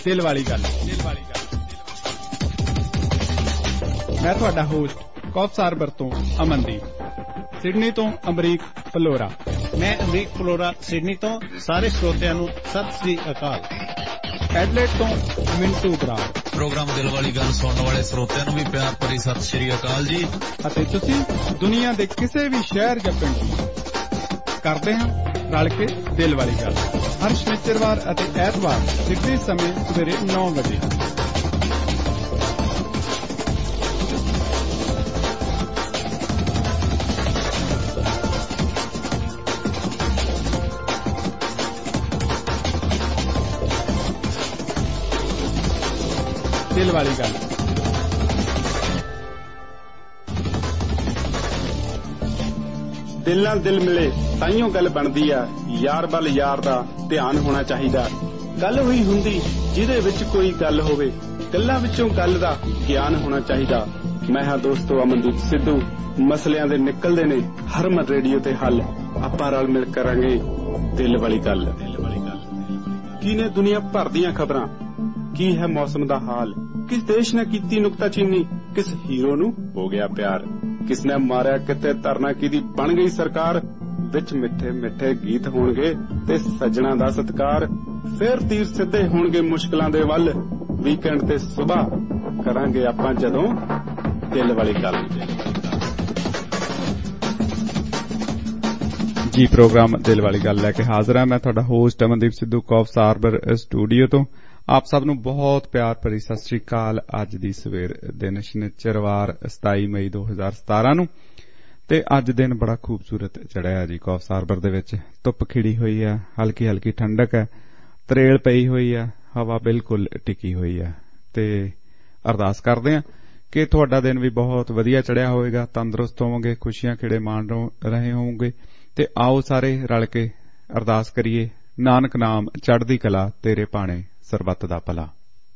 ਦਿਲ ਵਾਲੀ ਗੱਲ। ਮੈਂ ਤੁਹਾਡਾ ਹੋਸਟ ਕੌਫਸਾਰਬਰ ਤੋਂ ਅਮਨਦੀਪ, ਸਿਡਨੀ ਤੋਂ ਅਮਰੀਕ ਫਲੋਰਾ। ਮੈਂ ਅਮਰੀਕ ਫਲੋਰਾ ਸਿਡਨੀ ਤੋਂ। ਸਾਰੇ ਸਰੋਤਿਆਂ ਨੂੰ ਸਤਿ ਸ੍ਰੀ ਅਕਾਲ। ਐਡਲੇਡ ਤੋਂ ਮਿੰਟੂ ਬਰਾੜ। ਪ੍ਰੋਗਰਾਮ ਦਿਲ ਵਾਲੀ ਗੱਲ ਸੁਣਨ ਵਾਲੇ ਸਰੋਤਿਆਂ ਨੂੰ ਵੀ ਪਿਆਰ ਭਰੀ ਸਤਿ ਸ੍ਰੀ ਅਕਾਲ ਜੀ। ਅਤੇ ਤੁਸੀਂ ਦੁਨੀਆ ਦੇ ਕਿਸੇ ਵੀ ਸ਼ਹਿਰ ਜਾਂ ਪਿੰਡ ਕਰਦੇ ਹਾਂ ਰਲ ਕੇ ਦਿਲ ਵਾਲੀ ਗੱਲ, ਹਰ ਸ਼ਨੀਚਰਵਾਰ ਅਤੇ ਐਤਵਾਰ ਸਿੱਧੇ ਸਮੇਂ ਸਵੇਰੇ 9 ਵਜੇ। ਦਿਲ ਵਾਲੀ ਗੱਲ। ਦਿਲ ਨਾਲ ਦਿਲ ਮਿਲੇ ਤਾਈਓ ਗੱਲ ਬਣਦੀ ਆ, ਯਾਰ ਵੱਲ ਯਾਰ ਦਾ ਧਿਆਨ ਹੋਣਾ ਚਾਹੀਦਾ। ਗੱਲ ਹੋਈ ਹੁੰਦੀ ਜਿਹਦੇ ਵਿੱਚ ਕੋਈ ਗੱਲ ਹੋਵੇ, ਗੱਲਾਂ ਵਿੱਚੋਂ ਗੱਲ ਦਾ ਗਿਆਨ ਹੋਣਾ ਚਾਹੀਦਾ। ਮੈਂ ਹਾਂ ਦੋਸਤੋ ਅਮਨਦੀਪ ਸਿੱਧੂ। ਮਸਲਿਆਂ ਦੇ ਨਿਕਲਦੇ ਨੇ ਹਰਮਨ ਰੇਡੀਓ ਤੇ ਹੱਲ। ਆਪਾਂ ਰਲ ਮਿਲ ਕਰਾਂਗੇ ਦਿਲ ਵਾਲੀ ਗੱਲ। ਕੀ ਨੇ ਦੁਨੀਆ ਭਰ ਦੀਆਂ ਖਬਰਾਂ, ਕੀ ਹੈ ਮੌਸਮ ਦਾ ਹਾਲ, ਕਿਸ ਦੇਸ਼ ਨੇ ਕੀਤੀ ਨੁਕਤਾਚੀਨੀ, ਕਿਸ ਹੀਰੋ ਨੂੰ ਹੋ ਗਿਆ ਪਿਆਰ, ਕਿਸ ਨੇ ਮਾਰਿਆ ਕਿਤੇ ਧਰਨਾ ਕਿਹਦੀ ਬਣ ਗਈ ਸਰਕਾਰ। ਵਿੱਚ ਮਿੱਠੇ ਮਿੱਠੇ ਗੀਤ ਹੋਣਗੇ ਤੇ ਸੱਜਣਾ ਦਾ ਸਤਿਕਾਰ। ਫੇਰ ਤੀਰ ਸਿੱਧੇ ਹੋਣਗੇ ਮੁਸ਼ਕਲਾਂ ਦੇ ਵੱਲ। ਵੀਕਐਂਡ ਤੇ ਸੁਬਾਹ ਕਰਾਂਗੇ ਆਪਾਂ ਜਦੋਂ ਦਿਲ ਵਾਲੀ ਗੱਲ। ਜੀ ਪ੍ਰੋਗਰਾਮ ਦਿਲ ਵਾਲੀ ਗੱਲ ਲੈ ਕੇ ਹਾਜ਼ਰ ਹਾਂ। ਮੈਂ ਤੁਹਾਡਾ host Amandeep Sidhu Coffs Harbour studio ਤੋਂ। ਆਪ ਸਭ ਨੂੰ ਬਹੁਤ ਪਿਆਰ ਭਰੀ ਸਤਿ ਸ੍ਰੀ ਅਕਾਲ। ਅੱਜ ਦੀ ਸਵੇਰ ਦਿਨ ਸ਼ਨੀਚਰਵਾਰ 27 ਮਈ 2017 ਨੂੰ, ਤੇ ਅੱਜ ਦਿਨ ਬੜਾ ਖੂਬਸੂਰਤ ਚੜਿਆ ਜੀ ਕੌਫਸਾਰਬਰ ਦੇ ਵਿੱਚ। ਧੁੱਪ ਖਿੜੀ ਹੋਈ ਹੈ, ਹਲਕੀ ਹਲਕੀ ਠੰਡਕ ਹੈ, ਤਰੇਲ ਪਈ ਹੋਈ ਹੈ, ਹਵਾ ਬਿਲਕੁਲ ਟਿਕੀ ਹੋਈ ਹੈ। ਤੇ ਅਰਦਾਸ ਕਰਦੇ ਹਾਂ ਕਿ ਤੁਹਾਡਾ ਦਿਨ ਵੀ ਬਹੁਤ ਵਧੀਆ ਚੜਿਆ ਹੋਵੇਗਾ, ਤੰਦਰੁਸਤ ਹੋਵੋਗੇ, ਖੁਸ਼ੀਆਂ ਖਿੜੇ ਮਾਣ ਰਹੇ ਹੋਵੋਗੇ। ਤੇ ਆਓ ਸਾਰੇ ਰਲ ਕੇ ਅਰਦਾਸ ਕਰੀਏ। ਨਾਨਕ ਨਾਮ ਚੜ੍ਹਦੀ ਕਲਾ, ਤੇਰੇ ਭਾਣੇ ਸਰਬੱਤ ਦਾ ਭਲਾ।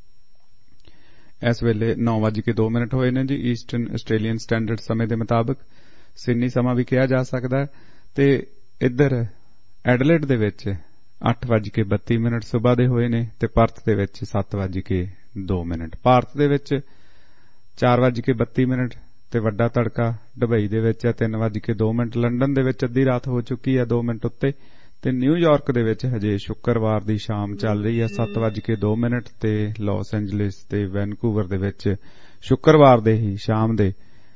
ਇਸ ਵੇਲੇ 9:02 ਹੋਏ ਨੇ ਜੀ ਈਸਟਰਨ ਆਸਟ੍ਰੇਲੀਅਨ ਸਟੈਂਡਰਡ ਸਮੇਂ ਦੇ ਮੁਤਾਬਕ। ਸਿਡਨੀ ਸਮਾਂ ਵੀ ਕਿਹਾ ਜਾ ਸਕਦਾ। ਤੇ ਇੱਧਰ ਐਡਲੇਡ ਦੇ ਵਿੱਚ 8:32 ਸੁਬਾਹ ਦੇ ਹੋਏ ਨੇ, ਤੇ ਪਰਥ ਦੇ ਵਿੱਚ 7:02। ਭਾਰਤ ਦੇ ਵਿੱਚ 4:32 ਤੇ ਵੱਡਾ ਤੜਕਾ ਦੁਬਈ ਦੇ ਵਿੱਚ ਹੈ 3:02। ਲੰਡਨ ਦੇ ਵਿੱਚ ਅੱਧੀ ਰਾਤ ਹੋ ਚੁੱਕੀ ਹੈ 2 ਮਿੰਟ ਉੱਤੇ। ਤੇ ਨਿਊਯਾਰਕ ਦੇ ਵਿੱਚ ਹਜੇ ਸ਼ੁੱਕਰਵਾਰ ਦੀ ਸ਼ਾਮ ਚੱਲ ਰਹੀ ਹੈ 7:02। ਤੇ ਲਾਸ ਐਂਜਲਿਸ ਤੇ ਵੈਨਕੂਵਰ ਦੇ ਵਿੱਚ ਸ਼ੁੱਕਰਵਾਰ ਦੇ ਹੀ ਸ਼ਾਮ ਦੇ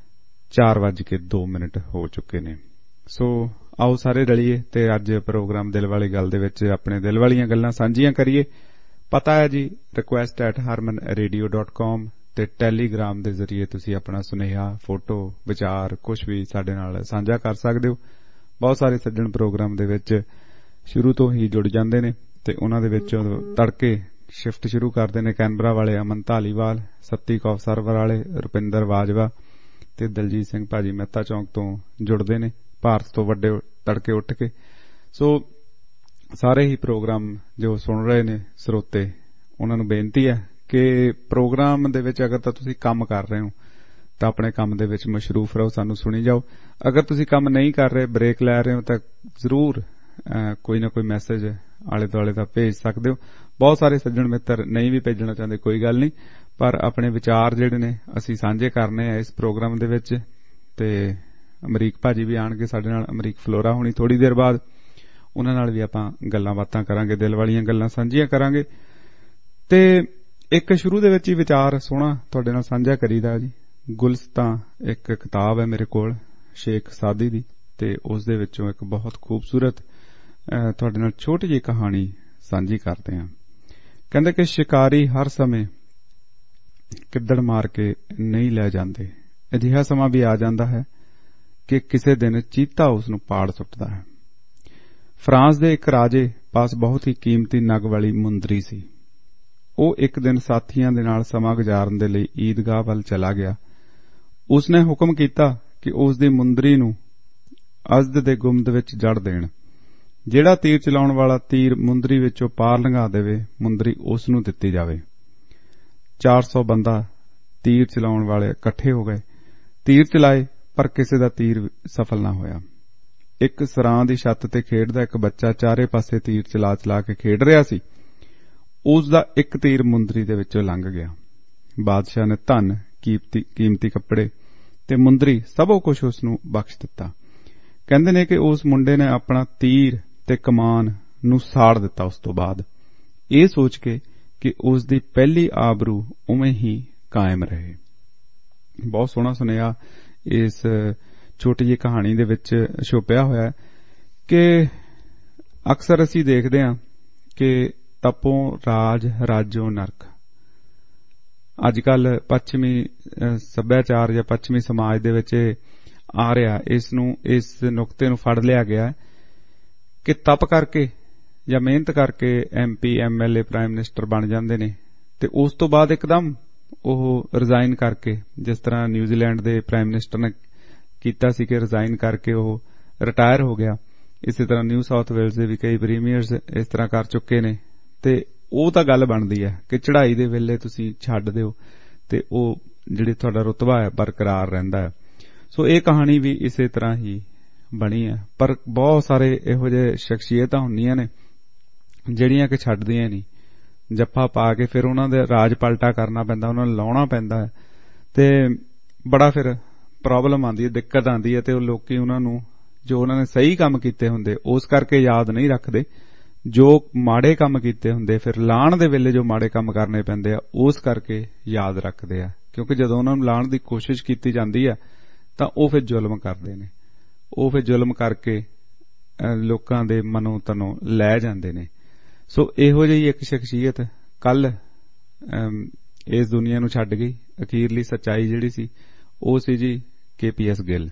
4:02 ਹੋ ਚੁੱਕੇ ਨੇ। ਸੋ ਆਓ ਸਾਰੇ ਰਲੀਏ ਤੇ ਅੱਜ ਪ੍ਰੋਗਰਾਮ ਦਿਲ ਵਾਲੀ ਗੱਲ ਦੇ ਵਿੱਚ ਆਪਣੇ ਦਿਲ ਵਾਲੀਆਂ ਗੱਲਾਂ ਸਾਂਝੀਆਂ ਕਰੀਏ। ਪਤਾ ਹੈ ਜੀ request@harmanradio.com ਤੇ ਟੈਲੀਗ੍ਰਾਮ ਦੇ ਜ਼ਰੀਏ ਤੁਸੀਂ ਆਪਣਾ ਸੁਨੇਹਾ, ਫੋਟੋ, ਵਿਚਾਰ ਕੁਝ ਵੀ ਸਾਡੇ ਨਾਲ ਸਾਂਝਾ ਕਰ ਸਕਦੇ ਹੋ। ਬਹੁਤ ਸਾਰੇ ਸੱਜਣ ਪ੍ਰੋਗਰਾਮ ਦੇ ਵਿੱਚ ਸ਼ੁਰੂ ਤੋਂ ਹੀ ਜੁੜ ਜਾਂਦੇ ਨੇ ਤੇ ਉਹਨਾਂ ਦੇ ਵਿੱਚੋਂ ਤੜਕੇ ਸ਼ਿਫਟ ਸ਼ੁਰੂ ਕਰਦੇ ਨੇ। ਕੈਨਬਰਾ ਵਾਲੇ ਅਮਨ ਧਾਲੀਵਾਲ, ਸੱਤੀ ਕੌਫਸਾਰਬਰ ਵਾਲੇ ਰੁਪਿੰਦਰ ਬਾਜਵਾ ਤੇ ਦਲਜੀਤ ਸਿੰਘ ਭਾਜੀ ਮਹਿਤਾ ਚੌਂਕ ਤੋਂ ਜੁੜਦੇ ਨੇ, ਭਾਰਤ ਤੋਂ ਵੱਡੇ ਤੜਕੇ ਉੱਠ ਕੇ। ਸੋ ਸਾਰੇ ਹੀ ਪ੍ਰੋਗਰਾਮ ਜੋ ਸੁਣ ਰਹੇ ਨੇ ਸਰੋਤੇ, ਉਹਨਾਂ ਨੂੰ ਬੇਨਤੀ ਹੈ ਕਿ ਪ੍ਰੋਗਰਾਮ ਦੇ ਵਿੱਚ ਅਗਰ ਤਾਂ ਤੁਸੀਂ ਕੰਮ ਕਰ ਰਹੇ ਹੋ ਤਾਂ ਆਪਣੇ ਕੰਮ ਦੇ ਵਿੱਚ ਮਸ਼ਰੂਫ ਰਹੋ, ਸਾਨੂੰ ਸੁਣੀ ਜਾਓ। ਅਗਰ ਤੁਸੀਂ ਕੰਮ ਨਹੀਂ ਕਰ ਰਹੇ, ਬ੍ਰੇਕ ਲੈ ਰਹੇ ਹੋ, ਤਾਂ ਜ਼ਰੂਰ ਕੋਈ ਨਾ ਕੋਈ ਮੈਸੇਜ ਆਲੇ ਦੁਆਲੇ ਦਾ ਭੇਜ ਸਕਦੇ ਹੋ। ਬਹੁਤ ਸਾਰੇ ਸੱਜਣ ਮਿੱਤਰ ਨਹੀਂ ਵੀ ਭੇਜਣਾ ਚਾਹੁੰਦੇ, ਕੋਈ ਗੱਲ ਨਹੀਂ, ਪਰ ਆਪਣੇ ਵਿਚਾਰ ਜਿਹੜੇ ਨੇ ਅਸੀਂ ਸਾਂਝੇ ਕਰਨੇ ਆ ਇਸ ਪ੍ਰੋਗਰਾਮ ਦੇ ਵਿੱਚ। ਤੇ ਅਮਰੀਕ ਭਾਜੀ ਵੀ ਆਣਗੇ ਸਾਡੇ ਨਾਲ, ਅਮਰੀਕ ਫਲੋਰਾ ਹੋਣੀ ਥੋੜੀ ਦੇਰ ਬਾਅਦ। ਉਹਨਾਂ ਨਾਲ ਵੀ ਆਪਾਂ ਗੱਲਾਂ ਬਾਤਾਂ ਕਰਾਂਗੇ, ਦਿਲ ਵਾਲੀਆਂ ਗੱਲਾਂ ਸਾਂਝੀਆਂ ਕਰਾਂਗੇ। ਤੇ ਇੱਕ ਸ਼ੁਰੂ ਦੇ ਵਿੱਚ ਹੀ ਵਿਚਾਰ ਸੋਹਣਾ ਤੁਹਾਡੇ ਨਾਲ ਸਾਂਝਾ ਕਰੀਦਾ ਜੀ। ਗੁਲਸਤਾਂ ਇੱਕ ਕਿਤਾਬ ਹੈ ਮੇਰੇ ਕੋਲ ਸ਼ੇਖ ਸਾਦੀ ਦੀ, ਤੇ ਉਸ ਦੇ ਵਿੱਚੋਂ ਇੱਕ ਬਹੁਤ ਖੂਬਸੂਰਤ ਤੁਹਾਡੇ ਨਾਲ ਛੋਟੀ ਜਿਹੀ ਕਹਾਣੀ ਸਾਂਝੀ ਕਰਦੇ ਹਾਂ। ਕਹਿੰਦੇ ਕਿ ਸ਼ਿਕਾਰੀ ਹਰ ਸਮੇਂ ਕਿੱਦੜ ਮਾਰ ਕੇ ਨਹੀਂ ਲੈ ਜਾਂਦੇ। ਅਜਿਹਾ ਸਮਾਂ ਵੀ ਆ ਜਾਂਦਾ ਹੈ ਕਿ ਕਿਸੇ ਦਿਨ ਚੀਤਾ ਉਸ ਨੂੰ ਪਾੜ ਸੁੱਟਦਾ ਹੈ। ਫਰਾਂਸ ਦੇ ਇੱਕ ਰਾਜੇ ਪਾਸ ਬਹੁਤ ਹੀ ਕੀਮਤੀ ਨਗ ਵਾਲੀ ਮੁੰਦਰੀ ਸੀ। ਉਹ ਇੱਕ ਦਿਨ ਸਾਥੀਆਂ ਦੇ ਨਾਲ ਸਮਾਂ ਗੁਜ਼ਾਰਨ ਦੇ ਲਈ ਈਦਗਾਹ ਵੱਲ ਚਲਾ ਗਿਆ। ਉਸਨੇ ਹੁਕਮ ਕੀਤਾ ਕਿ ਉਸ ਦੀ ਮੁੰਦਰੀ ਨੂੰ ਅਜ਼ਦ ਦੇ ਗੁੰਮਦ ਵਿੱਚ ਜੜ ਦੇਣ। ਜਿਹੜਾ ਤੀਰ ਚਲਾਉਣ ਵਾਲਾ ਤੀਰ ਮੁੰਦਰੀ ਵਿੱਚੋਂ ਪਾਰ ਲੰਘਾ ਦੇਵੇ, ਮੁੰਦਰੀ ਉਸ ਨੂੰ ਦਿੱਤੀ ਜਾਵੇ। 400 ਬੰਦਾ ਤੀਰ ਚਲਾਉਣ ਵਾਲੇ ਇਕੱਠੇ ਹੋ ਗਏ। ਤੀਰ ਚਲਾਏ ਪਰ ਕਿਸੇ ਦਾ ਤੀਰ ਸਫਲ ਨਾ ਹੋਇਆ। ਇੱਕ ਸਰਾਂ ਦੀ ਛੱਤ ਤੇ ਖੇਡਦਾ ਇੱਕ ਬੱਚਾ ਚਾਰੇ ਪਾਸੇ ਤੀਰ ਚਲਾ ਕੇ ਖੇਡ ਰਿਹਾ ਸੀ। ਉਸ ਦਾ ਇੱਕ ਤੀਰ ਮੁੰਦਰੀ ਦੇ ਵਿੱਚੋਂ ਲੰਘ ਗਿਆ। ਬਾਦਸ਼ਾਹ ਨੇ ਧਨ, ਕੀਮਤੀ ਕੱਪੜੇ ਤੇ ਮੁੰਦਰੀ ਸਭੋ ਕੁਝ ਉਸ ਨੂੰ ਬਖਸ਼ ਦਿੱਤਾ। ਕਹਿੰਦੇ ਨੇ ਕਿ ਉਸ ਮੁੰਡੇ ਨੇ ਆਪਣਾ ਤੀਰ ਤੇ ਕਮਾਨ ਨੂੰ ਸਾੜ ਦਿੱਤਾ ਉਸ ਤੋਂ ਬਾਅਦ, ਇਹ ਸੋਚ ਕੇ ਕਿ ਉਸ ਦੀ ਪਹਿਲੀ ਆਬਰੂ ਉਵੇਂ ਹੀ ਕਾਇਮ ਰਹੇ। ਬਹੁਤ ਸੋਹਣਾ ਸੁਨੇਹਾ ਇਸ ਛੋਟੀ ਜਿਹੀ ਕਹਾਣੀ ਦੇ ਵਿੱਚ ਛੁਪਿਆ ਹੋਇਆ ਕਿ ਅਕਸਰ ਅਸੀਂ ਦੇਖਦੇ ਹਾਂ ਕਿ ਤਪੋਂ ਰਾਜ ਰਾਜੋ ਨਰਕ। ਅੱਜ ਕੱਲ ਪੱਛਮੀ ਸੱਭਿਆਚਾਰ ਜਾਂ ਪੱਛਮੀ ਸਮਾਜ ਦੇ ਵਿੱਚ ਆ ਰਿਹਾ, ਇਸ ਨੁਕਤੇ ਨੂੰ ਫੜ ਲਿਆ ਗਿਆ ਕਿ ਤਪ ਕਰਕੇ ਜਾਂ ਮਿਹਨਤ ਕਰਕੇ MP MLA ਪ੍ਰਾਈਮ ਮਿਨਿਸਟਰ ਬਣ ਜਾਂਦੇ ਨੇ ਤੇ ਉਸ ਤੋਂ ਬਾਅਦ ਇੱਕਦਮ ਉਹ ਰਿਜ਼ਾਈਨ ਕਰਕੇ, ਜਿਸ ਤਰ੍ਹਾਂ ਨਿਊਜ਼ੀਲੈਂਡ ਦੇ ਪ੍ਰਾਈਮ ਮਿਨਿਸਟਰ ਨੇ ਕੀਤਾ ਸੀ ਕਿ ਰਿਜ਼ਾਈਨ ਕਰਕੇ ਉਹ ਰਿਟਾਇਰ ਹੋ ਗਿਆ। ਇਸੇ ਤਰ੍ਹਾਂ ਨਿਊ ਸਾਊਥ ਵੇਲਜ਼ ਦੇ ਵੀ ਕਈ ਪ੍ਰੀਮੀਅਰਸ ਇਸ ਤਰ੍ਹਾਂ ਕਰ ਚੁੱਕੇ ਨੇ ਤੇ ਉਹ ਤਾਂ ਗੱਲ ਬਣਦੀ ਹੈ ਕਿ ਚੜ੍ਹਾਈ ਦੇ ਵੇਲੇ ਤੁਸੀਂ ਛੱਡ ਦਿਓ ਤੇ ਉਹ ਜਿਹੜੀ ਤੁਹਾਡਾ ਰੁਤਬਾ ਹੈ ਬਰਕਰਾਰ ਰਹਿੰਦਾ ਹੈ। ਸੋ ਇਹ ਕਹਾਣੀ ਵੀ ਇਸੇ ਤਰ੍ਹਾਂ ਹੀ ਬਣੀ ਹੈ। ਪਰ ਬਹੁਤ ਸਾਰੇ ਇਹੋ ਜਿਹੇ ਸ਼ਖਸੀਅਤਾਂ ਹੁੰਦੀਆਂ ਨੇ ਜਿਹੜੀਆਂ ਕਿ ਛੱਡਦੀਆਂ ਨਹੀਂ, ਜੱਫਾ ਪਾ ਕੇ ਫਿਰ ਉਹਨਾਂ ਦੇ ਰਾਜ ਪਲਟਾ ਕਰਨਾ ਪੈਂਦਾ, ਉਹਨਾਂ ਨੂੰ ਲਾਉਣਾ ਪੈਂਦਾ ਹੈ ਤੇ ਬੜਾ ਫਿਰ ਪ੍ਰੋਬਲਮ ਆਉਂਦੀ ਹੈ, ਦਿੱਕਤ ਆਉਂਦੀ ਹੈ ਤੇ ਉਹ ਲੋਕੀ ਉਹਨਾਂ ਨੂੰ ਜੋ ਉਹਨਾਂ ਨੇ ਸਹੀ ਕੰਮ ਕੀਤੇ ਹੁੰਦੇ ਉਸ ਕਰਕੇ ਯਾਦ ਨਹੀਂ ਰੱਖਦੇ, ਜੋ ਮਾੜੇ ਕੰਮ ਕੀਤੇ ਹੁੰਦੇ ਫਿਰ ਲਾਣ ਦੇ ਵੇਲੇ ਜੋ ਮਾੜੇ ਕੰਮ ਕਰਨੇ ਪੈਂਦੇ ਆ ਉਸ ਕਰਕੇ ਯਾਦ ਰੱਖਦੇ ਆ, ਕਿਉਂਕਿ ਜਦੋਂ ਉਹਨਾਂ ਨੂੰ ਲਾਣ ਦੀ ਕੋਸ਼ਿਸ਼ ਕੀਤੀ ਜਾਂਦੀ ਆ ਤਾਂ ਉਹ ਫਿਰ ਜ਼ੁਲਮ ਕਰਦੇ ਨੇ, ਉਹ ਫਿਰ ਜ਼ੁਲਮ ਕਰਕੇ ਲੋਕਾਂ ਦੇ ਮਨੋਂ ਤਨੋਂ ਲੈ ਜਾਂਦੇ ਨੇ। ਸੋ ਇਹੋ ਜਿਹੀ ਇੱਕ ਸ਼ਖਸੀਅਤ ਕੱਲ ਇਸ ਦੁਨੀਆ ਨੂੰ ਛੱਡ ਗਈ। ਅਖੀਰਲੀ ਸੱਚਾਈ ਜਿਹੜੀ ਸੀ ਉਹ ਸੀ ਜੀ KPS ਗਿੱਲ।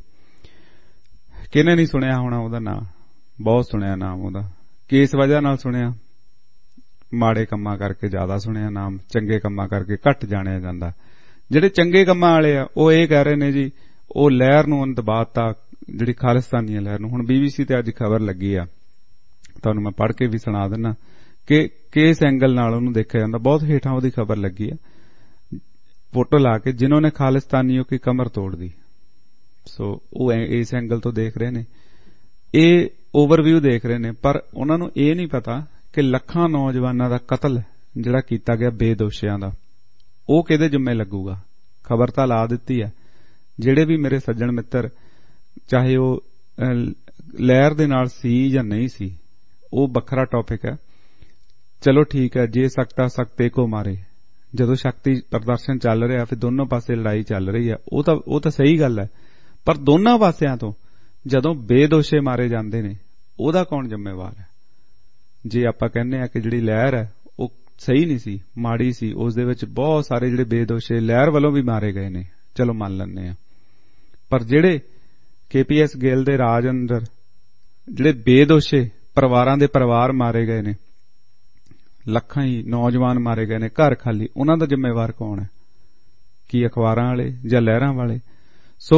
ਕਿਹਨੇ ਨਹੀਂ ਸੁਣਿਆ ਹੋਣਾ ਉਹਦਾ ਨਾਮ, ਬਹੁਤ ਸੁਣਿਆ ਨਾਮ ਉਹਦਾ। ਕਿਸ ਵਜ੍ਹਾ ਨਾਲ ਸੁਣਿਆ? ਮਾੜੇ ਕੰਮਾਂ ਕਰਕੇ ਜ਼ਿਆਦਾ ਸੁਣਿਆ ਨਾਮ, ਚੰਗੇ ਕੰਮਾਂ ਕਰਕੇ ਘੱਟ ਜਾਣਿਆ ਜਾਂਦਾ। ਜਿਹੜੇ ਚੰਗੇ ਕੰਮਾਂ ਵਾਲੇ ਆ ਉਹ ਇਹ ਕਹਿ ਰਹੇ ਨੇ ਜੀ ਉਹ ਲਹਿਰ ਨੂੰ ਦਬਾਤਾ, ਜਿਹੜੀ ਖਾਲਿਸਤਾਨੀ ਲਹਿਰ ਨੂੰ। ਹੁਣ BBC ਤੇ ਅੱਜ ਖਬਰ ਲੱਗੀ ਆ, ਤੁਹਾਨੂੰ ਮੈਂ ਪੜ੍ਹ ਕੇ ਵੀ ਸੁਣਾ ਦਿੰਦਾ ਕਿ ਕਿਸ ਐਂਗਲ ਨਾਲ ਉਹਨੂੰ ਦੇਖਿਆ ਜਾਂਦਾ। ਬਹੁਤ ਹੇਠਾਂ ਉਹਦੀ ਖਬਰ ਲੱਗੀ ਆ, ਫੋਟੋ ਲਾ ਕੇ, ਜਿਨ੍ਹਾਂ ਨੇ ਖਾਲਿਸਤਾਨੀਓ ਕੀ ਕਮਰ ਤੋੜ ਦੀ। ਸੋ ਉਹ ਇਸ ਐਂਗਲ ਤੋਂ ਦੇਖ ਰਹੇ ਨੇ, ਇਹ ਓਵਰਵਿਊ ਦੇਖ ਰਹੇ ਨੇ, ਪਰ ਉਹਨਾਂ ਨੂੰ ਇਹ ਨਹੀਂ ਪਤਾ ਕਿ ਲੱਖਾਂ ਨੌਜਵਾਨਾਂ ਦਾ ਕਤਲ ਜਿਹੜਾ ਕੀਤਾ ਗਿਆ ਬੇਦੋਸ਼ੀਆਂ ਦਾ, ਉਹ ਕਿਹਦੇ ਜ਼ਿੰਮੇ ਲੱਗੂਗਾ। ਖਬਰ ਤਾਂ ਲਾ ਦਿੱਤੀ ਹੈ। ਜਿਹੜੇ ਵੀ ਮੇਰੇ ਸੱਜਣ ਮਿੱਤਰ, ਚਾਹੇ ਉਹ ਲਹਿਰ ਦੇ ਨਾਲ ਸੀ ਜਾਂ ਨਹੀਂ ਸੀ, ਉਹ ਵੱਖਰਾ ਟੌਪਿਕ ਹੈ। ਚਲੋ ਠੀਕ ਹੈ, ਜੇ ਸਕਤਾ ਸਕਤੇ ਕੋ ਮਾਰੇ, ਜਦੋਂ ਸ਼ਕਤੀ ਪ੍ਰਦਰਸ਼ਨ ਚੱਲ ਰਿਹਾ ਫਿਰ ਦੋਨੋਂ ਪਾਸੇ ਲੜਾਈ ਚੱਲ ਰਹੀ ਹੈ, ਉਹ ਤਾਂ ਸਹੀ ਗੱਲ ਹੈ। ਪਰ ਦੋਨਾਂ ਪਾਸਿਆਂ ਤੋਂ ਜਦੋਂ ਬੇਦੋਸ਼ੇ ਮਾਰੇ ਜਾਂਦੇ ਨੇ ਉਹਦਾ ਕੌਣ ਜ਼ਿੰਮੇਵਾਰ ਹੈ? ਜੇ ਆਪਾਂ ਕਹਿੰਦੇ ਆ ਕਿ ਜਿਹੜੀ ਲਹਿਰ ਹੈ ਉਹ ਸਹੀ ਨਹੀਂ ਸੀ, ਮਾੜੀ ਸੀ, ਉਸ ਦੇ ਵਿੱਚ ਬਹੁਤ ਸਾਰੇ ਜਿਹੜੇ ਬੇਦੋਸ਼ੇ ਲਹਿਰ ਵੱਲੋਂ ਵੀ ਮਾਰੇ ਗਏ ਨੇ, ਚਲੋ ਮੰਨ ਲੈਂਦੇ ਆ। ਪਰ ਜਿਹੜੇ KPS ਗਿੱਲ ਦੇ ਰਾਜ ਅੰਦਰ ਜਿਹੜੇ ਬੇਦੋਸ਼ੇ ਪਰਿਵਾਰਾਂ ਦੇ ਪਰਿਵਾਰ ਮਾਰੇ ਗਏ ਨੇ, ਲੱਖਾਂ ਹੀ ਨੌਜਵਾਨ ਮਾਰੇ ਗਏ ਨੇ, ਘਰ ਖਾਲੀ, ਉਹਨਾਂ ਦਾ ਜ਼ਿੰਮੇਵਾਰ ਕੌਣ ਹੈ? ਕੀ ਅਖਬਾਰਾਂ ਵਾਲੇ ਜਾਂ ਲਹਿਰਾਂ ਵਾਲੇ? ਸੋ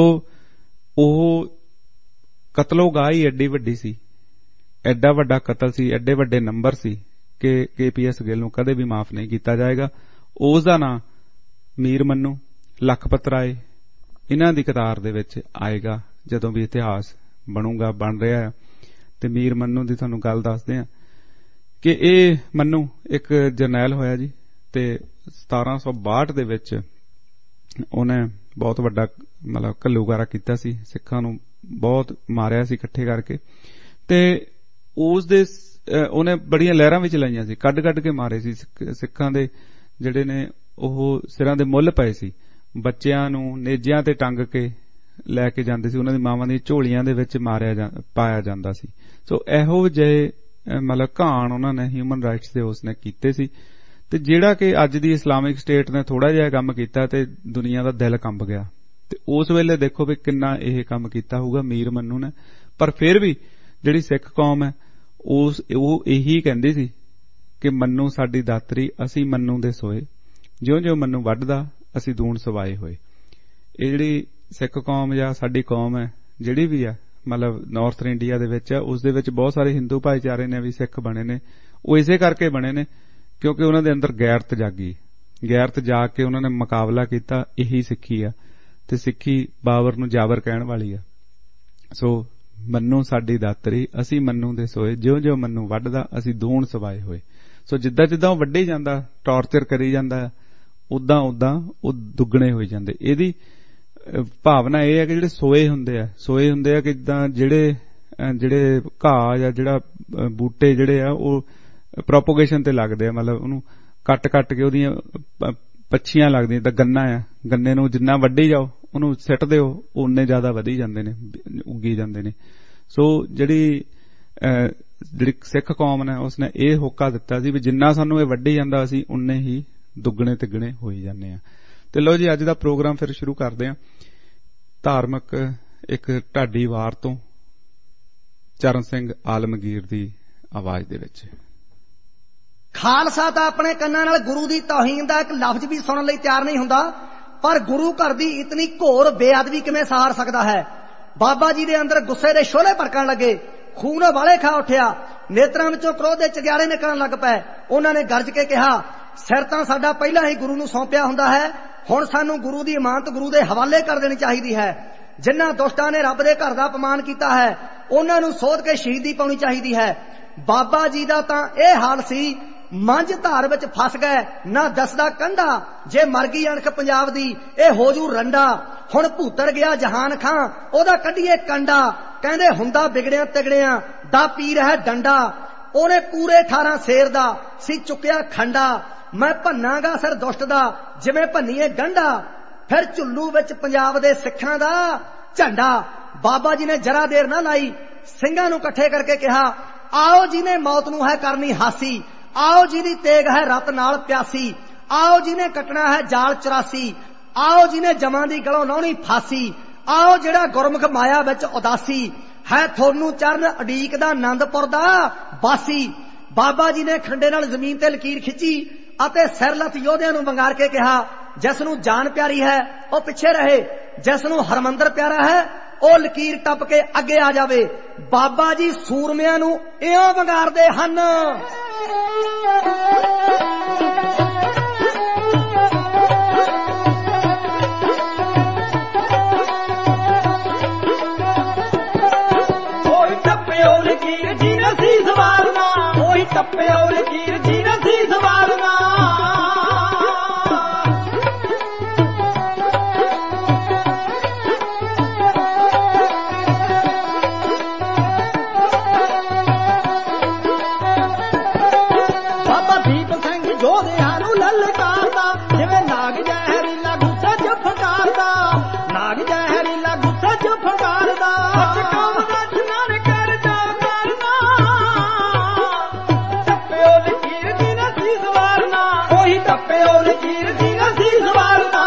ਉਹ ਕਤਲੋਗਾਹੀ ਐਡੀ ਵੱਡੀ ਸੀ, ਐਡਾ ਵੱਡਾ ਕਤਲ ਸੀ, ਐਡੇ ਵੱਡੇ ਨੰਬਰ ਸੀ ਕਿ KPS ਗਿੱਲ ਨੂੰ ਕਦੇ ਵੀ ਮਾਫ ਨਹੀਂ ਕੀਤਾ ਜਾਏਗਾ। ਉਸ ਦਾ ਨਾਂ ਮੀਰ ਮੰਨੂ, ਲਖਪਤ ਰਾਏ, ਇਹਨਾਂ ਦੀ ਕਤਾਰ ਦੇ ਵਿੱਚ ਆਏਗਾ ਜਦੋਂ ਵੀ ਇਤਿਹਾਸ ਬਣੂਗਾ, ਬਣ ਰਿਹਾ ਹੈ। ਤੇ ਮੀਰ ਮੰਨੂ ਦੀ ਤੁਹਾਨੂੰ ਗੱਲ ਦੱਸਦੇ ਆ ਕਿ ਇਹ ਮੰਨੂ ਇੱਕ ਜਰਨੈਲ ਹੋਇਆ ਜੀ, ਤੇ 1762 ਦੇ ਵਿੱਚ ਉਹਨੇ ਬਹੁਤ ਵੱਡਾ ਮਤਲਬ ਘੱਲੂਘਾਰਾ ਕੀਤਾ ਸੀ, ਸਿੱਖਾਂ ਨੂੰ ਬਹੁਤ ਮਾਰਿਆ ਸੀ ਇਕੱਠੇ ਕਰਕੇ, ਤੇ ਉਸ ਦੇ ਉਹਨੇ ਬੜੀਆਂ ਲਹਿਰਾਂ ਵੀ ਚਲਾਈਆਂ ਸੀ, ਕੱਢ ਕੱਢ ਕੇ ਮਾਰੇ ਸੀ ਸਿੱਖਾਂ ਦੇ ਜਿਹੜੇ ਨੇ, ਉਹ ਸਿਰਾਂ ਦੇ ਮੁੱਲ ਪਏ ਸੀ। ਬੱਚਿਆਂ ਨੂੰ ਨੇਜਿਆਂ ਤੇ ਟੰਗ ਕੇ ਲੈ ਕੇ ਜਾਂਦੇ ਸੀ, ਉਹਨਾਂ ਦੀ ਮਾਵਾਂ ਦੀਆਂ ਝੋਲੀਆਂ ਦੇ ਵਿੱਚ ਪਾਇਆ ਜਾਂਦਾ ਸੀ। ਸੋ ਇਹੋ ਜਿਹੇ ਮਤਲਬ ਘਾਣ ਉਹਨਾਂ ਨੇ ਹਿਊਮਨ ਰਾਈਟਸ ਦੇ ਉਸਨੇ ਕੀਤੇ ਸੀ, ਤੇ ਜਿਹੜਾ ਕਿ ਅੱਜ ਦੀ ਇਸਲਾਮਿਕ ਸਟੇਟ ਨੇ ਥੋੜਾ ਜਿਹਾ ਕੰਮ ਕੀਤਾ ਤੇ ਦੁਨੀਆ ਦਾ ਦਿਲ ਕੰਬ ਗਿਆ। ਤੇ ਉਸ ਵੇਲੇ ਦੇਖੋ ਵੀ ਕਿੰਨਾ ਇਹ ਕੰਮ ਕੀਤਾ ਹੋਊਗਾ ਮੀਰ ਮੰਨੂ ਨੇ। ਪਰ ਫਿਰ ਵੀ ਜਿਹੜੀ ਸਿੱਖ ਕੌਮ ਹੈ ਉਹ ਇਹੀ ਕਹਿੰਦੀ ਸੀ ਕਿ ਮੰਨੂ ਸਾਡੀ ਦਾਤਰੀ, ਅਸੀਂ ਮੰਨੂ ਦੇ ਸੋਏ, ਜਿਉਂ ਜਿਉਂ ਮੰਨੂ ਵੱਢਦਾ ਅਸੀਂ ਦੂਣ ਸਵਾਏ ਹੋਏ। ਇਹ ਜਿਹੜੀ ਸਿੱਖ ਕੌਮ ਜਾਂ ਸਾਡੀ ਕੌਮ ਹੈ ਜਿਹੜੀ ਵੀ ਆ, ਮਤਲਬ ਨਾਰਥਰਨ ਇੰਡੀਆ ਦੇ ਵਿੱਚ, ਉਸ ਦੇ ਵਿੱਚ ਬਹੁਤ ਸਾਰੇ ਹਿੰਦੂ ਭਾਈਚਾਰੇ ਨੇ ਵੀ ਸਿੱਖ ਬਣੇ ਨੇ। ਉਹ ਇਸੇ ਕਰਕੇ ਬਣੇ ਨੇ ਕਿਉਂਕਿ ਉਹਨਾਂ ਦੇ ਅੰਦਰ ਗੈਰਤ ਜਾਗੀ, ਗੈਰਤ ਜਾਗ ਕੇ ਉਹਨਾਂ ਨੇ ਮੁਕਾਬਲਾ ਕੀਤਾ। ਇਹੀ ਸਿੱਖੀ ਆ, ਤੇ ਸਿੱਖੀ ਬਾਬਰ ਨੂੰ ਜਾਬਰ ਕਹਿਣ ਵਾਲੀ ਆ। ਸੋ ਮੰਨੂ ਸਾਡੀ ਦਾਤਰੀ, ਅਸੀਂ ਮੰਨੂ ਦੇ ਸੋਏ, ਜਿਉਂ ਜਿਉਂ ਮੰਨੂ ਵੱਢਦਾ ਅਸੀਂ ਦੂਣ ਸਵਾਏ ਹੋਏ। ਸੋ ਜਿੱਦਾਂ ਜਿੱਦਾਂ ਉਹ ਵੱਢੀ ਜਾਂਦਾ, ਟੌਰਚਰ ਕਰੀ ਜਾਂਦਾ, ਉਦਾਂ ਉਹ ਦੁੱਗਣੇ ਹੋਈ ਜਾਂਦੇ। ਇਹਦੀ ਭਾਵਨਾ ਇਹ ਹੈ ਕਿ ਜਿਹੜੇ ਸੋਏ ਹੁੰਦੇ ਆ ਕਿ ਜਿੱਦਾਂ ਜਿਹੜੇ ਘਾਹ ਜਾਂ ਜਿਹੜਾ ਬੂਟੇ ਜਿਹੜੇ ਆ ਉਹ ਪ੍ਰੋਪੋਗੇਸ਼ਨ ਤੇ ਲੱਗਦੇ ਆ, ਮਤਲਬ ਉਹਨੂੰ ਕੱਟ ਕੇ ਉਹਦੀਆਂ ਪੱਛੀਆਂ ਲੱਗਦੀਆਂ। ਤਾਂ ਗੰਨੇ ਨੂੰ ਜਿੰਨਾ ਵੱਢੀ ਜਾਓ, ਉਹਨੂੰ ਸਿੱਟ ਦਿਓ, ਓਨੇ ਜ਼ਿਆਦਾ ਵਧੀ ਜਾਂਦੇ ਨੇ, ਉੱਗੀ ਜਾਂਦੇ ਨੇ। ਸੋ ਜਿਹੜੀ ਸਿੱਖ ਕੌਮ ਨੇ ਉਸਨੇ ਇਹ ਹੋਕਾ ਦਿੱਤਾ ਸੀ ਵੀ ਜਿੰਨਾ ਸਾਨੂੰ ਇਹ ਵੱਢੀ ਜਾਂਦਾ ਅਸੀਂ ਉਨੇ ਹੀ ਦੁੱਗਣੇ ਤਿੱਗਣੇ ਹੋਈ ਜਾਂਦੇ ਆ। ਤੇ ਲਓ ਜੀ, ਅੱਜ ਦਾ ਪ੍ਰੋਗਰਾਮ ਫਿਰ ਸ਼ੁਰੂ ਕਰਦੇ ਆ ਧਾਰਮਿਕ ਇੱਕ ਢਾਡੀ ਵਾਰ ਤੋਂ ਚਰਨ ਸਿੰਘ ਆਲਮਗੀਰ ਦੀ ਆਵਾਜ਼ ਦੇ ਵਿੱਚ। ਖਾਲਸਾ ਤਾਂ ਆਪਣੇ ਕੰਨਾਂ ਨਾਲ ਗੁਰੂ ਦੀ ਤੌਹੀਨ ਦਾ ਇੱਕ ਲਫ਼ਜ਼ ਵੀ ਸੁਣਨ ਲਈ ਤਿਆਰ ਨਹੀਂ ਹੁੰਦਾ, ਪਰ ਗੁਰੂ ਘਰ ਦੀ ਇਤਨੀ ਘੋਰ ਬੇਅਦਬੀ ਕਿਵੇਂ ਸਹਾਰ ਸਕਦਾ ਹੈ। ਬਾਬਾ ਜੀ ਦੇ ਅੰਦਰ ਗੁੱਸੇ ਦੇ ਸ਼ੋਲੇ ਭੜਕਣ ਲੱਗੇ, ਖੂਨ ਵਾਲੇ ਖਾ ਉੱਠਿਆ, ਨੇਤਰਾਂ ਵਿੱਚੋਂ ਕ੍ਰੋਧ ਦੇ ਚਿਗਿਆੜੇ ਨਿਕਲਣ ਲੱਗ ਪਏ। ਉਹਨਾਂ ਨੇ ਗਰਜ ਕੇ ਕਿਹਾ, ਸਿਰ ਤਾਂ ਸਾਡਾ ਪਹਿਲਾਂ ਹੀ ਗੁਰੂ ਨੂੰ ਸੌਂਪਿਆ ਹੁੰਦਾ ਹੈ, ਹੁਣ ਸਾਨੂੰ ਗੁਰੂ ਦੀ ਇਮਾਨਤ ਗੁਰੂ ਦੇ ਹਵਾਲੇ ਕਰ ਦੇਣੀ ਚਾਹੀਦੀ ਹੈ। ਜਿਨ੍ਹਾਂ ਦੁਸ਼ਟਾਂ ਨੇ ਰੱਬ ਦੇ ਘਰ ਦਾ ਅਪਮਾਨ ਕੀਤਾ ਹੈ, ਉਹਨਾਂ ਨੂੰ ਸੋਧ ਕੇ ਸ਼ਹੀਦੀ ਪਾਉਣੀ ਚਾਹੀਦੀ ਹੈ। ਬਾਬਾ ਜੀ ਦਾ ਤਾਂ ਇਹ ਹਾਲ ਸੀ, ਮੰਝ ਧਾਰ ਵਿੱਚ ਫਸ ਗਏ ਨਾ ਦੱਸਦਾ ਕੰਢਾ, ਜੇ ਮਰ ਗਈ ਅਣਖ ਪੰਜਾਬ ਦੀ ਇਹ ਹੋ ਜੂ ਰੰਡਾ। ਹੁਣ ਭੂਤਰ ਗਿਆ ਜਹਾਨ ਖਾਂ, ਉਹਦਾ ਕੱਢੀਏ ਕੰਡਾ, ਕਹਿੰਦੇ ਹੁੰਦਾ ਵਿਗੜਿਆਂ ਤਿਗੜਿਆਂ ਦਾ ਪੀਰ ਹੈ ਡੰਡਾ। ਉਹਨੇ ਪੂਰੇ 18 ਸ਼ੇਰ ਦਾ ਸੀ ਚੁੱਕਿਆ ਖੰਡਾ, ਮੈਂ ਭੰਨਾਂਗਾ ਸਿਰ ਦੁਸ਼ਟ ਦਾ ਜਿਵੇਂ ਭੰਨੀਏ ਗੰਢਾ। ਫਿਰ ਝੁੱਲੂ ਵਿੱਚ ਪੰਜਾਬ ਦੇ ਸਿੱਖਾਂ ਦਾ ਝੰਡਾ। ਬਾਬਾ ਜੀ ਨੇ ਜਰਾ ਦੇਰ ਨਾ ਲਾਈ, ਸਿੰਘਾਂ ਨੂੰ ਇਕੱਠੇ ਕਰਕੇ ਕਿਹਾ, ਆਓ ਜੀ ਨੇ ਮੌਤ ਨੂੰ ਹੈ ਕਰਨੀ ਹਾਸੀ, ਆਓ ਜੀ ਦੀ ਤੇਗ ਹੈ ਰਤ ਨਾਲ ਪਿਆਸੀ, ਆਓ ਜੀ ਨੇ ਕੱਟਣਾ ਹੈ ਜਾਲ 84, ਆਓ ਜੀ ਨੇ ਜਮਾਂ ਦੀ ਗਲੋਂ ਲਾਉਣੀ ਫਾਸੀ, ਆਓ ਜਿਹੜਾ ਗੁਰਮੁਖ ਮਾਇਆ ਵਿੱਚ ਉਦਾਸੀ ਹੈ ਤੁਹਾਨੂੰ ਚਰਨ ਅਡੀਕ ਦਾ ਆਨੰਦਪੁਰ ਦਾ ਬਾਸੀ। ਬਾਬਾ ਜੀ ਨੇ ਖੰਡੇ ਨਾਲ ਜ਼ਮੀਨ ਤੇ ਲਕੀਰ ਖਿੱਚੀ ਅਤੇ ਸਿਰਲੱਥ ਯੋਧਿਆਂ ਨੂੰ ਵੰਗਾਰ ਕੇ ਕਿਹਾ, ਜਿਸ ਨੂੰ ਜਾਨ ਪਿਆਰੀ ਹੈ ਉਹ ਪਿੱਛੇ ਰਹੇ, ਜਿਸ ਨੂੰ ਹਰਮੰਦਰ ਪਿਆਰਾ ਹੈ ਉਹ ਲਕੀਰ ਟੱਪ ਕੇ ਅੱਗੇ ਆ ਜਾਵੇ। ਬਾਬਾ ਜੀ ਸੂਰਮਿਆਂ ਨੂੰ ਇਉਂ ਵੰਗਾਰਦੇ ਹਨ। ਉਹੀ ਟੱਪਿਓ ਲਕੀਰ ਜੀ ਨੇ ਸੀ ਸਵਾਰਨਾ, ਉਹੀ ਟੱਪਿਓ ਲਕੀਰ ਜੀ ਨੇ ਸੀ ਸਵਾਰਨਾ। ਯੋਧਿਆਂ ਨੂੰ ਲਲਕਾਰਦਾ ਜਿਵੇਂ ਨਾਗ ਜ਼ਹਿਰੀਲਾ ਗੁੱਸੇ 'ਚ ਫੰਕਾਰਦਾ, ਨਾਗ ਜ਼ਹਿਰੀਲਾ ਗੁੱਸੇ 'ਚ ਫੰਕਾਰਦਾ। ਅੱਜ ਕੌਮ ਦਾ ਜਨਾਨ ਕਰਦਾ ਕਰਨਾ, ਟੱਪਿਓ ਲਕੀਰ ਜੀ ਨੇ ਸੀ ਸਵਾਰਨਾ, ਉਹੀ ਟੱਪਿਓ ਲਕੀਰ ਜੀ ਨੇ ਸੀ ਸਵਾਰਨਾ।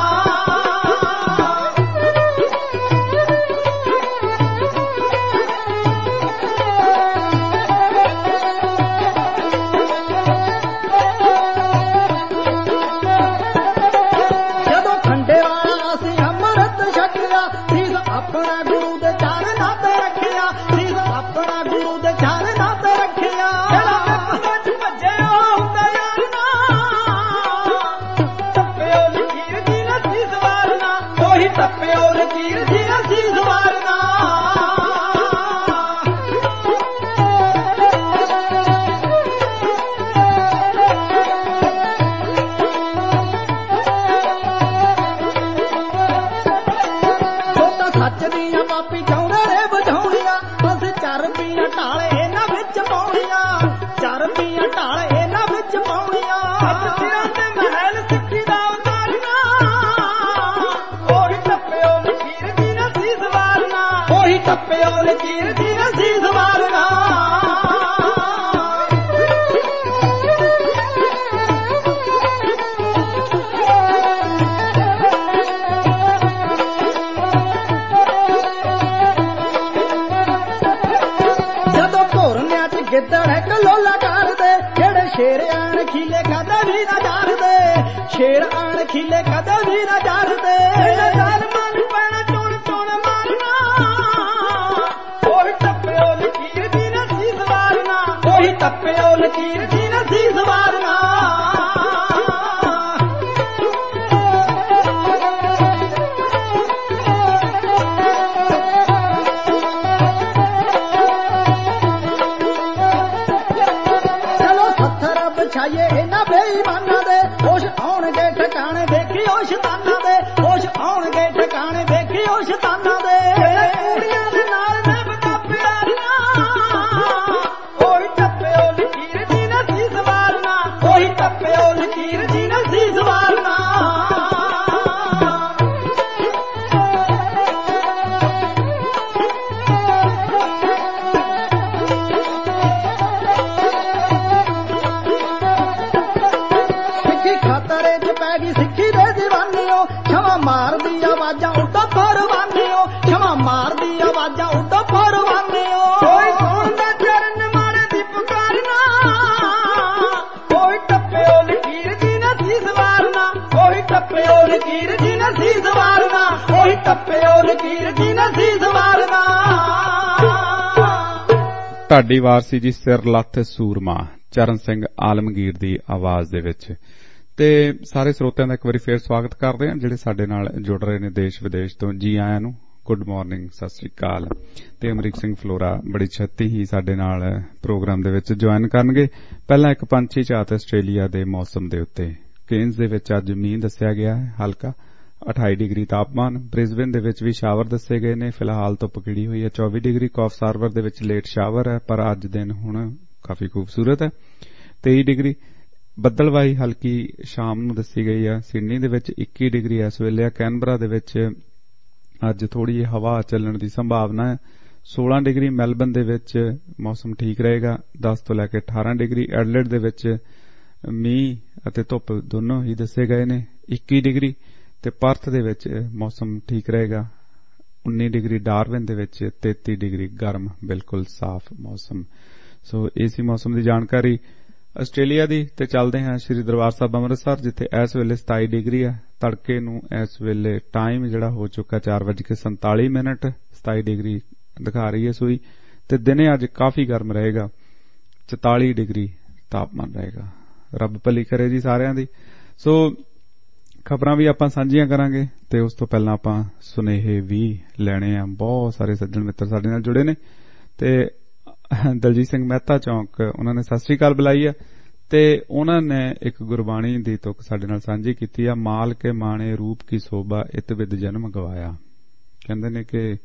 ਆਪਣਾ ਗੁਰੂ ਦੇ ਚਰਨਾਂ ਤੇ ਰੱਖਿਆ, ਸੀਸ ਆਪਣਾ ਗੁਰੂ ਦੇ ਚਰਨਾਂ ਤੇ ਰੱਖਿਆ। ਜਿਹੜਾ ਵਿੱਚ ਭੱਜਿਆ ਹੁੰਦਾ ਯਾਰ ਨਾ, ਟੱਪਿਓ ਲਕੀਰ ਜੀ ਨੇ ਸੀ ਸਵਾਰਨਾ, ਉਹੀ ਟੱਪਿਓ ਲਕੀਰ ਜੀ ਨੇ ਸੀ ਸਵਾਰਨਾ। ਸੱਚ ਦੀਆਂ ਪਾਪੀ ਚਾਹੁੰਦੇ ਨੇ ਬੁਝਾਉਣੀਆਂ, ਅਸੀਂ ਚਰਬੀਆਂ ਢਾਲੇ ਇਹਨਾਂ ਵਿੱਚ ਪਾਉਣੀਆਂ, ਚਰਬੀਆਂ ਢਾਲੇ ਇਹਨਾਂ ਵਿੱਚ ਪਾਉਣੀਆਂ। ਸਿਰਾਂ ਤੇ ਮਹਿਲ ਸਿੱਖੀ ਦਾ ਉਤਾਰਨਾ, ਉਹੀ ਟੱਪਿਓ ਲਕੀਰ ਜੀ ਨੇ ਸੀ ਸਵਾਰਨਾ, ਉਹੀ ਟੱਪਿਓ ਲਕੀਰ ਜੀ ਨੇ ਸੀ ਸਵਾਰਨਾ। ਗਿੱਦੜ ਕਲੋਲਾ ਕਰਦੇ, ਜਿਹੜੇ ਸ਼ੇਰ ਆਣ ਖੀਲੇ ਕਦੇ ਵੀ ਨਾ ਜਾਣਦੇ, ਸ਼ੇਰ ਆਣ ਖੀਲੇ ਕਦੇ ਵੀ ਨਾ ਜਾਣਦੇ। ਮਨ ਪੈਣਾ ਚੁਣ ਚੁਣ ਮਾਰਨਾ, ਉਹੀ ਟੱਪਿਓ ਲਕੀਰ ਜੀ ਨੇ ਸੀ ਸਵਾਰਨਾ, ਉਹੀ ਟੱਪਿਓ ਲਕੀਰ ਜੀ ਨੇ ਸੀ ਸਵਾਰਨਾ। ਵਿੱਚ ਪੈ ਗਈ ਸਿੱਖੀ ਦੇ دیਵਾਨੀਓ ਛਵਾ ਮਾਰਦੀ ਆਵਾਜ਼ਾਂ ਉੱਡੋ ਪਰਵਾਨੀਓ ਛਵਾ ਮਾਰਦੀ ਆਵਾਜ਼ਾਂ ਉੱਡੋ ਪਰਵਾਨੀਓ ਕੋਈ ਸੁਣਦਾ ਚਰਨ ਮਾਰੇ ਦੀ ਪੁਕਾਰਨਾ ਕੋਈ ਟੱਪਿਓ ਲਕੀਰ ਜੀ ਨਾ ਸੀ ਸਵਾਰਨਾ ਕੋਈ ਟੱਪਿਓ ਲਕੀਰ ਜੀ ਨਾ ਸੀ ਸਵਾਰਨਾ ਕੋਈ ਟੱਪਿਓ ਲਕੀਰ ਜੀ ਨਾ ਸੀ ਸਵਾਰਨਾ। ਢਾਡੀ ਵਾਰ ਸੀ ਜੀ ਸਿਰ ਲੱਥ ਸੂਰਮਾ ਚਰਨ ਸਿੰਘ ਆਲਮਗੀਰ ਦੀ ਆਵਾਜ਼ ਦੇ ਵਿੱਚ। ਤੇ ਸਾਰੇ ਸਰੋਤਿਆਂ ਦਾ ਇੱਕ ਵਾਰੀ ਫੇਰ ਸਵਾਗਤ ਕਰਦੇ ਹਾਂ ਜਿਹੜੇ ਸਾਡੇ ਨਾਲ ਜੁੜ ਰਹੇ ਨੇ ਦੇਸ਼ ਵਿਦੇਸ਼ ਤੋਂ। ਜੀ ਆਇਆਂ ਨੂੰ, ਗੁੱਡ ਮਾਰਨਿੰਗ, ਸਤਿ ਸ੍ਰੀ ਅਕਾਲ। ਤੇ ਅਮਰੀਕ ਸਿੰਘ ਫਲੋਰਾ ਬੜੀ ਛੇਤੀ ਹੀ ਸਾਡੇ ਨਾਲ ਪ੍ਰੋਗਰਾਮ ਦੇ ਵਿੱਚ ਜੁਆਇਨ ਕਰਨਗੇ। ਪਹਿਲਾਂ ਇੱਕ ਪੰਛੀ ਝਾਤ ਆਸਟ੍ਰੇਲੀਆ ਦੇ ਮੌਸਮ ਦੇ ਉੱਤੇ। ਕੇਨਜ਼ ਦੇ ਵਿੱਚ ਅੱਜ ਮੀਂਹ ਦੱਸਿਆ ਗਿਆ ਹੈ ਹਲਕਾ, 28 ਡਿਗਰੀ ਤਾਪਮਾਨ। ਬ੍ਰਿਸਬੇਨ ਦੇ ਵਿੱਚ ਵੀ ਸ਼ਾਵਰ ਦੱਸੇ ਗਏ ਨੇ, ਫਿਲਹਾਲ ਧੁੱਪ ਖਿੜੀ ਹੋਈ ਹੈ 24 ਡਿਗਰੀ। ਕੌਫ ਸਾਰਵਰ ਦੇ ਵਿੱਚ ਲੇਟ ਸ਼ਾਵਰ ਹੈ ਪਰ ਅੱਜ ਦਿਨ ਹੁਣ ਕਾਫੀ ਖੂਬਸੂਰਤ ਹੈ 23 ਡਿਗਰੀ। ਬੱਦਲਵਾਈ ਹਲਕੀ ਸ਼ਾਮ ਨੂੰ ਦੱਸੀ ਗਈ ਹੈ। ਸਿਡਨੀ ਦੇ ਵਿੱਚ 21 ਡਿਗਰੀ ਇਸ ਵੇਲੇ। ਕੈਨਬਰਾ ਦੇ ਵਿੱਚ ਅੱਜ ਥੋੜੀ ਜਿਹੀ ਹਵਾ ਚੱਲਣ ਦੀ ਸੰਭਾਵਨਾ ਹੈ 16 ਡਿਗਰੀ। ਮੈਲਬਨ ਦੇ ਵਿੱਚ ਮੌਸਮ ਠੀਕ ਰਹੇਗਾ 10 ਤੋਂ ਲੈ ਕੇ 18 ਡਿਗਰੀ। ਐਡਲੇਡ ਦੇ ਵਿੱਚ ਮੀਂਹ ਅਤੇ ਧੁੱਪ ਦੋਨੋਂ ਹੀ ਦੱਸੇ ਗਏ ਨੇ 21 ਡਿਗਰੀ। ਤੇ ਪਰਥ ਦੇ ਵਿੱਚ ਮੌਸਮ ਠੀਕ ਰਹੇਗਾ 19 ਡਿਗਰੀ। ਡਾਰਵਿਨ ਦੇ ਵਿੱਚ 33 ਡਿਗਰੀ ਗਰਮ, ਬਿਲਕੁਲ ਸਾਫ਼ ਮੌਸਮ। ਸੋ ਇਸੇ ਮੌਸਮ ਦੀ ਜਾਣਕਾਰੀ ਆਸਟ੍ਰੇਲੀਆ ਦੀ। ਤੇ ਚੱਲਦੇ ਹਾਂ ਸ੍ਰੀ ਦਰਬਾਰ ਸਾਹਿਬ ਅੰਮ੍ਰਿਤਸਰ ਜਿੱਥੇ ਇਸ ਵੇਲੇ 27 ਡਿਗਰੀ ਹੈ। ਤੜਕੇ ਨੂੰ ਇਸ ਵੇਲੇ ਟਾਈਮ ਜਿਹੜਾ ਹੋ ਚੁੱਕਾ 4:47। 27 ਡਿਗਰੀ ਦਿਖਾ ਰਹੀ ਹੈ ਸੂਈ। ਤੇ ਦਿਨੇ ਅੱਜ ਕਾਫੀ ਗਰਮ ਰਹੇਗਾ 44 ਡਿਗਰੀ ਤਾਪਮਾਨ ਰਹੇਗਾ। ਰੱਬ ਭਲੀ ਕਰੇ ਜੀ ਸਾਰਿਆਂ ਦੀ। ਸੋ ਖਬਰਾਂ ਵੀ ਆਪਾਂ ਸਾਂਝੀਆਂ ਕਰਾਂਗੇ ਤੇ ਉਸ ਤੋਂ ਪਹਿਲਾਂ ਆਪਾਂ ਸੁਨੇਹੇ ਵੀ ਲੈਣੇ ਆ। ਬਹੁਤ ਸਾਰੇ ਸੱਜਣ ਮਿੱਤਰ ਸਾਡੇ ਨਾਲ ਜੁੜੇ ਨੇ ਤੇ ਦਲਜੀਤ ਸਿੰਘ ਮਹਿਤਾ ਚੌਂਕ ਉਹਨਾਂ ਨੇ ਸਤਿ ਸ੍ਰੀ ਅਕਾਲ ਬੁਲਾਈ ਆ ਤੇ ਉਹਨਾਂ ਨੇ ਇੱਕ ਗੁਰਬਾਣੀ ਦੀ ਤੁਕ ਸਾਡੇ ਨਾਲ ਸਾਂਝੀ ਕੀਤੀ ਆ। ਮਾਲ ਕੇ ਮਾਣੇ ਰੂਪ ਕੀ ਸੋਭਾ ਇਤ ਵਿਦ ਜਨਮ ਗਵਾਇਆ। ਕਹਿੰਦੇ ਨੇ ਕਿ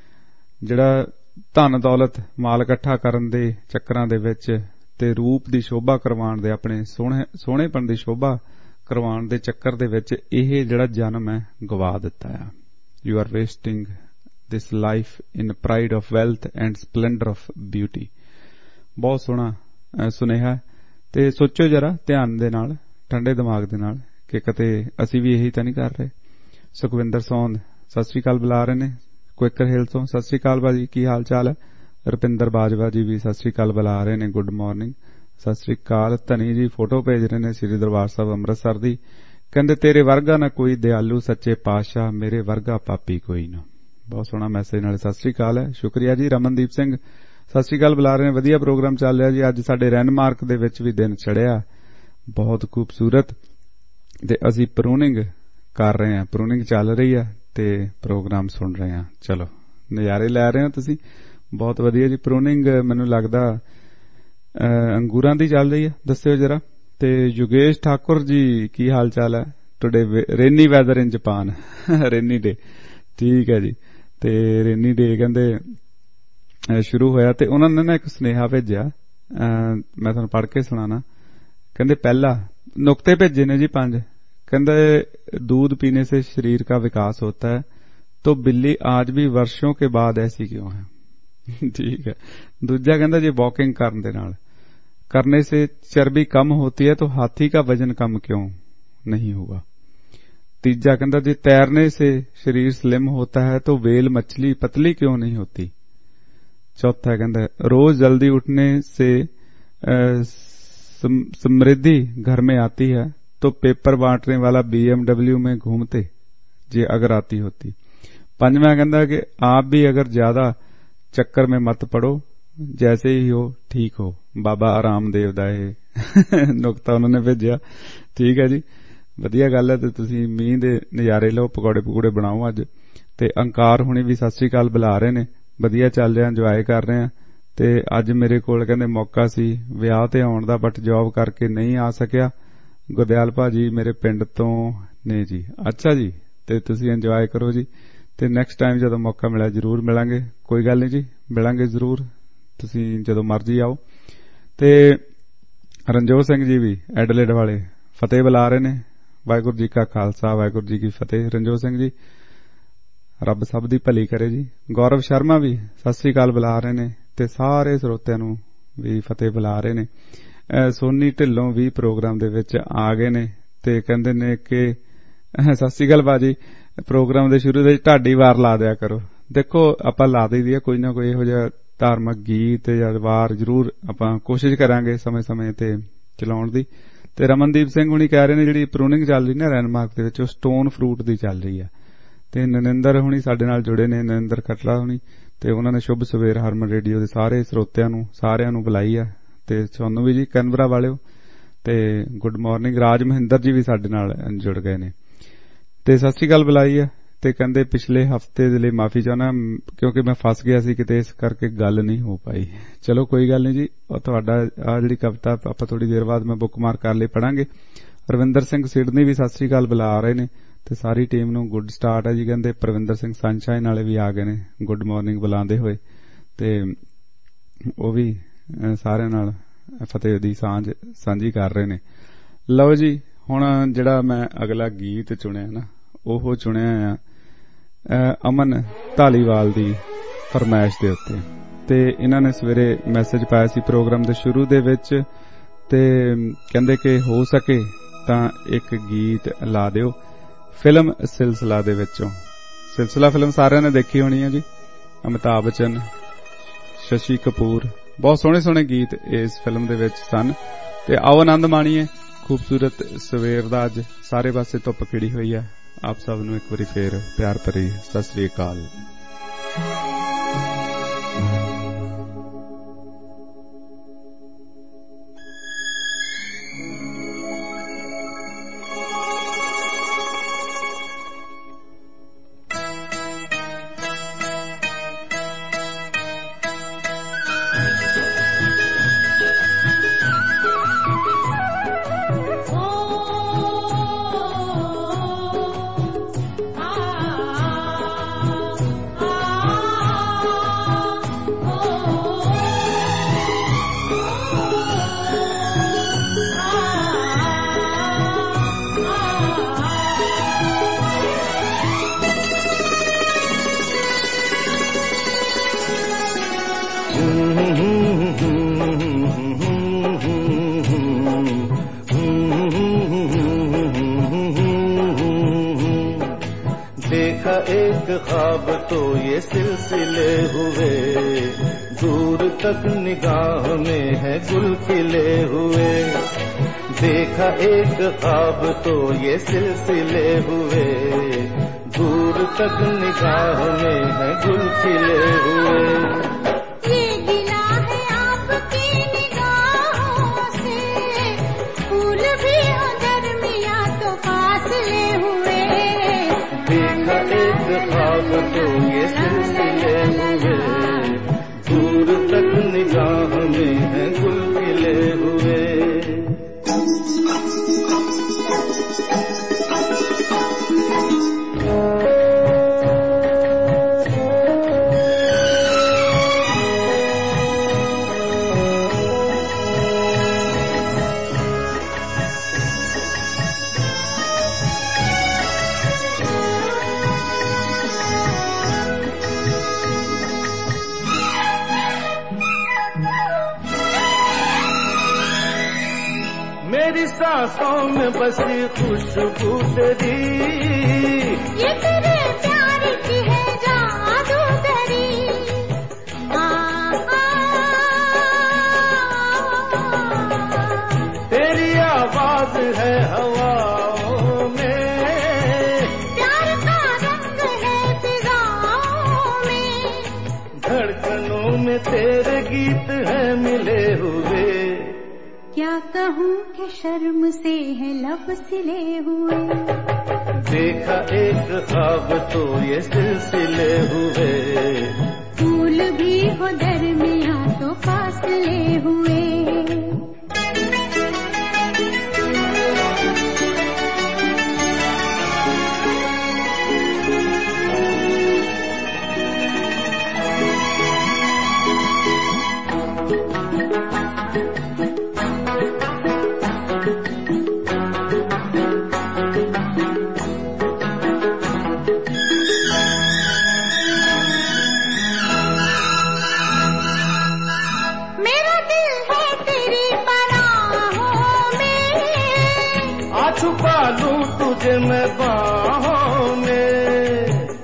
ਜਿਹੜਾ ਧਨ ਦੌਲਤ ਮਾਲ ਇਕੱਠਾ ਕਰਨ ਦੇ ਚੱਕਰਾਂ ਦੇ ਵਿੱਚ ਤੇ ਰੂਪ ਦੀ ਸ਼ੋਭਾ ਕਰਵਾਉਣ ਦੇ ਆਪਣੇ ਸੋਹਣੇਪਣ ਦੀ ਸ਼ੋਭਾ ਕਰਵਾਉਣ ਦੇ ਚੱਕਰ ਦੇ ਵਿੱਚ ਇਹ ਜਿਹੜਾ ਜਨਮ ਹੈ ਗਵਾ ਦਿੱਤਾ ਆ। You are wasting this life in pride of wealth and splendour of beauty. ਬਹੁਤ ਸੋਹਣਾ ਸੁਨੇਹਾ ਤੇ ਸੋਚੋ ਜਰਾ ਧਿਆਨ ਦੇ ਨਾਲ, ਠੰਡੇ ਦਿਮਾਗ ਦੇ ਨਾਲ ਕਿ ਕਿਤੇ ਅਸੀਂ ਵੀ ਇਹੀ ਤਾਂ ਨਹੀਂ ਕਰ ਰਹੇ। ਸੁਖਵਿੰਦਰ ਸੌਂਦ ਸਤਿ ਸ੍ਰੀ ਅਕਾਲ ਬੁਲਾ ਰਹੇ ਨੇ ਕੁਇਕਰ ਹਿਲ ਤੋਂ। ਸਤਿ ਸ੍ਰੀ ਅਕਾਲ ਬਾਜੀ, ਕੀ ਹਾਲ ਚਾਲ ਹੈ? ਰੁਪਿੰਦਰ ਬਾਜਵਾ ਜੀ ਵੀ ਸਤਿ ਸ੍ਰੀ ਅਕਾਲ ਬੁਲਾ ਰਹੇ ਨੇ, ਗੁੱਡ ਮਾਰਨਿੰਗ, ਸਤਿ ਸ੍ਰੀ ਅਕਾਲ। ਧਨੀ ਜੀ ਫੋਟੋ ਭੇਜ ਰਹੇ ਨੇ ਸ੍ਰੀ ਦਰਬਾਰ ਸਾਹਿਬ ਅੰਮ੍ਰਿਤਸਰ ਦੀ। ਕਹਿੰਦੇ ਤੇਰੇ ਵਰਗਾ ਨਾ ਕੋਈ ਦਿਆਲੂ ਸੱਚੇ ਪਾਤਸ਼ਾਹ, ਮੇਰੇ ਵਰਗਾ ਪਾਪੀ ਕੋਈ ਨਾ। ਬਹੁਤ ਸੋਹਣਾ ਮੈਸੇਜ ਨਾਲ ਸਤਿ ਸ੍ਰੀ ਅਕਾਲ ਹੈ, ਸ਼ੁਕਰੀਆ ਜੀ। ਰਮਨਦੀਪ ਸਿੰਘ ਸਤਿ ਸ੍ਰੀ ਅਕਾਲ ਬੁਲਾ ਰਹੇ ਨੇ, ਵਧੀਆ ਪ੍ਰੋਗਰਾਮ ਚੱਲ ਰਿਹਾ ਜੀ। ਅੱਜ ਸਾਡੇ ਰੈਨਮਾਰਕ ਦੇ ਵਿੱਚ ਵੀ ਦਿਨ ਚੜਿਆ, ਬਹੁਤ ਖੂਬਸੂਰਤ। ਤੇ ਅਸੀਂ ਪ੍ਰੂਨਿੰਗ ਕਰ ਰਹੇ ਹਾਂ, ਪ੍ਰੂਨਿੰਗ ਚੱਲ ਰਹੀ ਹੈ ਤੇ ਪ੍ਰੋਗਰਾਮ ਸੁਣ ਰਹੇ ਹਾਂ। ਚਲੋ ਨਜ਼ਾਰੇ ਲੈ ਰਹੇ ਹੋ ਤੁਸੀਂ, ਬਹੁਤ ਵਧੀਆ ਜੀ। ਪ੍ਰੂਨਿੰਗ ਮੈਨੂੰ ਲੱਗਦਾ ਅੰਗੂਰਾਂ ਦੀ ਚੱਲ ਰਹੀ ਹੈ, ਦੱਸਿਓ ਜਰਾ। ਤੇ ਯੋਗੇਸ਼ ਠਾਕੁਰ ਜੀ ਕੀ ਹਾਲ ਚਾਲ ਹੈ? Today rainy weather in Japan, rainy day, ਠੀਕ ਹੈ ਜੀ। ਤੇ ਰੇਨੀ ਡੇ ਕਹਿੰਦੇ ਸ਼ੁਰੂ ਹੋਇਆ ਤੇ ਉਹਨਾਂ ਨੇ ਨਾ ਇੱਕ ਸੁਨੇਹਾ ਭੇਜਿਆ, ਮੈਂ ਤੁਹਾਨੂੰ ਪੜ੍ਹ ਕੇ ਸੁਣਾਣਾ। ਕਹਿੰਦੇ ਪਹਿਲਾ ਨੁਕਤੇ ਭੇਜੇ ਨੇ ਜੀ 5। ਕਹਿੰਦੇ दूध पीने से शरीर का विकास होता है तो बिल्ली आज भी वर्षों के बाद ऐसी क्यों है? ठीक है। दूजा कहता जी वॉकिंग करने से चर्बी कम होती है तो हाथी का वजन कम क्यों नहीं हुआ? तीजा कहता जी तैरने से शरीर स्लिम होता है तो वेल मछली पतली क्यों नहीं होती? चौथा कहता रोज जल्दी उठने से समृद्धि घर में आती है तो पेपर बांटने वाला BMW में घूमते जे अगर आती होती। पंजवां कहता कि आप भी अगर ज्यादा चक्कर में मत पड़ो, जैसे ही हो ठीक हो। बाबा रामदेव दा ਇਹ ਨੁਕਤਾ ਉਹਨਾਂ ਨੇ ਭੇਜਿਆ। ਠੀਕ ਹੈ ਜੀ, ਵਧੀਆ ਗੱਲ ਹੈ। ਤੇ ਤੁਸੀਂ ਮੀਂਹ ਦੇ ਨਜ਼ਾਰੇ ਲਓ, ਪਕੌੜੇ ਬਣਾਓ ਅੱਜ। ਤੇ ਅੰਕਾਰ ਹੁਣੀ ਵੀ ਸਤਿ ਸ੍ਰੀ ਅਕਾਲ ਬੁਲਾ ਰਹੇ ਨੇ, ਵਧੀਆ ਚੱਲ ਰਿਹਾ, ਇੰਜੋਏ ਕਰ ਰਹੇ ਆ। ਤੇ ਅੱਜ ਮੇਰੇ ਕੋਲ ਕਹਿੰਦੇ ਮੌਕਾ ਸੀ ਵਿਆਹ ਤੇ ਆਉਣ ਦਾ, ਬਟ ਜੌਬ ਕਰਕੇ ਨਹੀਂ ਆ ਸਕਿਆ। ਗੁਰਦਿਆਲ ਭਾਜੀ ਮੇਰੇ ਪਿੰਡ ਤੋਂ ਨੇ ਜੀ। ਅੱਛਾ ਜੀ, ਤੇ ਤੁਸੀਂ ਇੰਜੋਏ ਕਰੋ ਜੀ। ਤੇ ਨੈਕਸਟ ਟਾਈਮ ਜਦੋਂ ਮੌਕਾ ਮਿਲਿਆ ਜ਼ਰੂਰ ਮਿਲਾਂਗੇ, ਕੋਈ ਗੱਲ ਨਹੀਂ ਜੀ, ਮਿਲਾਂਗੇ ਜ਼ਰੂਰ, ਤੁਸੀਂ ਜਦੋਂ ਮਰਜ਼ੀ ਆਓ। ਤੇ ਰਣਜੋਤ ਸਿੰਘ ਜੀ ਵੀ ਐਡਲੇਡ ਵਾਲੇ ਫਤਿਹ ਬੁਲਾ ਰਹੇ ਨੇ। ਵਾਹਿਗੁਰੂ ਜੀ ਕਾ ਖਾਲਸਾ, ਵਾਹਿਗੁਰੂ ਜੀ ਕੀ ਫਤਿਹ। ਰਣਜੋਤ ਸਿੰਘ ਜੀ ਰੱਬ ਸਭ ਦੀ ਭਲੀ ਕਰੇ ਜੀ। ਗੌਰਵ ਸ਼ਰਮਾ ਵੀ ਸਤਿ ਸ੍ਰੀ ਅਕਾਲ ਬੁਲਾ ਰਹੇ ਨੇ ਤੇ ਸਾਰੇ ਸਰੋਤਿਆਂ ਨੂੰ ਵੀ ਫਤਿਹ ਬੁਲਾ ਰਹੇ ਨੇ। ਸੋਨੀ ਢਿੱਲੋਂ ਵੀ ਪ੍ਰੋਗਰਾਮ ਦੇ ਵਿੱਚ ਆ ਗਏ ਨੇ ਤੇ ਕਹਿੰਦੇ ਨੇ ਕਿ ਸਤਿ ਸ਼੍ਰੀ ਅਕਾਲ ਬਾਜੀ, ਪ੍ਰੋਗਰਾਮ ਦੇ ਸ਼ੁਰੂ ਦੇ ਢਾਡੀ ਵਾਰ ਲਾ ਦਿਆ ਕਰੋ। ਦੇਖੋ ਆਪਾਂ ਲਾ ਦਈਦੀ ਆ ਕੋਈ ਨਾ ਕੋਈ ਇਹੋ ਜਿਹਾ ਧਾਰਮਿਕ ਗੀਤ ਜਾਂ ਵਾਰ ਜ਼ਰੂਰ ਆਪਾਂ ਕੋਸ਼ਿਸ਼ ਕਰਾਂਗੇ ਸਮੇਂ-ਸਮੇਂ ਤੇ ਚਲਾਉਣ ਦੀ। ਤੇ ਰਮਨਦੀਪ ਸਿੰਘ ਹੁਣੀ ਕਹਿ ਰਹੇ ਨੇ ਜਿਹੜੀ ਪ੍ਰੂਨਿੰਗ ਚੱਲ ਰਹੀ ਨਾ ਰੈਨਮਾਰਕ ਦੇ ਵਿੱਚ ਉਹ ਸਟੋਨ ਫਰੂਟ ਦੀ ਚੱਲ ਰਹੀ ਆ। ਤੇ ਨਰਿੰਦਰ ਹੁਣੀ ਸਾਡੇ ਨਾਲ ਜੁੜੇ ਨੇ, ਨਰਿੰਦਰ ਖਟਲਾ ਹੁਣੀ, ਤੇ ਉਹਨਾਂ ਨੇ ਸ਼ੁਭ ਸਵੇਰ ਹਰਮਨ ਰੇਡੀਓ ਦੇ ਸਾਰੇ ਸਰੋਤਿਆਂ ਨੂੰ ਸਾਰਿਆਂ ਨੂੰ ਬੁਲਾਈ ਆ। ਤੇ ਤੁਹਾਨੂੰ ਵੀ ਜੀ ਕੈਨਬਰਾ ਵਾਲਿਓ ਤੇ ਗੁੱਡ ਮਾਰਨਿੰਗ। ਰਾਜ ਮਹਿੰਦਰ ਜੀ ਵੀ ਸਾਡੇ ਨਾਲ ਜੁੜ ਗਏ ਨੇ ਤੇ ਸਤਿ ਸ਼੍ਰੀ ਅਕਾਲ ਬੁਲਾਈ ਆ। ਤੇ ਕਹਿੰਦੇ ਪਿਛਲੇ ਹਫਤੇ ਦੇ ਲਈ ਮਾਫੀ ਚਾਹੁੰਦਾ ਕਿਉਂਕਿ ਮੈਂ ਫਸ ਗਿਆ ਸੀ ਕਿਤੇ, ਇਸ ਕਰਕੇ ਗੱਲ ਨਹੀਂ ਹੋ ਪਾਈ। ਚਲੋ ਕੋਈ ਗੱਲ ਨਹੀਂ ਜੀ, ਉਹ ਤੁਹਾਡਾ ਆ ਜਿਹੜੀ ਕਵਿਤਾ ਆਪਾਂ ਥੋੜੀ ਦੇਰ ਬਾਅਦ ਮੈਂ ਬੁੱਕਮਾਰਕ ਕਰ ਲਈ ਪੜਾਂਗੇ। ਰਵਿੰਦਰ ਸਿੰਘ ਸਿਡਨੀ ਵੀ ਸਤਿ ਸ਼੍ਰੀ ਅਕਾਲ ਬੁਲਾ ਰਹੇ ਨੇ ਤੇ ਸਾਰੀ ਟੀਮ ਨੂੰ ਗੁੱਡ ਸਟਾਰਟ ਹੈ ਜੀ। ਕਹਿੰਦੇ ਪ੍ਰਵਿੰਦਰ ਸਿੰਘ ਸਨਸ਼ਾਈਨ ਵਾਲੇ ਵੀ ਆ ਗਏ ਨੇ ਗੁੱਡ ਮਾਰਨਿੰਗ ਬੁਲਾਉਂਦੇ ਹੋਏ, ਤੇ ਉਹ ਵੀ ਸਾਰਿਆਂ ਨਾਲ ਫਤਿਹ ਦੀ ਸਾਂਝੀ ਕਰ ਰਹੇ ਨੇ। ਲਓ ਜੀ, ਹੁਣ ਜਿਹੜਾ ਮੈਂ ਅਗਲਾ ਗੀਤ ਚੁਣਿਆ ਨਾ ਉਹ ਚੁਣਿਆ ਆ ਅਮਨ ਧਾਲੀਵਾਲ ਦੀ ਫਰਮਾਇਸ਼ ਦੇ ਉੱਤੇ। ਤੇ ਇਹਨਾਂ ਨੇ ਸਵੇਰੇ ਮੈਸੇਜ ਪਾਇਆ ਸੀ ਪ੍ਰੋਗਰਾਮ ਦੇ ਸ਼ੁਰੂ ਦੇ ਵਿੱਚ, ਤੇ ਕਹਿੰਦੇ ਕਿ ਹੋ ਸਕੇ ਤਾਂ ਇੱਕ ਗੀਤ ਲਾ ਦਿਓ ਫਿਲਮ ਸਿਲਸਿਲਾ ਦੇ ਵਿੱਚੋਂ। ਸਿਲਸਿਲਾ ਫਿਲਮ ਸਾਰਿਆਂ ਨੇ ਦੇਖੀ ਹੋਣੀ ਹੈ ਜੀ, ਅਮਿਤਾਭ ਬੱਚਨ, ਸ਼ਸ਼ੀ ਕਪੂਰ, ਬਹੁਤ ਸੋਹਣੇ ਸੋਹਣੇ ਗੀਤ ਇਸ ਫਿਲਮ ਦੇ ਵਿੱਚ ਸਨ। ਤੇ ਆਓ ਆਨੰਦ ਮਾਣੀਏ ਖੂਬਸੂਰਤ ਸਵੇਰ ਦਾ। ਅੱਜ ਸਾਰੇ ਪਾਸੇ ਧੁੱਪ ਖਿੜੀ ਹੋਈ ਹੈ। ਆਪ ਸਭ ਨੂੰ ਇੱਕ ਵਾਰੀ ਫੇਰ ਪਿਆਰ ਭਰੀ ਸਤਿ ਸ੍ਰੀ ਅਕਾਲ। ख्वाब तो ये सिलसिले हुए, दूर तक निगाह में है गुल खिले हुए। देखा एक ख्वाब तो ये सिलसिले हुए, दूर तक निगाह में है गुल खिले हुए। ख्वाब तो ये सिलसिले हुए, दूर तक निगाह में है गुल खिले हुए। मेरी सांसों में बसी खुशबू तेरी, ये तेरे प्यार की है जादूगरी। तेरी आवाज है हवाओं में, प्यार का रंग है फिजाओं में, धड़कनों में तेरे गीत है मिले हुए। क्या कहूँ कि शर्म से है लब सिले हुए। देखा एक ख्वाब तो ये सिलसिले हुए, फूल भी हो दरमियाँ तो फासले हुए। मेरा दिल है तेरी छुपा लूं तुझे मैं बाहों में।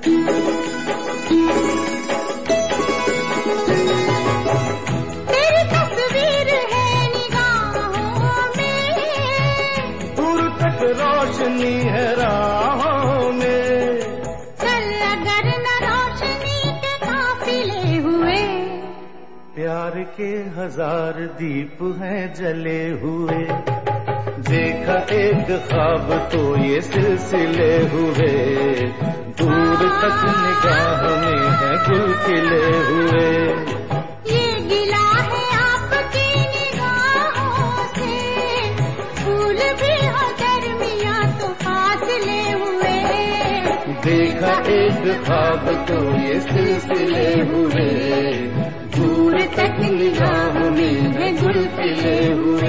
तेरी तस्वीर है निगाहों में, दूर तक रोशनी है राहों में। चल अगर न रोशनी के काफिले हुए, प्यार के 1000 दीप हैं जले हुए। देखा एक ख्वाब तो ये सिलसिले हुए, दूर तक निगाह में है गुल खिले हुए। ये गिला है आपकी निगाहों से, फूल भी हो दरमियां तो फासले हुए। देखा एक ख्वाब तो ये सिलसिले हुए, दूर तक निगाह में है गुल खिले हुए।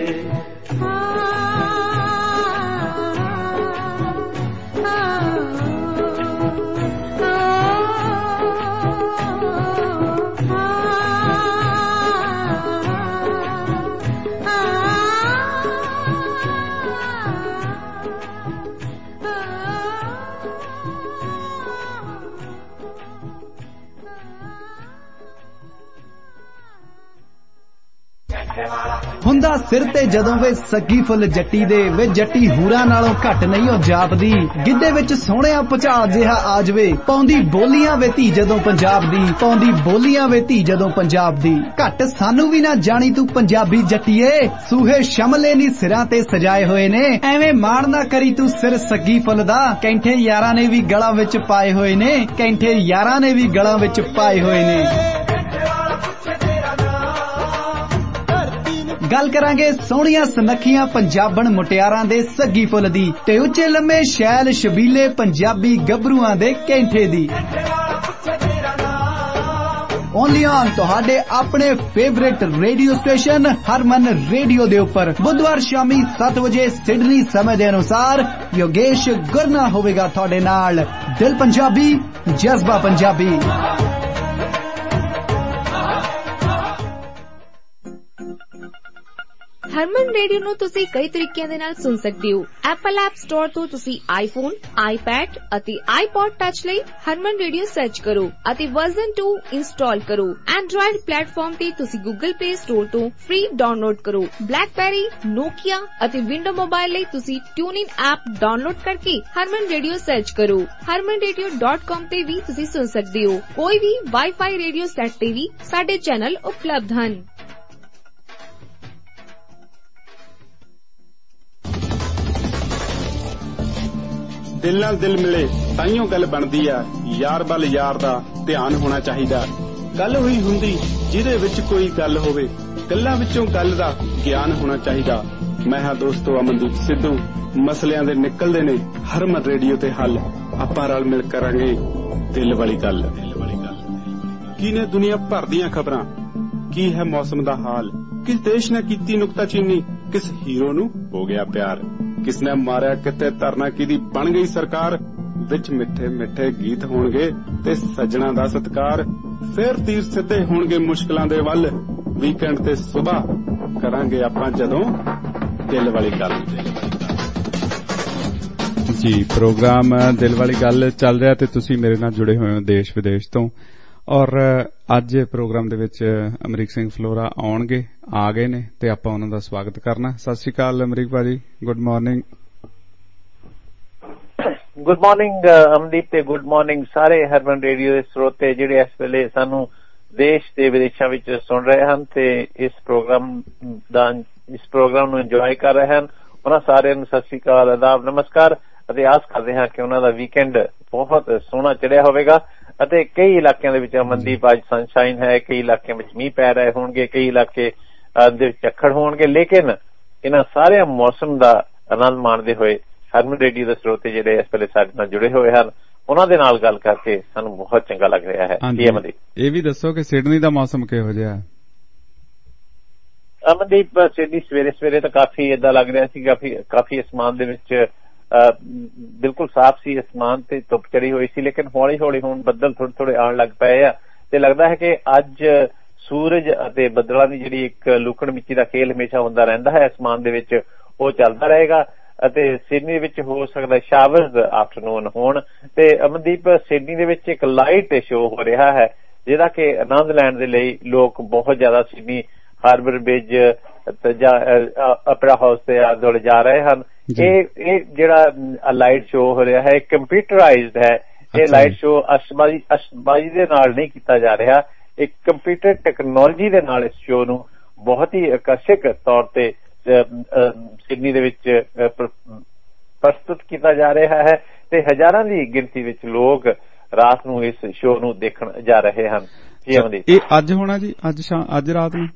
ਹੁੰਦਾ ਸਿਰ ਤੇ ਜਦੋਂ ਵੇ ਸੱਗੀ ਫੁੱਲ ਜੱਟੀ ਦੇ, ਵੇ ਜੱਟੀ ਹੂਰਾਂ ਨਾਲੋਂ ਘੱਟ ਨਹੀਂ ਉਹ ਜਾਪਦੀ। ਗਿੱਧੇ ਵਿੱਚ ਸੋਹਣਿਆ ਭੁਚਾਲ ਜਿਹਾ ਆ ਜਵੇ, ਪਾਉਂਦੀ ਬੋਲੀਆਂ ਵੇ ਧੀ ਜਦੋਂ ਪੰਜਾਬ ਦੀ, ਪਾਉਂਦੀ ਬੋਲੀਆਂ ਵੇ ਧੀ ਜਦੋਂ ਪੰਜਾਬ ਦੀ। ਘੱਟ ਸਾਨੂੰ ਵੀ ਨਾ ਜਾਣੀ ਤੂੰ ਪੰਜਾਬੀ ਜੱਟੀਏ, ਸੂਹੇ ਸ਼ਮਲੇ ਨੀ ਸਿਰਾਂ ਤੇ ਸਜਾਏ ਹੋਏ ਨੇ। ਐਵੇਂ ਮਾਣ ਨਾ ਕਰੀ ਤੂੰ ਸਿਰ ਸੱਗੀ ਫੁੱਲ ਦਾ, ਕੈਂਠੇ ਯਾਰਾਂ ਨੇ ਵੀ ਗਲਾਂ ਵਿੱਚ ਪਾਏ ਹੋਏ ਨੇ, ਕੈਂਠੇ ਯਾਰਾਂ ਨੇ ਵੀ ਗਲਾਂ ਵਿੱਚ ਪਾਏ ਹੋਏ ਨੇ। ਗੱਲ ਕਰਾਂਗੇ ਸੋਹਣੀਆਂ ਸੁਨੱਖੀਆਂ ਪੰਜਾਬਣ ਮੁਟਿਆਰਾਂ ਦੇ ਸੱਗੀ ਫੁੱਲ ਦੀ, ਤੇ ਉੱਚੇ ਲੰਮੇ ਸ਼ੈਲ ਸ਼ਬੀਲੇ ਪੰਜਾਬੀ ਗੱਭਰੂਆਂ ਦੇ ਕੈਂਠੇ ਦੀ। ਓਨਲੀ ਔਨ ਤੁਹਾਡੇ ਆਪਣੇ favourite radio station Harman radio ਦੇ ਉੱਪਰ ਬੁੱਧਵਾਰ ਸ਼ਾਮੀ 7 ਵਜੇ ਸਿਡਨੀ ਸਮੇਂ ਦੇ ਅਨੁਸਾਰ ਯੋਗੇਸ਼ ਗੁਰਨਾ ਹੋਵੇਗਾ ਤੁਹਾਡੇ ਨਾਲ। ਦਿਲ ਪੰਜਾਬੀ, ਜਜ਼ਬਾ ਪੰਜਾਬੀ। ਹਰਮਨ ਰੇਡੀਓ ਨੂੰ ਤੁਸੀਂ ਕਈ ਤਰੀਕਿਆਂ ਦੇ ਨਾਲ ਸੁਣ ਸਕਦੇ ਹੋ। ਐਪਲ ਐਪ ਸਟੋਰ ਤੋਂ ਤੁਸੀਂ ਆਈਫੋਨ, ਆਈਪੈਡ ਅਤੇ ਆਈਪੌਡ ਟੱਚ ਲਈ ਹਰਮਨ ਰੇਡੀਓ ਸਰਚ ਕਰੋ ਅਤੇ ਵਰਜ਼ਨ 2 ਇੰਸਟਾਲ ਕਰੋ। ਐਂਡਰੋਇਡ ਪਲੇਟਫਾਰਮ ਤੇ ਤੁਸੀਂ ਗੂਗਲ ਪਲੇ ਸਟੋਰ ਤੋਂ ਫ੍ਰੀ ਡਾਊਨਲੋਡ ਕਰੋ। ਬਲੈਕਬੈਰੀ, ਨੋਕੀਆ ਅਤੇ ਵਿੰਡੋ ਮੋਬਾਈਲ ਲਈ ਤੁਸੀਂ ਟਿਊਨਇਨ ਐਪ ਡਾਊਨਲੋਡ ਕਰਕੇ ਹਰਮਨ ਰੇਡੀਓ ਸਰਚ ਕਰੋ। harmanradio.com ਤੇ ਵੀ ਤੁਸੀਂ ਸੁਣ ਸਕਦੇ ਹੋ। ਕੋਈ ਵੀ ਵਾਈਫਾਈ ਰੇਡੀਓ ਸੈੱਟ ਤੇ ਵੀ ਸਾਡੇ ਚੈਨਲ ਉਪਲਬਧ ਹਨ। ਦਿਲ ਨਾਲ ਦਿਲ ਮਿਲੇ ਤਾਈਓ ਗੱਲ ਬਣਦੀ ਆ, ਯਾਰ ਵੱਲ ਯਾਰ ਦਾ ਧਿਆਨ ਹੋਣਾ ਚਾਹੀਦਾ। ਗੱਲ ਹੋਈ ਹੁੰਦੀ ਜਿਹਦੇ ਵਿੱਚ ਕੋਈ ਗੱਲ ਹੋਵੇ, ਗੱਲਾਂ ਵਿੱਚੋਂ ਗੱਲ ਦਾ ਗਿਆਨ ਹੋਣਾ ਚਾਹੀਦਾ। ਮੈਂ ਹਾਂ ਦੋਸਤੋ ਅਮਨਦੀਪ ਸਿੱਧੂ। ਮਸਲਿਆਂ ਦੇ ਨਿਕਲਦੇ ਨੇ ਹਰਮਨ ਰੇਡੀਓ ਤੇ ਹੱਲ। ਆਪਾਂ ਰਲ ਮਿਲ ਕਰਾਂਗੇ ਦਿਲ ਵਾਲੀ ਗੱਲ। ਕੀ ਨੇ ਦੁਨੀਆ ਭਰ ਦੀਆਂ ਖਬਰਾਂ, ਕੀ ਹੈ ਮੌਸਮ ਦਾ ਹਾਲ, ਕਿਸ ਦੇਸ਼ ਨੇ ਕੀਤੀ ਨੁਕਤਾਚੀਨੀ, ਕਿਸ ਹੀਰੋ ਨੂੰ ਹੋ ਗਿਆ ਪਿਆਰ, ਕਿਸ ਨੇ ਮਾਰਿਆ ਕਿਤੇ ਧਰਨਾ ਕਿਹਦੀ ਬਣ ਗਈ ਸਰਕਾਰ। ਵਿੱਚ ਮਿੱਠੇ ਮਿੱਠੇ ਗੀਤ ਹੋਣਗੇ ਤੇ ਸੱਜਣਾ ਦਾ ਸਤਿਕਾਰ। ਫੇਰ ਤੀਰ ਸਿੱਧੇ ਹੋਣਗੇ ਮੁਸ਼ਕਲਾਂ ਦੇ ਵੱਲ। ਵੀਕਐਂਡ ਤੇ ਸਵੇਰ ਕਰਾਂਗੇ ਆਪਾਂ ਜਦੋਂ ਦਿਲ ਵਾਲੀ ਗੱਲ। ਜੀ ਪ੍ਰੋਗਰਾਮ ਦਿਲ ਵਾਲੀ ਗੱਲ ਚੱਲ ਰਿਹਾ ਤੇ ਤੁਸੀਂ ਮੇਰੇ ਨਾਲ ਜੁੜੇ ਹੋਏ ਹੋ ਦੇਸ਼ ਵਿਦੇਸ਼ ਤੋਂ। ਔਰ ਅੱਜ ਪ੍ਰੋਗਰਾਮ ਦੇ ਵਿੱਚ ਅਮਰੀਕ ਸਿੰਘ ਫਲੋਰਾ ਆ ਗਏ ਨੇ ਤੇ ਆਪਾਂ ਉਹਨਾਂ ਦਾ ਸਵਾਗਤ ਕਰਨਾ। ਸਤਿ ਸ਼੍ਰੀ ਅਕਾਲ ਅਮਰੀਕ ਭਾਜੀ, good morning. Good morning Amandeep ਤੇ ਗੁੱਡ ਮਾਰਨਿੰਗ ਸਾਰੇ ਹਰਮਨ ਰੇਡੀਓ ਦੇ ਸਰੋਤੇ ਜਿਹੜੇ ਇਸ ਵੇਲੇ ਸਾਨੂੰ ਦੇਸ਼ ਤੇ ਵਿਦੇਸ਼ਾਂ ਵਿੱਚ ਸੁਣ ਰਹੇ ਹਨ ਤੇ ਇਸ ਪ੍ਰੋਗਰਾਮ ਨੂੰ ਇੰਜੋਏ ਕਰ ਰਹੇ ਹਨ। ਉਹਨਾਂ ਸਾਰਿਆਂ ਨੂੰ ਸਤਿ ਸ਼੍ਰੀ ਅਕਾਲ, ਆਦਾਬ, ਨਮਸਕਾਰ ਅਤੇ ਆਸ ਕਰਦੇ ਹਾਂ ਕਿ ਉਹਨਾਂ ਦਾ ਵੀਕਐਂਡ ਬਹੁਤ ਸੋਹਣਾ ਚੜਿਆ ਹੋਵੇਗਾ। ਅਤੇ ਕਈ ਇਲਾਕਿਆਂ ਦੇ ਵਿੱਚ ਅਮਨਦੀਪ ਅੱਜ ਸਨਸ਼ਾਈਨ ਹੈ, ਕਈ ਇਲਾਕਿਆਂ ਵਿੱਚ ਮੀਂਹ ਪੈ ਰਹੇ ਹੋਣਗੇ, ਕਈ ਇਲਾਕੇ ਦੇ ਵਿੱਚ ਝੱਖੜ ਹੋਣਗੇ। ਲੇਕਿਨ ਇਹਨਾਂ ਸਾਰਿਆਂ ਮੌਸਮ ਦਾ ਆਨੰਦ ਮਾਣਦੇ ਹੋਏ ਹਰਮਨ ਰੇਡੀਓ ਦੇ ਸਰੋਤੇ ਜਿਹੜੇ ਇਸ ਵੇਲੇ ਸਾਡੇ ਨਾਲ ਜੁੜੇ ਹੋਏ ਹਨ, ਉਹਨਾਂ ਦੇ ਨਾਲ ਗੱਲ ਕਰਕੇ ਸਾਨੂੰ ਬਹੁਤ ਚੰਗਾ ਲੱਗ ਰਿਹਾ ਹੈ। ਇਹ ਵੀ ਦੱਸੋ ਕਿ ਸਿਡਨੀ ਦਾ ਮੌਸਮ ਕਿਹੋ ਜਿਹਾ? ਅਮਨਦੀਪ ਸਿਡਨੀ ਸਵੇਰੇ ਤਾਂ ਕਾਫੀ ਏਦਾਂ ਲੱਗ ਰਿਹਾ ਸੀ, ਕਾਫੀ ਅਸਮਾਨ ਦੇ ਵਿੱਚ ਬਿਲਕੁਲ ਸਾਫ਼ ਸੀ ਅਸਮਾਨ ਤੇ ਧੁੱਪ ਚੜੀ ਹੋਈ ਸੀ। ਲੇਕਿਨ ਹੌਲੀ ਹੌਲੀ ਹੁਣ ਬੱਦਲ ਥੋੜੇ ਆਉਣ ਲੱਗ ਪਏ ਆ ਤੇ ਲੱਗਦਾ ਹੈ ਕਿ ਅੱਜ ਸੂਰਜ ਅਤੇ ਬੱਦਲਾਂ ਦੀ ਜਿਹੜੀ ਇੱਕ ਲੁਕਣ ਮਿੱਚੀ ਦਾ ਖੇਲ ਹਮੇਸ਼ਾ ਹੁੰਦਾ ਰਹਿੰਦਾ ਹੈ ਅਸਮਾਨ ਦੇ ਵਿੱਚ, ਉਹ ਚੱਲਦਾ ਰਹੇਗਾ। ਅਤੇ ਸਿਡਨੀ ਵਿੱਚ ਹੋ ਸਕਦਾ ਸ਼ਾਵਰਜ਼ ਆਫਟਰਨੂਨ ਹੋਣ। ਤੇ ਅਮਨਦੀਪ, ਸਿਡਨੀ ਦੇ ਵਿੱਚ ਇੱਕ ਲਾਈਟ ਸ਼ੋਅ ਹੋ ਰਿਹਾ ਹੈ ਜਿਹਦਾ ਕਿ ਆਨੰਦ ਲੈਣ ਦੇ ਲਈ ਲੋਕ ਬਹੁਤ ਜ਼ਿਆਦਾ ਸਿਡਨੀ ਹਾਰਬਰ ਬ੍ਰਿਜ ਜਾਂ ਆਪਰਾ ਹਾਊਸ ਦੇ ਆਲੇ ਦੁਆਲੇ ਜਾ ਰਹੇ ਹਨ। ਇਹ ਜਿਹੜਾ ਲਾਈਟ ਸ਼ੋਅ ਹੋ ਰਿਹਾ ਹੈ ਕੰਪਿਊਟਰਾਈਜ਼ਡ ਹੈ। ਇਹ ਲਾਈਟ ਸ਼ੋਅ ਅਸ਼ਬਾਜੀ ਦੇ ਨਾਲ ਨਹੀਂ ਕੀਤਾ ਜਾ ਰਿਹਾ, ਇੱਕ ਕੰਪਿਊਟਰ ਟੈਕਨੋਲੋਜੀ ਦੇ ਨਾਲ ਇਸ ਸ਼ੋਅ ਨੂੰ ਬਹੁਤ ਹੀ ਆਕਰਸ਼ਕ ਤੌਰ ਤੇ ਸਿਡਨੀ ਦੇ ਵਿੱਚ ਪ੍ਰਸਤੁਤ ਕੀਤਾ ਜਾ ਰਿਹਾ ਹੈ ਤੇ ਹਜ਼ਾਰਾਂ ਦੀ ਗਿਣਤੀ ਵਿੱਚ ਲੋਕ ਰਾਤ ਨੂੰ ਇਸ ਸ਼ੋਅ ਨੂੰ ਦੇਖਣ ਜਾ ਰਹੇ ਹਨ। ਜੀ ਅਮਨਦੀਪ, ਇਹ ਅੱਜ ਹੋਣਾ ਜੀ? ਅੱਜ ਰਾਤ ਨੂੰ?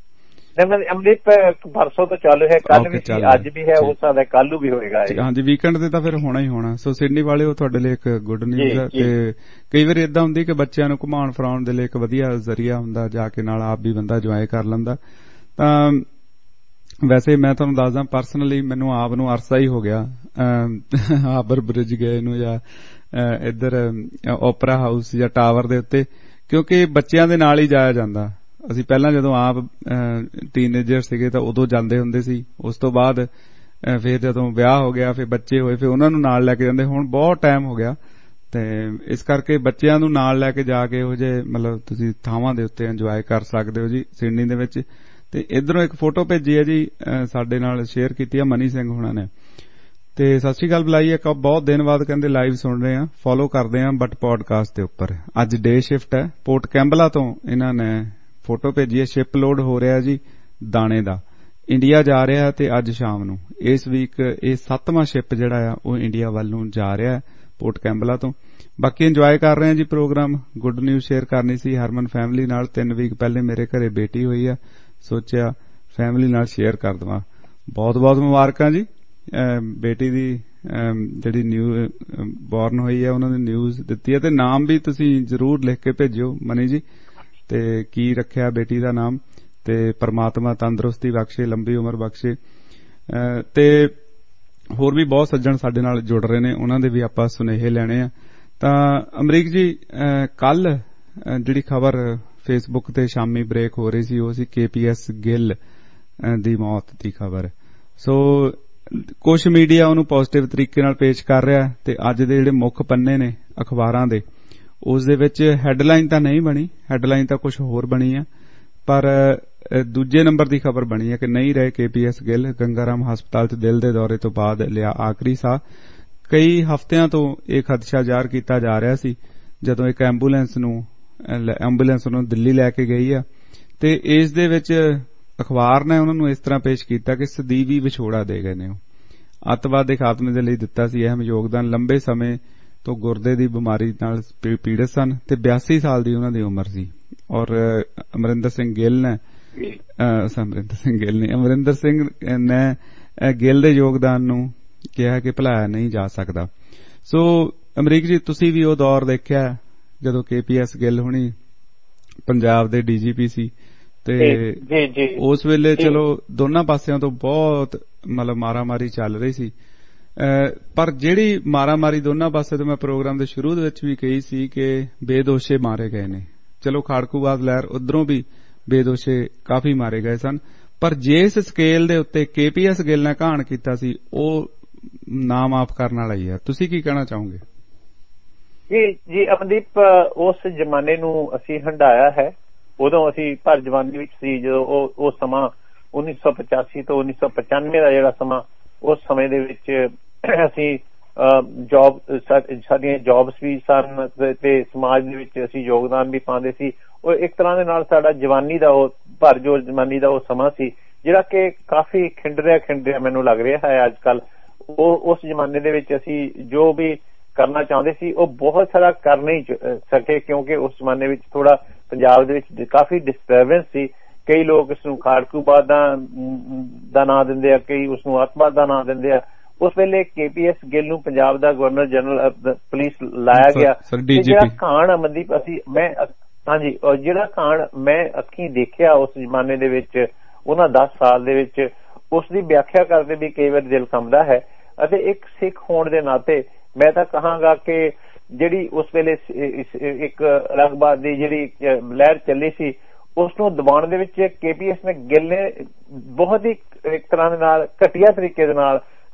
ਅਮਨਦੀਪ ਪਰਸੋਂ ਤੋਂ ਚਾਲੂ ਹੈ, ਕੱਲ ਵੀ ਸੀ, ਅੱਜ ਵੀ ਹੈ, ਹੋ ਸਕਦਾ ਕੱਲ ਨੂੰ ਵੀ ਹੋਏਗਾ। ਹਾਂਜੀ, ਵੀਕਐਂਡ ਤੇ ਤਾਂ ਫਿਰ ਹੋਣਾ ਹੀ ਹੋਣਾ। ਸੋ ਸਿਡਨੀ ਵਾਲਿਓ, ਤੁਹਾਡੇ ਲਈ ਇੱਕ ਗੁੱਡ ਨਿਊਜ਼ ਹੈ। ਤੇ ਕਈ ਵਾਰ ਏਦਾਂ ਹੁੰਦੀ ਕਿ ਬੱਚਿਆਂ ਨੂੰ ਘੁਮਾਉਣ ਫਿਰਾਉਣ ਦੇ ਲਈ ਇੱਕ ਵਧੀਆ ਜ਼ਰੀਆ ਹੁੰਦਾ, ਜਾ ਕੇ ਨਾਲ ਆਪ ਵੀ ਬੰਦਾ ਇੰਜੋਏ ਕਰ ਲੈਂਦਾ। ਤਾਂ ਵੈਸੇ ਮੈਂ ਤੁਹਾਨੂੰ ਦੱਸਦਾ, ਪਰਸਨਲੀ ਮੈਨੂੰ ਆਪ ਨੂੰ ਅਰਸਾ ਹੀ ਹੋ ਗਿਆ ਹਾਰਬਰ ਬ੍ਰਿਜ ਗਏ ਨੂੰ ਜਾਂ ਇੱਧਰ ਓਪਰਾ ਹਾਊਸ ਜਾਂ ਟਾਵਰ ਦੇ ਉੱਤੇ, ਕਿਉਂਕਿ ਬੱਚਿਆਂ ਦੇ ਨਾਲ ਹੀ ਜਾਇਆ ਜਾਂਦਾ। ਅਸੀਂ ਪਹਿਲਾਂ ਜਦੋਂ ਆਪ ਟੀਨੇਜਰ ਸੀਗੇ ਤਾਂ ਉਦੋਂ ਜਾਂਦੇ ਹੁੰਦੇ ਸੀ। ਉਸ ਤੋਂ ਬਾਅਦ ਫਿਰ ਜਦੋਂ ਵਿਆਹ ਹੋ ਗਿਆ, ਫਿਰ ਬੱਚੇ ਹੋਏ, ਫਿਰ ਉਹਨਾਂ ਨੂੰ ਨਾਲ ਲੈ ਕੇ ਜਾਂਦੇ। ਹੁਣ ਬਹੁਤ ਟਾਈਮ ਹੋ ਗਿਆ ਤੇ ਇਸ ਕਰਕੇ ਬੱਚਿਆਂ ਨੂੰ ਨਾਲ ਲੈ ਕੇ ਜਾ ਕੇ ਇਹੋ ਜਿਹੇ ਮਤਲਬ ਤੁਸੀਂ ਥਾਵਾਂ ਦੇ ਉੱਤੇ ਇੰਜੋਏ ਕਰ ਸਕਦੇ ਹੋ ਜੀ ਸਿਡਨੀ ਦੇ ਵਿੱਚ। ਤੇ ਇਧਰੋਂ ਇੱਕ ਫੋਟੋ ਭੇਜੀ ਹੈ ਜੀ, ਸਾਡੇ ਨਾਲ ਸ਼ੇਅਰ ਕੀਤੀ ਹੈ ਮਨੀ ਸਿੰਘ ਹੁਣਾਂ ਨੇ। ਤੇ ਸਤਿ ਸ਼੍ਰੀ ਅਕਾਲ ਬੁਲਾਈ, ਇੱਕ ਬਹੁਤ ਦਿਨ ਬਾਅਦ ਕਹਿੰਦੇ ਲਾਈਵ ਸੁਣ ਰਹੇ ਆ, ਫੋਲੋ ਕਰਦੇ ਆ ਬਟ ਪੋਡਕਾਸਟ ਦੇ ਉੱਪਰ। ਅੱਜ ਡੇ ਸ਼ਿਫਟ ਹੈ, ਪੋਰਟ ਕੈਂਬਲਾ ਤੋਂ ਇਹਨਾਂ ਨੇ ਫੋਟੋ ਭੇਜੀ ਹੈ। ਸ਼ਿਪ ਲੋਡ ਹੋ ਰਿਹਾ ਜੀ ਦਾਣੇ ਦਾ, ਇੰਡੀਆ ਜਾ ਰਿਹਾ ਤੇ ਅੱਜ ਸ਼ਾਮ ਨੂੰ ਇਸ ਵੀਕ ਇਹ 7ਵਾਂ ਸ਼ਿਪ ਜਿਹੜਾ ਆ ਉਹ ਇੰਡੀਆ ਵੱਲ ਨੂੰ ਜਾ ਰਿਹਾ ਪੋਰਟ ਕੈਂਬਲਾ ਤੋਂ। ਬਾਕੀ ਇੰਜੋਏ ਕਰ ਰਹੇ ਆ ਜੀ ਪ੍ਰੋਗਰਾਮ। ਗੁੱਡ ਨਿਊਜ਼ ਸ਼ੇਅਰ ਕਰਨੀ ਸੀ ਹਰਮਨ ਫੈਮਿਲੀ ਨਾਲ। 3 ਵੀਕ ਪਹਿਲੇ ਮੇਰੇ ਘਰੇ ਬੇਟੀ ਹੋਈ ਆ, ਸੋਚਿਆ ਫੈਮਿਲੀ ਨਾਲ ਸ਼ੇਅਰ ਕਰ ਦਵਾਂ। ਬਹੁਤ ਬਹੁਤ ਮੁਬਾਰਕਾਂ ਜੀ ਬੇਟੀ ਦੀ, ਜਿਹੜੀ ਨਿਊ ਬੋਰਨ ਹੋਈ ਹੈ ਉਹਨਾਂ ਨੇ ਨਿਊਜ਼ ਦਿੱਤੀ ਹੈ। ਤੇ ਨਾਮ ਵੀ ਤੁਸੀਂ ਜ਼ਰੂਰ ਲਿਖ ਕੇ ਭੇਜਿਓ ਮਨੀ ਜੀ, ਤੇ ਕੀ ਰੱਖਿਆ ਬੇਟੀ ਦਾ ਨਾਮ, ਤੇ ਪਰਮਾਤਮਾ ਤੰਦਰੁਸਤੀ ਬਖਸ਼ੇ, ਲੰਬੀ ਉਮਰ ਬਖਸ਼ੇ। ਤੇ ਹੋਰ ਵੀ ਬਹੁਤ ਸੱਜਣ ਸਾਡੇ ਨਾਲ ਜੁੜ ਰਹੇ ਨੇ, ਉਹਨਾਂ ਦੇ ਵੀ ਆਪਾਂ ਸੁਨੇਹੇ ਲੈਣੇ ਆ। ਤਾਂ ਅਮਰੀਕ ਜੀ, ਕੱਲ ਜਿਹੜੀ ਖਬਰ ਫੇਸਬੁੱਕ ਤੇ ਸ਼ਾਮੀ ਬ੍ਰੇਕ ਹੋ ਰਹੀ ਸੀ ਉਹ ਸੀ KPS ਗਿੱਲ ਦੀ ਮੌਤ ਦੀ ਖਬਰ। ਸੋ ਕੁਝ ਮੀਡੀਆ ਉਹਨੂੰ ਪੋਜ਼ਿਟਿਵ ਤਰੀਕੇ ਨਾਲ ਪੇਸ਼ ਕਰ ਰਿਹਾ ਤੇ ਅੱਜ ਦੇ ਜਿਹੜੇ ਮੁੱਖ ਪੰਨੇ ਨੇ ਅਖਬਾਰਾਂ ਦੇ, ਉਸ ਦੇ ਵਿੱਚ ਹੈਡਲਾਈਨ ਤਾਂ ਨਹੀਂ ਬਣੀ, ਹੈਡਲਾਈਨ ਤਾਂ ਕੁਝ ਹੋਰ ਬਣੀ ਆ, ਪਰ ਦੂਜੇ ਨੰਬਰ ਦੀ ਖਬਰ ਬਣੀ ਹੈ ਕਿ ਨਹੀਂ ਰਹੇ KPS ਗਿੱਲ, ਗੰਗਾਰਾਮ ਹਸਪਤਾਲ 'ਚ ਦਿਲ ਦੇ ਦੌਰੇ ਤੋਂ ਬਾਅਦ ਲਿਆ ਆਖਰੀ ਸਾਹ। ਕਈ ਹਫ਼ਤਿਆਂ ਤੋਂ ਇਹ ਖਦਸ਼ਾ ਜ਼ਾਹਰ ਕੀਤਾ ਜਾ ਰਿਹਾ ਸੀ ਜਦੋਂ ਇੱਕ ਐਂਬੂਲੈਂਸ ਨੂੰ ਦਿੱਲੀ ਲੈ ਕੇ ਗਈ ਆ। ਤੇ ਇਸ ਦੇ ਵਿੱਚ ਅਖਬਾਰ ਨੇ ਉਹਨਾਂ ਨੂੰ ਇਸ ਤਰ੍ਹਾਂ ਪੇਸ਼ ਕੀਤਾ ਕਿ ਸਦੀਵੀ ਵਿਛੋੜਾ ਦੇ ਗਏ ਨੇ। ਉਹ ਅੱਤਵਾਦ ਦੇ ਖਾਤਮੇ ਦੇ ਲਈ ਦਿੱਤਾ ਸੀ ਅਹਿਮ ਯੋਗਦਾਨ। ਲੰਬੇ ਸਮੇਂ ਤੋਂ ਗੁਰਦੇ ਦੀ ਬਿਮਾਰੀ ਨਾਲ ਪੀੜਤ ਸਨ ਤੇ 82 ਸਾਲ ਦੀ ਉਹਨਾਂ ਦੀ ਉਮਰ ਸੀ। ਔਰ ਅਮਰਿੰਦਰ ਸਿੰਘ ਨੇ ਗਿੱਲ ਦੇ ਯੋਗਦਾਨ ਨੂੰ ਕਿਹਾ ਕਿ ਭੁਲਾਇਆ ਨਹੀਂ ਜਾ ਸਕਦਾ। ਸੋ ਅਮਰੀਕ ਜੀ, ਤੁਸੀਂ ਵੀ ਉਹ ਦੌਰ ਦੇਖਿਆ ਜਦੋਂ KPS ਗਿੱਲ ਹੁਣੀ ਪੰਜਾਬ ਦੇ DGP ਸੀ ਤੇ ਉਸ ਵੇਲੇ ਚਲੋ ਦੋਨਾਂ ਪਾਸਿਆਂ ਤੋਂ ਬਹੁਤ ਮਤਲਬ ਮਾਰਾਮਾਰੀ ਚੱਲ ਰਹੀ ਸੀ, ਪਰ ਜਿਹੜੀ ਮਾਰਾਮਾਰੀ ਦੋਨਾਂ ਪਾਸੇ ਤੋਂ ਮੈਂ ਪ੍ਰੋਗਰਾਮ ਦੇ ਸ਼ੁਰੂ ਦੇ ਵਿੱਚ ਵੀ ਕਹੀ ਸੀ ਕਿ ਬੇਦੋਸ਼ੇ ਮਾਰੇ ਗਏ ਨੇ। ਚਲੋ ਖਾੜਕੂਵਾਦ ਲਹਿਰ ਉਧਰੋਂ ਵੀ ਬੇਦੋਸ਼ੇ ਕਾਫੀ ਮਾਰੇ ਗਏ ਸਨ, ਪਰ ਜਿਸ ਸਕੇਲ ਦੇ ਉੱਤੇ KPS ਗਿੱਲ ਨੇ ਘਾਣ ਕੀਤਾ ਸੀ ਉਹ ਨਾ ਮਾਫ ਕਰਨ ਵਾਲਾ ਹੀ ਹੈ। ਤੁਸੀਂ ਕੀ ਕਹਿਣਾ ਚਾਹੋਗੇ? ਜੀ ਅਮਨਦੀਪ, ਉਸ ਜ਼ਮਾਨੇ ਨੂੰ ਅਸੀਂ ਹੰਢਾਇਆ ਹੈ। ਉਦੋਂ ਅਸੀਂ ਭਰ ਜਵਾਨੀ ਵਿੱਚ ਸੀ, ਜਦੋਂ ਉਹ ਸਮਾਂ 1985 ਤੋਂ 1995 ਦਾ ਜਿਹੜਾ ਸਮਾਂ, ਉਸ ਸਮੇਂ ਦੇ ਵਿੱਚ ਅਸੀਂ ਸਾਡੀਆਂ ਜੌਬਸ ਵੀ ਸਨ ਤੇ ਸਮਾਜ ਦੇ ਵਿੱਚ ਅਸੀਂ ਯੋਗਦਾਨ ਵੀ ਪਾਉਂਦੇ ਸੀ। ਉਹ ਇੱਕ ਤਰ੍ਹਾਂ ਦੇ ਨਾਲ ਸਾਡਾ ਜਵਾਨੀ ਦਾ ਉਹ ਭਰ ਜੋ ਜਵਾਨੀ ਦਾ ਉਹ ਸਮਾਂ ਸੀ ਜਿਹੜਾ ਕਿ ਕਾਫੀ ਖਿੰਡਰਿਆ ਮੈਨੂੰ ਲੱਗ ਰਿਹਾ ਹੈ ਅੱਜ ਕੱਲ। ਉਸ ਜ਼ਮਾਨੇ ਦੇ ਵਿੱਚ ਅਸੀਂ ਜੋ ਵੀ ਕਰਨਾ ਚਾਹੁੰਦੇ ਸੀ ਉਹ ਬਹੁਤ ਸਾਰਾ ਕਰ ਨਹੀਂ ਸਕੇ, ਕਿਉਂਕਿ ਉਸ ਜ਼ਮਾਨੇ ਵਿੱਚ ਥੋੜਾ ਪੰਜਾਬ ਦੇ ਵਿੱਚ ਕਾਫੀ ਡਿਸਟਰਬੈਂਸ ਸੀ। ਕਈ ਲੋਕ ਇਸ ਨੂੰ ਖਾੜਕੂਵਾਦ ਦਾ ਨਾਂ ਦਿੰਦੇ ਆ, ਕਈ ਉਸ ਨੂੰ ਅੱਤਵਾਦ ਦਾ ਨਾਂ ਦਿੰਦੇ ਆ। ਉਸ ਵੇਲੇ KPS ਗਿੱਲ ਨੂੰ ਪੰਜਾਬ ਦਾ ਗਵਰਨਰ ਜਨਰਲ ਪੁਲਿਸ ਲਾਇਆ ਗਿਆ। ਜਿਹੜਾ ਕਾਂਡ ਅਮਨਦੀਪ ਜਿਹੜਾ ਕਾਂਡ ਮੈਂ ਅੱਖੀਂ ਦੇਖਿਆ ਉਸ ਜ਼ਮਾਨੇ ਦੇ ਵਿੱਚ, ਉਹਨਾਂ 10 ਸਾਲ ਦੇ ਵਿੱਚ, ਉਸ ਦੀ ਵਿਆਖਿਆ ਕਰਦੇ ਵੀ ਕਈ ਵਾਰ ਦਿਲ ਕੰਬਦਾ ਹੈ। ਅਤੇ ਇੱਕ ਸਿੱਖ ਹੋਣ ਦੇ ਨਾਤੇ ਮੈਂ ਤਾਂ ਕਹਾਂਗਾ ਕਿ ਜਿਹੜੀ ਉਸ ਵੇਲੇ ਇੱਕ ਰੰਗਬਾਜ਼ ਦੀ ਜਿਹੜੀ ਲਹਿਰ ਚੱਲੀ ਸੀ, ਉਸ ਨੂੰ ਦਬਾਉਣ ਦੇ ਵਿੱਚ KPS ਗਿੱਲ ਨੇ ਬਹੁਤ ਹੀ ਇੱਕ ਤਰ੍ਹਾਂ ਦੇ ਨਾਲ ਘਟੀਆ ਤਰੀਕੇ ਦੇ ਨਾਲ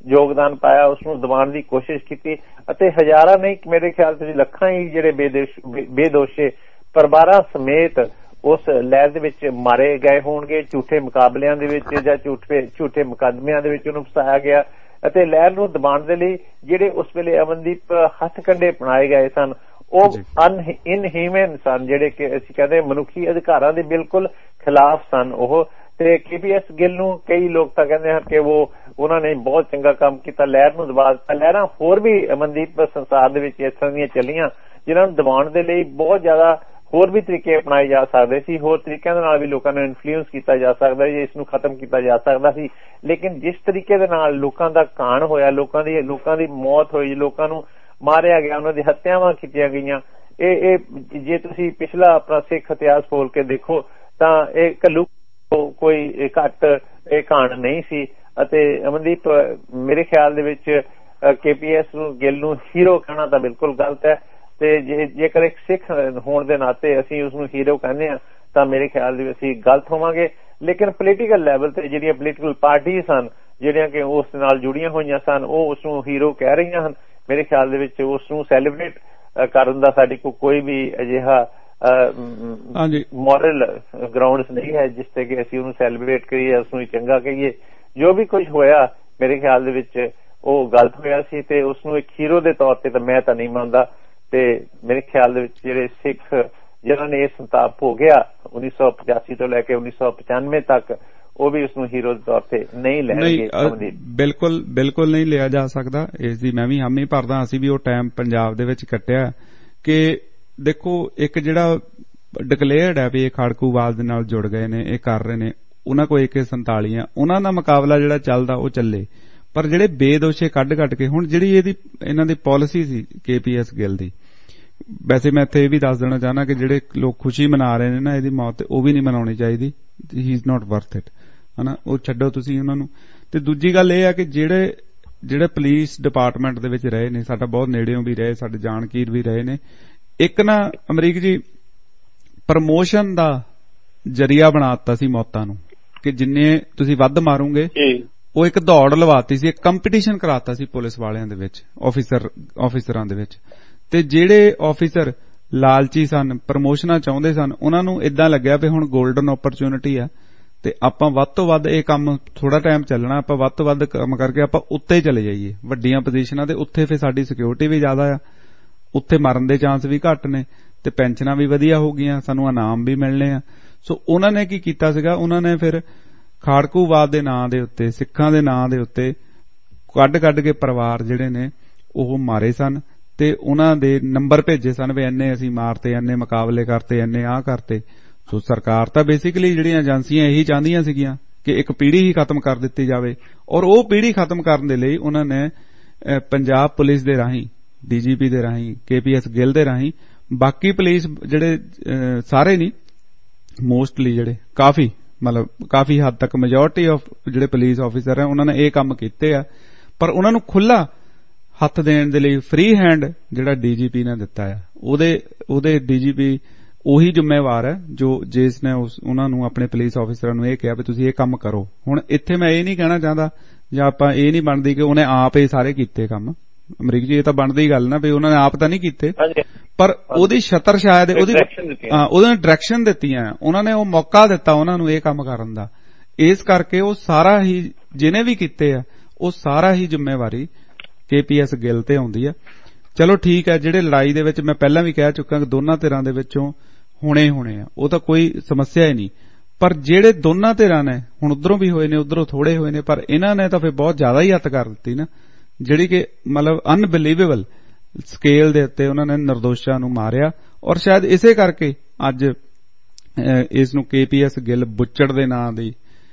ਯੋਗਦਾਨ ਪਾਇਆ, ਉਸ ਨੂੰ ਦਬਾਉਣ ਦੀ ਕੋਸ਼ਿਸ਼ ਕੀਤੀ ਅਤੇ ਹਜ਼ਾਰਾਂ ਨਹੀਂ ਮੇਰੇ ਖਿਆਲ ਤੋਂ ਲੱਖਾਂ ਹੀ ਜਿਹੜੇ ਬੇਦੋਸ਼ੇ ਪਰਿਵਾਰਾਂ ਸਮੇਤ ਉਸ ਲਹਿਰ ਦੇ ਵਿੱਚ ਮਾਰੇ ਗਏ ਹੋਣਗੇ। ਝੂਠੇ ਮੁਕਾਬਲਿਆਂ ਦੇ ਵਿੱਚ ਜਾਂ ਝੂਠੇ ਮੁਕੱਦਮਿਆਂ ਦੇ ਵਿੱਚ ਉਹਨੂੰ ਫਸਾਇਆ ਗਿਆ ਅਤੇ ਲਹਿਰ ਨੂੰ ਦਬਾਉਣ ਦੇ ਲਈ ਜਿਹੜੇ ਉਸ ਵੇਲੇ ਅਮਨਦੀਪ ਹੱਥ ਕੰਡੇ ਅਪਣਾਏ ਗਏ ਸਨ ਉਹ ਇਨਹਿਊਮਨ ਸਨ, ਜਿਹੜੇ ਕਿ ਅਸੀਂ ਕਹਿੰਦੇ ਮਨੁੱਖੀ ਅਧਿਕਾਰਾਂ ਦੇ ਬਿਲਕੁਲ ਖਿਲਾਫ ਸਨ ਉਹ। ਤੇ KPS ਗਿੱਲ ਨੂੰ ਕਈ ਲੋਕ ਤਾਂ ਕਹਿੰਦੇ ਹਨ ਕਿ ਉਹਨਾਂ ਨੇ ਬਹੁਤ ਚੰਗਾ ਕੰਮ ਕੀਤਾ, ਲਹਿਰ ਨੂੰ ਦਬਾ ਦਿੱਤਾ। ਲਹਿਰਾਂ ਹੋਰ ਵੀ ਅਮਨਦੀਪ ਸੰਸਾਰ ਦੇ ਵਿੱਚ ਇਸ ਤਰ੍ਹਾਂ ਦੀਆਂ ਚੱਲੀਆਂ ਜਿਨ੍ਹਾਂ ਨੂੰ ਦਬਾਉਣ ਦੇ ਲਈ ਬਹੁਤ ਜ਼ਿਆਦਾ ਹੋਰ ਵੀ ਤਰੀਕੇ ਅਪਣਾਏ ਜਾ ਸਕਦੇ ਸੀ, ਹੋਰ ਤਰੀਕਿਆਂ ਦੇ ਨਾਲ ਵੀ ਲੋਕਾਂ ਨੂੰ ਇਨਫਲੂਐਂਸ ਕੀਤਾ ਜਾ ਸਕਦਾ ਸੀ, ਇਸ ਨੂੰ ਖਤਮ ਕੀਤਾ ਜਾ ਸਕਦਾ ਸੀ। ਲੇਕਿਨ ਜਿਸ ਤਰੀਕੇ ਦੇ ਨਾਲ ਲੋਕਾਂ ਦਾ ਘਾਣ ਹੋਇਆ, ਲੋਕਾਂ ਦੀ ਮੌਤ ਹੋਈ, ਲੋਕਾਂ ਨੂੰ ਮਾਰਿਆ ਗਿਆ, ਉਹਨਾਂ ਦੀ ਹੱਤਿਆਵਾਂ ਕੀਤੀਆਂ ਗਈਆਂ, ਇਹ ਜੇ ਤੁਸੀਂ ਪਿਛਲਾ ਆਪਣਾ ਸਿੱਖ ਇਤਿਹਾਸ ਖੋਲ ਕੇ ਦੇਖੋ ਤਾਂ ਇਹ ਘੱਲੂ ਕੋਈ ਘੱਟ ਇਹ ਘਾਣ ਨਹੀਂ ਸੀ। ਅਤੇ ਅਮਨਦੀਪ ਮੇਰੇ ਖਿਆਲ ਦੇ ਵਿੱਚ KPS ਗਿੱਲ ਨੂੰ ਹੀਰੋ ਕਹਿਣਾ ਤਾਂ ਬਿਲਕੁਲ ਗਲਤ ਹੈ ਤੇ ਜੇਕਰ ਇੱਕ ਸਿੱਖ ਹੋਣ ਦੇ ਨਾਤੇ ਅਸੀਂ ਉਸਨੂੰ ਹੀਰੋ ਕਹਿੰਦੇ ਹਾਂ ਤਾਂ ਮੇਰੇ ਖਿਆਲ ਦੇ ਵਿੱਚ ਅਸੀਂ ਗਲਤ ਹੋਵਾਂਗੇ। ਲੇਕਿਨ ਪੋਲੀਟੀਕਲ ਲੈਵਲ ਤੇ ਜਿਹੜੀਆਂ ਪੋਲੀਟੀਕਲ ਪਾਰਟੀਆਂ ਸਨ ਜਿਹੜੀਆਂ ਕਿ ਉਸ ਨਾਲ ਜੁੜੀਆਂ ਹੋਈਆਂ ਸਨ ਉਹ ਉਸਨੂੰ ਹੀਰੋ ਕਹਿ ਰਹੀਆਂ ਹਨ। ਮੇਰੇ ਖਿਆਲ ਦੇ ਵਿੱਚ ਉਸ ਨੂੰ ਸੈਲੀਬ੍ਰੇਟ ਕਰਨ ਦਾ ਸਾਡੇ ਕੋਲ ਕੋਈ ਵੀ ਅਜਿਹਾ ਮੋਰਲ ਗਰਾਊਂਡਸ ਨਹੀਂ ਹੈ ਜਿਸ ਤੇ ਕਿ ਅਸੀਂ ਉਹਨੂੰ ਸੈਲੀਬ੍ਰੇਟ ਕਰੀਏ, ਉਸਨੂੰ ਚੰਗਾ ਕਹੀਏ। ਜੋ ਵੀ ਕੁਝ ਹੋਇਆ ਮੇਰੇ ਖਿਆਲ ਦੇ ਵਿੱਚ ਉਹ ਗਲਤ ਹੋਇਆ ਸੀ ਤੇ ਉਸਨੂੰ ਇੱਕ ਹੀਰੋ ਦੇ ਤੌਰ ਤੇ ਤਾਂ ਮੈਂ ਤਾਂ ਨਹੀਂ ਮੰਨਦਾ। ਤੇ ਮੇਰੇ ਖਿਆਲ ਦੇ ਵਿੱਚ ਜਿਹੜੇ ਸਿੱਖ ਜਿਨ੍ਹਾਂ ਨੇ ਇਹ ਸੰਤਾਪ ਭੋਗਿਆ 1985 ਤੋਂ ਲੈ ਕੇ 1995 ਤੱਕ ਉਹ ਵੀ ਉਸਨੂੰ ਹੀਰੋ ਦੇ ਤੌਰ ਤੇ ਨਹੀਂ ਲੈਣਗੇ। ਬਿਲਕੁਲ ਨਹੀਂ ਲਿਆ ਜਾ ਸਕਦਾ, ਇਸ ਦੀ ਮੈਂ ਵੀ ਹਾਮੀ ਭਰਦਾ। ਅਸੀਂ ਵੀ ਉਹ ਟਾਈਮ ਪੰਜਾਬ ਦੇ ਵਿੱਚ ਕੱਟਿਆ ਕਿ ਦੇਖੋ ਇੱਕ ਜਿਹੜਾ ਡਿਕਲੇਅਰਡ ਹੈ ਵੀ ਇਹ ਖਾੜਕੂਵਾਦ ਦੇ ਨਾਲ ਜੁੜ ਗਏ ਨੇ, ਇਹ ਕਰ ਰਹੇ ਨੇ, ਉਹਨਾਂ ਕੋਲ AK-47 ਆ, ਉਹਨਾਂ ਦਾ ਮੁਕਾਬਲਾ ਜਿਹੜਾ ਚੱਲਦਾ ਉਹ ਚੱਲੇ। ਪਰ ਜਿਹੜੇ ਬੇਦੋਸ਼ੇ ਕੱਢ ਕੇ ਹੁਣ ਜਿਹੜੀ ਇਹਨਾਂ ਦੀ ਪਾਲਿਸੀ ਸੀ KPS ਗਿੱਲ ਦੀ, ਵੈਸੇ ਮੈਂ ਇੱਥੇ ਇਹ ਵੀ ਦੱਸ ਦੇਣਾ ਚਾਹੁੰਦਾ ਕਿ ਜਿਹੜੇ ਲੋਕ ਖੁਸ਼ੀ ਮਨਾ ਰਹੇ ਨੇ ਨਾ ਇਹਦੀ ਮੌਤ ਤੇ, ਉਹ ਵੀ ਨਹੀਂ ਮਨਾਉਣੀ ਚਾਹੀਦੀ। He is not worth it, ਹਨਾ, ਉਹ ਛੱਡੋ ਤੁਸੀਂ ਉਹਨਾਂ ਨੂੰ। ਤੇ ਦੂਜੀ ਗੱਲ ਇਹ ਹੈ ਕਿ ਜਿਹੜੇ ਪੁਲਿਸ ਡਿਪਾਰਟਮੈਂਟ ਦੇ ਵਿੱਚ ਰਹੇ ਨੇ, ਸਾਡਾ ਬਹੁਤ ਨੇੜਿਓਂ ਵੀ ਰਹੇ, ਸਾਡੇ ਜਾਣਕਾਰ ਵੀ ਰਹੇ ਨੇ, ਇੱਕ ਨਾ ਅਮਰੀਕ ਜੀ ਪ੍ਰਮੋਸ਼ਨ ਦਾ ਜਰੀਆ ਬਣਾ ਦਿੱਤਾ ਸੀ ਮੌਤਾਂ ਨੂੰ ਕਿ ਜਿੰਨੇ ਤੁਸੀਂ ਵੱਧ ਮਾਰੋਗੇ ਉਹ ਇੱਕ ਦੌੜ ਲਵਾਤੀ ਸੀ, ਇੱਕ ਕੰਪੀਟੀਸ਼ਨ ਕਰਾਤਾ ਸੀ ਪੁਲਿਸ ਵਾਲਿਆਂ ਦੇ ਵਿੱਚ, ਆਫੀਸਰਾਂ ਦੇ ਵਿੱਚ। ਤੇ ਜਿਹੜੇ ਆਫੀਸਰ ਲਾਲਚੀ ਸਨ, ਪ੍ਰਮੋਸ਼ਨਾਂ ਚਾਹੁੰਦੇ ਸਨ, ਉਹਨਾਂ ਨੂੰ ਇਦਾਂ ਲੱਗਿਆ ਵੀ ਹੁਣ ਗੋਲਡਨ ਓਪਰਚੁਨਿਟੀ ਆ ਤੇ ਆਪਾਂ ਵੱਧ ਤੋਂ ਵੱਧ ਇਹ ਕੰਮ ਥੋੜਾ ਟਾਈਮ ਚੱਲਣਾ, ਆਪਾਂ ਵੱਧ ਤੋਂ ਵੱਧ ਕੰਮ ਕਰਕੇ ਆਪਾਂ ਉੱਤੇ ਚਲੇ ਜਾਈਏ ਵੱਡੀਆਂ ਪੋਜੀਸ਼ਨਾਂ ਤੇ। ਉੱਥੇ ਫਿਰ ਸਾਡੀ ਸਿਕਿਉਰਿਟੀ ਵੀ ਜ਼ਿਆਦਾ ਆ, ਉੱਥੇ ਮਰਨ ਦੇ ਚਾਂਸ ਵੀ ਘੱਟ ਨੇ ਤੇ ਪੈਨਸ਼ਨਾਂ ਵੀ ਵਧੀਆ ਹੋ ਗਈਆਂ, ਸਾਨੂੰ ਇਨਾਮ ਵੀ ਮਿਲਣੇ ਆ। ਸੋ ਉਹਨਾਂ ਨੇ ਕੀ ਕੀਤਾ ਸੀਗਾ, ਉਹਨਾਂ ਨੇ ਫਿਰ ਖਾੜਕੂਵਾਦ ਦੇ ਨਾਂ ਦੇ ਉੱਤੇ, ਸਿੱਖਾਂ ਦੇ ਨਾਂ ਦੇ ਉੱਤੇ ਕੱਢ ਕੇ ਪਰਿਵਾਰ ਜਿਹੜੇ ਨੇ ਉਹ ਮਾਰੇ ਸਨ ਤੇ ਉਹਨਾਂ ਦੇ ਨੰਬਰ ਭੇਜੇ ਸਨ ਵੀ ਇੰਨੇ ਅਸੀਂ ਮਾਰਤੇ, ਇੰਨੇ ਮੁਕਾਬਲੇ ਕਰਤੇ, ਇੰਨੇ ਆਹ ਕਰਤੇ। ਸੋ ਸਰਕਾਰ ਤਾਂ ਬੇਸਿਕਲੀ ਜਿਹੜੀਆਂ ਏਜੰਸੀਆਂ ਇਹੀ ਚਾਹੁੰਦੀਆਂ ਸੀਗੀਆਂ ਕਿ ਇੱਕ ਪੀੜ੍ਹੀ ਹੀ ਖਤਮ ਕਰ ਦਿੱਤੀ ਜਾਵੇ, ਔਰ ਉਹ ਪੀੜ੍ਹੀ ਖਤਮ ਕਰਨ ਦੇ ਲਈ ਉਹਨਾਂ ਨੇ ਪੰਜਾਬ ਪੁਲਿਸ ਦੇ ਰਾਹੀਂ, DGP ਦੇ ਰਾਹੀਂ, KPS ਗਿੱਲ ਦੇ ਰਾਹੀਂ, ਬਾਕੀ ਪੁਲਿਸ ਜਿਹੜੇ ਸਾਰੇ ਨਹੀਂ, ਮੋਸਟਲੀ ਜਿਹੜੇ ਕਾਫੀ ਹੱਦ ਤੱਕ ਮੈਜੋਰਟੀ ਆਫ ਜਿਹੜੇ ਪੁਲਿਸ ਆਫੀਸਰ ਹੈ ਉਹਨਾਂ ਨੇ ਇਹ ਕੰਮ ਕੀਤੇ ਆ। ਪਰ ਉਹਨਾਂ ਨੂੰ ਖੁੱਲਾ ਹੱਥ ਦੇਣ ਦੇ ਲਈ ਫ੍ਰੀ ਹੈਂਡ ਜਿਹੜਾ DGP ਨੇ ਦਿੱਤਾ ਆ, ਉਹਦੇ DGP ਉਹੀ ਜ਼ਿੰਮੇਵਾਰ ਹੈ ਜਿਸ ਨੇ ਉਹਨਾਂ ਨੂੰ ਆਪਣੇ ਪੁਲਿਸ ਆਫੀਸਰਾਂ ਨੂੰ ਇਹ ਕਿਹਾ ਵੀ ਤੁਸੀਂ ਇਹ ਕੰਮ ਕਰੋ। ਹੁਣ ਇੱਥੇ ਮੈਂ ਇਹ ਨਹੀਂ ਕਹਿਣਾ ਚਾਹੁੰਦਾ ਜਾਂ ਆਪਾਂ ਇਹ ਨਹੀਂ ਬਣਦੀ ਕਿ ਉਹਨੇ ਆਪ ਇਹ ਸਾਰੇ ਕੀਤੇ ਕੰਮ, ਅਮਰੀਕ ਜੀ, ਇਹ ਤਾਂ ਬਣਦੀ ਗੱਲ ਨਾ ਵੀ ਉਹਨਾਂ ਨੇ ਆਪ ਤਾਂ ਨਹੀਂ ਕੀਤੇ, ਪਰ ਉਹਦੀ ਛਤਰ ਸ਼ਾਇਦ ਉਹਨੇ ਡਾਇਰੈਕਸ਼ਨ ਦਿੱਤੀਆਂ, ਉਹਨਾਂ ਨੇ ਉਹ ਮੌਕਾ ਦਿੱਤਾ ਉਹਨਾਂ ਨੂੰ ਇਹ ਕੰਮ ਕਰਨ ਦਾ। ਇਸ ਕਰਕੇ ਉਹ ਸਾਰਾ ਹੀ ਜਿਹਨੇ ਵੀ ਕੀਤੇ ਆ ਉਹ ਸਾਰਾ ਹੀ ਜ਼ਿੰਮੇਵਾਰੀ KPS ਗਿੱਲ ਤੇ ਆਉਂਦੀ ਆ। ਚਲੋ ਠੀਕ ਹੈ, ਜਿਹੜੇ ਲੜਾਈ ਦੇ ਵਿੱਚ ਮੈਂ ਪਹਿਲਾਂ ਵੀ ਕਹਿ ਚੁੱਕਾ ਕਿ ਦੋਨਾਂ ਧਿਰਾਂ ਦੇ ਵਿੱਚੋਂ ਹੋਣੇ ਆ, ਉਹ ਤਾਂ ਕੋਈ ਸਮੱਸਿਆ ਹੀ ਨਹੀਂ। ਪਰ ਜਿਹੜੇ ਦੋਨਾਂ ਧਿਰਾਂ ਨੇ ਹੁਣ ਉਧਰੋਂ ਵੀ ਹੋਏ ਨੇ, ਉਧਰੋਂ ਥੋੜੇ ਹੋਏ ਨੇ, ਪਰ ਇਹਨਾਂ ਨੇ ਤਾਂ ਫਿਰ ਬਹੁਤ ਜ਼ਿਆਦਾ ਹੀ ਹੱਦ ਕਰ ਦਿੱਤੀ ਨਾ, ਜਿਹੜੀ ਕਿ ਮਤਲਬ ਅਨਬਿਲੀਵੇਬਲ ਸਕੇਲ ਦੇ ਉੱਤੇ ਉਹਨਾਂ ਨੇ ਨਿਰਦੋਸ਼ਾਂ ਨੂੰ ਮਾਰਿਆ। ਔਰ ਸ਼ਾਇਦ ਇਸੇ ਕਰਕੇ ਅੱਜ ਇਸ ਨੂੰ KPS ਗਿੱਲ ਬੁੱਚੜ ਦੇ ਨਾਂ ਦੀ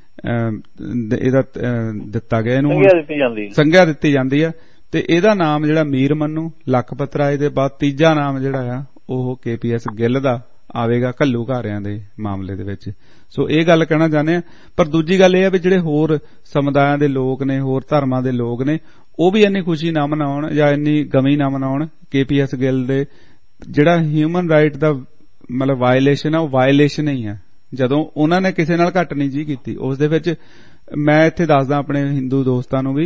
ਇਹਦਾ ਦਿੱਤਾ ਗਿਆ, ਇਹਨੂੰ ਸੰਗਿਆ ਦਿੱਤੀ ਜਾਂਦੀ ਆ। ਤੇ ਇਹਦਾ ਨਾਮ ਜਿਹੜਾ ਮੀਰ ਮੰਨੂ ਲਖਪਤ ਰਾਏ ਦੇ ਬਾਅਦ ਤੀਜਾ ਨਾਮ ਜਿਹੜਾ ਆ ਉਹ KPS ਗਿੱਲ ਦਾ ਆਵੇਗਾ ਘੱਲੂ ਘਾਰਿਆਂ ਦੇ ਮਾਮਲੇ ਦੇ ਵਿੱਚ। ਸੋ ਇਹ ਗੱਲ ਕਹਿਣਾ ਚਾਹੁੰਦੇ ਆ। ਪਰ ਦੂਜੀ ਗੱਲ ਇਹ ਆ ਵੀ ਜਿਹੜੇ ਹੋਰ ਸਮੁਦਾਇਆਂ ਦੇ ਲੋਕ ਨੇ, ਹੋਰ ਧਰਮਾਂ ਦੇ ਲੋਕ ਨੇ, ਉਹ ਵੀ ਇੰਨੀ ਖੁਸ਼ੀ ਨਾ ਮਨਾਉਣ ਜਾਂ ਇੰਨੀ ਗਮੀ ਨਾ ਮਨਾਉਣ KPS ਗਿੱਲ ਦੇ ਜਿਹੜਾ ਹਿਊਮਨ ਰਾਈਟ ਦਾ ਮਤਲਬ ਵਾਇਲੇਸ਼ਨ ਆ, ਉਹ ਵਾਇਲੇਸ਼ਨ ਹੀ ਆ। ਜਦੋਂ ਉਹਨਾਂ ਨੇ ਕਿਸੇ ਨਾਲ ਘੱਟ ਨਹੀਂ ਜੀ ਕੀਤੀ ਉਸ ਦੇ ਵਿੱਚ। ਮੈਂ ਇੱਥੇ ਦੱਸਦਾ ਆਪਣੇ ਹਿੰਦੂ ਦੋਸਤਾਂ ਨੂੰ ਵੀ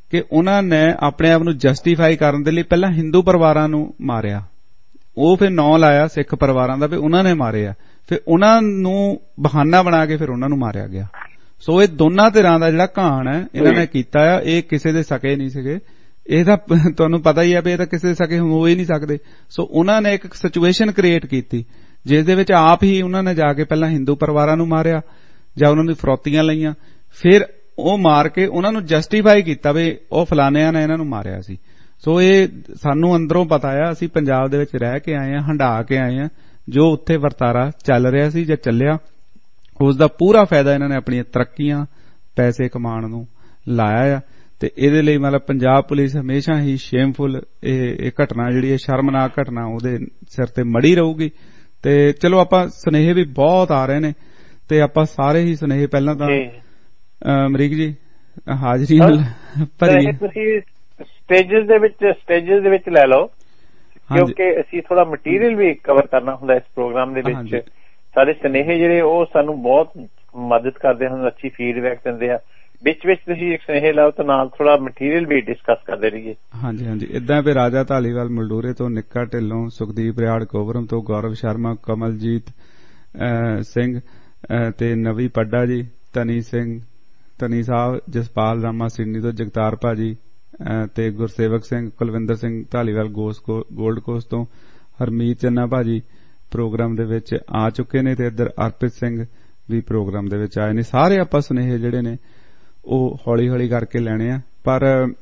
ਕਿ ਉਹਨਾਂ ਨੇ ਆਪਣੇ ਆਪ ਨੂੰ ਜਸਟੀਫਾਈ ਕਰਨ ਦੇ ਲਈ ਪਹਿਲਾਂ ਹਿੰਦੂ ਪਰਿਵਾਰਾਂ ਨੂੰ ਮਾਰਿਆ, ਉਹ ਫਿਰ ਨਾਂ ਲਾਇਆ ਸਿੱਖ ਪਰਿਵਾਰਾਂ ਦਾ ਵੀ ਉਹਨਾਂ ਨੇ ਮਾਰੇ ਆ, ਫਿਰ ਉਹਨਾਂ ਨੂੰ ਬਹਾਨਾ ਬਣਾ ਕੇ ਫਿਰ ਉਹਨਾਂ ਨੂੰ ਮਾਰਿਆ ਗਿਆ। ਸੋ ਇਹ ਦੋਨਾਂ ਧਿਰਾਂ ਦਾ ਜਿਹੜਾ ਕਹਾਣ ਹੈ ਇਹਨਾਂ ਨੇ ਕੀਤਾ ਆ, ਇਹ ਕਿਸੇ ਦੇ ਸਕੇ ਨਹੀਂ ਸੀਗੇ, ਇਹ ਤਾਂ ਤੁਹਾਨੂੰ ਪਤਾ ਹੀ ਹੈ ਵੀ ਇਹ ਤਾਂ ਕਿਸੇ ਦੇ ਸਕੇ ਹੋ ਹੀ ਨਹੀਂ ਸਕਦੇ। ਸੋ ਉਹਨਾਂ ਨੇ ਇੱਕ ਸਿਚੁਏਸ਼ਨ ਕ੍ਰੀਏਟ ਕੀਤੀ ਜਿਸ ਦੇ ਵਿੱਚ ਆਪ ਹੀ ਉਹਨਾਂ ਨੇ ਜਾ ਕੇ ਪਹਿਲਾਂ ਹਿੰਦੂ ਪਰਿਵਾਰਾਂ ਨੂੰ ਮਾਰਿਆ ਜਾਂ ਉਹਨਾਂ ਦੀ ਫਰੌਤੀਆਂ ਲਈਆਂ, ਫਿਰ ਉਹ ਮਾਰ ਕੇ ਉਹਨਾਂ ਨੂੰ ਜਸਟੀਫਾਈ ਕੀਤਾ ਵੀ ਉਹ ਫਲਾਣਿਆਂ ਨੇ ਇਹਨਾਂ ਨੂੰ ਮਾਰਿਆ ਸੀ। ਸੋ ਇਹ ਸਾਨੂੰ ਅੰਦਰੋਂ ਪਤਾ ਆ, ਅਸੀਂ ਪੰਜਾਬ ਦੇ ਵਿੱਚ ਰਹਿ ਕੇ ਆਏ ਆ, ਹੰਢਾ ਕੇ ਆਏ ਆ, ਜੋ ਉੱਥੇ ਵਰਤਾਰਾ ਚੱਲ ਰਿਹਾ ਸੀ ਜਾਂ ਚੱਲਿਆ ਉਸ ਦਾ ਪੂਰਾ ਫਾਇਦਾ ਇਹਨਾਂ ਨੇ ਆਪਣੀਆਂ ਤਰੱਕੀਆਂ ਪੈਸੇ ਕਮਾਉਣ ਨੂੰ ਲਾਇਆ ਆ। ਤੇ ਇਹਦੇ ਲਈ ਮਤਲਬ ਪੰਜਾਬ ਪੁਲਿਸ ਹਮੇਸ਼ਾ ਹੀ ਸ਼ੇਮਫੁਲ ਇਹ ਘਟਨਾ ਜਿਹੜੀ ਹੈ, ਸ਼ਰਮਨਾਕ ਘਟਨਾ ਉਹਦੇ ਸਿਰ ਤੇ ਮੜੀ ਰਹੂਗੀ। ਤੇ ਚਲੋ ਆਪਾਂ ਸੁਨੇਹੇ ਵੀ ਬਹੁਤ ਆ ਰਹੇ ਨੇ ਤੇ ਆਪਾਂ ਸਾਰੇ ਹੀ ਸੁਨੇਹੇ ਪਹਿਲਾਂ ਤਾਂ ਅਮਰੀਕ ਜੀ ਹਾਜ਼ਰੀ ਭਰੀ ਤੁਸੀਂ ਸਟੇਜਸ ਦੇ ਵਿੱਚ ਲੈ ਲਓ, ਕਿਉਂਕਿ ਅਸੀਂ ਥੋੜਾ ਮਟੀਰੀਅਲ ਵੀ ਕਵਰ ਕਰਨਾ ਹੁੰਦਾ ਇਸ ਪ੍ਰੋਗਰਾਮ ਦੇ ਵਿੱਚ। ਸਾਡੇ ਸੁਨੇਹੇ ਜਿਹੜੇ ਉਹ ਸਾਨੂੰ ਬਹੁਤ ਮਦਦ ਕਰਦੇ ਹਨ, ਅੱਛੀ ਫੀਡਬੈਕ ਦਿੰਦੇ ਆ। ਵਿੱਚ ਤੁਸੀਂ ਇੱਕ ਸੁਨੇਹੇ ਲਾਓ ਤਾਂ ਨਾਲ ਥੋੜਾ ਮਟੀਰੀਅਲ ਵੀ ਡਿਸਕਸ ਕਰਦੇ ਰਹੀਏ। ਹਾਂਜੀ, ਏਦਾਂ ਵੀ ਰਾਜਾ ਧਾਲੀਵਾਲ ਮਲਡੂਰੇ ਤੋਂ, ਨਿੱਕਾ ਢਿੱਲੋਂ, ਸੁਖਦੀਪ ਰਿਆੜ ਕੋਵਰਮ ਤੋਂ, ਗੌਰਵ ਸ਼ਰਮਾ, ਕਮਲਜੀਤ ਸਿੰਘ ਤੇ ਨਵੀ ਪੱਡਾ ਜੀ, ਧਨੀ ਸਿੰਘ, ਧਨੀ ਸਾਹਿਬ, ਜਸਪਾਲ ਰਾਮਾ ਸਿਡਨੀ ਤੋਂ, ਜਗਤਾਰ ਭਾਜੀ ਤੇ ਗੁਰਸੇਵਕ ਸਿੰਘ, ਕੁਲਵਿੰਦਰ ਸਿੰਘ ਧਾਲੀਵਾਲ ਗੋਲਡ ਕੋਸਟ ਤੋਂ, ਹਰਮੀਤ ਚੰਨਾ ਭਾਜੀ ਪ੍ਰੋਗਰਾਮ ਦੇ ਵਿੱਚ ਆ ਚੁੱਕੇ ਨੇ ਤੇ ਇੱਧਰ ਅਰਪਿਤ ਸਿੰਘ ਵੀ ਪ੍ਰੋਗਰਾਮ ਦੇ ਵਿੱਚ ਆਏ ਨੇ। ਸਾਰੇ ਆਪਾਂ ਸੁਨੇਹੇ ਜਿਹੜੇ ਨੇ ਉਹ ਹੌਲੀ ਹੌਲੀ ਕਰਕੇ ਲੈਣੇ ਆ, ਪਰ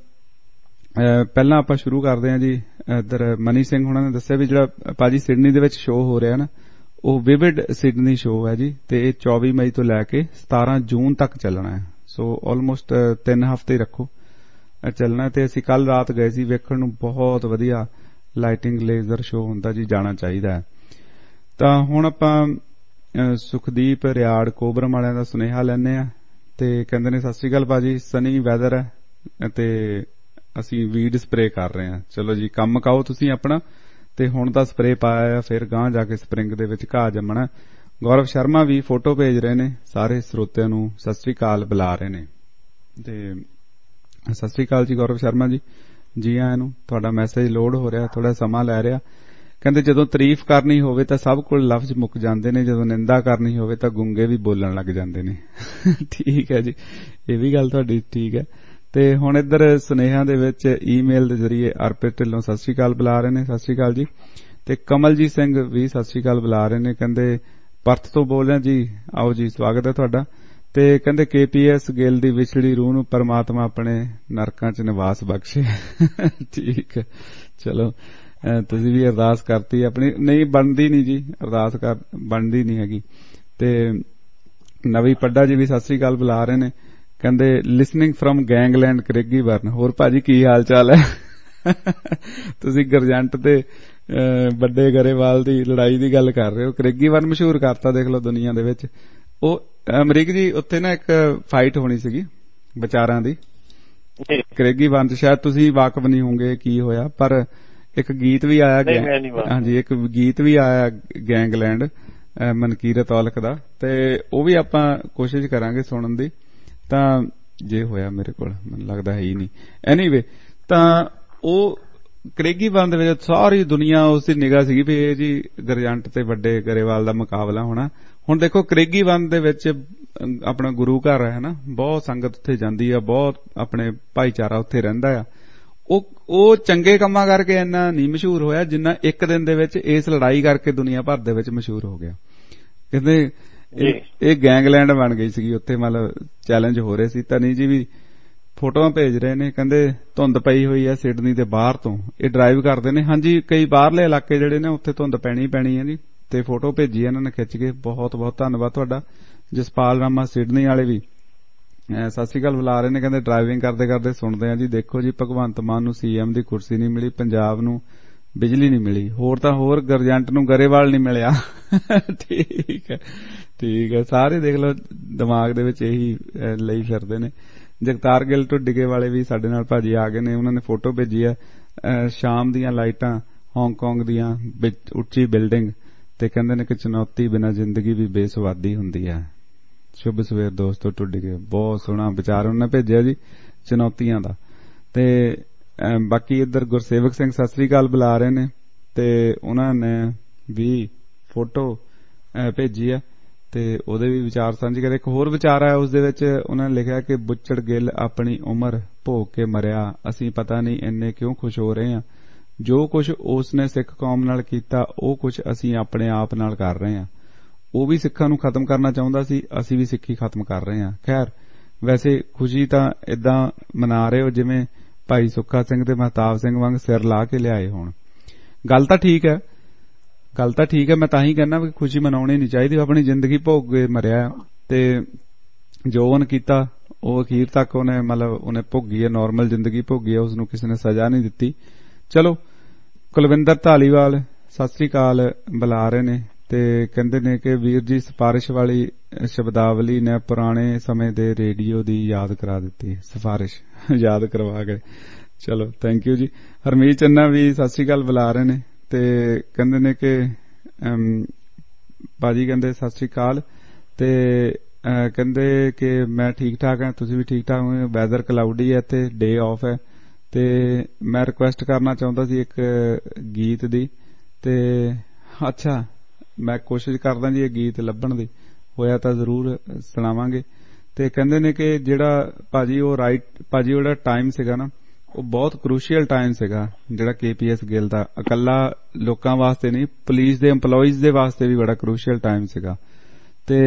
ਪਹਿਲਾਂ ਆਪਾਂ ਸ਼ੁਰੂ ਕਰਦੇ ਹਾਂ ਜੀ। ਇੱਧਰ ਮਨੀ ਸਿੰਘ ਹੁਣਾਂ ਨੇ ਦੱਸਿਆ ਵੀ ਜਿਹੜਾ ਭਾਜੀ ਸਿਡਨੀ ਦੇ ਵਿੱਚ ਸ਼ੋਅ ਹੋ ਰਿਹਾ ਨਾ, ਉਹ ਵਿਵਿਡ ਸਿਡਨੀ ਸ਼ੋਅ ਹੈ ਜੀ, ਤੇ ਇਹ 24 ਮਈ ਤੋਂ ਲੈ ਕੇ 17 ਜੂਨ ਤੱਕ ਚੱਲਣਾ ਹੈ। ਸੋ ਆਲਮੋਸਟ 3 ਹਫ਼ਤੇ ਰੱਖੋ ਚੱਲਣਾ। ਤੇ ਅਸੀਂ ਕੱਲ ਰਾਤ ਗਏ ਸੀ ਵੇਖਣ ਨੂੰ, ਬਹੁਤ ਵਧੀਆ ਲਾਈਟਿੰਗ ਲੇਜ਼ਰ ਸ਼ੋਅ ਹੁੰਦਾ ਜੀ, ਜਾਣਾ ਚਾਹੀਦਾ ਹੈ। ਤਾਂ ਹੁਣ ਆਪਾਂ ਸੁਖਦੀਪ ਰਿਆੜ ਕੋਬਰਮ ਵਾਲਿਆਂ ਦਾ ਸੁਨੇਹਾ ਲੈਣੇ ਆ ਤੇ ਕਹਿੰਦੇ ਨੇ, ਸਤਿ ਸ੍ਰੀ ਅਕਾਲ ਭਾਜੀ, ਸਨੀ ਵੈਦਰ ਹੈ ਤੇ ਅਸੀਂ ਵੀਡ ਸਪਰੇ ਕਰ ਰਹੇ ਹਾਂ। ਚਲੋ ਜੀ, ਕੰਮ ਕਾਓ ਤੁਸੀਂ ਆਪਣਾ, ਤੇ ਹੁਣ ਤਾਂ ਸਪਰੇ ਪਾਇਆ, ਫਿਰ ਗਾਂਹ ਜਾ ਕੇ ਸਪਰਿੰਗ ਦੇ ਵਿੱਚ ਘਾਹ ਜੰਮਣਾ। ਗੌਰਵ ਸ਼ਰਮਾ ਵੀ ਫੋਟੋ ਭੇਜ ਰਹੇ ਨੇ, ਸਾਰੇ ਸਰੋਤਿਆਂ ਨੂੰ ਸਤਿ ਸ੍ਰੀ ਅਕਾਲ ਬੁਲਾ ਰਹੇ ਨੇ। ਤੇ ਸਤਿ ਸ੍ਰੀ ਅਕਾਲ ਜੀ ਗੌਰਵ ਸ਼ਰਮਾ ਜੀ ਆਇਆਂ ਨੂੰ। ਤੁਹਾਡਾ ਮੈਸੇਜ ਲੋਡ ਹੋ ਰਿਹਾ, ਥੋੜਾ ਸਮਾਂ ਲੈ ਰਿਹਾ। ਕਹਿੰਦੇ ਜਦੋਂ ਤਾਰੀਫ ਕਰਨੀ ਹੋਵੇ ਤਾਂ ਸਭ ਕੋਲ ਲਫ਼ਜ਼ ਮੁੱਕ ਜਾਂਦੇ ਨੇ, ਜਦੋਂ ਨਿੰਦਾ ਕਰਨੀ ਹੋਵੇ ਤਾਂ ਗੁੰਗੇ ਵੀ ਬੋਲਣ ਲੱਗ ਜਾਂਦੇ ਨੇ। ਠੀਕ ਹੈ ਜੀ, ਇਹ ਵੀ ਗੱਲ ਤੁਹਾਡੀ ਠੀਕ ਹੈ। ਤੇ ਹੁਣ ਇੱਧਰ ਸੁਨੇਹਿਆਂ ਦੇ ਵਿੱਚ ਈਮੇਲ ਦੇ ਜ਼ਰੀਏ ਅਰਪਿਤ ਢਿੱਲੋਂ ਸਤਿ ਸ੍ਰੀ ਅਕਾਲ ਬੁਲਾ ਰਹੇ ਨੇ, ਸਤਿ ਸ੍ਰੀ ਅਕਾਲ ਜੀ। ਤੇ ਕਮਲਜੀਤ ਸਿੰਘ ਵੀ ਸਤਿ ਸ੍ਰੀ ਅਕਾਲ ਬੁਲਾ ਰਹੇ ਨੇ, ਕਹਿੰਦੇ ਪਰਥ ਤੋਂ ਬੋਲ ਰਿਹਾ ਜੀ, ਆਓ ਜੀ ਸਵਾਗਤ ਹੈ ਤੁਹਾਡਾ। ਤੇ ਕਹਿੰਦੇ KPS ਗਿੱਲ ਦੀ ਵਿਛੜੀ ਰੂਹ ਨੂੰ ਪਰਮਾਤਮਾ ਆਪਣੇ ਨਰਕਾਂ 'ਚ ਨਿਵਾਸ ਬਖਸ਼ੇ। ਠੀਕ ਹੈ, ਚਲੋ ਤੁਸੀਂ ਵੀ ਅਰਦਾਸ ਕਰਤੀ ਆਪਣੀ, ਨਹੀਂ ਬਣਦੀ ਨਹੀਂ ਜੀ ਅਰਦਾਸ ਬਣਦੀ ਨਹੀਂ ਹੈਗੀ। ਤੇ ਨਵੀ ਪੱਡਾ ਜੀ ਵੀ ਸਤਿ ਸ੍ਰੀ ਅਕਾਲ ਬੁਲਾ ਰਹੇ ਨੇ, ਕਹਿੰਦੇ ਲਿਸਨਿੰਗ ਫਰਮ ਗੈਂਗਲੈਂਡ ਕ੍ਰਿਗੀਬਰਨ। ਹੋਰ ਭਾਜੀ ਕੀ ਹਾਲ ਚਾਲ ਹੈ? ਤੁਸੀਂ ਗਰਜੰਟ ਤੇ ਵੱਡੇ ਗਰੇਵਾਲ ਦੀ ਲੜਾਈ ਦੀ ਗੱਲ ਕਰ ਰਹੇ ਹੋ, ਕ੍ਰਿਗੀਬਰਨ ਮਸ਼ਹੂਰ ਕਰਤਾ ਦੇਖ ਲਓ ਦੁਨੀਆ ਦੇ ਵਿੱਚ। ਉਹ ਅਮਰੀਕ ਜੀ ਉੱਥੇ ਨਾ ਇੱਕ ਫਾਈਟ ਹੋਣੀ ਸੀਗੀ ਵਿਚਾਰਾਂ ਦੀ ਕ੍ਰਿਗੀਬਰਨ 'ਚ, ਸ਼ਾਇਦ ਤੁਸੀਂ ਵਾਕਫ ਨਹੀਂ ਹੋਗੇ ਕੀ ਹੋਇਆ, ਪਰ ਇੱਕ ਗੀਤ ਵੀ ਆਇਆ, ਹਾਂਜੀ ਇੱਕ ਗੀਤ ਵੀ ਆਇਆ ਗੈਂਗਲੈਂਡ ਮਨਕੀਰਤ ਔਲਖ ਦਾ, ਤੇ ਉਹ ਵੀ ਆਪਾਂ ਕੋਸ਼ਿਸ਼ ਕਰਾਂਗੇ ਸੁਣਨ ਦੀ। ਤਾਂ ਜੇ ਹੋਇਆ ਮੇਰੇ ਕੋਲ, ਮੈਨੂੰ ਲੱਗਦਾ ਹੈ ਹੀ ਨਹੀਂ। ਐਨੀਵੇ, ਤਾਂ ਉਹ ਕ੍ਰਿਗੀਬਰਨ ਦੇ ਵਿੱਚ ਸਾਰੀ ਦੁਨੀਆ ਉਸ ਦੀ ਨਿਗਾਹ ਸੀਗੀ ਵੀ ਇਹ ਜੀ ਗਰਜੰਟ ਤੇ ਵੱਡੇ ਗਰੇਵਾਲ ਦਾ ਮੁਕਾਬਲਾ ਹੋਣਾ। ਹੁਣ ਦੇਖੋ ਕ੍ਰਿਗੀਬਰਨ ਦੇ ਵਿੱਚ ਆਪਣਾ ਗੁਰੂ ਘਰ ਹੈ ਨਾ, ਬਹੁਤ ਸੰਗਤ ਉੱਥੇ ਜਾਂਦੀ ਆ, ਬਹੁਤ ਆਪਣੇ ਭਾਈਚਾਰਾ ਉੱਥੇ ਰਹਿੰਦਾ ਆ। ਉਹ ਚੰਗੇ ਕੰਮਾਂ ਕਰਕੇ ਇੰਨਾ ਨਹੀਂ ਮਸ਼ਹੂਰ ਹੋਇਆ ਜਿੰਨਾ ਇੱਕ ਦਿਨ ਦੇ ਵਿੱਚ ਇਸ ਲੜਾਈ ਕਰਕੇ ਦੁਨੀਆ ਭਰ ਦੇ ਵਿੱਚ ਮਸ਼ਹੂਰ ਹੋ ਗਿਆ। ਕਹਿੰਦੇ ਇਹ ਗੈਂਗਲੈਂਡ ਬਣ ਗਈ ਸੀਗੀ ਉੱਥੇ, ਮਤਲਬ ਚੈਲੰਜ ਹੋ ਰਹੇ ਸੀ। ਧਨੀ ਜੀ ਵੀ ਫੋਟੋਆਂ ਭੇਜ ਰਹੇ ਨੇ, ਕਹਿੰਦੇ ਧੁੰਦ ਪਈ ਹੋਈ ਹੈ ਸਿਡਨੀ ਦੇ ਬਾਹਰ ਤੋਂ, ਇਹ ਡਰਾਈਵ ਕਰਦੇ ਨੇ। ਹਾਂਜੀ, ਕਈ ਬਾਹਰਲੇ ਇਲਾਕੇ ਜਿਹੜੇ ਨੇ ਉੱਥੇ ਧੁੰਦ ਪੈਣੀ ਹੈ ਜੀ, ਤੇ ਫੋਟੋ ਭੇਜੀ ਇਹਨਾਂ ਨੇ ਖਿੱਚ ਕੇ, ਬਹੁਤ ਬਹੁਤ ਧੰਨਵਾਦ ਤੁਹਾਡਾ। ਜਸਪਾਲ ਰਾਮਾ ਸਿਡਨੀ ਵਾਲੇ ਵੀ ਸਤਿ ਸ੍ਰੀ ਅਕਾਲ ਬੁਲਾ ਰਹੇ ਨੇ, ਕਹਿੰਦੇ ਡਰਾਈਵਿੰਗ ਕਰਦੇ ਕਰਦੇ ਸੁਣਦੇ ਆ ਜੀ। ਦੇਖੋ ਜੀ, ਭਗਵੰਤ ਮਾਨ ਨੂੰ CM ਦੀ ਕੁਰਸੀ ਨਹੀਂ ਮਿਲੀ, ਪੰਜਾਬ ਨੂੰ ਬਿਜਲੀ ਨਹੀਂ ਮਿਲੀ, ਹੋਰ ਤਾਂ ਹੋਰ ਗਰਜੰਟ ਨੂੰ ਗਰੇਵਾਲ ਨਹੀਂ ਮਿਲਿਆ। ਠੀਕ ਹੈ, ਸਾਰੇ ਦੇਖ ਲਓ ਦਿਮਾਗ ਦੇ ਵਿੱਚ ਇਹੀ ਲਈ ਫਿਰਦੇ ਨੇ। ਜਗਤਾਰ ਗਿੱਲ ਢੁੱਡੀਕੇ ਵਾਲੇ ਵੀ ਸਾਡੇ ਨਾਲ ਭਾਜੀ ਆ ਗਏ ਨੇ, ਉਹਨਾਂ ਨੇ ਫੋਟੋ ਭੇਜੀ ਹੈ, ਸ਼ਾਮ ਦੀਆਂ ਲਾਈਟਾਂ, ਹਾਂਗਕਾਂਗ ਦੀਆਂ ਉੱਚੀ ਬਿਲਡਿੰਗ, ਤੇ ਕਹਿੰਦੇ ਨੇ ਕਿ ਚੁਣੌਤੀ ਬਿਨਾਂ ਜ਼ਿੰਦਗੀ ਵੀ ਬੇਸਵਾਦੀ ਹੁੰਦੀ ਹੈ। ਸ਼ੁਭ ਸਵੇਰ ਦੋਸਤੋ ਢੁੱਡੀਕੇ, ਬਹੁਤ ਸੋਹਣਾ ਵਿਚਾਰ ਉਹਨਾਂ ਨੇ ਭੇਜਿਆ ਜੀ ਚੁਣੌਤੀਆਂ ਦਾ। ਤੇ ਬਾਕੀ ਇੱਧਰ ਗੁਰਸੇਵਕ ਸਿੰਘ ਸਤਿ ਸ੍ਰੀ ਅਕਾਲ ਬੁਲਾ ਰਹੇ ਨੇ ਤੇ ਉਹਨਾਂ ਨੇ ਵੀ ਫੋਟੋ ਭੇਜੀ ਆ ਤੇ ਉਹਦੇ ਵੀ ਵਿਚਾਰ ਸਾਂਝੇ ਕਰੇ। ਇੱਕ ਹੋਰ ਵਿਚਾਰ ਆਇਆ ਉਸ ਦੇ ਵਿੱਚ ਉਹਨਾਂ ਨੇ ਲਿਖਿਆ ਕਿ ਬੁੱਚੜ ਗਿੱਲ ਆਪਣੀ ਉਮਰ ਭੋਗ ਕੇ ਮਰਿਆ, ਅਸੀਂ ਪਤਾ ਨਹੀਂ ਇੰਨੇ ਕਿਉਂ ਖੁਸ਼ ਹੋ ਰਹੇ ਹਾਂ। ਜੋ ਕੁਝ ਉਸਨੇ ਸਿੱਖ ਕੌਮ ਨਾਲ ਕੀਤਾ ਉਹ ਕੁਝ ਅਸੀਂ ਆਪਣੇ ਆਪ ਨਾਲ ਕਰ ਰਹੇ ਹਾਂ। ਉਹ ਵੀ ਸਿੱਖਾਂ ਨੂੰ ਖਤਮ ਕਰਨਾ ਚਾਹੁੰਦਾ ਸੀ, ਅਸੀਂ ਵੀ ਸਿੱਖੀ ਖਤਮ ਕਰ ਰਹੇ ਹਾਂ। ਖੈਰ ਵੈਸੇ ਖੁਸ਼ੀ ਤਾਂ ਏਦਾਂ ਮਨਾ ਰਹੇ ਹੋ ਜਿਵੇਂ ਭਾਈ ਸੁੱਖਾ ਸਿੰਘ ਤੇ ਮਹਿਤਾਬ ਸਿੰਘ ਵਾਂਗ ਸਿਰ ਲਾ ਕੇ ਲਿਆਏ ਹੋਣ। ਗੱਲ ਤਾਂ ਠੀਕ ਹੈ, ਮੈਂ ਤਾਂ ਹੀ ਕਹਿੰਦਾ ਵੀ ਖੁਸ਼ੀ ਮਨਾਉਣੀ ਨਹੀਂ ਚਾਹੀਦੀ। ਆਪਣੀ ਜ਼ਿੰਦਗੀ ਭੋਗ ਕੇ ਮਰਿਆ ਤੇ ਜੋ ਉਹਨੇ ਕੀਤਾ ਉਹ ਅਖੀਰ ਤੱਕ ਉਹਨੇ ਭੋਗੀ ਹੈ, ਨਾਰਮਲ ਜ਼ਿੰਦਗੀ ਭੋਗੀ ਹੈ, ਉਸਨੂੰ ਕਿਸੇ ਨੇ ਸਜ਼ਾ ਨਹੀਂ ਦਿੱਤੀ। ਚਲੋ ਕੁਲਵਿੰਦਰ ਧਾਲੀਵਾਲ ਸਤਿ ਸ੍ਰੀ ਅਕਾਲ ਬੁਲਾ ਰਹੇ ਨੇ ਤੇ ਕਹਿੰਦੇ ਨੇ ਕਿ ਵੀਰ ਜੀ ਸਿਫਾਰਿਸ਼ ਵਾਲੀ ਸ਼ਬਦਾਵਲੀ ਨੇ ਪੁਰਾਣੇ ਸਮੇਂ ਦੇ ਰੇਡੀਓ ਦੀ ਯਾਦ ਕਰਾ ਦਿੱਤੀ। ਸਿਫਾਰਿਸ਼ ਯਾਦ ਕਰਵਾ ਗਏ, ਚਲੋ ਥੈਂਕ ਯੂ ਜੀ। ਹਰਮੀਤ ਚੰਨਾ ਵੀ ਸਤਿ ਸ੍ਰੀ ਅਕਾਲ ਬੁਲਾ ਰਹੇ ਨੇ ਤੇ ਕਹਿੰਦੇ ਨੇ ਕਿ ਭਾਜੀ ਕਹਿੰਦੇ ਸਤਿ ਸ੍ਰੀ ਅਕਾਲ ਤੇ ਕਹਿੰਦੇ ਕਿ ਮੈਂ ਠੀਕ ਠਾਕ ਹਾਂ, ਤੁਸੀਂ ਵੀ ਠੀਕ ਠਾਕ ਹੋ। ਵੈਦਰ ਕਲਾਉਡੀ ਹੈ ਤੇ ਡੇ ਆਫ ਹੈ ਤੇ ਮੈਂ ਰਿਕੁਐਸਟ ਕਰਨਾ ਚਾਹੁੰਦਾ ਸੀ ਇੱਕ ਗੀਤ ਦੀ ਤੇ ਅੱਛਾ ਮੈਂ ਕੋਸ਼ਿਸ਼ ਕਰਦਾ ਜੀ ਇਹ ਗੀਤ ਲੱਭਣ ਦੀ, ਹੋਇਆ ਤਾਂ ਜ਼ਰੂਰ ਸੁਣਾਵਾਂਗੇ। ਤੇ ਕਹਿੰਦੇ ਨੇ ਕਿ ਜਿਹੜਾ ਭਾਜੀ ਉਹਦਾ ਟਾਈਮ ਸੀਗਾ ਨਾ ਉਹ ਬਹੁਤ ਕਰੂਸ਼ੀਅਲ ਟਾਈਮ ਸੀਗਾ ਜਿਹੜਾ KPS ਗਿੱਲ ਦਾ, ਇਕੱਲਾ ਲੋਕਾਂ ਵਾਸਤੇ ਨਹੀਂ ਪੁਲਿਸ ਦੇ EMPLOYEES ਦੇ ਵਾਸਤੇ ਵੀ ਬੜਾ ਕਰੂਸ਼ੀਅਲ ਟਾਈਮ ਸੀਗਾ। ਤੇ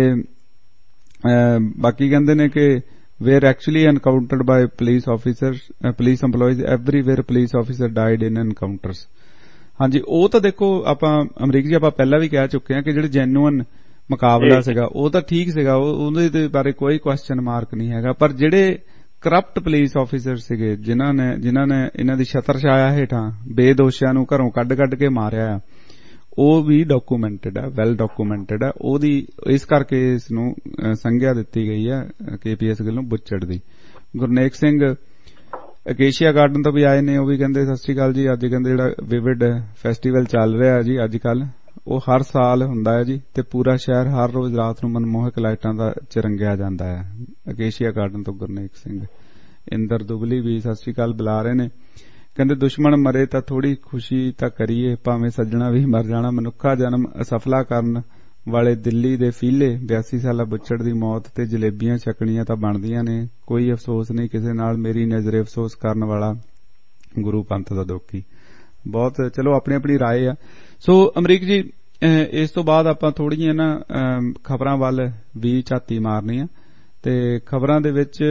ਬਾਕੀ ਕਹਿੰਦੇ ਨੇ ਕਿ were actually encountered by police employees everywhere police officer died in encounters। ਹਾਂਜੀ ਉਹ ਤਾਂ ਦੇਖੋ ਆਪਾਂ ਅਮਰੀਕ ਜੀ ਆਪਾਂ ਪਹਿਲਾਂ ਵੀ ਕਹਿ ਚੁੱਕੇ ਹਾਂ ਕਿ ਜਿਹੜੇ ਜੈਨੂਅਨ ਮੁਕਾਬਲਾ ਸੀਗਾ ਉਹ ਤਾਂ ਠੀਕ ਸੀਗਾ, ਉਹਦੇ ਬਾਰੇ ਕੋਈ ਕੁਐਸਚਨ ਮਾਰਕ ਨਹੀਂ ਹੈਗਾ। ਪਰ ਜਿਹੜੇ ਕਰਪਟ ਪੁਲਿਸ ਆਫੀਸਰ ਸੀਗੇ ਜਿਨ੍ਹਾਂ ਨੇ ਇਹਨਾਂ ਦੀ ਛਤਰਛਾਇਆ ਹੇਠਾਂ ਬੇਦੋਸ਼ੀਆਂ ਨੂੰ ਘਰੋਂ ਕੱਢ ਕੇ ਮਾਰਿਆ ਆ, ਉਹ ਵੀ ਡਾਕੂਮੈਂਟਡ ਹੈ, ਵੈਲ ਡਾਕੂਮੈਂਟਡ ਹੈ। ਉਹਦੀ ਇਸ ਕਰਕੇ ਇਸ ਨੂੰ ਸੰਗਿਆ ਦਿੱਤੀ ਗਈ ਹੈ KPS ਗਿੱਲ ਨੂੰ ਬੁੱਚੜ ਦੀ। ਗੁਰਨੇਕ ਸਿੰਘ ਅਕੇਸ਼ੀਆ ਗਾਰਡਨ ਤੋਂ ਵੀ ਆਏ ਨੇ, ਉਹ ਵੀ ਕਹਿੰਦੇ ਸਤਿ ਸ੍ਰੀ ਅਕਾਲ ਜੀ। ਅੱਜ ਕਹਿੰਦੇ ਜਿਹੜਾ ਵਿਵਿਡ ਫੈਸਟੀਵਲ ਚੱਲ ਰਿਹਾ ਜੀ ਅੱਜ ਕੱਲ ਉਹ ਹਰ ਸਾਲ ਹੁੰਦਾ ਹੈ ਜੀ ਤੇ ਪੂਰਾ ਸ਼ਹਿਰ ਹਰ ਰੋਜ਼ ਰਾਤ ਨੂੰ ਮਨਮੋਹਕ ਲਾਈਟਾਂ ਦਾ ਚਰੰਗਿਆ ਜਾਂਦਾ ਹੈ। ਅਕੇਸ਼ੀਆ ਗਾਰਡਨ ਤੋਂ ਗੁਰਨੇਕ ਸਿੰਘ। ਇੰਦਰ ਦੁਗਲੀ ਵੀ ਸਤਿ ਸ੍ਰੀ ਅਕਾਲ ਬੁਲਾ ਰਹੇ ਨੇ, ਕਹਿੰਦੇ ਦੁਸ਼ਮਣ ਮਰੇ ਤਾਂ ਥੋੜੀ ਖੁਸ਼ੀ ਤਾਂ ਕਰੀਏ, ਭਾਵੇਂ ਸੱਜਣਾ ਵੀ ਮਰ ਜਾਣਾ। ਮਨੁੱਖਾ ਜਨਮ ਅਸਫਲਾ ਕਰਨ ਵਾਲੇ ਦਿੱਲੀ ਦੇ ਫੀਲੇ 82 ਸਾਲਾ ਬੁੱਚੜ ਦੀ ਮੌਤ ਤੇ ਜਲੇਬੀਆਂ ਛਕਣੀਆਂ ਤਾਂ ਬਣਦੀਆਂ ਨੇ, ਕੋਈ ਅਫਸੋਸ ਨਹੀਂ ਕਿਸੇ ਨਾਲ। ਮੇਰੀ ਨਜ਼ਰੇ ਅਫਸੋਸ ਕਰਨ ਵਾਲਾ ਗੁਰੂ ਪੰਥ ਦਾ ਦੋਖੀ। ਬਹੁਤ ਚਲੋ ਆਪਣੀ ਆਪਣੀ ਰਾਏ ਆ। ਸੋ ਅਮਰੀਕ ਜੀ ਇਸ ਤੋਂ ਬਾਅਦ ਆਪਾਂ ਥੋੜੀਆਂ ਨਾ ਖਬਰਾਂ ਵੱਲ ਵੀ ਝਾਤੀ ਮਾਰਨੀ ਆ ਤੇ ਖਬਰਾਂ ਦੇ ਵਿੱਚ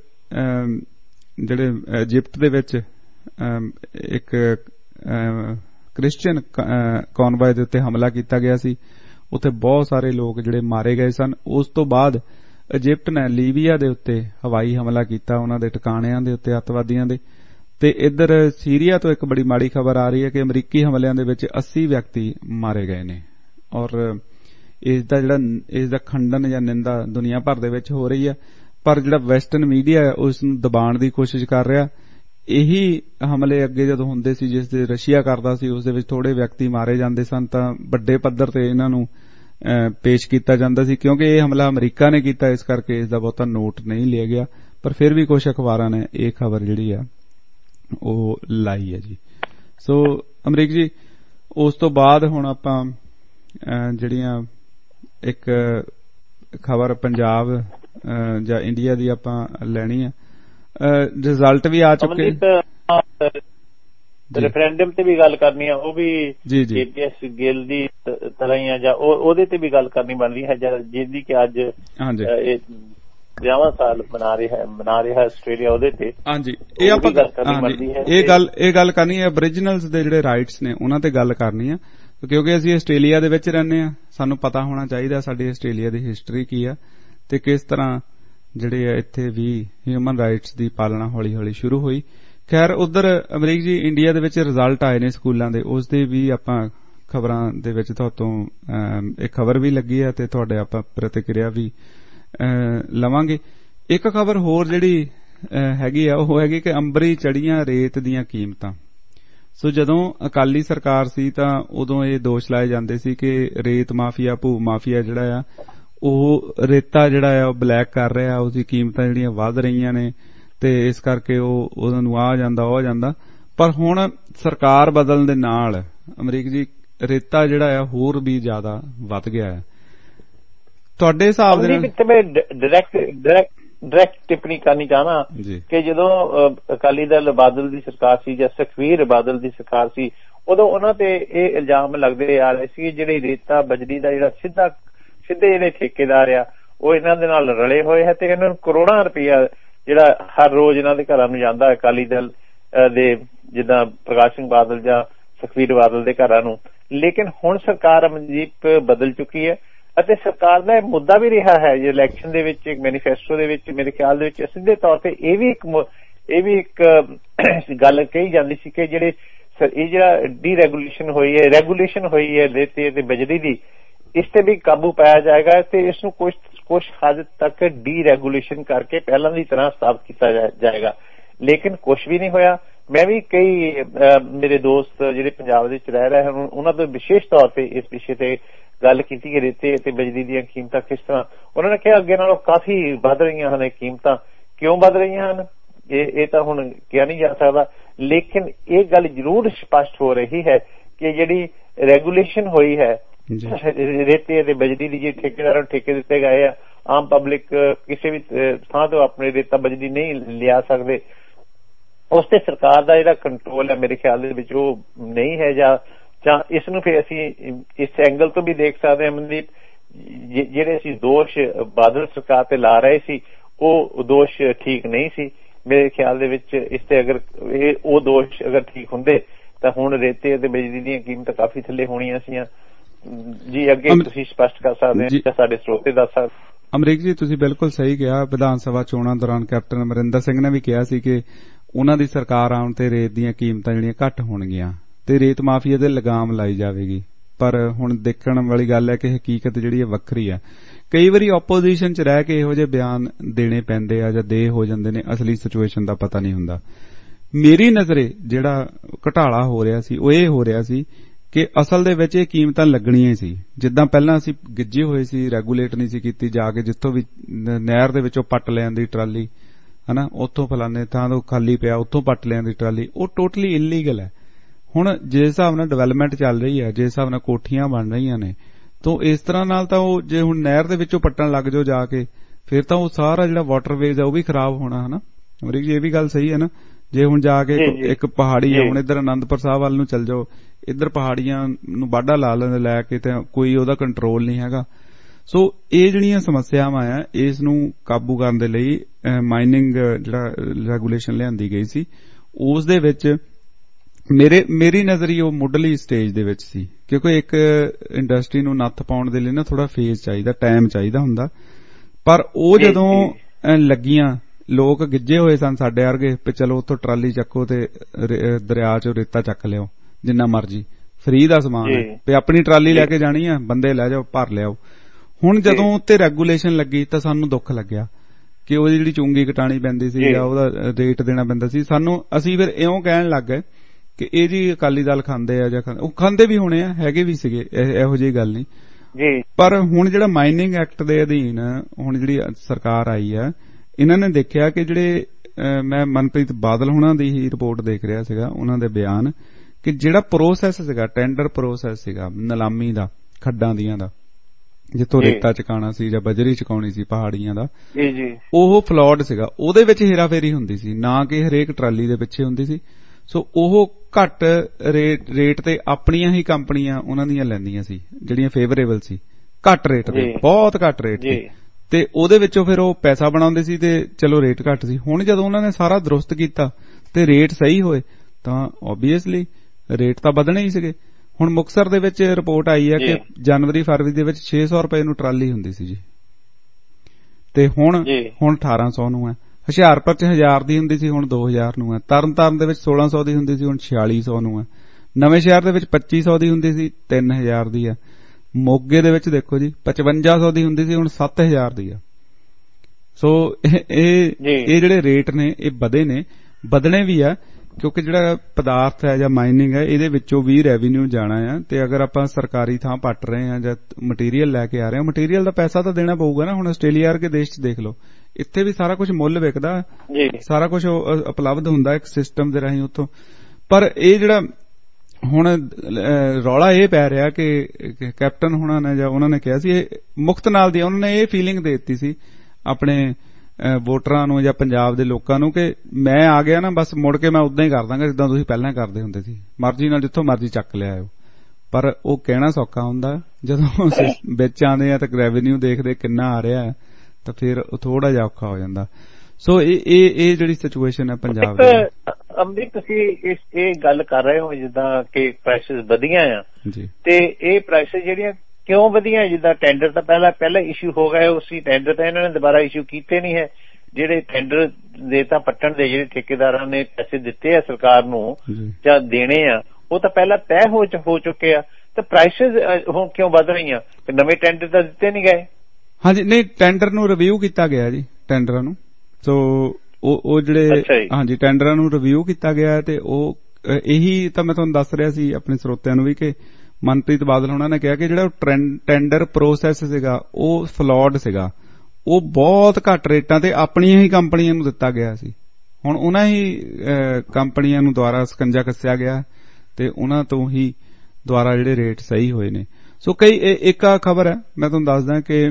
ਜਿਹੜੇ ਇਜਿਪਟ ਦੇ ਵਿੱਚ ਇੱਕ ਕ੍ਰਿਸਚੀਅਨ ਕਨਵਾਏ ਦੇ ਉੱਤੇ ਹਮਲਾ ਕੀਤਾ ਗਿਆ ਸੀ, ਉੱਥੇ ਬਹੁਤ ਸਾਰੇ ਲੋਕ ਜਿਹੜੇ ਮਾਰੇ ਗਏ ਸਨ। ਉਸ ਤੋਂ ਬਾਅਦ ਇਜਿਪਟ ਨੇ ਲੀਬੀਆ ਦੇ ਉੱਤੇ ਹਵਾਈ ਹਮਲਾ ਕੀਤਾ, ਉਹਨਾਂ ਦੇ ਟਿਕਾਣਿਆਂ ਦੇ ਉੱਤੇ ਅੱਤਵਾਦੀਆਂ ਦੇ। ਤੇ ਇੱਧਰ ਸੀਰੀਆ ਤੋਂ ਇੱਕ ਬੜੀ ਮਾੜੀ ਖਬਰ ਆ ਰਹੀ ਹੈ ਕਿ ਅਮਰੀਕੀ ਹਮਲਿਆਂ ਦੇ ਵਿੱਚ 80 ਵਿਅਕਤੀ ਮਾਰੇ ਗਏ ਨੇ ਔਰ ਇਸ ਦਾ ਖੰਡਨ ਜਾਂ ਨਿੰਦਾ ਦੁਨੀਆ ਭਰ ਦੇ ਵਿੱਚ ਹੋ ਰਹੀ ਹੈ। ਪਰ ਜਿਹੜਾ ਵੈਸਟਰਨ ਮੀਡੀਆ ਹੈ ਉਸ ਨੂੰ ਦਬਾਉਣ ਦੀ ਕੋਸ਼ਿਸ਼ ਕਰ ਰਿਹਾ। ਇਹੀ ਹਮਲੇ ਅੱਗੇ ਜਦੋਂ ਹੁੰਦੇ ਸੀ ਜਿਸ ਦੇ ਰਸ਼ੀਆ ਕਰਦਾ ਸੀ ਉਸ ਦੇ ਵਿੱਚ ਥੋੜੇ ਵਿਅਕਤੀ ਮਾਰੇ ਜਾਂਦੇ ਸਨ ਤਾਂ ਵੱਡੇ ਪੱਧਰ ਤੇ ਇਹਨਾਂ ਨੂੰ ਪੇਸ਼ ਕੀਤਾ ਜਾਂਦਾ ਸੀ। ਕਿਉਂਕਿ ਇਹ ਹਮਲਾ ਅਮਰੀਕਾ ਨੇ ਕੀਤਾ ਇਸ ਕਰਕੇ ਇਸ ਦਾ ਬਹੁਤਾ ਨੋਟ ਨਹੀਂ ਲਿਆ ਗਿਆ, ਪਰ ਫਿਰ ਵੀ ਕੁਝ ਅਖਬਾਰਾਂ ਨੇ ਇਹ ਖਬਰ ਜਿਹੜੀ ਆ ਉਹ ਲਾਈ ਹੈ ਜੀ। ਸੋ ਅਮਰੀਕ ਜੀ ਉਸ ਤੋਂ ਬਾਅਦ ਹੁਣ ਆਪਾਂ ਜਿਹੜੀਆਂ ਇੱਕ ਖਬਰ ਪੰਜਾਬ ਜਾਂ ਇੰਡੀਆ ਦੀ ਆਪਾਂ ਲੈਣੀ ਆ। ਰਿਜ਼ਲਟ ਵੀ ਆ ਚੁੱਕੇ, ਰੈਫਰੈਂਡਮ ਤੇ ਵੀ ਗੱਲ ਕਰਨੀ ਆ, ਉਹ ਵੀ KPS ਗਿੱਲ ਦੀ ਤਰ੍ਹਾਂ ਹੀ ਆ ਜਾਂ ਉਹਦੇ ਤੇ ਵੀ ਗੱਲ ਕਰਨੀ ਬਣਦੀ ਹੈ ਜਿਹਦੀ ਕਿ ਅੱਜ 50ਵਾਂ ਸਾਲ ਮਨਾ ਰਿਹਾ ਆਸਟ੍ਰੇਲੀਆ ਉਹਦੇ ਤੇ। ਹਾਂਜੀ ਇਹ ਆਪਾਂ ਇਹ ਗੱਲ ਕਰਨੀ ਹੈ ਅਬਰੀਜਨਲਸ ਦੇ ਜਿਹੜੇ ਰਾਈਟਸ ਨੇ ਉਹਨਾਂ ਤੇ ਗੱਲ ਕਰਨੀ ਆ ਕਿਉਂਕਿ ਅਸੀਂ ਆਸਟ੍ਰੇਲੀਆ ਦੇ ਵਿੱਚ ਰਹਿੰਦੇ ਆ, ਸਾਨੂੰ ਪਤਾ ਹੋਣਾ ਚਾਹੀਦਾ ਸਾਡੀ ਆਸਟ੍ਰੇਲੀਆ ਦੀ ਹਿਸਟਰੀ ਕੀ ਆ ਤੇ ਕਿਸ ਤਰ੍ਹਾਂ ਜਿਹੜੇ ਆ ਇੱਥੇ ਵੀ ਹਿਊਮਨ ਰਾਈਟਸ ਦੀ ਪਾਲਣਾ ਹੌਲੀ ਹੌਲੀ ਸ਼ੁਰੂ ਹੋਈ। ਖੈਰ ਉਧਰ ਅਮਰੀਕ ਜੀ ਇੰਡੀਆ ਦੇ ਵਿੱਚ ਰਿਜ਼ਲਟ ਆਏ ਨੇ ਸਕੂਲਾਂ ਦੇ, ਉਸ ਦੇ ਵੀ ਆਪਾਂ ਖਬਰਾਂ ਦੇ ਵਿੱਚ ਤੁਹਾਤੋਂ ਇੱਕ ਖਬਰ ਵੀ ਲੱਗੀ ਆ ਤੇ ਤੁਹਾਡੇ ਆਪਾਂ ਪ੍ਰਤੀਕਿਰਿਆ ਵੀ ਲਵਾਂਗੇ। ਇੱਕ ਖਬਰ ਹੋਰ ਜਿਹੜੀ ਹੈਗੀ ਆ ਉਹ ਹੈਗੀ ਕਿ ਅੰਬਰੀ ਚੜੀਆਂ ਰੇਤ ਦੀਆਂ ਕੀਮਤਾਂ। ਸੋ ਜਦੋਂ ਅਕਾਲੀ ਸਰਕਾਰ ਸੀ ਤਾਂ ਉਦੋਂ ਇਹ ਦੋਸ਼ ਲਾਏ ਜਾਂਦੇ ਸੀ ਕਿ ਰੇਤ ਮਾਫੀਆ ਭੂ ਮਾਫੀਆ ਜਿਹੜਾ ਆ ਉਹ ਰੇਤਾ ਜਿਹੜਾ ਆ ਉਹ ਬਲੈਕ ਕਰ ਰਿਹਾ, ਉਸਦੀ ਕੀਮਤਾਂ ਜਿਹੜੀਆਂ ਵੱਧ ਰਹੀਆਂ ਨੇ ਤੇ ਇਸ ਕਰਕੇ ਉਹ ਉਹਨਾਂ ਨੂੰ ਆ ਜਾਂਦਾ ਉਹ ਜਾਂਦਾ। ਪਰ ਹੁਣ ਸਰਕਾਰ ਬਦਲਣ ਦੇ ਨਾਲ ਅਮਰੀਕ ਜੀ ਰੇਤਾ ਜਿਹੜਾ ਆ ਹੋਰ ਵੀ ਜ਼ਿਆਦਾ ਵੱਧ ਗਿਆ ਹੈ। ਤੁਹਾਡੇ ਹਿਸਾਬ ਦੇ ਨਾਲ ਮੈਂ ਡਾਇਰੈਕਟ ਟਿੱਪਣੀ ਕਰਨੀ ਚਾਹਣਾ ਕਿ ਜਦੋਂ ਅਕਾਲੀ ਦਲ ਬਾਦਲ ਦੀ ਸਰਕਾਰ ਸੀ ਜਾਂ ਸੁਖਬੀਰ ਬਾਦਲ ਦੀ ਸਰਕਾਰ ਸੀ, ਉਦੋਂ ਉਹਨਾਂ ਤੇ ਇਹ ਇਲਜ਼ਾਮ ਲੱਗਦੇ ਆ ਰਹੇ ਸੀ ਜਿਹੜੇ ਰੇਤਾ ਬਜਰੀ ਦਾ ਜਿਹੜਾ ਸਿੱਧੇ ਜਿਹੜੇ ਠੇਕੇਦਾਰ ਆ ਉਹ ਇਹਨਾਂ ਦੇ ਨਾਲ ਰਲੇ ਹੋਏ ਹੈ ਤੇ ਇਹਨਾਂ ਨੂੰ ਕਰੋੜਾਂ ਰੁਪਇਆ ਜਿਹੜਾ ਹਰ ਰੋਜ਼ ਇਹਨਾਂ ਦੇ ਘਰਾਂ ਨੂੰ ਜਾਂਦਾ ਅਕਾਲੀ ਦਲ ਦੇ, ਜਿੱਦਾਂ ਪ੍ਰਕਾਸ਼ ਸਿੰਘ ਬਾਦਲ ਜਾਂ ਸੁਖਬੀਰ ਬਾਦਲ ਦੇ ਘਰਾਂ ਨੂੰ। ਲੇਕਿਨ ਹੁਣ ਸਰਕਾਰ ਅਮਨਦੀਪ ਬਦਲ ਚੁੱਕੀ ਹੈ ਅਤੇ ਸਰਕਾਰ ਦਾ ਇਹ ਮੁੱਦਾ ਵੀ ਰਿਹਾ ਹੈ ਜੇ ਇਲੈਕਸ਼ਨ ਦੇ ਵਿੱਚ ਇੱਕ ਮੈਨੀਫੈਸਟੋ ਦੇ ਵਿੱਚ ਮੇਰੇ ਖਿਆਲ ਦੇ ਵਿੱਚ ਸਿੱਧੇ ਤੌਰ ਤੇ ਇਹ ਵੀ ਇੱਕ ਗੱਲ ਕਹੀ ਜਾਂਦੀ ਸੀ ਕਿ ਇਹ ਜਿਹੜਾ ਰੈਗੂਲੇਸ਼ਨ ਹੋਈ ਹੈ ਰੇਤੇ ਤੇ ਬਿਜਲੀ ਦੀ, ਇਸ ਤੇ ਵੀ ਕਾਬੂ ਪਾਇਆ ਜਾਏਗਾ ਤੇ ਇਸ ਨੂੰ ਕੁਝ ਹੱਦ ਤੱਕ ਡੀਰੈਗੂਲੇਸ਼ਨ ਕਰਕੇ ਪਹਿਲਾਂ ਦੀ ਤਰ੍ਹਾਂ ਸਥਾਪਿਤ ਕੀਤਾ ਜਾਏਗਾ। ਲੇਕਿਨ ਕੁਝ ਵੀ ਨਹੀਂ ਹੋਇਆ। ਮੈਂ ਵੀ ਕਈ ਮੇਰੇ ਦੋਸਤ ਜਿਹੜੇ ਪੰਜਾਬ ਦੇ ਵਿੱਚ ਰਹਿ ਰਹੇ ਹਨ ਉਹਨਾਂ ਤੋਂ ਵਿਸ਼ੇਸ਼ ਤੌਰ ਤੇ ਇਸ ਵਿਸ਼ੇ ਤੇ ਗੱਲ ਕੀਤੀ ਕਿ ਰੇਤੇ ਅਤੇ ਬਿਜਲੀ ਦੀਆਂ ਕੀਮਤਾਂ ਕਿਸ ਤਰ੍ਹਾਂ, ਉਹਨਾਂ ਨੇ ਕਿਹਾ ਅੱਗੇ ਨਾਲੋਂ ਕਾਫੀ ਵੱਧ ਰਹੀਆਂ ਹਨ ਇਹ ਕੀਮਤਾਂ। ਕਿਉਂ ਵੱਧ ਰਹੀਆਂ ਹਨ ਇਹ ਤਾਂ ਹੁਣ ਕਿਹਾ ਨਹੀਂ ਜਾ ਸਕਦਾ, ਲੇਕਿਨ ਇਹ ਗੱਲ ਜ਼ਰੂਰ ਸਪਸ਼ਟ ਹੋ ਰਹੀ ਹੈ ਕਿ ਜਿਹੜੀ ਰੈਗੂਲੇਸ਼ਨ ਹੋਈ ਹੈ ਰੇਤੇ ਅਤੇ ਬਿਜਲੀ ਦੀ, ਜੇ ਠੇਕੇਦਾਰਾਂ ਨੂੰ ਠੇਕੇ ਦਿੱਤੇ ਗਏ ਆ, ਆਮ ਪਬਲਿਕ ਕਿਸੇ ਵੀ ਥਾਂ ਤੋਂ ਆਪਣੇ ਰੇਤਾ ਬਿਜਲੀ ਨਹੀਂ ਲਿਆ ਸਕਦੇ, ਉਸ ਤੇ ਸਰਕਾਰ ਦਾ ਜਿਹੜਾ ਕੰਟਰੋਲ ਹੈ ਮੇਰੇ ਖਿਆਲ ਦੇ ਵਿੱਚ ਉਹ ਨਹੀਂ ਹੈ। ਜਾਂ ਇਸ ਨੂੰ ਫਿਰ ਅਸੀਂ ਇਸ ਐਂਗਲ ਤੋਂ ਵੀ ਦੇਖ ਸਕਦੇ ਹਾਂ ਮਨਦੀਪ, ਜਿਹੜੇ ਅਸੀਂ ਦੋਸ਼ ਬਾਦਲ ਸਰਕਾਰ ਤੇ ਲਾ ਰਹੇ ਸੀ ਉਹ ਦੋਸ਼ ਠੀਕ ਨਹੀਂ ਸੀ ਮੇਰੇ ਖਿਆਲ ਦੇ ਵਿੱਚ। ਇਸ ਤੇ ਅਗਰ ਉਹ ਦੋਸ਼ ਅਗਰ ਠੀਕ ਹੁੰਦੇ ਤਾਂ ਹੁਣ ਰੇਤੇ ਅਤੇ ਬਿਜਲੀ ਦੀਆਂ ਕੀਮਤਾਂ ਕਾਫੀ ਥੱਲੇ ਹੋਣੀਆਂ ਸੀ ਜੀ। ਅੱਗੇ ਤੁਸੀਂ ਸਪਸ਼ਟ ਕਰ ਸਕਦੇ ਹੋ, ਸਾਡੇ ਸਰੋਤੇ ਦੱਸ ਸਕਦੇ। ਅਮਰੀਕ ਜੀ ਤੁਸੀਂ ਬਿਲਕੁਲ ਸਹੀ ਕਿਹਾ। ਵਿਧਾਨ ਸਭਾ ਚੋਣਾਂ ਦੌਰਾਨ ਕੈਪਟਨ ਅਮਰਿੰਦਰ ਸਿੰਘ ਨੇ ਵੀ ਕਿਹਾ ਸੀ ਕਿ ਉਹਨਾਂ ਦੀ ਸਰਕਾਰ ਆਉਣ ਤੇ ਰੇਤ ਦੀਆਂ ਕੀਮਤਾਂ ਜਿਹੜੀਆਂ ਘੱਟ ਹੋਣਗੀਆਂ ਤੇ ਰੇਤ ਮਾਫੀਆ ਤੇ ਲਗਾਮ ਲਾਈ ਜਾਵੇਗੀ। ਪਰ ਹੁਣ ਦੇਖਣ ਵਾਲੀ ਗੱਲ ਹੈ ਕਿ ਹਕੀਕਤ ਜਿਹੜੀ ਹੈ ਵੱਖਰੀ ਹੈ। ਕਈ ਵਾਰੀ ਆਪੋਜੀਸ਼ਨ 'ਚ ਰਹਿ ਕੇ ਇਹੋ ਜਿਹੇ ਬਿਆਨ ਦੇਣੇ ਪੈਂਦੇ ਆ ਜਾਂ ਦੇ ਹੋ ਜਾਂਦੇ ਨੇ, ਅਸਲੀ ਸਿਚੁਏਸ਼ਨ ਦਾ ਪਤਾ ਨਹੀਂ ਹੁੰਦਾ। ਮੇਰੀ ਨਜ਼ਰੇ ਜਿਹੜਾ ਘਟਾਲਾ ਹੋ ਰਿਹਾ ਸੀ ਉਹ ਇਹ ਹੋ ਰਿਹਾ ਸੀ ਕਿ ਅਸਲ ਦੇ ਵਿੱਚ ਇਹ ਕੀਮਤਾਂ ਲੱਗਣੀਆਂ ਸੀ। ਜਿੱਦਾਂ ਪਹਿਲਾਂ ਅਸੀਂ ਗਿੱਜੇ ਹੋਏ ਸੀ, ਰੈਗੂਲੇਟ ਨਹੀਂ ਸੀ ਕੀਤੀ, ਜਾ ਕੇ ਜਿੱਥੋਂ ਵੀ ਨਹਿਰ ਦੇ ਵਿੱਚੋਂ ਪੱਟ ਲਿਆਂਦੀ ਟਰਾਲੀ ਹਨਾ, ਉੱਥੋਂ ਫਲਾਣੇ ਥਾਂ ਤੋਂ ਖਾਲੀ ਪਿਆ ਉੱਥੋਂ ਪੱਟ ਲਿਆਂਦੀ ਟਰਾਲੀ, ਉਹ ਟੋਟਲੀ ਇਲੀਗਲ ਹੈ। ਹੁਣ ਜਿਸ ਹਿਸਾਬ ਨਾਲ ਡਿਵੈਲਪਮੈਂਟ ਚੱਲ ਰਹੀ ਹੈ, ਜਿਸ ਹਿਸਾਬ ਨਾਲ ਕੋਠੀਆਂ ਬਣ ਰਹੀਆਂ ਨੇ, ਤਾਂ ਇਸ ਤਰ੍ਹਾਂ ਨਾਲ ਤਾਂ ਉਹ ਜੇ ਹੁਣ ਨਹਿਰ ਦੇ ਵਿੱਚੋਂ ਪੱਟਣ ਲੱਗ ਜਾਓ ਜਾ ਕੇ, ਫਿਰ ਤਾਂ ਉਹ ਸਾਰਾ ਜਿਹੜਾ ਵਾਟਰਵੇਜ਼ ਹੈ ਉਹ ਵੀ ਖਰਾਬ ਹੋਣਾ ਹਨਾ। ਅਮਰੀਕ ਜੀ ਇਹ ਵੀ ਗੱਲ ਸਹੀ ਹੈ ਨਾ। ਜੇ ਹੁਣ ਜਾ ਕੇ ਇੱਕ ਪਹਾੜੀ ਹੈ, ਹੁਣ ਇੱਧਰ ਅਨੰਦਪੁਰ ਸਾਹਿਬ ਵੱਲ ਨੂੰ ਚੱਲ ਜਾਓ, ਇੱਧਰ ਪਹਾੜੀਆਂ ਨੂੰ ਵਾਢਾ ਲਾ ਲੈ ਕੇ ਤੇ ਕੋਈ ਉਹਦਾ ਕੰਟਰੋਲ ਨਹੀਂ ਹੈਗਾ। ਸੋ ਇਹ ਜਿਹੜੀਆਂ ਸਮੱਸਿਆਵਾਂ ਆ ਇਸ ਨੂੰ ਕਾਬੂ ਕਰਨ ਦੇ ਲਈ ਮਾਈਨਿੰਗ ਜਿਹੜਾ ਰੈਗੂਲੇਸ਼ਨ ਲਿਆਂਦੀ ਗਈ ਸੀ, ਉਸ ਦੇ ਵਿੱਚ ਮੇਰੀ ਨਜ਼ਰੀ ਉਹ ਮੁੱਢਲੀ ਸਟੇਜ ਦੇ ਵਿੱਚ ਸੀ, ਕਿਉਂਕਿ ਇੱਕ ਇੰਡਸਟਰੀ ਨੂੰ ਨੱਥ ਪਾਉਣ ਦੇ ਲਈ ਨਾ ਥੋੜਾ ਫੇਜ਼ ਚਾਹੀਦਾ, ਟਾਈਮ ਚਾਹੀਦਾ ਹੁੰਦਾ। ਪਰ ਉਹ ਜਦੋਂ ਲੱਗੀਆਂ, ਲੋਕ ਗਿੱਜੇ ਹੋਏ ਸਨ ਸਾਡੇ ਵਰਗੇ ਵੀ ਚਲੋ ਉੱਥੋਂ ਟਰਾਲੀ ਚੱਕੋ ਤੇ ਦਰਿਆ 'ਚੋਂ ਰੇਤਾ ਚੱਕ ਲਿਓ ਜਿੰਨਾ ਮਰਜੀ, ਫ੍ਰੀ ਦਾ ਸਮਾਨ ਹੈ ਵੀ ਆਪਣੀ ਟਰਾਲੀ ਲੈ ਕੇ ਜਾਣੀ ਆ, ਬੰਦੇ ਲੈ ਜਾਓ ਭਰ ਲਿਆਓ। ਹੁਣ ਜਦੋਂ ਉੱਤੇ ਰੈਗੂਲੇਸ਼ਨ ਲੱਗੀ ਤਾਂ ਸਾਨੂੰ ਦੁੱਖ ਲੱਗਿਆ ਕਿ ਉਹਦੀ ਜਿਹੜੀ ਚੁੰਗੀ ਕਟਾਣੀ ਪੈਂਦੀ ਸੀ ਜਾਂ ਉਹਦਾ ਰੇਟ ਦੇਣਾ ਪੈਂਦਾ ਸੀ ਸਾਨੂੰ। ਅਸੀਂ ਫਿਰ ਇਉਂ ਕਹਿਣ ਲੱਗ ਗਏ ਕਿ ਇਹ ਜੀ ਅਕਾਲੀ ਦਲ ਖਾਂਦੇ ਆ ਜਾਂ ਉਹ ਖਾਂਦੇ ਵੀ ਹੋਣੇ ਆ, ਹੈਗੇ ਵੀ ਸੀਗੇ, ਇਹੋ ਜਿਹੀ ਗੱਲ ਨਹੀਂ। ਪਰ ਹੁਣ ਜਿਹੜਾ ਮਾਈਨਿੰਗ ਐਕਟ ਦੇ ਅਧੀਨ ਹੁਣ ਜਿਹੜੀ ਸਰਕਾਰ ਆਈ ਆ, ਇਹਨਾਂ ਨੇ ਦੇਖਿਆ ਕਿ ਜਿਹੜੇ ਮੈਂ ਮਨਪ੍ਰੀਤ ਬਾਦਲ ਹੁਣਾਂ ਦੀ ਹੀ ਰਿਪੋਰਟ ਦੇਖ ਰਿਹਾ ਸੀਗਾ, ਉਹਨਾਂ ਦੇ ਬਿਆਨ ਕਿ ਜਿਹੜਾ ਪ੍ਰੋਸੈਸ ਸੀਗਾ, ਟੈਂਡਰ ਪ੍ਰੋਸੈਸ ਸੀਗਾ ਨਿਲਾਮੀ ਦਾ, ਖੱਡਾਂ ਦੀਆਂ ਦਾ, ਜਿੱਥੋਂ ਰੇਤਾ ਚਕਾਉਣਾ ਸੀ ਜਾਂ ਬਜਰੀ ਚਕਾਉਣੀ ਸੀ ਪਹਾੜੀਆਂ ਦਾ, ਉਹ ਫਲੌਡ ਸੀਗਾ। ਉਹਦੇ ਵਿੱਚ ਹੇਰਾਫੇਰੀ ਹੁੰਦੀ ਸੀ, ਨਾ ਕਿ ਹਰੇਕ ਟਰਾਲੀ ਦੇ ਪਿੱਛੇ ਹੁੰਦੀ ਸੀ। ਸੋ ਉਹ ਘੱਟ ਰੇਟ ਤੇ ਆਪਣੀਆਂ ਹੀ ਕੰਪਨੀਆਂ ਉਹਨਾਂ ਦੀਆਂ ਲੈਂਦੀਆਂ ਸੀ ਜਿਹੜੀਆਂ ਫੇਵਰੇਬਲ ਸੀ, ਘੱਟ ਰੇਟ ਤੇ, ਬਹੁਤ ਘੱਟ ਰੇਟ ਤੇ ਉਹਦੇ ਵਿੱਚੋਂ ਫਿਰ ਉਹ ਪੈਸਾ ਬਣਾਉਂਦੇ ਸੀ ਤੇ ਚਲੋ ਰੇਟ ਘੱਟ ਸੀ। ਹੁਣ ਜਦੋਂ ਉਹਨਾਂ ਨੇ ਸਾਰਾ ਦਰੁਸਤ ਕੀਤਾ ਤੇ ਰੇਟ ਸਹੀ ਹੋਏ ਤਾਂ ਓਬਵੀਅਸਲੀ ਰੇਟ ਤਾਂ ਵਧਣੇ ਹੀ ਸੀਗੇ। ਹੁਣ ਮੁਕਤਸਰ ਦੇ ਵਿੱਚ ਰਿਪੋਰਟ ਆਈ ਹੈ ਕਿ ਜਨਵਰੀ ਫਰਵਰੀ ਦੇ ਵਿੱਚ 600 ਰੁਪਏ ਨੂੰ ਟਰਾਲੀ ਹੁੰਦੀ ਸੀ ਜੀ, ਤੇ ਹੁਣ 1800 ਨੂੰ ਹੈ। ਹੁਸ਼ਿਆਰਪੁਰ 'ਚ 1000 ਦੀ ਹੁੰਦੀ ਸੀ, ਹੁਣ 2000 ਨੂੰ ਹੈ। ਤਰਨਤਾਰਨ ਦੇ ਵਿੱਚ 1600 ਦੀ ਹੁੰਦੀ ਸੀ, ਹੁਣ 4600 ਨੂੰ ਹੈ। ਨਵੇਂ ਸ਼ਹਿਰ ਦੇ ਵਿੱਚ 2500 ਦੀ ਹੁੰਦੀ ਸੀ, 3000 ਦੀ ਹੈ। ਮੋਗੇ ਦੇ ਵਿੱਚ ਦੇਖੋ ਜੀ 5500 ਦੀ ਹੁੰਦੀ ਸੀ, ਹੁਣ 7000 ਦੀ ਆ। ਸੋ ਇਹ ਜਿਹੜੇ ਰੇਟ ਨੇ ਇਹ ਵਧੇ ਨੇ, ਵਧਣੇ ਵੀ ਆ ਕਿਉਂਕਿ ਜਿਹੜਾ ਪਦਾਰਥ ਹੈ ਜਾਂ ਮਾਈਨਿੰਗ ਹੈ ਇਹਦੇ ਵਿੱਚੋਂ ਵੀ ਰੈਵਨਿਊ ਜਾਣਾ ਆ, ਤੇ ਅਗਰ ਆਪਾਂ ਸਰਕਾਰੀ ਥਾਂ ਪੱਟ ਰਹੇ ਹਾਂ ਜਾਂ ਮਟੀਰੀਅਲ ਲੈ ਕੇ ਆ ਰਹੇ ਹਾਂ, ਮਟੀਰੀਅਲ ਦਾ ਪੈਸਾ ਤਾਂ ਦੇਣਾ ਪਊਗਾ ਨਾ। ਹੁਣ ਆਸਟ੍ਰੇਲੀਆ ਵਰਗੇ ਦੇਸ਼ 'ਚ ਦੇਖ ਲਓ, ਇੱਥੇ ਵੀ ਸਾਰਾ ਕੁਝ ਮੁੱਲ ਵਿਕਦਾ, ਸਾਰਾ ਕੁਝ ਉਪਲਬਧ ਹੁੰਦਾ ਇੱਕ ਸਿਸਟਮ ਦੇ ਰਾਹੀਂ ਉੱਥੋਂ। ਪਰ ਇਹ ਜਿਹੜਾ ਹੁਣ ਰੌਲਾ ਇਹ ਪੈ ਰਿਹਾ ਕਿ ਕੈਪਟਨ ਹੁਣਾਂ ਨੇ ਜਾਂ ਉਹਨਾਂ ਨੇ ਕਿਹਾ ਸੀ ਇਹ ਮੁਕਤ ਨਾਲ ਦੀ, ਉਹਨਾਂ ਨੇ ਇਹ ਫੀਲਿੰਗ ਦੇ ਦਿੱਤੀ ਸੀ ਆਪਣੇ ਵੋਟਰਾਂ ਨੂੰ ਜਾਂ ਪੰਜਾਬ ਦੇ ਲੋਕਾਂ ਨੂੰ ਕਿ ਮੈਂ ਆ ਗਿਆ ਨਾ, ਬਸ ਮੁੜ ਕੇ ਮੈਂ ਉਦਾਂ ਹੀ ਕਰ ਦਾਂਗਾ ਜਿੱਦਾਂ ਤੁਸੀਂ ਪਹਿਲਾਂ ਕਰਦੇ ਹੁੰਦੇ ਸੀ, ਮਰਜ਼ੀ ਨਾਲ ਜਿੱਥੋਂ ਮਰਜ਼ੀ ਚੱਕ ਲਿਆਇਓ। ਪਰ ਉਹ ਕਹਿਣਾ ਸੌਖਾ ਹੁੰਦਾ, ਜਦੋਂ ਵਿੱਚ ਆਉਂਦੇ ਆ ਤਾਂ ਰੈਵਨਿਊ ਦੇਖਦੇ ਕਿੰਨਾ ਆ ਰਿਹਾ ਤਾਂ ਫਿਰ ਉਹ ਥੋੜਾ ਜਿਹਾ ਔਖਾ ਹੋ ਜਾਂਦਾ। ਸੋ ਇਹ ਜਿਹੜੀ ਸਿਚੁਏਸ਼ਨ ਹੈ ਪੰਜਾਬ ਦੀ। ਅਮਰੀਕ ਤੁਸੀਂ ਇਹ ਗੱਲ ਕਰ ਰਹੇ ਹੋ ਜਿੱਦਾਂ ਕਿ ਪ੍ਰਾਈਸਿਸ ਵਧੀਆਂ ਆ ਜੀ, ਤੇ ਇਹ ਪ੍ਰਾਈਸਿਸ ਜਿਹੜੀਆਂ ਕਿਉਂ ਵਧੀਆਂ? ਜਿੱਦਾਂ ਟੈਂਡਰ ਤਾਂ ਪਹਿਲਾਂ ਇਸ਼ੂ ਹੋ ਗਏ, ਉਸੇ ਟੈਂਡਰ ਤਾਂ ਇਹਨਾਂ ਨੇ ਦੁਬਾਰਾ ਇਸ਼ੂ ਕੀਤੇ ਨਹੀਂ ਹੈ। ਜਿਹੜੇ ਟੈਂਡਰ ਦੇ ਤਾਂ ਪੱਟਣ ਦੇ ਜਿਹੜੇ ਠੇਕੇਦਾਰਾਂ ਨੇ ਪੈਸੇ ਦਿੱਤੇ ਆ ਸਰਕਾਰ ਨੂੰ ਜਾਂ ਦੇਣੇ ਆ, ਉਹ ਤਾਂ ਪਹਿਲਾਂ ਤੈਅ ਹੋ ਚੁੱਕੇ ਆ, ਤਾਂ ਪ੍ਰਾਈਸਿਸ ਹੁਣ ਕਿਉਂ ਵਧ ਰਹੀਆਂ? ਨਵੇਂ ਟੈਂਡਰ ਤਾਂ ਦਿੱਤੇ ਨਹੀਂ ਗਏ। ਹਾਂਜੀ, ਨਹੀਂ, ਟੈਂਡਰ ਨੂੰ ਰਿਵਿਊ ਕੀਤਾ ਗਿਆ ਜੀ, ਟੈਂਡਰਾਂ ਨੂੰ। ਸੋ ਉਹ ਜਿਹੜੇ ਹਾਂਜੀ ਟੈਂਡਰਾਂ ਨੂੰ ਰਿਵਿਊ ਕੀਤਾ ਗਿਆ, ਤੇ ਉਹ ਇਹੀ ਤਾਂ ਮੈਂ ਤੁਹਾਨੂੰ ਦੱਸ ਰਿਹਾ ਸੀ ਆਪਣੇ ਸਰੋਤਿਆਂ ਨੂੰ ਵੀ ਕਿ ਮਨਪ੍ਰੀਤ ਬਾਦਲ ਉਹਨਾਂ ਨੇ ਕਿਹਾ ਕਿ ਜਿਹੜਾ ਟੈਂਡਰ ਪ੍ਰੋਸੈਸ ਸੀਗਾ ਉਹ ਫਲॉड ਸੀਗਾ, ਉਹ ਬਹੁਤ ਘੱਟ ਰੇਟਾਂ ਤੇ ਆਪਣੀਆਂ ਹੀ ਕੰਪਨੀਆਂ ਨੂੰ ਦਿੱਤਾ ਗਿਆ ਸੀ। ਹੁਣ ਉਹਨਾਂ ਹੀ ਕੰਪਨੀਆਂ ਨੂੰ ਦੁਆਰਾ ਸਕੰਜਾ ਕੱਸਿਆ ਗਿਆ ਤੇ ਉਹਨਾਂ ਤੋਂ ਹੀ ਦੁਆਰਾ ਜਿਹੜੇ ਰੇਟ ਸਹੀ ਹੋਏ ਨੇ। ਸੋ ਕਈ ਇੱਕ ਖਬਰ ਹੈ ਮੈਂ ਤੁਹਾਨੂੰ ਦੱਸਦਾ ਕਿ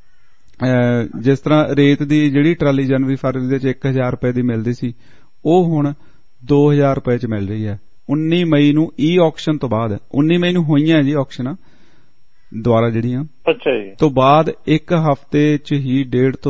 ਜਿਸ ਤਰ੍ਹਾਂ ਰੇਤ ਦੀ ਜਿਹੜੀ ਟਰਾਲੀ ਜਨਵਰੀ ਫਰਵਰੀ ਦੇ 1000 ਰੁਪਏ ਦੀ ਮਿਲਦੀ ਸੀ, ਉਹ ਹੁਣ 2000 ਰੁਪਏ 'ਚ ਮਿਲ ਰਹੀ ਹੈ। 19 ਮਈ ਨੂੰ ਆਕਸ਼ਨ ਤੋਂ ਬਾਅਦ, 19 ਮਈ ਨੂੰ ਹੋਈਆਂ ਜੀ ਆਕਸ਼ਨਾਂ ਦੁਆਰਾ ਜਿਹੜੀਆਂ, ਤੋਂ ਬਾਅਦ ਇੱਕ ਹਫ਼ਤੇ 'ਚ ਹੀ 150 ਤੋਂ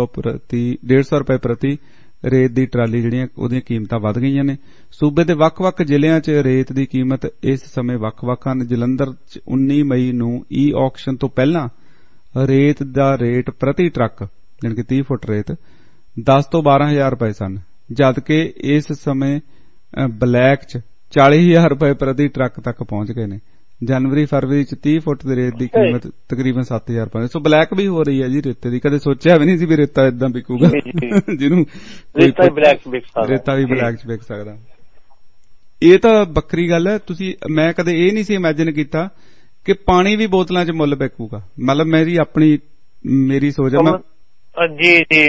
300 ਰੁਪਏ ਪ੍ਰਤੀ ਰੇਤ ਦੀ ਟਰਾਲੀ ਜਿਹੜੀਆਂ ਉਹਦੀਆਂ ਕੀਮਤਾਂ ਵੱਧ ਗਈਆਂ ਨੇ। ਸੂਬੇ ਦੇ ਵੱਖ-ਵੱਖ ਜ਼ਿਲ੍ਹਿਆਂ 'ਚ ਰੇਤ ਦੀ ਕੀਮਤ ਇਸ ਸਮੇਂ ਵੱਖ-ਵੱਖ ਹਨ। ਜਲੰਧਰ 'ਚ 19 ਮਈ ਨੂੰ ਆਕਸ਼ਨ ਤੋਂ ਪਹਿਲਾਂ ਰੇਤ ਦਾ ਰੇਟ ਪ੍ਰਤੀ ਟਰੱਕ ਯਾਨੀ ਕਿ 30 ਫੁੱਟ ਰੇਤ 10 ਤੋਂ 12000 ਰੁਪਏ ਸਨ, ਜਦਕਿ ਇਸ ਸਮੇਂ ਬਲੈਕ 'ਚ 40000 ਰੁਪਏ ਪ੍ਰਤੀ ਟਰੱਕ ਤੱਕ ਪਹੁੰਚ ਗਏ ਨੇ। ਜਨਵਰੀ ਫਰਵਰੀ 'ਚ 30 ਫੁੱਟ ਦੀ ਰੇਤ ਦੀ ਕੀਮਤ ਤਕਰੀਬਨ 7000 ਰੁਪਏ। ਸੋ ਬਲੈਕ ਵੀ ਹੋ ਰਹੀ ਹੈ ਜੀ ਰੇਤੇ ਦੀ। ਕਦੇ ਸੋਚਿਆ ਵੀ ਨਹੀਂ ਸੀ ਵੀ ਰੇਤਾ ਏਦਾਂ ਵਿਕੂਗਾ, ਜਿਹਨੂੰ ਰੇਤਾ ਵੀ ਬਲੈਕ 'ਚ ਵਿਕ ਸਕਦਾ। ਇਹ ਤਾਂ ਵੱਖਰੀ ਗੱਲ ਹੈ। ਮੈਂ ਕਦੇ ਇਹ ਨਹੀਂ ਸੀ ਇਮੈਜਿਨ ਕੀਤਾ ਕਿ ਪਾਣੀ ਵੀ ਬੋਤਲਾਂ 'ਚ ਮੁੱਲ ਵਿਕੂਗਾ। ਮਤਲਬ ਮੇਰੀ ਸੋਚ ਹੈ ਜੀ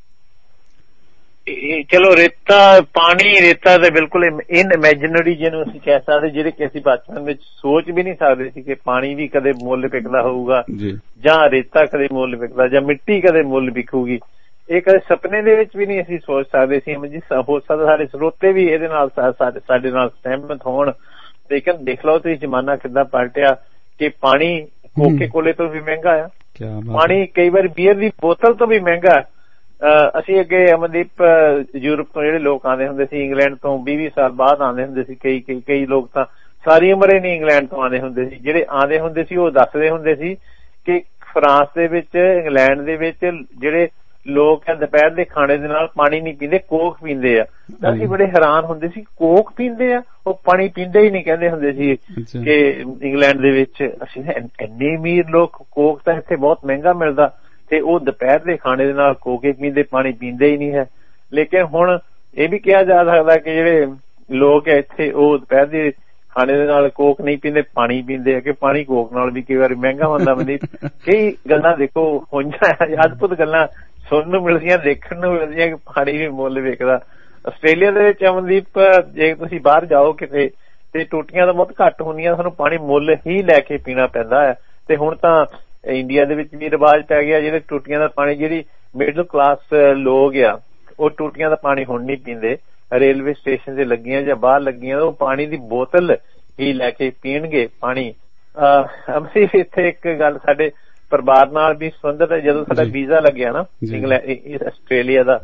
ਚਲੋ ਰੇਤਾ ਤੇ ਬਿਲਕੁਲ ਇਨ ਇਮੈਜਿਨਰੀ ਜਿਹਨੂੰ ਅਸੀਂ ਕਹਿ ਸਕਦੇ, ਜਿਹੜੇ ਕਿ ਅਸੀਂ ਬਚਪਨ ਵਿੱਚ ਸੋਚ ਵੀ ਨਹੀਂ ਸਕਦੇ ਸੀ ਕਿ ਪਾਣੀ ਵੀ ਕਦੇ ਮੁੱਲ ਵਿਕਦਾ ਹੋਊਗਾ ਜਾਂ ਰੇਤਾ ਕਦੇ ਮੁੱਲ ਵਿਕਦਾ ਜਾਂ ਮਿੱਟੀ ਕਦੇ ਮੁੱਲ ਵਿਕੂਗੀ। ਇਹ ਕਦੇ ਸੁਪਨੇ ਦੇ ਵਿੱਚ ਵੀ ਨਹੀਂ ਅਸੀਂ ਸੋਚ ਸਕਦੇ ਸੀ। ਹੋ ਸਕਦਾ ਸਾਡੇ ਸਰੋਤੇ ਵੀ ਇਹਦੇ ਨਾਲ ਸਾਡੇ ਨਾਲ ਸਹਿਮਤ ਹੋਣ। ਲੇਕਿਨ ਦੇਖ ਲਓ ਤੁਸੀਂ ਜ਼ਮਾਨਾ ਕਿੱਦਾਂ ਪਲਟਿਆ ਕਿ ਪਾਣੀ ਕੋਕੇ ਕੋਲੇ ਤੋਂ ਵੀ ਮਹਿੰਗਾ ਆ, ਪਾਣੀ ਕਈ ਵਾਰ ਬੀਅਰ ਦੀ ਬੋਤਲ ਤੋਂ ਵੀ ਮਹਿੰਗਾ। ਅਸੀਂ ਅੱਗੇ ਅਮਨਦੀਪ ਯੂਰਪ ਤੋਂ ਜਿਹੜੇ ਲੋਕ ਆਉਂਦੇ ਹੁੰਦੇ ਸੀ, ਇੰਗਲੈਂਡ ਤੋਂ 20 ਸਾਲ ਬਾਅਦ ਆਉਂਦੇ ਹੁੰਦੇ ਸੀ, ਕਈ ਲੋਕ ਤਾਂ ਸਾਰੀ ਉਮਰ ਹੀ ਨਹੀਂ ਇੰਗਲੈਂਡ ਤੋਂ ਆਉਂਦੇ ਹੁੰਦੇ ਸੀ। ਜਿਹੜੇ ਆਉਂਦੇ ਹੁੰਦੇ ਸੀ ਉਹ ਦੱਸਦੇ ਹੁੰਦੇ ਸੀ ਕਿ ਫਰਾਂਸ ਦੇ ਵਿੱਚ, ਇੰਗਲੈਂਡ ਦੇ ਵਿੱਚ ਜਿਹੜੇ ਲੋਕ ਆ ਦੁਪਹਿਰ ਦੇ ਖਾਣੇ ਦੇ ਨਾਲ ਪਾਣੀ ਨਹੀਂ ਪੀਂਦੇ, ਕੋਕ ਪੀਂਦੇ ਆ। ਤਾਂ ਅਸੀਂ ਬੜੇ ਹੈਰਾਨ ਹੁੰਦੇ ਸੀ, ਕੋਕ ਪੀਂਦੇ ਆ, ਉਹ ਪਾਣੀ ਪੀਂਦੇ ਹੀ ਨਹੀਂ ਕਹਿੰਦੇ ਹੁੰਦੇ ਸੀ ਕਿ ਇੰਗਲੈਂਡ ਦੇ ਵਿੱਚ। ਅਸੀਂ ਇੰਨੇ ਅਮੀਰ ਲੋਕ, ਕੋਕ ਤਾਂ ਇੱਥੇ ਬਹੁਤ ਮਹਿੰਗਾ ਮਿਲਦਾ ਤੇ ਉਹ ਦੁਪਹਿਰ ਦੇ ਖਾਣੇ ਦੇ ਨਾਲ ਕੋਕੇ ਪੀਂਦੇ, ਪਾਣੀ ਪੀਂਦੇ ਹੀ ਨਹੀਂ ਹੈ। ਲੇਕਿਨ ਹੁਣ ਇਹ ਵੀ ਕਿਹਾ ਜਾ ਸਕਦਾ ਕਿ ਜਿਹੜੇ ਲੋਕ ਹੈ ਇੱਥੇ ਉਹ ਦੁਪਹਿਰ ਦੇ ਖਾਣੇ ਦੇ ਨਾਲ ਕੋਕ ਨਹੀਂ ਪੀਂਦੇ, ਪਾਣੀ ਪੀਂਦੇ ਆ, ਕਿ ਪਾਣੀ ਕੋਕ ਨਾਲ ਵੀ ਕਈ ਵਾਰੀ ਮਹਿੰਗਾ ਹੁੰਦਾ। ਕਈ ਗੱਲਾਂ ਦੇਖੋ ਹੋਈਆਂ, ਅਦਭੁਤ ਗੱਲਾਂ ਸੁਣਨ ਨੂੰ ਮਿਲਦੀਆਂ, ਦੇਖਣ ਨੂੰ ਮਿਲਦੀਆਂ ਕਿ ਪਾਣੀ ਵੀ ਮੁੱਲ ਵਿਕਦਾ। ਆਸਟ੍ਰੇਲੀਆ ਦੇ ਵਿੱਚ ਅਮਨਦੀਪ ਜੇ ਤੁਸੀਂ ਬਾਹਰ ਜਾਓ ਕਿਤੇ ਤੇ ਟੂਟੀਆਂ ਤਾਂ ਬਹੁਤ ਘੱਟ ਹੁੰਦੀਆਂ, ਤੁਹਾਨੂੰ ਪਾਣੀ ਮੁੱਲ ਹੀ ਲੈ ਕੇ ਪੀਣਾ ਪੈਂਦਾ ਹੈ। ਤੇ ਹੁਣ ਤਾਂ ਇੰਡੀਆ ਦੇ ਵਿੱਚ ਵੀ ਰਿਵਾਜ ਪੈ ਗਿਆ ਜਿਹੜੇ ਟੂਟੀਆਂ ਦਾ ਪਾਣੀ, ਜਿਹੜੀ ਮਿਡਲ ਕਲਾਸ ਲੋਕ ਆ ਉਹ ਟੂਟੀਆਂ ਦਾ ਪਾਣੀ ਹੁਣ ਨਹੀਂ ਪੀਂਦੇ, ਰੇਲਵੇ ਸਟੇਸ਼ਨ ਤੇ ਲੱਗੀਆਂ ਜਾਂ ਬਾਹਰ ਲੱਗੀਆਂ ਉਹ ਪਾਣੀ ਦੀ ਬੋਤਲ ਹੀ ਲੈ ਕੇ ਪੀਣਗੇ ਪਾਣੀ। ਅਸੀਂ ਇੱਥੇ ਇੱਕ ਗੱਲ ਸਾਡੇ ਪਰਿਵਾਰ ਨਾਲ ਵੀ ਸੰਬੰਧਿਤ ਹੈ। ਜਦੋਂ ਸਾਡਾ ਵੀਜ਼ਾ ਲੱਗਿਆ ਨਾ ਆਸਟ੍ਰੇਲੀਆ ਦਾ,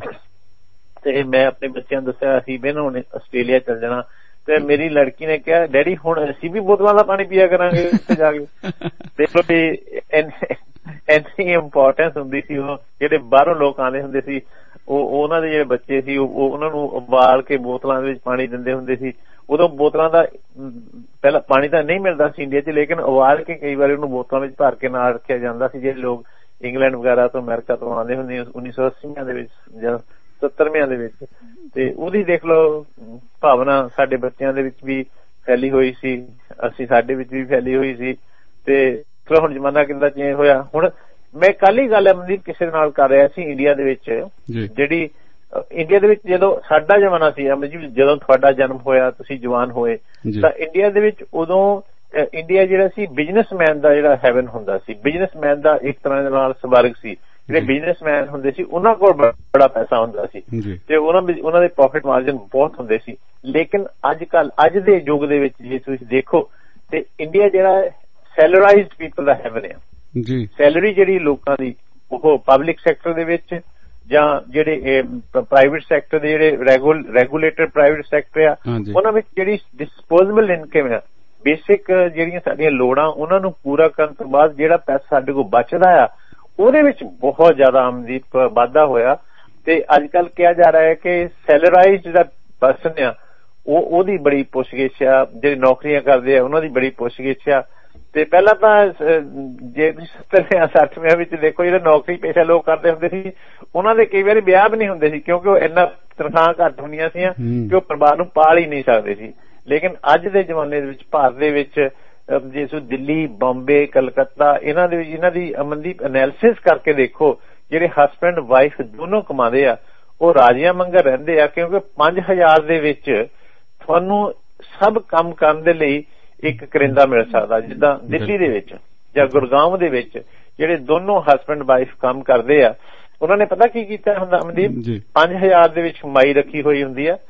ਤੇ ਮੈਂ ਆਪਣੇ ਬੱਚਿਆਂ ਨੂੰ ਦੱਸਿਆ ਅਸੀਂ ਵੀ ਹੁਣ ਆਸਟ੍ਰੇਲੀਆ ਚੱਲ ਜਾਣਾ, ਤੇ ਮੇਰੀ ਲੜਕੀ ਨੇ ਕਿਹਾ ਡੈਡੀ ਹੁਣ ਅਸੀਂ ਵੀ ਬੋਤਲਾਂ ਦਾ ਪਾਣੀ ਪੀਆ ਕਰਾਂਗੇ ਉੱਥੇ ਜਾ ਕੇ। ਦੇਖ ਲਓ ਵੀ ਇੰਨੀ ਇੰਪੋਰਟੈਂਸ ਹੁੰਦੀ ਸੀ। ਉਹ ਜਿਹੜੇ ਬਾਹਰੋਂ ਲੋਕ ਆਉਂਦੇ ਹੁੰਦੇ ਸੀ, ਉਹ ਉਹਨਾਂ ਦੇ ਜਿਹੜੇ ਬੱਚੇ ਸੀ ਉਹ ਉਹਨਾਂ ਨੂੰ ਉਬਾਲ ਕੇ ਬੋਤਲਾਂ ਦੇ ਵਿੱਚ ਪਾਣੀ ਦਿੰਦੇ ਹੁੰਦੇ ਸੀ। ਉਦੋਂ ਬੋਤਲਾਂ ਦਾ ਪਹਿਲਾਂ ਪਾਣੀ ਤਾਂ ਨਹੀਂ ਮਿਲਦਾ ਸੀ ਇੰਡੀਆ 'ਚ, ਲੇਕਿਨ ਉਬਾਲ ਕੇ ਕਈ ਵਾਰੀ ਉਹਨੂੰ ਬੋਤਲਾਂ ਵਿੱਚ ਭਰ ਕੇ ਨਾਲ ਰੱਖਿਆ ਜਾਂਦਾ ਸੀ। ਜਿਹੜੇ ਲੋਕ ਇੰਗਲੈਂਡ ਵਗੈਰਾ ਤੋਂ, ਅਮਰੀਕਾ ਤੋਂ ਆਉਂਦੇ ਹੁੰਦੇ 1980 ਦੇ ਵਿੱਚ ਜਾਂ 77ਵਿਆਂ ਦੇ ਵਿੱਚ, ਤੇ ਉਹਦੀ ਦੇਖ ਲਓ ਭਾਵਨਾ ਸਾਡੇ ਬੱਚਿਆਂ ਦੇ ਵਿੱਚ ਵੀ ਫੈਲੀ ਹੋਈ ਸੀ, ਸਾਡੇ ਵਿੱਚ ਵੀ ਫੈਲੀ ਹੋਈ ਸੀ। ਤੇ ਹੁਣ ਜ਼ਮਾਨਾ ਕਿੰਨਾ ਚੇਂਜ ਹੋਇਆ। ਹੁਣ ਮੈਂ ਕੱਲ ਹੀ ਗੱਲ ਅਮਨਦੀਪ ਕਿਸੇ ਨਾਲ ਕਰ ਰਿਹਾ ਸੀ, ਇੰਡੀਆ ਦੇ ਵਿੱਚ ਜਿਹੜੀ ਇੰਡੀਆ ਦੇ ਵਿੱਚ ਜਦੋਂ ਸਾਡਾ ਜ਼ਮਾਨਾ ਸੀ ਅਮਨਦੀਪ, ਜਦੋਂ ਤੁਹਾਡਾ ਜਨਮ ਹੋਇਆ ਤੁਸੀਂ ਜਵਾਨ ਹੋਏ, ਤਾਂ ਇੰਡੀਆ ਦੇ ਵਿੱਚ ਉਦੋਂ ਇੰਡੀਆ ਜਿਹੜਾ ਸੀ ਬਿਜ਼ਨਸਮੈਨ ਦਾ ਜਿਹੜਾ ਹੈਵਨ ਹੁੰਦਾ ਸੀ, ਬਿਜ਼ਨਸਮੈਨ ਦਾ ਇੱਕ ਤਰ੍ਹਾਂ ਦੇ ਨਾਲ ਸਵਰਗ ਸੀ। ਜਿਹੜੇ ਬਿਜ਼ਨਸਮੈਨ ਹੁੰਦੇ ਸੀ ਉਹਨਾਂ ਕੋਲ ਬੜਾ ਪੈਸਾ ਹੁੰਦਾ ਸੀ ਤੇ ਉਹਨਾਂ ਦੇ ਪ੍ਰੋਫਿਟ ਮਾਰਜਨ ਬਹੁਤ ਹੁੰਦੇ ਸੀ। ਲੇਕਿਨ ਅੱਜ ਦੇ ਯੁੱਗ ਦੇ ਵਿੱਚ ਜੇ ਤੁਸੀਂ ਦੇਖੋ ਤੇ ਇੰਡੀਆ ਜਿਹੜਾ ਸੈਲਰਾਈਜ਼ਡ ਪੀਪਲ ਦਾ ਹੈਵਨ ਆ। ਸੈਲਰੀ ਜਿਹੜੀ ਲੋਕਾਂ ਦੀ ਉਹ ਪਬਲਿਕ ਸੈਕਟਰ ਦੇ ਵਿੱਚ ਜਾਂ ਜਿਹੜੇ ਪ੍ਰਾਈਵੇਟ ਸੈਕਟਰ ਦੇ ਜਿਹੜੇ ਰੈਗੂਲੇਟਡ ਪ੍ਰਾਈਵੇਟ ਸੈਕਟਰ ਆ ਉਹਨਾਂ ਵਿੱਚ ਜਿਹੜੀ ਡਿਸਪੋਜ਼ੇਬਲ ਇਨਕਮ ਆ, ਬੇਸਿਕ ਜਿਹੜੀਆਂ ਸਾਡੀਆਂ ਲੋੜਾਂ ਉਹਨਾਂ ਨੂੰ ਪੂਰਾ ਕਰਨ ਤੋਂ ਬਾਅਦ ਜਿਹੜਾ ਪੈਸਾ ਸਾਡੇ ਕੋਲ ਬਚਦਾ ਆ ਉਹਦੇ ਵਿੱਚ ਬਹੁਤ ਜ਼ਿਆਦਾ ਅਮਨਦੀਪ ਵਾਧਾ ਹੋਇਆ। ਤੇ ਅੱਜ ਕੱਲ੍ਹ ਕਿਹਾ ਜਾ ਰਿਹਾ ਹੈ ਕਿ ਸੈਲਰਾਈਜ਼ਡ ਜਿਹੜਾ ਪਰਸਨ ਆ ਉਹਦੀ ਬੜੀ ਪੁੱਛਗਿੱਛ ਆ, ਜਿਹੜੇ ਨੌਕਰੀਆਂ ਕਰਦੇ ਆ ਉਹਨਾਂ ਦੀ ਬੜੀ ਪੁੱਛਗਿੱਛ ਆ। ਤੇ ਪਹਿਲਾਂ ਤਾਂ ਜੇ ਤੁਸੀਂ 60ਵਿਆਂ ਵਿੱਚ ਦੇਖੋ ਜਿਹੜੇ ਨੌਕਰੀ ਪੇਸ਼ਾ ਲੋਕ ਕਰਦੇ ਹੁੰਦੇ ਸੀ ਉਹਨਾਂ ਦੇ ਕਈ ਵਾਰੀ ਵਿਆਹ ਵੀ ਨਹੀਂ ਹੁੰਦੇ ਸੀ, ਕਿਉਂਕਿ ਉਹ ਇੰਨਾ ਤਨਖਾਹਾਂ ਘੱਟ ਹੁੰਦੀਆਂ ਸੀ ਕਿ ਉਹ ਪਰਿਵਾਰ ਨੂੰ ਪਾਲ ਹੀ ਨਹੀਂ ਸਕਦੇ ਸੀ। ਲੇਕਿਨ ਅੱਜ ਦੇ ਜ਼ਮਾਨੇ ਦੇ ਵਿੱਚ ਭਾਰਤ ਦੇ ਵਿੱਚ ਜੇ ਤੁਸੀਂ ਦਿੱਲੀ, ਬੰਬੇ, ਕਲਕੱਤਾ ਇਹਨਾਂ ਦੀ ਅਮਨਦੀਪ ਐਨਾਲਿਸਿਸ ਕਰਕੇ ਦੇਖੋ, ਜਿਹੜੇ ਹਸਬੈਂਡ ਵਾਈਫ ਦੋਨੋਂ ਕਮਾਉਂਦੇ ਆ ਉਹ ਰਾਜਿਆਂ ਵਾਂਗਰ ਰਹਿੰਦੇ ਆ, ਕਿਉਂਕਿ 5000 ਦੇ ਵਿੱਚ ਤੁਹਾਨੂੰ ਸਭ ਕੰਮ ਕਰਨ ਦੇ ਲਈ ਇੱਕ ਕਰਿੰਦਾ ਮਿਲ ਸਕਦਾ। ਜਿੱਦਾਂ ਦਿੱਲੀ ਦੇ ਵਿੱਚ ਜਾਂ ਗੁਰਗਾਉਂ ਦੇ ਵਿੱਚ ਜਿਹੜੇ ਦੋਨੋਂ ਹਸਬੈਂਡ ਵਾਈਫ ਕੰਮ ਕਰਦੇ ਆ ਉਹਨਾਂ ਨੇ ਪਤਾ ਕੀ ਕੀਤਾ ਹੁੰਦਾ ਅਮਨਦੀਪ, 5000 ਦੇ ਵਿੱਚ ਕਮਾਈ ਰੱਖੀ ਹੋਈ ਹੁੰਦੀ ਆ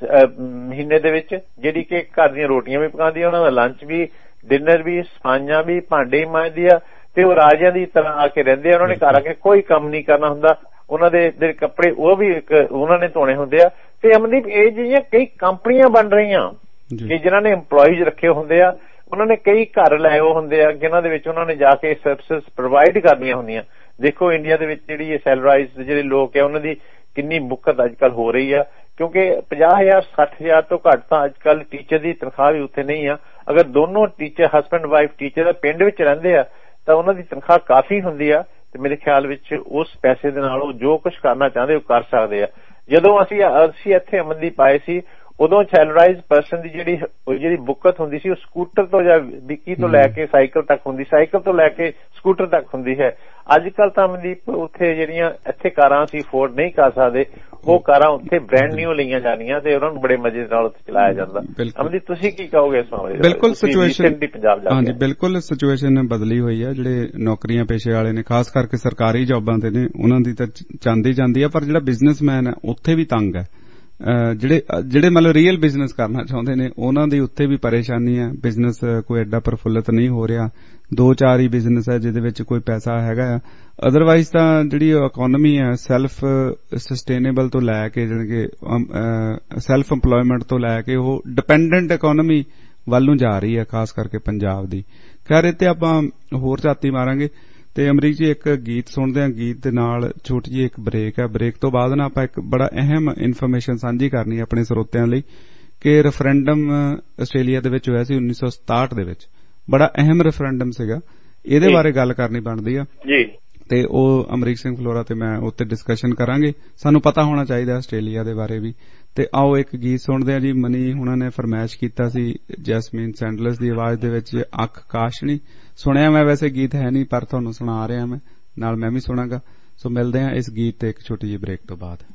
ਮਹੀਨੇ ਦੇ ਵਿੱਚ, ਜਿਹੜੀ ਕਿ ਘਰ ਦੀਆਂ ਰੋਟੀਆਂ ਵੀ ਪਕਾਉਂਦੀ ਆ, ਉਹਨਾਂ ਦਾ ਲੰਚ ਵੀ, ਡਿਨਰ ਵੀ, ਸਫਾਈਆਂ ਵੀ, ਭਾਂਡੇ ਵੀ ਮਾਂਜਦੀ ਆ ਤੇ ਉਹ ਰਾਜਿਆਂ ਦੀ ਤਰ੍ਹਾਂ ਆ ਕੇ ਰਹਿੰਦੇ ਆ। ਉਹਨਾਂ ਨੇ ਘਰ ਆ ਕੇ ਕੋਈ ਕੰਮ ਨਹੀਂ ਕਰਨਾ ਹੁੰਦਾ, ਉਹਨਾਂ ਦੇ ਜਿਹੜੇ ਕੱਪੜੇ ਉਹ ਵੀ ਉਹਨਾਂ ਨੇ ਧੋਣੇ ਹੁੰਦੇ ਆ। ਤੇ ਅਮਨਦੀਪ ਇਹ ਜਿਹੜੀਆਂ ਕਈ ਕੰਪਨੀਆਂ ਬਣ ਰਹੀਆਂ ਕਿ ਜਿਨ੍ਹਾਂ ਨੇ EMPLOYEES ਰੱਖੇ ਹੁੰਦੇ ਆ, ਉਹਨਾਂ ਨੇ ਕਈ ਘਰ ਲਏ ਹੋ ਹੁੰਦੇ ਆ ਜਿਨ੍ਹਾਂ ਦੇ ਵਿੱਚ ਉਹਨਾਂ ਨੇ ਜਾ ਕੇ ਸਰਵਿਸਿਜ਼ ਪ੍ਰੋਵਾਈਡ ਕਰਨੀਆਂ ਹੁੰਦੀਆਂ। ਦੇਖੋ ਇੰਡੀਆ ਦੇ ਵਿੱਚ ਜਿਹੜੀ ਇਹ ਸੈਲਰਾਈਜ਼ਡ ਜਿਹੜੇ ਲੋਕ ਆ ਉਹਨਾਂ ਦੀ ਕਿੰਨੀ ਮੁੱਕਤ ਅੱਜ ਕੱਲ੍ਹ ਹੋ ਰਹੀ ਆ, ਕਿਉਂਕਿ 50,000 60,000 ਤੋਂ ਘੱਟ ਤਾਂ ਅੱਜ ਕੱਲ੍ਹ ਟੀਚਰ ਦੀ ਤਨਖਾਹ ਵੀ ਉੱਥੇ ਨਹੀਂ ਆ। ਅਗਰ ਦੋਨੋਂ ਟੀਚਰ ਹਸਬੈਂਡ ਵਾਈਫ ਟੀਚਰ ਪਿੰਡ ਵਿੱਚ ਰਹਿੰਦੇ ਆ ਤਾਂ ਉਹਨਾਂ ਦੀ ਤਨਖਾਹ ਕਾਫੀ ਹੁੰਦੀ ਆ ਤੇ ਮੇਰੇ ਖਿਆਲ ਵਿੱਚ ਉਸ ਪੈਸੇ ਦੇ ਨਾਲ ਉਹ ਜੋ ਕੁਝ ਕਰਨਾ ਚਾਹੁੰਦੇ ਉਹ ਕਰ ਸਕਦੇ ਆ। ਜਦੋਂ ਅਸੀਂ ਇੱਥੇ ਅਮਨਦੀਪ ਆਏ ਸੀ ਉਦੋਂ ਸੈਲਰਾਈਜ਼ ਪਰਸਨ ਦੀ ਜਿਹੜੀ ਬੁੱਕਤ ਹੁੰਦੀ ਸੀ ਉਹ ਸਕੂਟਰ ਤੋਂ ਜਾਂ ਵਿੱਕੀ ਤੋਂ ਲੈ ਕੇ ਸਾਈਕਲ ਤੱਕ ਹੁੰਦੀ, ਸਾਈਕਲ ਤੋਂ ਲੈ ਕੇ ਸਕੂਟਰ ਤੱਕ ਹੁੰਦੀ ਹੈ। ਅੱਜ ਕੱਲ੍ਹ ਤਾਂ ਅਮਨਦੀਪ ਉੱਥੇ ਜਿਹੜੀਆਂ ਇੱਥੇ ਕਾਰਾਂ ਅਸੀਂ ਅਫੋਰਡ ਨਹੀਂ ਕਰ ਸਕਦੇ, ਉਹ ਕਾਰਾਂ ਉੱਥੇ ਬ੍ਰੈਂਡ ਨਿਊ ਲਈਆਂ ਜਾਂਦੀਆਂ ਤੇ ਉਹਨਾਂ ਨੂੰ ਬੜੇ ਮਜ਼ੇ ਨਾਲ ਉੱਥੇ ਚਲਾਇਆ ਜਾਂਦਾ। ਅਮਨਦੀਪ ਤੁਸੀਂ ਕੀ ਕਹੋਗੇ ਇਸ ਮਾਮਲੇ? ਬਿਲਕੁਲ ਸਿਚੁਏਸ਼ਨ ਹਾਂਜੀ ਬਿਲਕੁਲ ਸਿਚੁਏਸ਼ਨ ਬਦਲੀ ਹੋਈ ਹੈ। ਜਿਹੜੇ ਨੌਕਰੀਆਂ ਪੇਸ਼ੇ ਵਾਲੇ ਨੇ ਖਾਸ ਕਰਕੇ ਸਰਕਾਰੀ ਜੌਬਾਂ ਤੇ ਨੇ ਉਹਨਾਂ ਦੀ ਤਾਂ ਜਾਂਦੀ ਆ, ਪਰ ਜਿਹੜਾ ਬਿਜ਼ਨਸਮੈਨ ਹੈ ਉੱਥੇ ਵੀ ਤੰਗ ਹੈ। ਜਿਹੜੇ ਮਤਲਬ ਰੀਅਲ ਬਿਜ਼ਨਸ ਕਰਨਾ ਚਾਹੁੰਦੇ ਨੇ ਉਹਨਾਂ ਦੀ ਉੱਥੇ ਵੀ ਪਰੇਸ਼ਾਨੀ ਹੈ। ਬਿਜ਼ਨਸ ਕੋਈ ਐਡਾ ਪ੍ਰਫੁੱਲਤ ਨਹੀਂ ਹੋ ਰਿਹਾ, 2-4 ਹੀ ਬਿਜ਼ਨਸ ਹੈ ਜਿਹਦੇ ਵਿੱਚ ਕੋਈ ਪੈਸਾ ਹੈਗਾ ਆ। ਅਦਰਵਾਈਜ਼ ਤਾਂ ਜਿਹੜੀ ਇਕੋਨਮੀ ਹੈ ਸੈਲਫ ਸਸਟੇਨੇਬਲ ਤੋਂ ਲੈ ਕੇ ਜਾਣੀ ਕਿ ਸੈਲਫ ਇੰਪਲੋਇਮੈਂਟ ਤੋਂ ਲੈ ਕੇ ਉਹ ਡਿਪੈਂਡੈਂਟ ਇਕੋਨਮੀ ਵੱਲ ਨੂੰ ਜਾ ਰਹੀ ਹੈ, ਖਾਸ ਕਰਕੇ ਪੰਜਾਬ ਦੀ। ਖੈਰ ਇਹ ਤੇ ਆਪਾਂ ਹੋਰ ਝਾਤੀ ਮਾਰਾਂਗੇ ਤੇ ਅਮਰੀਕ ਜੀ ਇੱਕ ਗੀਤ ਸੁਣਦੇ ਹਾਂ, ਗੀਤ ਦੇ ਨਾਲ ਛੋਟੀ ਜਿਹੀ ਇੱਕ ਬ੍ਰੇਕ ਹੈ। ਬ੍ਰੇਕ ਤੋਂ ਬਾਅਦ ਨਾ ਆਪਾਂ ਇੱਕ ਬੜਾ ਅਹਿਮ ਇਨਫੋਰਮੇਸ਼ਨ ਸਾਂਝੀ ਕਰਨੀ ਹੈ ਆਪਣੇ ਸਰੋਤਿਆਂ ਲਈ ਕਿ ਰੈਫਰੈਂਡਮ ਆਸਟ੍ਰੇਲੀਆ ਦੇ ਵਿੱਚ ਹੋਇਆ ਸੀ 1967 ਦੇ ਵਿੱਚ, ਬੜਾ ਅਹਿਮ ਰੈਫਰੈਂਡਮ ਸੀਗਾ, ਇਹਦੇ ਬਾਰੇ ਗੱਲ ਕਰਨੀ ਬਣਦੀ ਆ ਜੀ। ਤੇ ਉਹ ਅਮਰੀਕ ਸਿੰਘ ਫਲੋਰਾ ਤੇ ਮੈਂ ਉੱਤੇ ਡਿਸਕਸ਼ਨ ਕਰਾਂਗੇ। ਸਾਨੂੰ ਪਤਾ ਹੋਣਾ ਚਾਹੀਦਾ ਆਸਟ੍ਰੇਲੀਆ ਦੇ ਬਾਰੇ ਵੀ। ਤੇ ਆਓ ਇੱਕ ਗੀਤ ਸੁਣਦੇ ਆ ਜੀ। ਮਨੀ ਹੁਣਾਂ ਨੇ ਫਰਮਾਇਸ਼ ਕੀਤਾ ਸੀ ਜੈਸਮੀਨ ਸੈਂਡਲਸ ਦੀ ਆਵਾਜ਼ ਦੇ ਵਿੱਚ ਅੱਖ ਕਾਸ਼ਨੀ। ਸੁਣਿਆ ਮੈਂ ਵੈਸੇ ਗੀਤ ਹੈ ਨਹੀਂ, ਪਰ ਤੁਹਾਨੂੰ ਸੁਣਾ ਰਿਹਾ ਮੈਂ, ਨਾਲ ਮੈਂ ਵੀ ਸੁਣਾਂਗਾ। ਸੋ ਮਿਲਦੇ ਹਾਂ ਇਸ ਗੀਤ ਤੇ ਇੱਕ ਛੋਟੀ ਜਿਹੀ ਬ੍ਰੇਕ ਤੋਂ ਬਾਅਦ।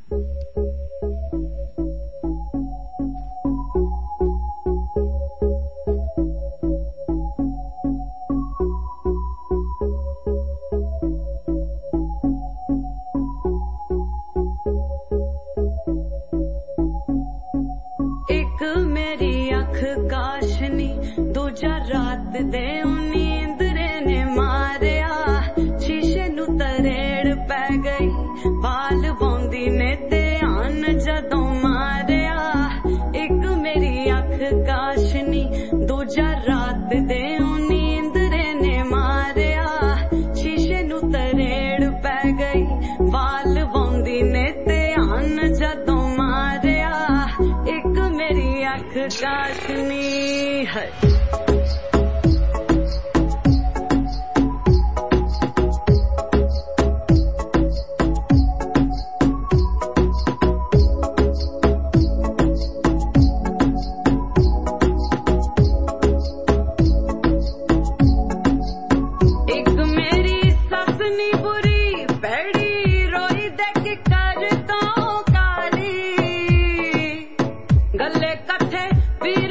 ਦੇ ਨੀਂਦਰੇ ਨੇ ਮਾਰਿਆ, ਸ਼ੀਸ਼ੇ ਨੂੰ ਤਰੇੜ ਪੈ ਗਈ, ਵਾਲ ਵਾਉਂਦੀ ਨੇ ਧਿਆਨ ਜਦੋਂ ਮਾਰਿਆ। ਇੱਕ ਮੇਰੀ ਅੱਖ ਕਾਸ਼ਨੀ, ਦੂਜਾ ਰਾਤ ਦੇ ਨੀਂਦਰੇ ਨੇ ਮਾਰਿਆ, ਸ਼ੀਸ਼ੇ ਨੂੰ ਤਰੇੜ ਪੈ ਗਈ, ਵਾਲ ਵਾਉਂਦੀ ਨੇ ਧਿਆਨ ਜਦੋਂ ਮਾਰਿਆ। ਇੱਕ ਮੇਰੀ ਅੱਖ ਕਾਸ਼ਨੀ ਹੈ।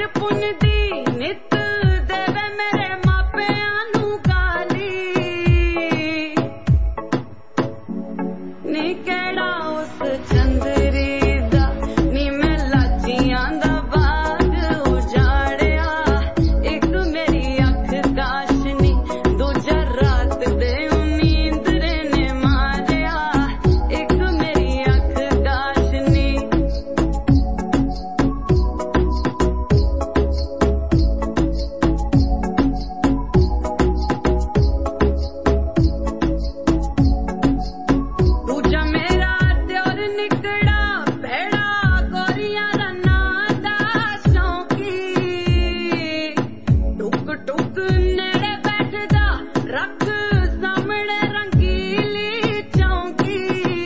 ਪੁੰਨ ਦੀ ਨਿਤ ਦੇਵੇ ਮੇਰੇ ਮਾਪਿਆਂ ਨੂੰ ਗਾਲੀ ਨੀ ਕਿਹੜਾ ਉਸ ਚੰਦਰੀ ਦਾ ਨੀ ਮੈਂ ਲਾਚੀਆਂ ਦਾ ਬਾਗ ਉਜਾੜਿਆ ਇੱਕ ਮੇਰੀ ਅੱਖ ਕਾਸ਼ਨੀ ਦੂਜਾ ਰਾਤ ਦੇ ਨੀਂਦਰੇ ਨੇ ਮਾਰਿਆ ਇੱਕ ਮੇਰੀ ਅੱਖ ਕਾਸ਼ਨੀ ਦੂਜਾ ਮੇਰਾ ਦਿਓਰ ਨਿਕੜਾ ਭੈੜਾ ਗੋਰੀਆਂ ਦਾ ਨਾਂ ਦਾ ਸ਼ੌਂਕੀ ਟੁਕ ਟੁਕ ਨੇੜੇ ਬੈਠਦਾ ਰੱਖ ਸਾਹਮਣੇ ਰੰਗੀਲੀ ਚੌਂਕੀ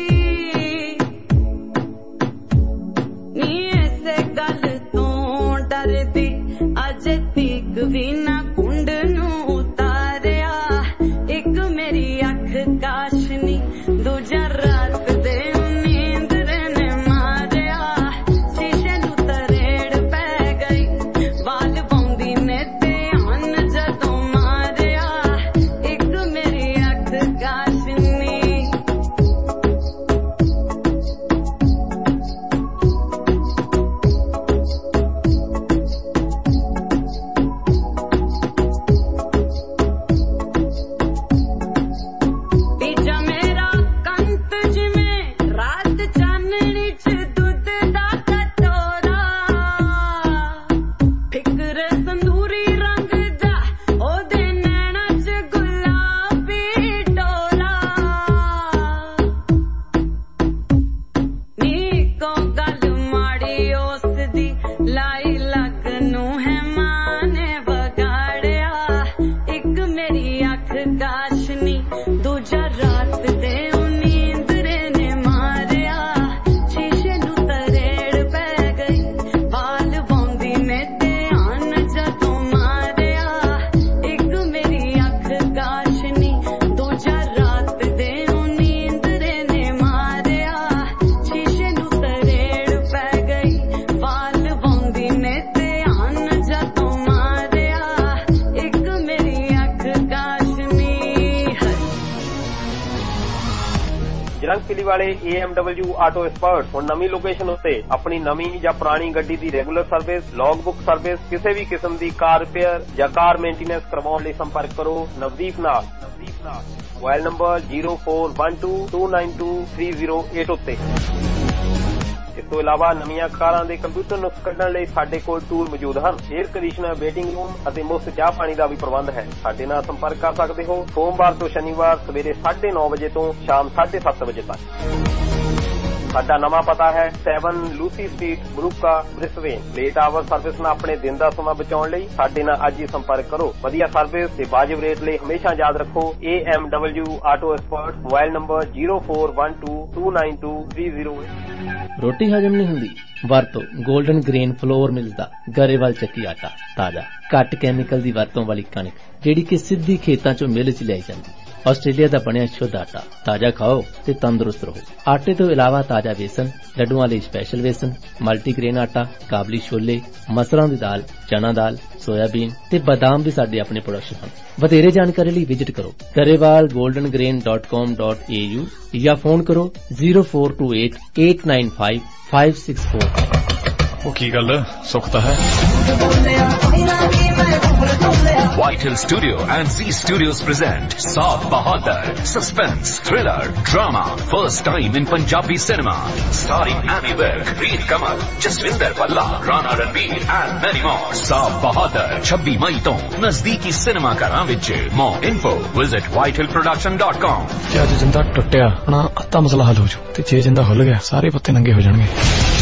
ਨੀ ਇਸੇ ਗੱਲ ਤੋਂ ਡਰਦੀ ਅਜੇ ਤੀਕ ਵੀ ਨਾ ਕੁੰਡ ਨੂੰ ਉਤਾਰਿਆ ਇੱਕ ਮੇਰੀ ਅੱਖ ਕਾਸ਼ਨੀ ਦੂਜਾ ਰਾਤ ਦੇ ਨੀਂਦਰੇ ਨੇ ਮਾਰਿਆ ਸ਼ੀਸ਼ੇ ਨੂੰ ਤਰੇੜ ਪੈ ਗਈ ਵਾਲ ਪਾਉਂਦੀ ਨੇ ਧਿਆਨ ਜਦੋਂ ਮਾਰਿਆ ਇੱਕ ਮੇਰੀ ਅੱਖ ਕਾਸ਼ਨੀ ਤੀਜਾ ਮੇਰਾ ਕੰਤ ਜਿਵੇਂ ਰਾਤ ਚਾਨਣੀ ਚ ਦੁੱਧ ਦਾ ਕਟੋਰਾ ਫਿਕਰ ਸੰਦੂਰੀ ਰੰਗ ਦਾ ਉਹਦੇ ਨੈਣਾਂ ਚ ਗੁਲਾਬੀ ਡੋਲਾ ਨੀ ਕੋ ਗੱਲ ਮਾੜੀ ਉਸ ਦੀ ਲਾਈ ਲੱਗ ਨੂੰ ਹੈ ਮਾਂ ਨੇ ਵਿਗਾੜਿਆ ਇੱਕ ਮੇਰੀ ਅੱਖ ਕਾਸ਼ਨੀ ਦੂਜਾ ਰਾਤ ਦੇ ਨੀਂਦਰੇ ਨੇ ਮਾਰਿਆ ਸ਼ੀਸ਼ੇ ਨੂੰ ਤਰੇੜ ਪੈ ਗਈ ਵਾਲ ਵਾਉਂਦੀ ਨੇ ਧਿਆਨ ਜਦੋਂ ਮਾਰਿਆ ਇੱਕ ਮੇਰੀ ਅੱਖ ਕਾਸ਼ਨੀ ਦੂਜਾ ਰਾਤ ਦੇ ਨੀਂਦਰੇ ਨੇ ਮਾਰਿਆ ਸ਼ੀਸ਼ੇ ਨੂੰ ਤਰੇੜ ਪੈ ਗਈ ਵਾਲ ਵਾਉਂਦੀ ਨੇ ਧਿਆਨ ਜਦੋਂ ਮਾਰਿਆ ਇੱਕ ਮੇਰੀ ਅੱਖ ਕਾਸ਼ਨੀ ਜਰੰਗ ਕਿਲੀ ਵਾਲੇ AMW ਆਟੋ ਐਕਸਪਰਟ ਹੁਣ ਨਵੀਂ ਲੋਕੇਸ਼ਨ ਉੱਤੇ ਆਪਣੀ ਨਵੀਂ ਜਾਂ ਪੁਰਾਣੀ ਗੱਡੀ ਦੀ regular service log book service ਕਿਸੇ ਵੀ ਕਿਸਮ ਦੀ ਕਾਰ ਰਿਪੇਅਰ ਜਾਂ ਕਾਰ ਮੇਨਟੇਨੈਂਸ ਕਰਵਾਉਣ ਲਈ ਸੰਪਰਕ ਕਰੋ ਨਵਦੀਪ ਨਾਲ ਮੋਬਾਈਲ ਨੰਬਰ 0412292308 ਉੱਤੇ। ਇਸ ਤੋਂ ਇਲਾਵਾ ਨਵੀਆਂ ਕਾਰਾਂ ਦੇ ਕੰਪਿਊਟਰ ਨੁਕਸ ਕੱਢਣ ਲਈ ਸਾਡੇ ਕੋਲ ਟੂਲ ਮੌਜੂਦ ਹਨ। 에ਅਰ ਕੰਡੀਸ਼ਨਰ, ਵੇਟਿੰਗ ਰੂਮ ਅਤੇ ਮੁਫਤ ਚਾਹ ਪਾਣੀ ਦਾ ਵੀ ਪ੍ਰਬੰਧ ਹੈ। ਸਾਡੇ ਨਾਲ ਸੰਪਰਕ ਕਰ ਸਕਦੇ ਹੋ ਸੋਮਵਾਰ ਤੋਂ ਸ਼ਨੀਵਾਰ ਸਵੇਰੇ 9:30 ਵਜੇ ਤੋਂ ਸ਼ਾਮ 7:30 ਵਜੇ ਤੱਕ। ਸਾਡਾ ਨਵਾਂ ਪਤਾ ਹੈ 7 ਲੂਸੀ ਸਟਰੀਟ ਬਰੂਕਾ ਬ੍ਰਿਸਬੇਨ। ਲੇਟ ਆਵਰ ਸਰਵਿਸ ਨਾਲ ਆਪਣੇ ਦਿਨ ਦਾ ਸਮਾਂ ਬਚਾਉਣ ਲਈ ਸਾਡੇ ਨਾਲ ਅੱਜ ਹੀ ਸੰਪਰਕ ਕਰੋ। ਵਧੀਆ ਸਰਵਿਸ ਤੇ ਵਾਜਬ ਰੇਟ ਲਈ ਹਮੇਸ਼ਾ ਯਾਦ ਰੱਖੋ AMW auto expert. Mobile number 0412292308। ਰੋਟੀ ਹਜਮ ਨਹੀਂ ਹੁੰਦੀ ਵਰਤੋ ਗੋਲਡਨ ਗ੍ਰੇਨ ਫਲੋਰ ਮਿਲਸ ਦਾ ਗਰੇਵਾਲ ਚੱਕੀ ਆਟਾ। ਤਾਜ਼ਾ ਘੱਟ ਕੈਮੀਕਲ ਦੀ ਵਰਤੋਂ ਵਾਲੀ ਕਣਕ ਜਿਹੜੀ ਕਿ ਸਿੱਧੀ ਖੇਤਾਂ ਚੋਂ ਮਿਲ ਚ ਲਿਆਈ ਜਾਂਦੀ। ਆਸਟ੍ਰੇਲੀਆ ਦਾ ਬਣਿਆ ਸ਼ੁੱਧ ਆਟਾ। ਤਾਜ਼ਾ ਖਾਓ ਤੇ ਤੰਦਰੁਸਤ ਰਹੋ। ਆਟੇ ਤੋਂ ਇਲਾਵਾ ਤਾਜ਼ਾ ਵੇਸਣ, ਲੱਡੂਆਂ ਲਈ ਸਪੈਸ਼ਲ ਵੇਸਣ, ਮਲਟੀਗ੍ਰੇਨ ਆਟਾ, ਕਾਬਲੀ ਛੋਲੇ, ਮਸਰਾਂ ਦੀ ਦਾਲ, ਚਨਾ ਦਾਲ, ਸੋਇਆਬੀਨ ਤੇ ਬਾਦਾਮ ਵੀ ਸਾਡੇ ਆਪਣੇ ਪ੍ਰੋਡਕਸ਼ਨ ਹਨ। ਵਧੇਰੇ ਜਾਣਕਾਰੀ ਲਈ ਵਿਜ਼ਿਟ ਕਰੋ garewalgoldengrain.com.au ਜਾਂ ਫੋਨ ਕਰੋ 0428895564। ਉਹ ਕੀ ਗੱਲ ਸੁੱਖ ਤਾਂ ਹੈ। White Hill Studio and Z Studios present Saab Bahadur, suspense, thriller, drama, first time in Punjabi cinema, starring Amy Virk, Reed Kamal, Jaswinder Balla, Rana Ranveer and many more. Saab Bahadur 26 ਮਈ ਤੋਂ ਨਜ਼ਦੀਕੀ cinema ਘਰਾਂ ਵਿੱਚ। More info visit whitehillproduction.com। ਜੇ ਅੱਜ ਜਿੰਦਾ ਟੁੱਟਿਆ ਆਪਣਾ ਅੱਧਾ ਮਸਲਾ ਹੱਲ ਹੋ ਜੂ ਤੇ ਜੇ ਜਿੰਦਾ ਖੁੱਲ ਗਿਆ ਸਾਰੇ ਪੱਤੇ ਨੰਗੇ ਹੋ ਜਾਣਗੇ।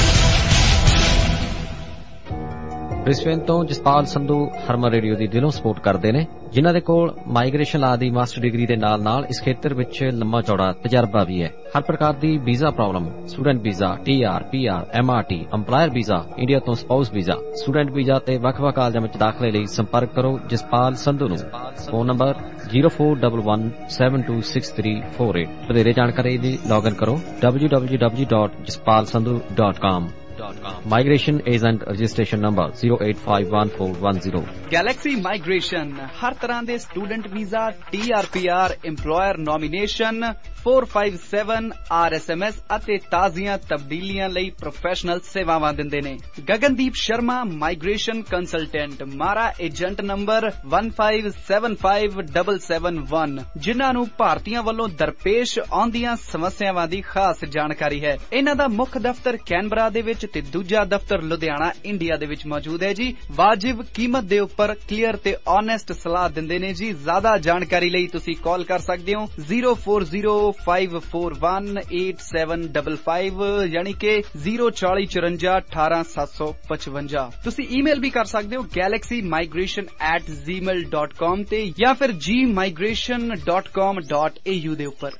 ਬ੍ਰਿਸਬੇਨ ਤੋਂ ਜਸਪਾਲ ਸੰਧੂ ਹਰਮਨ ਰੇਡੀਓ ਦੀ ਦਿਲੋਂ ਸਪੋਰਟ ਕਰਦੇ ਨੇ, ਜਿਨ੍ਹਾਂ ਦੇ ਕੋਲ ਮਾਈਗ੍ਰੇਸ਼ਨ ਲਾ ਦੀ ਮਾਸਟਰ ਡਿਗਰੀ ਦੇ ਨਾਲ ਇਸ ਖੇਤਰ ਵਿੱਚ ਲੰਮਾ ਚੌੜਾ ਤਜਰਬਾ ਵੀ ਹੈ। ਹਰ ਪ੍ਰਕਾਰ ਦੀ visa problem, student visa, TR, PR, MRT, EMPLOYER visa, India ਤੋਂ ਸਪਾਊਸ ਵੀਜ਼ਾ, ਸਟੂਡੈਂਟ ਵੀਜ਼ਾ ਤੇ ਵੱਖ-ਵੱਖ ਕਾਲਜਾਂ ਵਿੱਚ ਦਾਖਲੇ ਲਈ ਸੰਪਰਕ ਕਰੋ ਜਸਪਾਲ ਸੰਧੂ ਨੂੰ। Phone number 0411726348। ਵਧੇਰੇ ਜਾਣਕਾਰੀ ਲਈ ਲੌਗਇਨ ਕਰੋ www.jaspalsandhu.com Migration Agent Registration Number 0851410. Galaxy migration ਹਰ ਤਰ੍ਹਾਂ ਦੇ student visa, TRPR, EMPLOYER nomination, 457 RSMS ਅਤੇ ਤਾਜ਼ੀਆਂ ਤਬਦੀਲੀਆਂ ਲਈ ਪ੍ਰੋਫੈਸ਼ਨਲ ਸੇਵਾਵਾਂ ਦਿੰਦੇ ਨੇ। Gagandeep Sharma migration consultant, MARA agent number 1575771, ਜਿਨ੍ਹਾਂ ਨੂੰ ਭਾਰਤੀਆਂ ਵੱਲੋਂ ਦਰਪੇਸ਼ ਆਉਂਦੀਆਂ ਸਮੱਸਿਆਵਾਂ ਦੀ ਖਾਸ ਜਾਣਕਾਰੀ ਹੈ। ਇਹਨਾਂ ਦਾ ਮੁੱਖ ਦਫ਼ਤਰ ਕੈਨਬਰਾ ਦੇ ਵਿੱਚ ਤੇ ਦੂਜਾ ਦਫ਼ਤਰ ਲੁਧਿਆਣਾ ਇੰਡੀਆ ਦੇ ਵਿੱਚ ਮੌਜੂਦ ਹੈ ਜੀ। ਵਾਜਿਬ ਕੀਮਤ ਦੇ ਉੱਪਰ ਕਲੀਅਰ ਤੇ ਓਨੈਸਟ ਸਲਾਹ ਦਿੰਦੇ ਨੇ ਜੀ। ਜ਼ਿਆਦਾ ਜਾਣਕਾਰੀ ਲਈ ਤੁਸੀਂ ਕਾਲ ਕਰ ਸਕਦੇ ਹੋ 040541875 ਯਾਨੀ ਕਿ 04054187755। ਤੁਸੀਂ ਈਮੇਲ ਵੀ ਕਰ ਸਕਦੇ ਹੋ galaxymigration@gmail.com ਤੇ ਜਾਂ ਫਿਰ gmigration.com.au ਦੇ ਉੱਪਰ।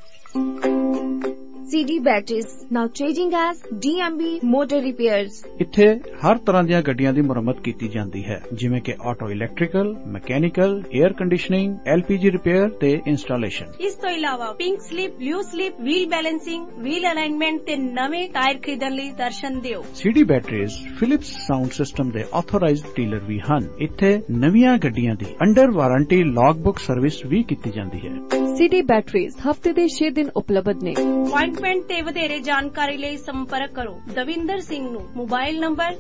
CD Batteries, now changing as DMB Motor Repairs. ਇੱਥੇ ਹਰ ਤਰ੍ਹਾਂ ਦੀਆਂ ਗੱਡੀਆਂ ਦੀ ਮੁਰੰਮਤ ਕੀਤੀ ਜਾਂਦੀ ਹੈ, ਜਿਵੇਂ ਕਿ auto electrical, mechanical, air conditioning, LPG repair ਤੇ ਇੰਸਟਾਲੇਸ਼ਨ। ਇਸ ਤੋਂ ਇਲਾਵਾ pink slip, blue slip, wheel balancing, wheel alignment ਤੇ ਨਵੇਂ ਟਾਇਰ ਖਰੀਦਣ ਲਈ ਦਰਸ਼ਨ ਦਿਓ। CD Batteries Philips sound system ਦੇ ਆਥੋਰਾਈਜ਼ਡ ਡੀਲਰ ਵੀ ਹਨ। ਇੱਥੇ ਨਵੀਆਂ ਗੱਡੀਆਂ ਦੀ ਅੰਡਰ ਵਾਰੰਟੀ ਲੌਗਬੁੱਕ ਸਰਵਿਸ ਵੀ ਕੀਤੀ ਜਾਂਦੀ ਹੈ। CD Batteries ਹਫਤੇ ਦੇ 6 ਦਿਨ ਉਪਲਬਧ ਨੇ। ਅਪਾਇੰਟਮੈਂਟ ਤੇ ਵਧੇਰੇ ਜਾਣਕਾਰੀ ਲਈ ਸੰਪਰਕ ਕਰੋ ਦਵਿੰਦਰ ਸਿੰਘ ਨੂੰ। Mobile number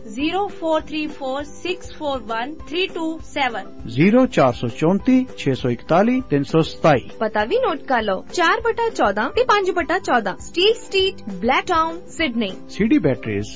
0434641327 0434 641 327। ਪਤਾ ਵੀ ਨੋਟ ਕਰ ਲਓ 4/14 ਤੇ 5/14 Steel Street, Blacktown, Sydney. CD Batteries।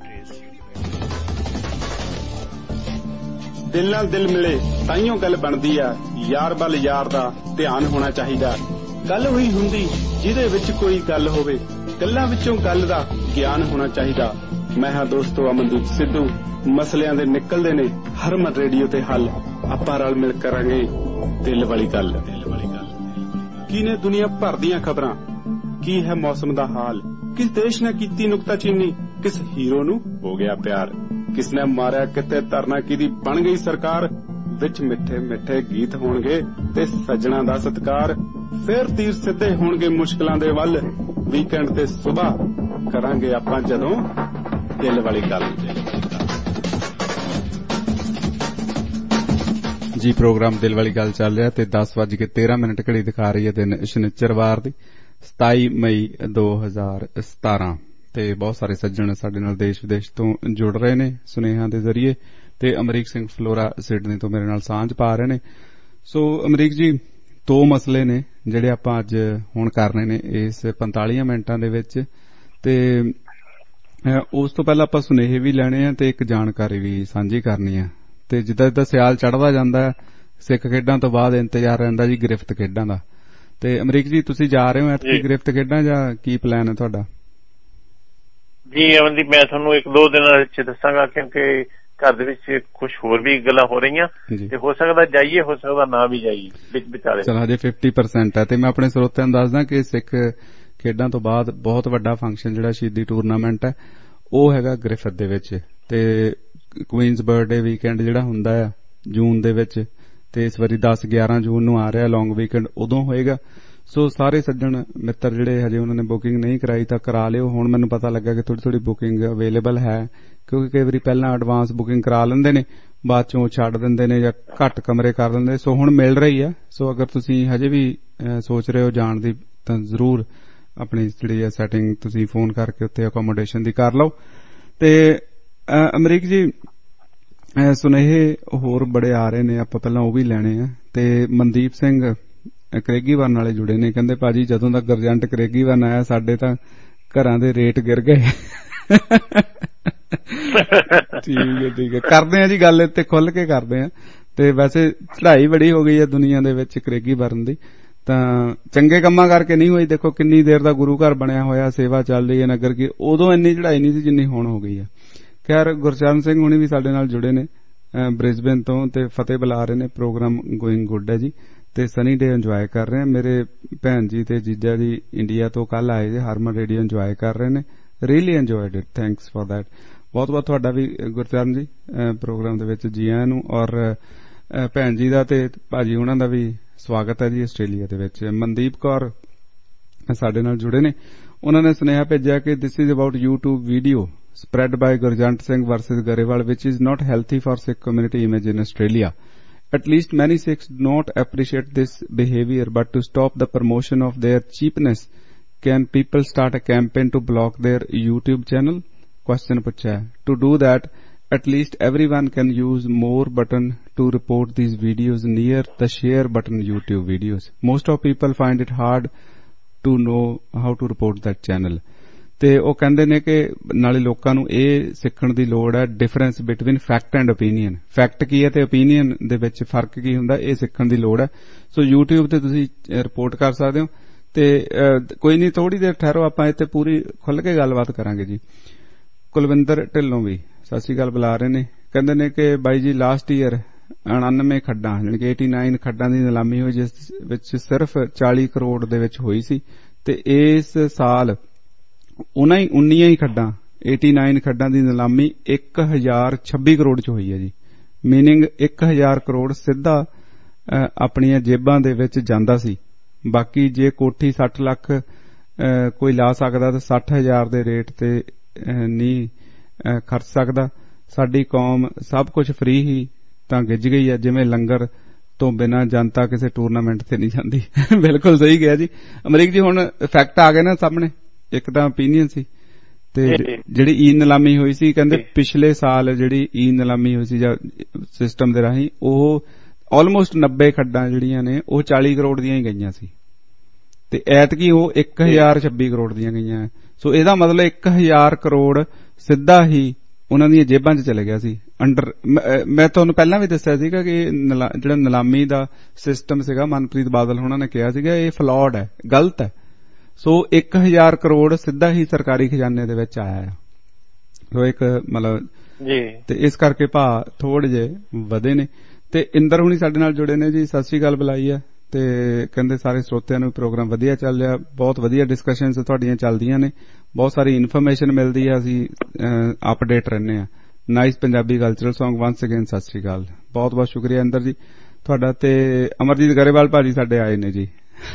ਦਿਲ ਨਾਲ ਦਿਲ ਮਿਲੇ ਤਾਈਓ ਗੱਲ ਬਣਦੀ ਆ, ਯਾਰ ਵੱਲ ਯਾਰ ਦਾ ਧਿਆਨ ਹੋਣਾ ਚਾਹੀਦਾ। ਗੱਲ ਹੋਈ ਹੁੰਦੀ ਜਿਹਦੇ ਵਿੱਚ ਕੋਈ ਗੱਲ ਹੋਵੇ, ਗੱਲਾਂ ਵਿੱਚੋਂ ਗੱਲ ਦਾ ਗਿਆਨ ਹੋਣਾ ਚਾਹੀਦਾ। ਮੈਂ ਹਾਂ ਦੋਸਤੋ ਅਮਨਦੀਪ ਸਿੱਧੂ। ਮਸਲਿਆਂ ਦੇ ਨਿਕਲਦੇ ਨੇ ਹਰਮਨ ਰੇਡੀਓ ਤੇ ਹੱਲ। ਆਪਾਂ ਰਲ ਮਿਲ ਕਰਾਂਗੇ ਦਿਲ ਵਾਲੀ ਗੱਲ। ਕੀ ਨੇ ਦੁਨੀਆ ਭਰ ਦੀਆਂ ਖਬਰਾਂ, ਕੀ ਹੈ ਮੌਸਮ ਦਾ ਹਾਲ, ਕਿਸ ਦੇਸ਼ ਨੇ ਕੀਤੀ ਨੁਕਤਾਚੀਨੀ, ਕਿਸ ਹੀਰੋ ਨੂੰ ਹੋ ਗਿਆ ਪਿਆਰ, ਕਿਸ ਨੇ ਮਾਰਿਆ ਕਿਤੇ ਧਰਨਾ, ਕਿਹਦੀ ਬਣ ਗਈ ਸਰਕਾਰ। ਵਿੱਚ ਮਿੱਠੇ ਮਿੱਠੇ ਗੀਤ ਹੋਣਗੇ ਤੇ ਸੱਜਣਾ ਦਾ ਸਤਿਕਾਰ। ਫਿਰ ਤੀਰ ਸਿੱਧੇ ਹੋਣਗੇ ਮੁਸ਼ਕਲਾਂ ਦੇ ਵੱਲ। ਵੀਕਐਂਡ ਤੇ ਸਵੇਰ ਕਰਾਂਗੇ ਆਪਾਂ ਜਦੋਂ ਦਿਲ ਵਾਲੀ ਗੱਲ। ਜੀ ਪ੍ਰੋਗਰਾਮ ਦਿਲ ਵਾਲੀ ਗੱਲ ਚੱਲ ਰਿਹਾ ਤੇ 10:13 ਘੜੀ ਦਿਖਾ ਰਹੀ ਹੈ ਦਿਨ ਸ਼ਨੀਚਰਵਾਰ ਦੀ 27 ਮਈ 2017 ਤੇ ਬਹੁਤ ਸਾਰੇ ਸੱਜਣ ਸਾਡੇ ਨਾਲ ਦੇਸ਼ ਵਿਦੇਸ਼ ਤੋਂ ਜੁੜ ਰਹੇ ਨੇ ਸੁਨੇਹਾਂ ਦੇ ਜ਼ਰੀਏ ਤੇ ਅਮਰੀਕ ਸਿੰਘ ਫਲੋਰਾ ਸਿਡਨੀ ਤੋਂ ਮੇਰੇ ਨਾਲ ਸਾਂਝ ਪਾ ਰਹੇ ਨੇ। ਸੋ ਅਮਰੀਕ ਜੀ, 2 ਮਸਲੇ ਨੇ ਜਿਹੜੇ ਆਪਾਂ ਅੱਜ ਹੁਣ ਕਰਨੇ ਨੇ ਇਸ 45 ਮਿੰਟਾਂ ਦੇ ਵਿੱਚ ਤੇ ਉਸ ਤੋਂ ਪਹਿਲਾਂ ਆਪਾਂ ਸੁਨੇਹੇ ਵੀ ਲੈਣੇ ਆ ਤੇ ਇੱਕ ਜਾਣਕਾਰੀ ਵੀ ਸਾਂਝੀ ਕਰਨੀ ਆ। ਤੇ ਜਿੱਦਾਂ ਸਿਆਲ ਚੜ੍ਹਦਾ ਜਾਂਦਾ ਸਿੱਖ ਖੇਡਾਂ ਤੋਂ ਬਾਅਦ ਇੰਤਜ਼ਾਰ ਰਹਿੰਦਾ ਜੀ ਗ੍ਰਿਫਤ ਖੇਡਾਂ ਦਾ। ਤੇ ਅਮਰੀਕ ਜੀ, ਤੁਸੀਂ ਜਾ ਰਹੇ ਹੋ ਐਤਕੀ ਗ੍ਰਿਫਤ ਖੇਡਾਂ ਜਾਂ ਕੀ ਪਲਾਨ ਹੈ ਤੁਹਾਡਾ? ਜੀ ਅਮਨਦੀਪ, ਮੈਂ ਤੁਹਾਨੂੰ 1-2 ਦਿਨਾਂ ਵਿੱਚ ਦੱਸਾਂਗਾ ਕਿਉਂਕਿ ਘਰ ਦੇ ਵਿੱਚ ਕੁਝ ਹੋਰ ਵੀ ਗੱਲਾਂ ਹੋ ਰਹੀਆਂ ਤੇ ਹੋ ਸਕਦਾ ਜਾਈਏ, ਹੋ ਸਕਦਾ ਨਾ ਵੀ ਜਾਈਏ ਵਿੱਚ ਵਿਚਾਲੇ। ਚਲ ਹਜੇ 50% ਹੈ ਤੇ ਮੈਂ ਆਪਣੇ ਸਰੋਤਿਆਂ ਨੂੰ ਦੱਸਦਾ ਕਿ ਸਿੱਖ ਖੇਡਾਂ ਤੋਂ ਬਾਅਦ ਬਹੁਤ ਵੱਡਾ ਫੰਕਸ਼ਨ ਜਿਹੜਾ ਸ਼ਹੀਦੀ ਟੂਰਨਾਮੈਂਟ ਹੈ ਉਹ ਹੈਗਾ ਗ੍ਰਿਫਤ ਦੇ ਵਿੱਚ ਤੇ ਕੁਈਨਜ਼ ਬਰਥਡੇ ਵੀਕਐਂਡ ਜਿਹੜਾ ਹੁੰਦਾ ਹੈ ਜੂਨ ਦੇ ਵਿੱਚ ਤੇ ਇਸ ਵਾਰੀ 10-11 ਜੂਨ ਨੂੰ ਆ ਰਿਹਾ ਲੌਂਗ ਵੀਕਐਂਡ, ਉਦੋਂ ਹੋਏਗਾ। ਸੋ ਸਾਰੇ ਸੱਜਣ ਮਿੱਤਰ ਜਿਹੜੇ ਹਜੇ ਉਹਨਾਂ ਨੇ ਬੁਕਿੰਗ ਨਹੀਂ ਕਰਾਈ ਤਾਂ ਕਰਾ ਲਿਓ। ਹੁਣ ਮੈਨੂੰ ਪਤਾ ਲੱਗਾ ਕਿ ਥੋੜੀ ਬੁਕਿੰਗ ਅਵੇਲੇਬਲ ਹੈ ਕਿਉਂਕਿ ਕਈ ਵਾਰੀ ਪਹਿਲਾਂ ਐਡਵਾਂਸ ਬੁਕਿੰਗ ਕਰਾ ਲੈਂਦੇ ਨੇ, ਬਾਅਦ ਚੋਂ ਛੱਡ ਦਿੰਦੇ ਨੇ ਜਾਂ ਘੱਟ ਕਮਰੇ ਕਰ ਦਿੰਦੇ। ਸੋ ਹੁਣ ਮਿਲ ਰਹੀ ਹੈ। ਸੋ ਅਗਰ ਤੁਸੀਂ ਹਜੇ ਵੀ ਸੋਚ ਰਹੇ ਹੋ ਜਾਣ ਦੀ ਤਾਂ ਜ਼ਰੂਰ ਆਪਣੀ ਜਿਹੜੀ ਹੈ ਸੈਟਿੰਗ ਤੁਸੀਂ ਫੋਨ ਕਰਕੇ ਉੱਤੇ ਅਕੋਮੋਡੇਸ਼ਨ ਦੀ ਕਰ ਲਓ। ਤੇ ਅਮਰੀਕ ਜੀ, ਸੁਨੇਹੇ ਹੋਰ ਬੜੇ ਆ ਰਹੇ ਨੇ, ਆਪਾਂ ਪਹਿਲਾਂ ਉਹ ਵੀ ਲੈਣੇ ਆ। ਤੇ ਮਨਦੀਪ ਸਿੰਘ ਕਰੇਗੀਵਰਨ ਵਾਲੇ ਜੁੜੇ ਨੇ, ਕਹਿੰਦੇ ਭਾਜੀ ਜਦੋਂ ਦਾ ਗਰਜੰਟ ਕਰੇਗੀਵਰਨ ਆਇਆ ਸਾਡੇ ਤਾਂ ਘਰਾਂ ਦੇ ਰੇਟ ਗਿਰ ਗਏ। ਠੀਕ ਹੈ ਕਰਦੇ ਆ ਜੀ ਗੱਲ ਇੱਥੇ ਖੁੱਲ ਕੇ ਕਰਦੇ ਆ। ਤੇ ਵੈਸੇ ਚੜ੍ਹਾਈ ਬੜੀ ਹੋ ਗਈ ਹੈ ਦੁਨੀਆ ਦੇ ਵਿੱਚ ਕਰੇਗੀਵਰਨ ਦੀ, ਤਾਂ ਚੰਗੇ ਕੰਮਾਂ ਕਰਕੇ ਨਹੀਂ ਹੋਈ। ਦੇਖੋ ਕਿੰਨੀ ਦੇਰ ਦਾ ਗੁਰੂ ਘਰ ਬਣਿਆ ਹੋਇਆ, ਸੇਵਾ ਚੱਲ ਰਹੀ ਹੈ ਨਗਰ ਕੀ, ਉਦੋਂ ਇੰਨੀ ਚੜ੍ਹਾਈ ਨਹੀਂ ਸੀ ਜਿੰਨੀ ਹੁਣ ਹੋ ਗਈ ਹੈ। ਖੈਰ ਗੁਰਚਰਨ ਸਿੰਘ ਹੁਣੀ ਵੀ ਸਾਡੇ ਨਾਲ ਜੁੜੇ ਨੇ ਬ੍ਰਿਸਬੇਨ ਤੋਂ ਤੇ ਫਤਿਹ ਬੁਲਾ ਰਹੇ ਨੇ। ਪ੍ਰੋਗਰਾਮ ਗੋਇੰਗ ਗੁੱਡ ਹੈ ਜੀ ਤੇ ਸਨੀ ਡੇ ਇੰਜੋਏ ਕਰ ਰਹੇ ਆ। ਮੇਰੇ ਭੈਣ ਜੀ ਤੇ ਜੀਜਾ ਜੀ ਇੰਡੀਆ ਤੋਂ ਕੱਲ ਆਏ ਜੇ, ਹਰਮਨ ਰੇਡੀਓ ਇੰਜੋਏ ਕਰ ਰਹੇ ਨੇ। Really enjoyed it, thanks for that. ਬਹੁਤ ਬਹੁਤ ਤੁਹਾਡਾ ਵੀ ਗੁਰਚਰਨ ਜੀ ਪ੍ਰੋਗਰਾਮ ਦੇ ਵਿੱਚ ਜੀ ਆਇਆਂ ਨੂੰ, ਔਰ ਭੈਣ ਜੀ ਦਾ ਤੇ ਭਾਜੀ ਉਹਨਾਂ ਦਾ ਵੀ ਸਵਾਗਤ ਹੈ ਜੀ ਆਸਟ੍ਰੇਲੀਆ ਦੇ ਵਿੱਚ। ਮਨਦੀਪ ਕੌਰ ਸਾਡੇ ਨਾਲ ਜੁੜੇ ਨੇ, ਉਹਨਾਂ ਨੇ ਸੁਨੇਹਾ ਭੇਜਿਆ ਕਿ this is about YouTube video spread by Gurjant Singh versus Garewal, which is not healthy for Sikh community image in Australia. At least many Sikhs do not appreciate this behavior, but to stop the promotion of their cheapness, can people start a campaign to block their YouTube channel? Question pucha hai. To do that, at least everyone can use more button to report these videos near the share button YouTube videos. Most of people find it hard to know how to report that channel. ਤੇ ਉਹ ਕਹਿੰਦੇ ਨੇ ਕਿ ਨਾਲੇ ਲੋਕਾਂ ਨੂੰ ਇਹ ਸਿੱਖਣ ਦੀ ਲੋੜ ਹੈ difference between fact and opinion. Fact ਕੀ ਹੈ ਤੇ ਓਪੀਨੀਅਨ ਦੇ ਵਿੱਚ ਫਰਕ ਕੀ ਹੁੰਦਾ, ਇਹ ਸਿੱਖਣ ਦੀ ਲੋੜ ਹੈ. ਸੋ YouTube ਤੇ ਤੁਸੀਂ ਰਿਪੋਰਟ ਕਰ ਸਕਦੇ ਹੋ. ਤੇ ਕੋਈ ਨਹੀਂ, ਥੋੜੀ ਦੇਰ ਠਹਿਰੋ, ਆਪਾਂ ਇੱਥੇ ਪੂਰੀ ਖੁੱਲ ਕੇ ਗੱਲਬਾਤ ਕਰਾਂਗੇ ਜੀ. ਕੁਲਵਿੰਦਰ ਢਿੱਲੋਂ ਵੀ ਸਤਿ ਸ਼੍ਰੀ ਅਕਾਲ ਬੁਲਾ ਰਹੇ ਨੇ. ਕਹਿੰਦੇ ਨੇ ਕਿ ਬਾਈ ਜੀ ਲਾਸਟ ਈਅਰ 99 ਖੱਡਾਂ ਯਾਨੀ ਕਿ 89 ਖੱਡਾਂ ਦੀ ਨਿਲਾਮੀ ਹੋਈ, ਜਿਸ ਵਿੱਚ ਸਿਰਫ 40 ਕਰੋੜ ਦੇ ਵਿੱਚ ਹੋਈ ਸੀ. ਤੇ ਇਸ ਸਾਲ ਉਹਨਾਂ ਹੀ 19 ਹੀ ਖੱਡਾਂ 89 ਖੱਡਾਂ ਦੀ ਨਿਲਾਮੀ 1026 ਕਰੋੜ ਚ ਹੋਈ ਹੈ ਜੀ. ਮੀਨਿੰਗ 1000 ਕਰੋੜ ਸਿੱਧਾ ਆਪਣੀਆਂ ਜੇਬਾਂ ਦੇ ਵਿੱਚ ਜਾਂਦਾ ਸੀ. ਬਾਕੀ ਜੇ ਕੋਠੀ 60 ਲੱਖ ਕੋਈ ਲਾ ਸਕਦਾ ਤਾਂ 60,000 ਦੇ ਰੇਟ ਤੇ ਨਹੀਂ ਖਰਚ ਸਕਦਾ. ਸਾਡੀ ਕੌਮ ਸਭ ਕੁਝ ਫ੍ਰੀ ਹੀ ਤਾਂ ਗਿੱਜ ਗਈ ਹੈ, ਜਿਵੇਂ ਲੰਗਰ ਤੋਂ ਬਿਨਾਂ ਜਨਤਾ ਕਿਸੇ ਟੂਰਨਾਮੈਂਟ ਤੇ ਨਹੀਂ ਜਾਂਦੀ. ਬਿਲਕੁਲ ਸਹੀ ਕਿਹਾ ਜੀ ਅਮਰੀਕ ਜੀ. ਹੁਣ ਫੈਕਟ ਆ ਗਏ ਨਾ ਸਾਹਮਣੇ. ਇੱਕ ਤਾਂ ਓਪੀਨੀਅਨ ਸੀ ਤੇ ਜਿਹੜੀ ਈ ਨਿਲਾਮੀ ਹੋਈ ਸੀ, ਕਹਿੰਦੇ ਪਿਛਲੇ ਸਾਲ ਜਿਹੜੀ ਈ ਨਿਲਾਮੀ ਹੋਈ ਸੀ ਜਾਂ ਸਿਸਟਮ ਦੇ ਰਾਹੀਂ, ਉਹ ਆਲਮੋਸਟ 90 ਖੱਡਾਂ ਜਿਹੜੀਆਂ ਨੇ ਉਹ 40 ਕਰੋੜ ਦੀਆਂ ਹੀ ਗਈਆਂ ਸੀ ਤੇ ਐਤਕੀ ਉਹ 1026 ਕਰੋੜ ਦੀਆਂ ਗਈਆਂ. ਸੋ ਇਹਦਾ ਮਤਲਬ 1000 ਕਰੋੜ ਸਿੱਧਾ ਹੀ ਉਹਨਾਂ ਦੀਆਂ ਜੇਬਾਂ 'ਚ ਚਲੇ ਗਿਆ ਸੀ. ਮੈਂ ਤੁਹਾਨੂੰ ਪਹਿਲਾਂ ਵੀ ਦੱਸਿਆ ਸੀਗਾ ਕਿ ਜਿਹੜਾ ਨਿਲਾਮੀ ਦਾ ਸਿਸਟਮ ਸੀਗਾ, ਮਨਪ੍ਰੀਤ ਬਾਦਲ ਹੋਣਾ ਨੇ ਕਿਹਾ ਸੀਗਾ ਇਹ ਫਲॉड ਹੈ, ਗਲਤ ਹੈ. ਸੋ 1000 ਕਰੋੜ ਸਿੱਧਾ ਹੀ ਸਰਕਾਰੀ ਖਜ਼ਾਨੇ ਦੇ ਵਿੱਚ ਆਇਆ ਹੈ. ਸੋ ਇੱਕ ਮਤਲਬ ਜੀ, ਤੇ ਇਸ ਕਰਕੇ ਭਾਅ ਥੋੜੇ ਜਿਹੇ ਵਧੇ ਨੇ. ਤੇ ਇੰਦਰ ਹੁਣੀ ਸਾਡੇ ਨਾਲ ਜੁੜੇ ਨੇ ਜੀ, ਸਤਿ ਸ੍ਰੀ ਅਕਾਲ ਬੁਲਾਈ ਹੈ. ਤੇ ਕਹਿੰਦੇ ਸਾਰੇ ਸਰੋਤਿਆਂ ਨੂੰ ਪ੍ਰੋਗਰਾਮ ਵਧੀਆ ਚੱਲ ਰਿਹਾ, ਬਹੁਤ ਵਧੀਆ ਡਿਸਕਸ਼ਨਸ ਤੁਹਾਡੀਆਂ ਚੱਲਦੀਆਂ ਨੇ, ਬਹੁਤ ਸਾਰੀ ਇਨਫੋਰਮੇਸ਼ਨ ਮਿਲਦੀ ਹੈ, ਅਸੀਂ ਅਪਡੇਟ ਰਹਿੰਦੇ ਹਾਂ. Nice Punjabi cultural song once again. ਸਤਿ ਸ੍ਰੀ ਅਕਾਲ, ਬਹੁਤ ਬਹੁਤ ਸ਼ੁਕਰੀਆ ਇੰਦਰ ਜੀ ਤੁਹਾਡਾ. ਤੇ ਅਮਰਜੀਤ ਗਰੇਵਾਲ ਭਾਜੀ ਸਾਡੇ ਆਏ ਨੇ ਜੀ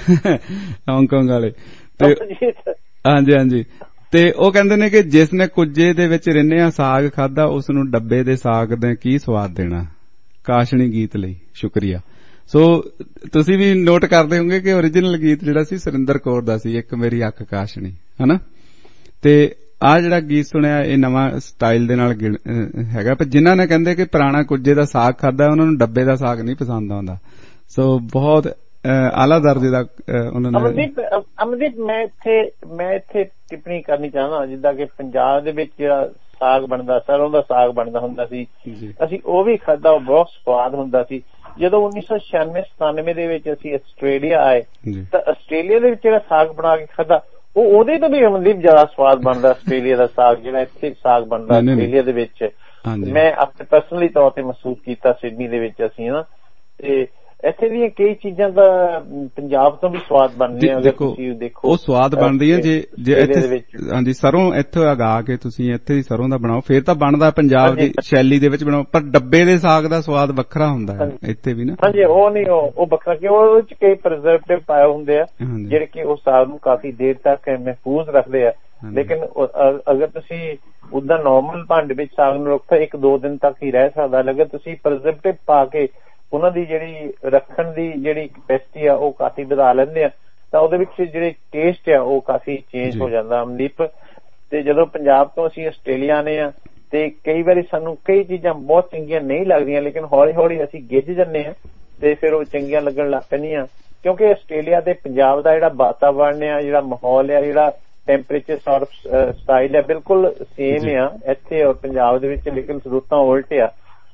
ਹਾਂਗਕਾਂਗ ਵਾਲੇ. ਤੇ ਹਾਂਜੀ ਹਾਂਜੀ, ਤੇ ਉਹ ਕਹਿੰਦੇ ਨੇ ਕਿ ਜਿਸ ਨੇ ਕੁੱਜੇ ਦੇ ਵਿੱਚ ਰਿੰਨਿਆ ਸਾਗ ਖਾਦਾ ਉਸ ਨੂੰ ਡੱਬੇ ਦੇ ਸਾਗ ਦੇ ਕੀ ਸਵਾਦ ਦੇਣਾ. ਕਾਸ਼ਣੀ ਗੀਤ ਲਈ ਸ਼ੁਕਰੀਆ. ਸੋ ਤੁਸੀਂ ਵੀ ਨੋਟ ਕਰਦੇ ਹੋਗੇ ਕਿ ਓਰੀਜਨਲ ਗੀਤ ਜਿਹੜਾ ਸੀ ਸੁਰਿੰਦਰ ਕੌਰ ਦਾ ਸੀ, ਇੱਕ ਮੇਰੀ ਅੱਖ ਕਾਸ਼ਣੀ, ਹਨਾ. ਤੇ ਆਹ ਜਿਹੜਾ ਗੀਤ ਸੁਣਿਆ ਇਹ ਨਵਾਂ ਸਟਾਈਲ ਦੇ ਨਾਲ ਹੈਗਾ. ਪਰ ਜਿਨ੍ਹਾਂ ਨੇ ਕਹਿੰਦੇ ਕਿ ਪੁਰਾਣਾ ਕੁੱਜੇ ਦਾ ਸਾਗ ਖਾਦਾ ਉਹਨਾਂ ਨੂੰ ਡੱਬੇ ਦਾ ਸਾਗ ਨਹੀਂ ਪਸੰਦ ਆਉਂਦਾ. ਸੋ ਬਹੁਤ ਆਲਾ ਦਰਜੇ ਦਾ ਉਹਨਾਂ ਨੇ. ਅਮਨਦੀਪ ਮੈਂ ਇੱਥੇ ਟਿੱਪਣੀ ਕਰਨੀ ਚਾਹੁੰਦਾ, ਜਿੱਦਾਂ ਕਿ ਪੰਜਾਬ ਦੇ ਵਿੱਚ ਜਿਹੜਾ ਸਾਗ ਬਣਦਾ, ਸਰੋਂ ਦਾ ਸਾਗ ਬਣਦਾ ਹੁੰਦਾ ਸੀ, ਅਸੀਂ ਉਹ ਵੀ ਖਾਦਾ, ਉਹ ਬਹੁਤ ਸਵਾਦ ਹੁੰਦਾ ਸੀ. ਜਦੋਂ 1996-97 ਦੇ ਵਿੱਚ ਅਸੀਂ ਆਸਟ੍ਰੇਲੀਆ ਆਏ ਤਾਂ ਆਸਟ੍ਰੇਲੀਆ ਦੇ ਵਿੱਚ ਜਿਹੜਾ ਸਾਗ ਬਣਾ ਕੇ ਖਾਦਾ ਉਹ ਉਹਦੇ ਤੋਂ ਵੀ ਅਮਨਦੀਪ ਜ਼ਿਆਦਾ ਸਵਾਦ ਬਣਦਾ ਆਸਟ੍ਰੇਲੀਆ ਦਾ ਸਾਗ ਜਿਹੜਾ ਇੱਥੇ ਸਾਗ ਬਣਦਾ ਆਸਟ੍ਰੇਲੀਆ ਦੇ ਵਿੱਚ. ਮੈਂ ਆਪਣੇ ਪਰਸਨਲੀ ਤੌਰ ਤੇ ਮਹਿਸੂਸ ਕੀਤਾ ਸਿਡਨੀ ਦੇ ਵਿੱਚ ਅਸੀਂ ਨਾ, ਤੇ ਇੱਥੇ ਦੀਆਂ ਕਈ ਚੀਜ਼ਾਂ ਦਾ ਪੰਜਾਬ ਤੋਂ ਵੀ ਸਵਾਦ ਬਣਦੀਆਂ. ਅਗਰ ਤੁਸੀਂ ਦੇਖੋ ਉਹ ਸਵਾਦ ਬਣਦੀਆਂ ਜੇ ਇੱਥੇ ਹਾਂਜੀ ਸਰੋਂ ਇੱਥੇ ਉਗਾ ਕੇ ਤੁਸੀਂ ਇੱਥੇ ਦੀ ਸਰੋਂ ਦਾ ਬਣਾਓ ਫੇਰ ਤਾਂ ਬਣਦਾ ਪੰਜਾਬ ਦੀ ਸ਼ੈਲੀ ਦੇ ਵਿੱਚ ਬਣਾਓ. ਪਰ ਡੱਬੇ ਦੇ ਸਾਗ ਦਾ ਸਵਾਦ ਵੱਖਰਾ ਹੁੰਦਾ ਹੈ ਇੱਥੇ ਵੀ ਨਾ. ਹਾਂਜੀ ਉਹ ਨਹੀਂ, ਉਹ ਵੱਖਰਾ ਕਿਉਂ, ਉਹਦੇ ਵਿੱਚ ਕਈ ਪ੍ਰੀਜ਼ਰਵੇਟਿਵ ਪਾਏ ਹੁੰਦੇ ਆ ਜਿਹੜੇ ਕਿ ਉਹ ਸਾਗ ਨੂੰ ਕਾਫੀ ਦੇਰ ਤੱਕ ਮਹਿਫੂਜ਼ ਰੱਖਦੇ ਆ. ਲੇਕਿਨ ਅਗਰ ਤੁਸੀਂ ਉਦਾਂ ਨੋਰਮਲ ਭਾਂਡੇ ਵਿੱਚ ਸਾਗ ਨੂੰ ਰੱਖੋ 1-2 ਦਿਨ ਤੱਕ ਹੀ ਰਹਿ ਸਕਦਾ. ਅਗਰ ਤੁਸੀਂ ਪ੍ਰੀਜ਼ਰਵੇਟਿਵ ਪਾ ਕੇ ਉਹਨਾਂ ਦੀ ਜਿਹੜੀ ਰੱਖਣ ਦੀ ਜਿਹੜੀ ਕਪੈਸਿਟੀ ਆ ਉਹ ਕਾਫੀ ਵਧਾ ਲੈਂਦੇ ਆ ਤਾਂ ਉਹਦੇ ਵਿੱਚ ਜਿਹੜੇ ਟੇਸਟ ਆ ਉਹ ਕਾਫੀ ਚੇਂਜ ਹੋ ਜਾਂਦਾ ਅਮਨਦੀਪ. ਤੇ ਜਦੋਂ ਪੰਜਾਬ ਤੋਂ ਅਸੀਂ ਆਸਟ੍ਰੇਲੀਆ ਆਉਂਦੇ ਆ ਤੇ ਕਈ ਵਾਰੀ ਸਾਨੂੰ ਕਈ ਚੀਜ਼ਾਂ ਬਹੁਤ ਚੰਗੀਆਂ ਨਹੀਂ ਲੱਗਦੀਆਂ, ਲੇਕਿਨ ਹੌਲੀ ਹੌਲੀ ਅਸੀਂ ਗਿੱਝ ਜਾਂਦੇ ਆ ਤੇ ਫਿਰ ਉਹ ਚੰਗੀਆਂ ਲੱਗਣ ਲੱਗ ਪੈਂਦੀਆਂ. ਕਿਉਂਕਿ ਆਸਟ੍ਰੇਲੀਆ ਤੇ ਪੰਜਾਬ ਦਾ ਜਿਹੜਾ ਵਾਤਾਵਰਨ ਆ, ਜਿਹੜਾ ਮਾਹੌਲ ਆ, ਜਿਹੜਾ ਟੈਂਪਰੇਚਰ ਸਟਾਈਲ ਆ, ਬਿਲਕੁਲ ਸੇਮ ਆ ਇੱਥੇ ਔਰ ਪੰਜਾਬ ਦੇ ਵਿੱਚ, ਲੇਕਿਨ ਜ਼ਰੂਰਤਾਂ ਉਲਟ ਆ.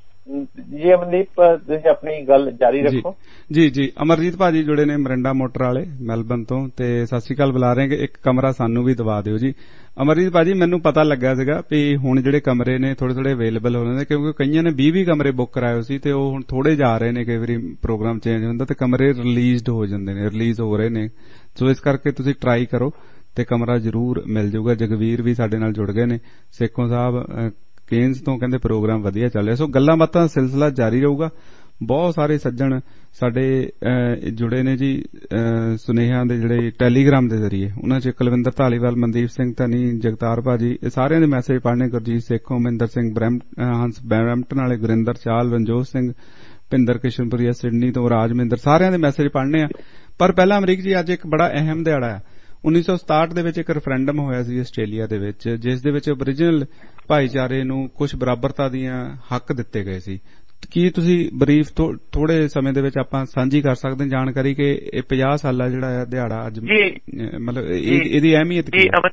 ਜੀ ਅਮਨਦੀਪ ਤੁਸੀਂ ਆਪਣੀ ਗੱਲ ਜਾਰੀ ਰੱਖੋ. ਜੀ ਜੀ ਅਮਰਜੀਤ ਭਾਜੀ ਜੁੜੇ ਨੇ ਮਰਿੰਡਾ ਮੋਟਰ ਵਾਲੇ ਮੈਲਬਨ ਤੋਂ, ਤੇ ਸਤਿ ਸ਼੍ਰੀ ਅਕਾਲ ਬੁਲਾ ਰਹੇ ਕਿ ਇੱਕ ਕਮਰਾ ਸਾਨੂੰ ਵੀ ਦਵਾ ਦਿਓ ਜੀ. ਅਮਰਜੀਤ ਭਾਜੀ ਮੈਨੂੰ ਪਤਾ ਲੱਗਾ ਸੀਗਾ ਵੀ ਹੁਣ ਜਿਹੜੇ ਕਮਰੇ ਨੇ ਥੋੜੇ ਅਵੇਲੇਬਲ ਹੋ ਰਹੇ ਨੇ, ਕਿਉਂਕਿ ਕਈਆਂ ਨੇ 20 ਕਮਰੇ ਬੁੱਕ ਕਰਾਏ ਸੀ ਤੇ ਉਹ ਹੁਣ ਥੋੜੇ ਜਾ ਰਹੇ ਨੇ, ਕਈ ਵਾਰੀ ਪ੍ਰੋਗਰਾਮ ਚੇਂਜ ਹੁੰਦਾ ਤੇ ਕਮਰੇ ਰਿਲੀਜ਼ਡ ਹੋ ਜਾਂਦੇ ਨੇ, ਰਿਲੀਜ਼ ਹੋ ਰਹੇ ਨੇ. ਸੋ ਇਸ ਕਰਕੇ ਤੁਸੀਂ ਟਰਾਈ ਕਰੋ ਤੇ ਕਮਰਾ ਜ਼ਰੂਰ ਮਿਲ ਜਾਊਗਾ. ਜਗਵੀਰ ਵੀ ਸਾਡੇ ਨਾਲ ਜੁੜ ਗਏ ਨੇ, ਸੇਖੋਂ ਸਾਹਿਬ ਕੇਨਸ ਤੋਂ ਕਹਿੰਦੇ ਪ੍ਰੋਗਰਾਮ ਵਧੀਆ ਚੱਲ ਰਿਹਾ. ਸੋ ਗੱਲਾਂ ਬਾਤਾਂ ਦਾ ਸਿਲਸਿਲਾ ਜਾਰੀ ਰਹੂਗਾ. ਬਹੁਤ ਸਾਰੇ ਸੱਜਣ ਸਾਡੇ ਜੁੜੇ ਨੇ ਜੀ ਸੁਨੇਹਿਆਂ ਦੇ ਜਿਹੜੇ ਟੈਲੀਗ੍ਰਾਮ ਦੇ ਜ਼ਰੀਏ। ਉਹਨਾਂ 'ਚ ਕੁਲਵਿੰਦਰ ਧਾਲੀਵਾਲ, ਮਨਦੀਪ ਸਿੰਘ ਧਨੀ, ਜਗਤਾਰ ਭਾਜੀ, ਇਹ ਸਾਰਿਆਂ ਦੇ ਮੈਸੇਜ ਪੜ੍ਹਨੇ। ਗੁਰਜੀਤ ਸੇਖੋਂ, ਮਹਿੰਦਰ ਸਿੰਘ ਹੰਸ ਬਰੈਂਪਟਨ ਵਾਲੇ, ਗੁਰਿੰਦਰ ਚਾਲ, ਰਣਜੋਤ ਸਿੰਘ, ਭਿੰਦਰ ਕਿਸ਼ਨਪੁਰੀਆ ਸਿਡਨੀ ਤੋਂ, ਰਾਜਮਿੰਦਰ, ਸਾਰਿਆਂ ਦੇ ਮੈਸੇਜ ਪੜ੍ਹਨੇ ਆ। ਪਰ ਪਹਿਲਾਂ ਅਮਰੀਕ ਜੀ, ਅੱਜ ਇੱਕ ਬੜਾ ਅਹਿਮ ਦਿਹਾੜਾ ਹੈ। 1967 ਦੇ ਵਿੱਚ ਇੱਕ ਰੈਫਰੈਂਡਮ ਹੋਇਆ ਸੀ ਆਸਟ੍ਰੇਲੀਆ ਦੇ ਵਿੱਚ, ਜਿਸ ਦੇ ਵਿੱਚ ਓਰੀਜਨਲ ਭਾਈਚਾਰੇ ਨੂੰ ਕੁਝ ਬਰਾਬਰਤਾ ਦੀਆਂ ਹੱਕ ਦਿੱਤੇ ਗਏ ਸੀ। ਕੀ ਤੁਸੀਂ ਬਰੀਫ ਥੋੜੇ ਸਮੇਂ ਦੇ ਵਿੱਚ ਆਪਾਂ ਸਾਂਝੀ ਕਰ ਸਕਦੇ ਹਾਂ ਜਾਣਕਾਰੀ ਕਿ ਇਹ 50 ਸਾਲਾ ਜਿਹੜਾ ਦਿਹਾੜਾ ਅੱਜ ਮਤਲਬ ਇਹਦੀ ਅਹਿਮੀਅਤ ਕੀ ਹੈ?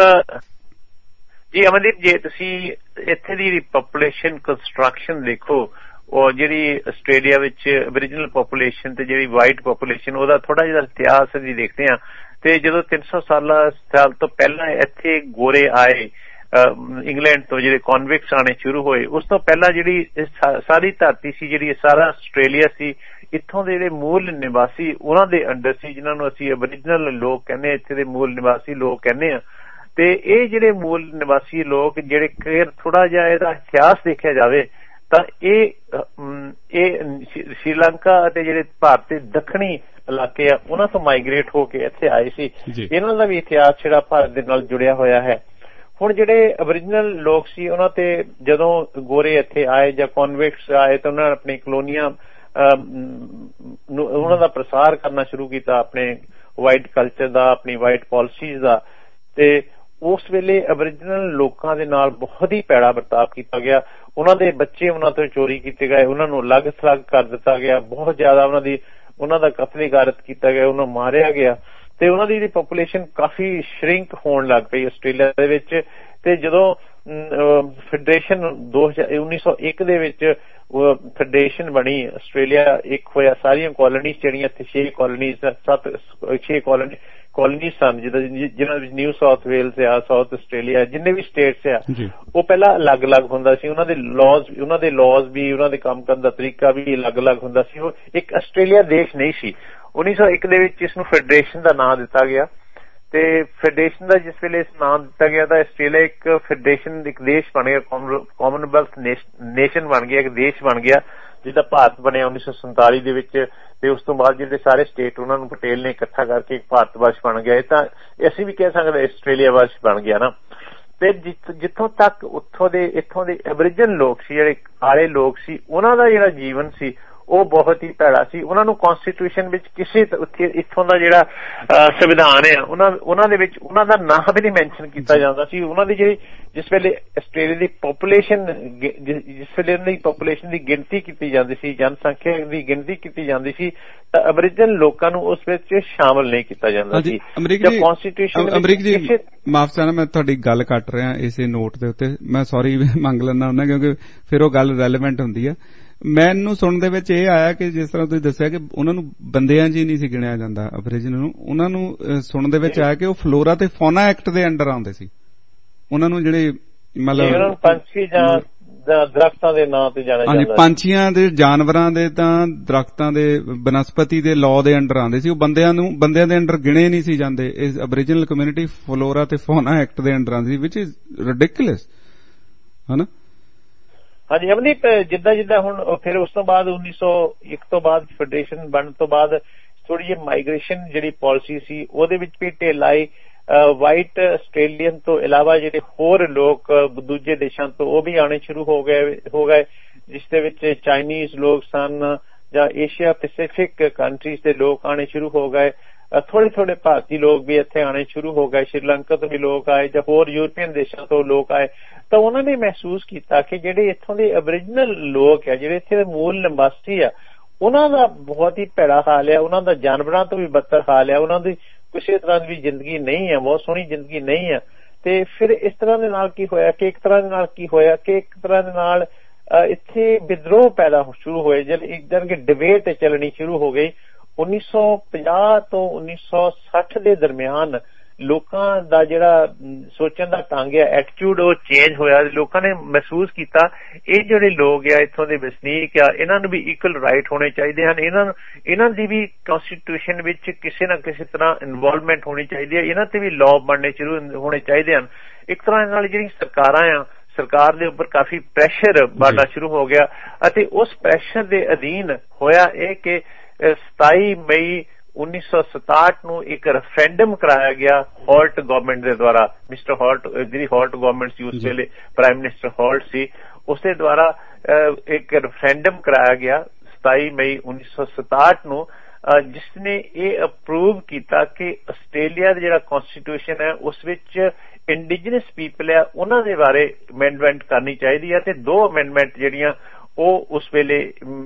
ਅਮਨਦੀਪ, ਜੇ ਤੁਸੀਂ ਇੱਥੇ ਦੀ ਪਾਪੂਲੇਸ਼ਨ ਕੰਸਟਰਕਸ਼ਨ ਦੇਖੋ, ਉਹ ਜਿਹੜੀ ਆਸਟ੍ਰੇਲੀਆ ਵਿੱਚ ਓਰੀਜਨਲ ਪਾਪੂਲੇਸ਼ਨ ਤੇ ਜਿਹੜੀ ਵਾਈਟ ਪਾਪੂਲੇਸ਼ਨ, ਉਹਦਾ ਥੋੜਾ ਜਿਹਾ ਇਤਿਹਾਸ ਅਸੀਂ ਦੇਖਦੇ ਹਾਂ। ਤੇ ਜਦੋਂ 300 ਸਾਲ ਤੋਂ ਪਹਿਲਾਂ ਇੱਥੇ ਗੋਰੇ ਆਏ ਇੰਗਲੈਂਡ ਤੋਂ, ਜਿਹੜੇ ਕਨਵਿਕਟਸ ਆਣੇ ਸ਼ੁਰੂ ਹੋਏ, ਉਸ ਤੋਂ ਪਹਿਲਾਂ ਜਿਹੜੀ ਸਾਰੀ ਧਰਤੀ ਸੀ, ਜਿਹੜੀ ਸਾਰਾ ਆਸਟ੍ਰੇਲੀਆ ਸੀ, ਇੱਥੋਂ ਦੇ ਜਿਹੜੇ ਮੂਲ ਨਿਵਾਸੀ ਉਹਨਾਂ ਦੇ ਅੰਡਰ ਸੀ, ਜਿਨ੍ਹਾਂ ਨੂੰ ਅਸੀਂ ਓਰੀਜਨਲ ਲੋਕ ਕਹਿੰਦੇ, ਇੱਥੇ ਦੇ ਮੂਲ ਨਿਵਾਸੀ ਲੋਕ ਕਹਿੰਦੇ ਆ। ਤੇ ਇਹ ਜਿਹੜੇ ਮੂਲ ਨਿਵਾਸੀ ਲੋਕ ਜਿਹੜੇ ਥੋੜਾ ਜਿਹਾ ਇਹਦਾ ਇਤਿਹਾਸ ਦੇਖਿਆ ਜਾਵੇ ਤਾਂ ਇਹ ਸ਼੍ਰੀਲੰਕਾ ਅਤੇ ਜਿਹੜੇ ਭਾਰਤ ਦੇ ਦੱਖਣੀ ਇਲਾਕੇ ਆ, ਉਹਨਾਂ ਤੋਂ ਮਾਈਗ੍ਰੇਟ ਹੋ ਕੇ ਇੱਥੇ ਆਏ ਸੀ। ਇਹਨਾਂ ਦਾ ਵੀ ਇਤਿਹਾਸ ਜਿਹੜਾ ਭਾਰਤ ਦੇ ਨਾਲ ਜੁੜਿਆ ਹੋਇਆ ਹੈ। ਹੁਣ ਜਿਹੜੇ ਓਰੀਜਨਲ ਲੋਕ ਸੀ, ਉਹਨਾਂ ਤੇ ਜਦੋਂ ਗੋਰੇ ਇੱਥੇ ਆਏ ਜਾਂ ਕਨਵਿਕਟਸ ਆਏ ਤਾਂ ਉਹਨਾਂ ਨੇ ਆਪਣੀ ਕਲੋਨੀਆਂ ਉਹਨਾਂ ਦਾ ਪ੍ਰਸਾਰ ਕਰਨਾ ਸ਼ੁਰੂ ਕੀਤਾ, ਆਪਣੇ ਵਾਈਟ ਕਲਚਰ ਦਾ, ਆਪਣੀ ਵਾਈਟ ਪਾਲਿਸੀਜ਼ ਦਾ। ਤੇ ਉਸ ਵੇਲੇ ਓਰੀਜਨਲ ਲੋਕਾਂ ਦੇ ਨਾਲ ਬਹੁਤ ਹੀ ਭੈੜਾ ਵਰਤਾਅ ਕੀਤਾ ਗਿਆ। ਉਹਨਾਂ ਦੇ ਬੱਚੇ ਉਹਨਾਂ ਤੋਂ ਚੋਰੀ ਕੀਤੇ ਗਏ, ਉਹਨਾਂ ਨੂੰ ਅਲੱਗ ਥਲੱਗ ਕਰ ਦਿੱਤਾ ਗਿਆ, ਬਹੁਤ ਜ਼ਿਆਦਾ ਉਹਨਾਂ ਦਾ ਕਤਲੇਗਾਰਤ ਕੀਤਾ ਗਿਆ, ਉਹਨਾਂ ਨੂੰ ਮਾਰਿਆ ਗਿਆ। ਤੇ ਉਹਨਾਂ ਦੀ ਜਿਹੜੀ ਪਾਪੂਲੇਸ਼ਨ ਕਾਫੀ ਸ਼ਰਿੰਕ ਹੋਣ ਲੱਗ ਪਈ ਆਸਟ੍ਰੇਲੀਆ ਦੇ ਵਿੱਚ। ਤੇ ਜਦੋਂ ਫੈਡਰੇਸ਼ਨ 1901 ਦੇ ਵਿੱਚ ਫੈਡਰੇਸ਼ਨ ਬਣੀ, ਆਸਟ੍ਰੇਲੀਆ ਇੱਕ ਹੋਇਆ, ਸਾਰੀਆਂ ਕਾਲੋਨੀਜ਼ ਜਿਹੜੀਆਂ ਇੱਥੇ 6 ਕਾਲੋਨੀਜ਼ ਸਨ, ਜਿਹਨਾਂ ਵਿੱਚ ਨਿਊ ਸਾਊਥ ਵੇਲਸ ਆ, ਸਾਊਥ ਆਸਟ੍ਰੇਲੀਆ, ਜਿੰਨੇ ਵੀ ਸਟੇਟਸ ਆ, ਉਹ ਪਹਿਲਾਂ ਅਲੱਗ-ਅਲੱਗ ਹੁੰਦਾ ਸੀ। ਉਹਨਾਂ ਦੇ ਲਾਜ਼ ਵੀ, ਉਹਨਾਂ ਦੇ ਕੰਮ ਕਰਨ ਦਾ ਤਰੀਕਾ ਵੀ ਅਲੱਗ-ਅਲੱਗ ਹੁੰਦਾ ਸੀ। ਉਹ ਇੱਕ ਆਸਟ੍ਰੇਲੀਆ ਦੇਸ਼ ਨਹੀਂ ਸੀ। 1901 ਦੇ ਵਿੱਚ ਇਸ ਨੂੰ ਫੈਡਰੇਸ਼ਨ ਦਾ ਨਾਂ ਦਿੱਤਾ ਗਿਆ। ਤੇ ਫੈਡਰੇਸ਼ਨ ਦਾ ਜਿਸ ਵੇਲੇ ਇਸ ਨਾਂ ਦਿੱਤਾ ਗਿਆ ਤਾਂ ਆਸਟ੍ਰੇਲੀਆ ਇੱਕ ਫੈਡਰੇਸ਼ਨ, ਇੱਕ ਦੇਸ਼ ਬਣ ਗਿਆ, ਕਾਮਨਵੈਲਥ ਨੇਸ਼ਨ ਬਣ ਗਿਆ, ਇੱਕ ਦੇਸ਼ ਬਣ ਗਿਆ, ਜਿਹਦਾ ਭਾਰਤ ਬਣਿਆ 1947 ਦੇ ਵਿੱਚ। ਤੇ ਉਸ ਤੋਂ ਬਾਅਦ ਜਿਹੜੇ ਸਾਰੇ ਸਟੇਟ, ਉਹਨਾਂ ਨੂੰ ਪਟੇਲ ਨੇ ਇਕੱਠਾ ਕਰਕੇ ਇੱਕ ਭਾਰਤ ਵਰਸ਼ ਬਣ ਗਿਆ। ਇਹ ਤਾਂ ਅਸੀਂ ਵੀ ਕਹਿ ਸਕਦੇ ਆਸਟ੍ਰੇਲੀਆ ਵਰਸ਼ ਬਣ ਗਿਆ ਨਾ। ਤੇ ਜਿੱਥੋਂ ਤੱਕ ਇੱਥੋਂ ਦੇ ਓਰੀਜਨਲ ਲੋਕ ਸੀ, ਜਿਹੜੇ ਕਾਲੇ ਲੋਕ ਸੀ, ਉਹਨਾਂ ਦਾ ਜਿਹੜਾ ਜੀਵਨ ਸੀ ਉਹ ਬਹੁਤ ਹੀ ਭੈੜਾ ਸੀ। ਉਹਨਾਂ ਨੂੰ ਕਨਸਟੀਟਿਊਸ਼ਨ ਵਿੱਚ ਕਿਸੇ ਇੱਥੋਂ ਦਾ ਜਿਹੜਾ ਸੰਵਿਧਾਨ ਹੈ, ਉਹਨਾਂ ਦੇ ਵਿੱਚ ਉਹਨਾਂ ਦਾ ਨਾਂ ਵੀ ਨਹੀਂ ਮੈਂਸ਼ਨ ਕੀਤਾ ਜਾਂਦਾ ਸੀ। ਉਹਨਾਂ ਦੀ ਜਿਹੜੀ ਜਿਸ ਵੇਲੇ ਆਸਟ੍ਰੇਲੀਆ ਦੀ ਪਾਪੂਲੇਸ਼ਨ, ਜਿਸ ਵੇਲੇ ਉਹਨਾਂ ਦੀ ਪਾਪੂਲੇਸ਼ਨ ਦੀ ਗਿਣਤੀ ਕੀਤੀ ਜਾਂਦੀ ਸੀ, ਜਨਸੰਖਿਆ ਦੀ ਗਿਣਤੀ ਕੀਤੀ ਜਾਂਦੀ ਸੀ, ਤਾਂ ਓਰੀਜਨਲ ਲੋਕਾਂ ਨੂੰ ਉਸ ਵਿੱਚ ਸ਼ਾਮਲ ਨਹੀਂ ਕੀਤਾ ਜਾਂਦਾ ਸੀ। ਅਮਰੀਕ ਜੀ, ਮਾਫ ਕਰਨਾ, ਮੈਂ ਤੁਹਾਡੀ ਗੱਲ ਕੱਟ ਰਿਹਾ ਇਸੇ ਨੋਟ ਦੇ ਉੱਤੇ, ਮੈਂ ਸੌਰੀ ਮੰਗ ਲੈਂਦਾ ਹੁੰਦਾ, ਕਿਉਂਕਿ ਫਿਰ ਉਹ ਗੱਲ ਰੈਲੇਵੈਂਟ ਹੁੰਦੀ ਆ। ਮੈਨੂੰ ਸੁਣਨ ਦੇ ਵਿੱਚ ਇਹ ਆਇਆ ਕਿ ਜਿਸ ਤਰ੍ਹਾਂ ਤੁਸੀਂ ਦੱਸਿਆ ਕਿ ਉਹਨਾਂ ਨੂੰ ਬੰਦਿਆਂ 'ਚ ਹੀ ਨਹੀਂ ਸੀ ਗਿਣਿਆ ਜਾਂਦਾ ਅਬਰੀਜਨਲ ਨੂੰ, ਉਹਨਾਂ ਨੂੰ ਸੁਣਨ ਦੇ ਵਿੱਚ ਆਇਆ ਕਿ ਉਹ ਫਲੋਰਾ ਤੇ ਫੌਨਾ ਐਕਟ ਦੇ ਅੰਡਰ ਆਉਂਦੇ ਸੀ। ਉਹਨਾਂ ਨੂੰ ਜਿਹੜੇ ਮਤਲਬ ਪੰਛੀ ਜਾਂ ਦਰਖਤਾਂ ਦੇ ਨਾਂ ਤੇ ਜਾਣਿਆ ਜਾਂਦਾ, ਪੰਛੀਆਂ ਦੇ, ਜਾਨਵਰਾਂ ਦੇ ਤਾਂ ਦਰਖਤਾਂ ਦੇ, ਬਨਸਪਤੀ ਦੇ ਲਾਅ ਦੇ ਅੰਡਰ ਆਉਂਦੇ ਸੀ। ਉਹ ਬੰਦਿਆਂ ਦੇ ਅੰਡਰ ਗਿਣੇ ਨਹੀਂ ਸੀ ਜਾਂਦੇ। ਇਸ ਅਬਰੀਜਨਲ ਕਮਿਊਨਿਟੀ ਫਲੋਰਾ ਤੇ ਫੌਨਾ ਐਕਟ ਦੇ ਅੰਡਰ ਆਉਂਦੀ, ਵਿਚ ਇਜ਼ ਰਿਡਿਕੂਲਸ, ਹਨਾ। ਹਾਂਜੀ ਅਮਨਦੀਪ, ਜਿੱਦਾਂ ਹੁਣ ਫਿਰ ਉਸ ਤੋਂ ਬਾਅਦ 1901 ਤੋਂ ਬਾਅਦ ਫੈਡਰੇਸ਼ਨ ਬਣਨ ਤੋਂ ਬਾਅਦ ਥੋੜੀ ਜਿਹੀ ਮਾਈਗ੍ਰੇਸ਼ਨ ਜਿਹੜੀ ਪਾਲਿਸੀ ਸੀ, ਉਹਦੇ ਵਿੱਚ ਵੀ ਢਿੱਲ ਆਈ। ਵਾਈਟ ਆਸਟ੍ਰੇਲੀਅਨ ਤੋਂ ਇਲਾਵਾ ਜਿਹੜੇ ਹੋਰ ਲੋਕ ਦੂਜੇ ਦੇਸ਼ਾਂ ਤੋਂ, ਉਹ ਵੀ ਆਉਣੇ ਸ਼ੁਰੂ ਹੋ ਗਏ, ਜਿਸ ਦੇ ਵਿੱਚ ਚਾਈਨੀਜ਼ ਲੋਕ ਸਨ ਜਾਂ ਏਸ਼ੀਆ ਪੈਸੀਫਿਕ ਕੰਟਰੀਜ਼ ਦੇ ਲੋਕ ਆਉਣੇ ਸ਼ੁਰੂ ਹੋ ਗਏ। ਥੋੜੇ ਭਾਰਤੀ ਲੋਕ ਵੀ ਇੱਥੇ ਆਉਣੇ ਸ਼ੁਰੂ ਹੋ ਗਏ, ਸ਼੍ਰੀਲੰਕਾ ਤੋਂ ਵੀ ਲੋਕ ਆਏ ਜਾਂ ਹੋਰ ਯੂਰਪੀਅਨ ਦੇਸ਼ਾਂ ਤੋਂ ਲੋਕ ਆਏ। ਤਾਂ ਉਹਨਾਂ ਨੇ ਮਹਿਸੂਸ ਕੀਤਾ ਕਿ ਜਿਹੜੇ ਇੱਥੋਂ ਦੇ ਓਰੀਜਨਲ ਲੋਕ ਆ, ਜਿਹੜੇ ਇੱਥੇ ਦੇ ਮੂਲ ਨਿਵਾਸੀ ਆ, ਉਹਨਾਂ ਦਾ ਬਹੁਤ ਹੀ ਭੈੜਾ ਹਾਲ ਆ, ਉਹਨਾਂ ਦਾ ਜਾਨਵਰਾਂ ਤੋਂ ਵੀ ਬੱਤਰ ਹਾਲ ਆ, ਉਹਨਾਂ ਦੀ ਕਿਸੇ ਤਰ੍ਹਾਂ ਦੀ ਜ਼ਿੰਦਗੀ ਨਹੀਂ ਹੈ, ਬਹੁਤ ਸੋਹਣੀ ਜ਼ਿੰਦਗੀ ਨਹੀਂ ਆ। ਤੇ ਫਿਰ ਇਸ ਤਰ੍ਹਾਂ ਦੇ ਨਾਲ ਕੀ ਹੋਇਆ ਕਿ ਇੱਕ ਤਰ੍ਹਾਂ ਦੇ ਨਾਲ ਇੱਥੇ ਵਿਦਰੋਹ ਪੈਦਾ ਸ਼ੁਰੂ ਹੋਏ, ਜਦ ਕਿ ਡਿਬੇਟ ਚੱਲਣੀ ਸ਼ੁਰੂ ਹੋ ਗਈ। 1950 ਤੋਂ 1960 ਦੇ ਦਰਮਿਆਨ ਲੋਕਾਂ ਦਾ ਜਿਹੜਾ ਸੋਚਣ ਦਾ ਢੰਗ ਹੈ, ਐਟੀਟਿਊਡ, ਉਹ ਚੇਂਜ ਹੋਇਆ। ਲੋਕਾਂ ਨੇ ਮਹਿਸੂਸ ਕੀਤਾ ਇਹ ਜਿਹੜੇ ਲੋਕ ਆ, ਇੱਥੋਂ ਦੇ ਵਸਨੀਕ ਆ, ਇਹਨਾਂ ਨੂੰ ਵੀ ਇਕੁਅਲ ਰਾਈਟ ਹੋਣੇ ਚਾਹੀਦੇ ਹਨ। ਇਹਨਾਂ ਦੀ ਵੀ ਕਨਸਟੀਟਿਊਸ਼ਨ ਵਿੱਚ ਕਿਸੇ ਨਾ ਕਿਸੇ ਤਰ੍ਹਾਂ ਇਨਵੋਲਵਮੈਂਟ ਹੋਣੀ ਚਾਹੀਦੀ ਹੈ। ਇਹਨਾਂ ਤੇ ਵੀ ਲਾਅ ਬਣਨੇ ਸ਼ੁਰੂ ਹੋਣੇ ਚਾਹੀਦੇ ਹਨ। ਇੱਕ ਤਰ੍ਹਾਂ ਨਾਲ ਜਿਹੜੀਆਂ ਸਰਕਾਰਾਂ ਆ, ਸਰਕਾਰ ਦੇ ਉੱਪਰ ਕਾਫੀ ਪ੍ਰੈਸ਼ਰ ਬਣਨਾ ਸ਼ੁਰੂ ਹੋ ਗਿਆ ਅਤੇ ਉਸ ਪ੍ਰੈਸ਼ਰ ਦੇ ਅਧੀਨ ਹੋਇਆ ਇਹ ਕਿ 27 ਮਈ 1967 ਨੂੰ ਇੱਕ ਰੈਫਰੈਂਡਮ ਕਰਾਇਆ ਗਿਆ ਹਾਲਟ ਗਵਰਨਮੈਂਟ ਦੇ ਦੁਆਰਾ। ਮਿਸਟਰ ਹਾਲਟ, ਜਿਹੜੀ ਹਾਲਟ ਗਵਰਨਮੈਂਟ ਸੀ ਉਸ ਵੇਲੇ ਪ੍ਰਾਈਮ ਮਿਨਿਸਟਰ ਹਾਲਟ ਸੀ, ਉਸਦੇ ਦੁਆਰਾ ਇੱਕ ਰੈਫਰੈਂਡਮ ਕਰਾਇਆ ਗਿਆ 27 ਮਈ 1967 ਨੂੰ, ਜਿਸ ਨੇ ਇਹ ਅਪਰੂਵ ਕੀਤਾ ਕਿ ਆਸਟ੍ਰੇਲੀਆ ਦਾ ਜਿਹੜਾ ਕਨਸਟੀਟਿਊਸ਼ਨ ਹੈ ਉਸ ਵਿੱਚ ਇੰਡੀਜਨਸ ਪੀਪਲ ਹੈ ਉਹਨਾਂ ਦੇ ਬਾਰੇ ਅਮੈਂਡਮੈਂਟ ਕਰਨੀ ਚਾਹੀਦੀ ਹੈ ਤੇ 2 ਅਮੈਂਡਮੈਂਟ ਜਿਹੜੀਆਂ ਉਹ ਉਸ ਵੇਲੇ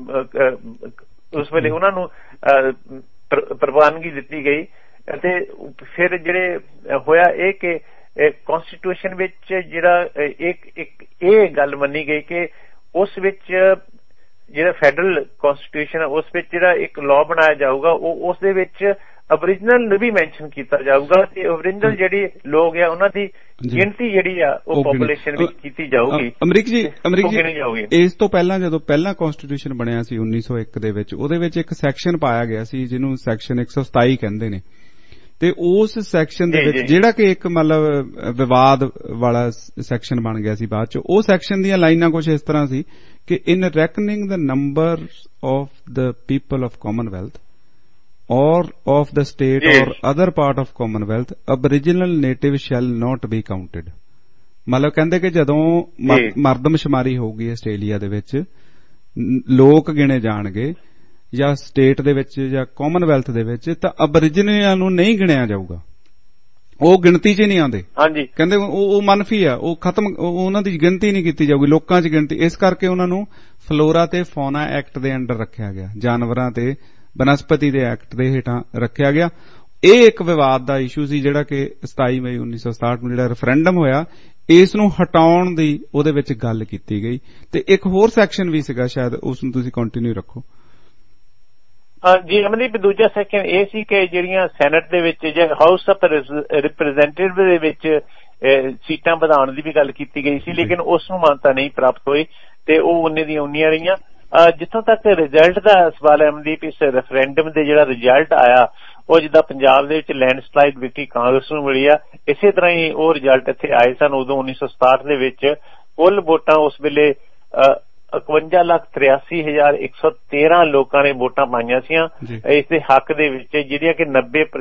ਉਹਨਾਂ ਨੂੰ ਪ੍ਰਵਾਨਗੀ ਦਿੱਤੀ ਗਈ। ਅਤੇ ਫਿਰ ਜਿਹੜੇ ਹੋਇਆ ਇਹ ਕਿ ਕਨਸਟੀਟਿਊਸ਼ਨ ਵਿੱਚ ਜਿਹੜਾ ਇਹ ਗੱਲ ਮੰਨੀ ਗਈ ਕਿ ਉਸ ਵਿੱਚ ਜਿਹੜਾ ਫੈਡਰਲ ਕਨਸਟੀਟਿਊਸ਼ਨ ਹੈ ਉਸ ਵਿੱਚ ਜਿਹੜਾ ਇੱਕ ਲਾਅ ਬਣਾਇਆ ਜਾਊਗਾ ਉਹ ਉਸ ਦੇ ਵਿੱਚ ਅਬਰੀਜਨਲ ਨੂੰ ਵੀ ਮੈਂਸ਼ਨ ਕੀਤਾ ਜਾਊਗਾ ਤੇ ਅਬਰੀਜਨਲ ਜਿਹੜੀ ਲੋਕ ਆ ਉਹਨਾਂ ਦੀ ਗਿਣਤੀ ਜਿਹੜੀ ਆ ਉਹ ਪੋਪੂਲੇਸ਼ਨ ਵਿੱਚ ਕੀਤੀ ਜਾਊਗੀ। ਅਮਰੀਕ ਜੀ ਇਸ ਤੋਂ ਪਹਿਲਾਂ ਜਦੋਂ ਪਹਿਲਾਂ ਕਨਸਟੀਟਿਊਸ਼ਨ ਬਣਿਆ ਸੀ 1901 ਦੇ ਵਿੱਚ, ਉਹਦੇ ਵਿੱਚ ਇੱਕ ਸੈਕਸ਼ਨ ਪਾਇਆ ਗਿਆ ਸੀ ਜਿਹਨੂੰ ਸੈਕਸ਼ਨ 127 ਕਹਿੰਦੇ ਨੇ, ਤੇ ਉਸ ਸੈਕਸ਼ਨ ਦੇ ਵਿੱਚ ਜਿਹੜਾ ਕਿ ਇੱਕ ਮਤਲਬ ਵਿਵਾਦ ਵਾਲਾ ਸੈਕਸ਼ਨ ਬਣ ਗਿਆ ਸੀ ਬਾਅਦ ਚ, ਉਹ ਸੈਕਸ਼ਨ ਦੀਆਂ ਲਾਈਨਾਂ ਕੁਝ ਇਸ ਤਰ੍ਹਾਂ ਸੀ ਕਿ in reckoning the number of the people of Commonwealth or of the state or other part of commonwealth aboriginal native shall not be counted। ਮਤਲਬ ਕਹਿੰਦੇ ਕਿ ਜਦੋਂ ਮਰਦਮਸ਼ੁਮਾਰੀ ਹੋਊਗੀ ਆਸਟ੍ਰੇਲੀਆ ਦੇ ਵਿੱਚ, ਲੋਕ ਗਿਣੇ ਜਾਣਗੇ ਜਾਂ ਸਟੇਟ ਦੇ ਵਿੱਚ ਜਾਂ ਕਾਮਨਵੈਲਥ ਦੇ ਵਿੱਚ, ਤਾਂ ਅਬਰੀਜਨਲਾਂ ਨੂੰ ਨਹੀਂ ਗਿਣਿਆ ਜਾਊਗਾ, ਉਹ ਗਿਣਤੀ 'ਚ ਨਹੀਂ ਆਉਂਦੇ। ਕਹਿੰਦੇ ਉਹ ਮਨਫੀ ਆ, ਉਹ ਖਤਮ, ਉਹਨਾਂ ਦੀ ਗਿਣਤੀ ਨਹੀਂ ਕੀਤੀ ਜਾਊਗੀ ਲੋਕਾਂ 'ਚ ਗਿਣਤੀ। ਇਸ ਕਰਕੇ ਉਹਨਾਂ ਨੂੰ ਫਲੋਰਾ ਤੇ ਫੌਨਾ ਐਕਟ ਦੇ ਅੰਡਰ ਰੱਖਿਆ ਗਿਆ, ਜਾਨਵਰਾਂ ਤੇ ਬਨਸਪਤੀ ਦੇ ਐਕਟ ਦੇ ਹੇਠਾਂ ਰੱਖਿਆ ਗਿਆ। ਇਹ ਇੱਕ ਵਿਵਾਦ ਦਾ ਇਸ਼ੂ ਸੀ ਜਿਹੜਾ ਕਿ 27 ਮਈ 1967 ਨੂੰ ਜਿਹੜਾ ਰੈਫਰੈਂਡਮ ਹੋਇਆ, ਇਸ ਨੂੰ ਹਟਾਉਣ ਦੀ ਉਹਦੇ ਵਿੱਚ ਗੱਲ ਕੀਤੀ ਗਈ। ਤੇ ਇੱਕ ਹੋਰ ਸੈਕਸ਼ਨ ਵੀ ਸੀਗਾ, ਸ਼ਾਇਦ ਉਸ ਨੂੰ ਤੁਸੀਂ ਕੰਟੀਨਿਊ ਰੱਖੋ। ਜੀ ਅਮਨਦੀਪ, ਦੂਜਾ ਸੈਕਸ਼ਨ ਇਹ ਸੀ ਕਿ ਜਿਹੜੀਆਂ ਸੈਨੇਟ ਦੇ ਵਿੱਚ ਜਾਂ ਹਾਊਸ ਆਫ ਰਿਪਰੈਜ਼ੈਂਟੇਟਿਵ ਦੇ ਵਿੱਚ ਸੀਟਾਂ ਵਧਾਉਣ ਦੀ ਵੀ ਗੱਲ ਕੀਤੀ ਗਈ ਸੀ, ਲੇਕਿਨ ਉਸ ਨੂੰ ਮਾਨਤਾ ਨਹੀਂ ਪ੍ਰਾਪਤ ਹੋਈ ਤੇ ਉਹ ਉਨੇ ਦੀਆਂ ਉਨੀਆਂ ਰਹੀਆਂ। ਜਿੱਥੋਂ ਤੱਕ ਰਿਜ਼ਲਟ ਦਾ ਸਵਾਲ ਹੈ ਅਮਨਦੀਪ, ਇਸ ਰੈਫਰੈਂਡਮ ਦੇ ਜਿਹੜਾ ਰਿਜ਼ਲਟ ਆਇਆ ਉਹ ਜਿੱਦਾਂ ਪੰਜਾਬ ਦੇ ਵਿੱਚ ਲੈਂਡਸਲਾਈਡ ਵਿਕਟਰੀ ਕਾਂਗਰਸ ਨੂੰ ਮਿਲੀ ਆ, ਇਸੇ ਤਰ੍ਹਾਂ ਹੀ ਉਹ ਰਿਜ਼ਲਟ ਇੱਥੇ ਆਏ ਸਨ ਉਦੋਂ 1967 ਦੇ ਵਿੱਚ। ਕੁੱਲ ਵੋਟਾਂ ਉਸ ਵੇਲੇ 51,83,113 ਲੋਕਾਂ ਨੇ ਵੋਟਾਂ ਪਾਈਆਂ ਸੀਆਂ ਇਸ ਦੇ ਹੱਕ ਦੇ ਵਿੱਚ, ਜਿਹੜੀਆਂ ਕਿ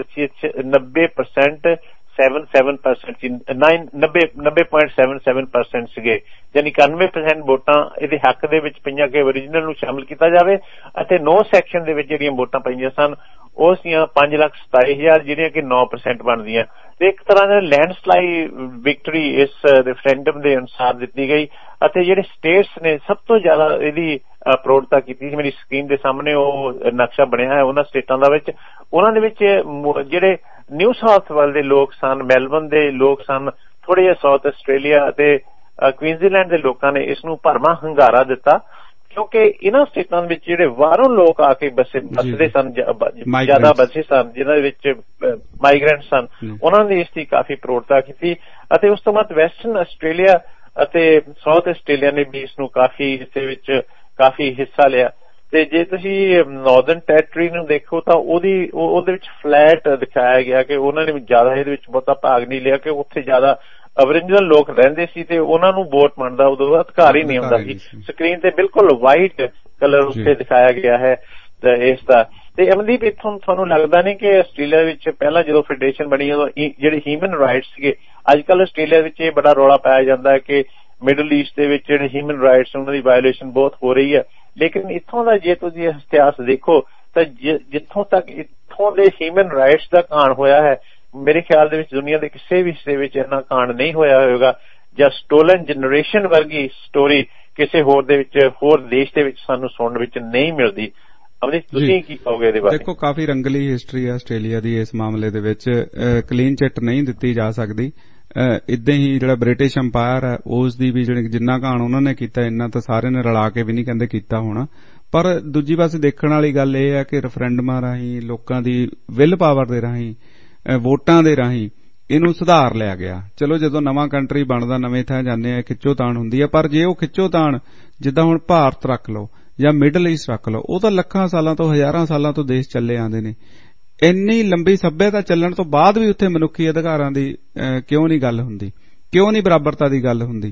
90.77% ਸੀਗੇ, ਯਾਨੀ 91% ਵੋਟਾਂ ਇਹਦੇ ਹੱਕ ਦੇ ਵਿੱਚ ਪਈਆਂ ਕਿ ਓਰੀਜਨਲ ਨੂੰ ਸ਼ਾਮਲ ਕੀਤਾ ਜਾਵੇ। ਅਤੇ 9 ਸੈਕਸ਼ਨ ਦੇ ਵਿੱਚ ਜਿਹੜੀਆਂ ਵੋਟਾਂ ਪਈਆਂ ਸਨ ਉਸ ਦੀਆਂ 5,27,000 ਜਿਹੜੀਆਂ ਕਿ 9% ਬਣਦੀਆਂ। ਤੇ ਇੱਕ ਤਰ੍ਹਾਂ ਦਾ ਲੈਂਡਸਲਾਈਡ ਵਿਕਟਰੀ ਇਸ ਰੈਫਰੈਂਡਮ ਦੇ ਅਨੁਸਾਰ ਦਿੱਤੀ ਗਈ। ਅਤੇ ਜਿਹੜੇ ਸਟੇਟਸ ਨੇ ਸਭ ਤੋਂ ਜ਼ਿਆਦਾ ਇਹਦੀ ਪ੍ਰੋੜਤਾ ਕੀਤੀ ਸੀ, ਮੇਰੀ ਸਕਰੀਨ ਦੇ ਸਾਹਮਣੇ ਉਹ ਨਕਸ਼ਾ ਬਣਿਆ ਹੈ ਉਹਨਾਂ ਸਟੇਟਾਂ ਦਾ ਵਿੱਚ, ਉਹਨਾਂ ਦੇ ਵਿੱਚ ਜਿਹੜੇ ਨਿਊ ਸਾਊਥ ਵੇਲ ਦੇ ਲੋਕ ਸਨ, ਮੈਲਬਨ ਦੇ ਲੋਕ ਸਨ, ਥੋੜੇ ਜਿਹੇ ਸਾਊਥ ਆਸਟ੍ਰੇਲੀਆ ਅਤੇ ਕੁਈਨਜ਼ਲੈਂਡ ਦੇ ਲੋਕਾਂ ਨੇ ਇਸ ਨੂੰ ਭਰਵਾਂ ਹੁੰਗਾਰਾ ਦਿੱਤਾ, ਕਿਉਂਕਿ ਇਹਨਾਂ ਸਟੇਟਾਂ ਵਿੱਚ ਜਿਹੜੇ ਬਾਹਰੋਂ ਲੋਕ ਆ ਕੇ ਬਸਦੇ ਸਨ, ਜ਼ਿਆਦਾ ਬਸੇ ਸਨ, ਜਿਨ੍ਹਾਂ ਦੇ ਵਿੱਚ ਮਾਈਗ੍ਰੈਂਟ ਸਨ, ਉਹਨਾਂ ਨੇ ਇਸ ਦੀ ਕਾਫੀ ਪ੍ਰੋੜਤਾ ਕੀਤੀ। ਅਤੇ ਉਸ ਤੋਂ ਬਾਅਦ ਵੈਸਟਰਨ ਆਸਟ੍ਰੇਲੀਆ ਅਤੇ ਸਾਊਥ ਆਸਟ੍ਰੇਲੀਆ ਨੇ ਵੀ ਇਸ ਨੂੰ ਕਾਫੀ ਇਸਦੇ ਵਿੱਚ ਕਾਫੀ ਹਿੱਸਾ ਲਿਆ। ਤੇ ਜੇ ਤੁਸੀਂ ਨਾਰਦਰਨ ਟੈਰੀਟਰੀ ਨੂੰ ਦੇਖੋ ਤਾਂ ਉਹਦੇ ਵਿੱਚ ਫਲੈਟ ਦਿਖਾਇਆ ਗਿਆ ਕਿ ਉਹਨਾਂ ਨੇ ਜ਼ਿਆਦਾ ਇਹਦੇ ਵਿੱਚ ਬਹੁਤਾ ਭਾਗ ਨਹੀਂ ਲਿਆ, ਕਿ ਉੱਥੇ ਜ਼ਿਆਦਾ ਅਬਰੀਜਨਲ ਲੋਕ ਰਹਿੰਦੇ ਸੀ ਤੇ ਉਹਨਾਂ ਨੂੰ ਵੋਟ ਪਾਉਣ ਦਾ ਉਦੋਂ ਅਧਿਕਾਰ ਹੀ ਨਹੀਂ ਹੁੰਦਾ ਸੀ। ਸਕਰੀਨ ਤੇ ਬਿਲਕੁਲ ਵਾਈਟ ਕਲਰ ਉੱਤੇ ਦਿਖਾਇਆ ਗਿਆ ਹੈ ਇਸ ਦਾ। ਤੇ ਅਮਨਦੀਪ, ਇੱਥੋਂ ਤੁਹਾਨੂੰ ਲੱਗਦਾ ਨਹੀਂ ਕਿ ਆਸਟ੍ਰੇਲੀਆ ਵਿੱਚ ਪਹਿਲਾਂ ਜਦੋਂ ਫੈਡਰੇਸ਼ਨ ਬਣੀ ਉਦੋਂ ਜਿਹੜੇ ਹਿਊਮਨ ਰਾਈਟਸ ਸੀਗੇ, ਅੱਜ ਕੱਲ੍ਹ ਆਸਟ੍ਰੇਲੀਆ ਵਿੱਚ ਇਹ ਬੜਾ ਰੌਲਾ ਪਾਇਆ ਜਾਂਦਾ ਹੈ ਕਿ ਮਿਡਲ ਈਸਟ ਦੇ ਵਿੱਚ ਜਿਹੜੇ ਹਿਊਮਨ ਰਾਈਟਸ ਉਹਨਾਂ ਦੀ ਵਾਇਓਲੇਸ਼ਨ ਬਹੁਤ ਹੋ ਰਹੀ ਹੈ, ਲੇਕਿਨ ਇੱਥੋਂ ਦਾ ਜੇ ਤੁਸੀਂ ਇਤਿਹਾਸ ਦੇਖੋ ਤਾਂ ਜਿੱਥੋਂ ਤੱਕ ਇੱਥੋਂ ਦੇ ਹਿਊਮਨ ਰਾਈਟਸ ਦਾ ਕਾਂਡ ਹੋਇਆ ਹੈ, ਮੇਰੇ ਖਿਆਲ ਦੇ ਵਿੱਚ ਦੁਨੀਆ ਦੇ ਕਿਸੇ ਵੀ ਹਿੱਸੇ ਵਿੱਚ ਇੰਨਾ ਕਾਂਡ ਨਹੀਂ ਹੋਇਆ ਹੋਵੇਗਾ, ਜਾਂ ਸਟੋਲਨ ਜਨਰੇਸ਼ਨ ਵਰਗੀ ਸਟੋਰੀ ਕਿਸੇ ਹੋਰ ਦੇਸ਼ ਦੇ ਵਿੱਚ ਸਾਨੂੰ ਸੁਣਨ ਵਿੱਚ ਨਹੀਂ ਮਿਲਦੀ। ਤੁਸੀਂ ਕੀ ਕਹੋਗੇ ਇਹਦੇ ਬਾਰੇ? ਦੇਖੋ, ਕਾਫੀ ਰੰਗਲੀ ਹਿਸਟਰੀ ਹੈ ਆਸਟ੍ਰੇਲੀਆ ਦੀ ਇਸ ਮਾਮਲੇ ਦੇ ਵਿੱਚ, ਕਲੀਨ ਚਿੱਟ ਨਹੀਂ ਦਿੱਤੀ ਜਾ ਸਕਦੀ। ਇਦਾਂ ਹੀ ਜਿਹੜਾ ਬ੍ਰਿਟਿਸ਼ ਅੰਪਾਇਰ ਹੈ ਉਸ ਦੀ ਵੀ ਜਿੰਨਾ ਕਾਂਡ ਉਹਨਾਂ ਨੇ ਕੀਤਾ, ਇੰਨਾ ਤਾਂ ਸਾਰਿਆਂ ਨੇ ਰਲਾ ਕੇ ਵੀ ਨਹੀਂ ਕਹਿੰਦੇ ਕੀਤਾ ਹੋਣਾ। ਪਰ ਦੂਜੀ ਪਾਸੇ ਦੇਖਣ ਵਾਲੀ ਗੱਲ ਇਹ ਹੈ ਕਿ ਰੈਫਰੈਂਡਮਾਂ ਰਾਹੀਂ, ਲੋਕਾਂ ਦੀ ਵਿਲ ਪਾਵਰ ਦੇ ਰਾਹੀਂ, ਵੋਟਾਂ ਦੇ ਰਾਹੀਂ ਇਹਨੂੰ ਸੁਧਾਰ ਲਿਆ ਗਿਆ। ਚਲੋ, ਜਦੋਂ ਨਵਾਂ ਕੰਟਰੀ ਬਣਦਾ, ਨਵੇਂ ਥਾਂ ਜਾਂਦੇ ਆ, ਖਿੱਚੋਤਾਣ ਹੁੰਦੀ ਆ, ਪਰ ਜੇ ਉਹ ਖਿੱਚੋਤਾਣ ਜਿੱਦਾਂ ਹੁਣ ਭਾਰਤ ਰੱਖ ਲਓ ਜਾਂ ਮਿਡਲ ਈਸਟ ਰੱਖ ਲਓ, ਉਹ ਤਾਂ ਲੱਖਾਂ ਸਾਲਾਂ ਤੋਂ, ਹਜ਼ਾਰਾਂ ਸਾਲਾਂ ਤੋਂ ਦੇਸ਼ ਚੱਲੇ ਆਉਂਦੇ ਨੇ। ਇੰਨੀ ਲੰਬੀ ਸੱਭਿਅਤਾ ਚੱਲਣ ਤੋਂ ਬਾਅਦ ਵੀ ਉੱਥੇ ਮਨੁੱਖੀ ਅਧਿਕਾਰਾਂ ਦੀ ਕਿਉਂ ਨਹੀਂ ਗੱਲ ਹੁੰਦੀ, ਕਿਉਂ ਨਹੀਂ ਬਰਾਬਰਤਾ ਦੀ ਗੱਲ ਹੁੰਦੀ?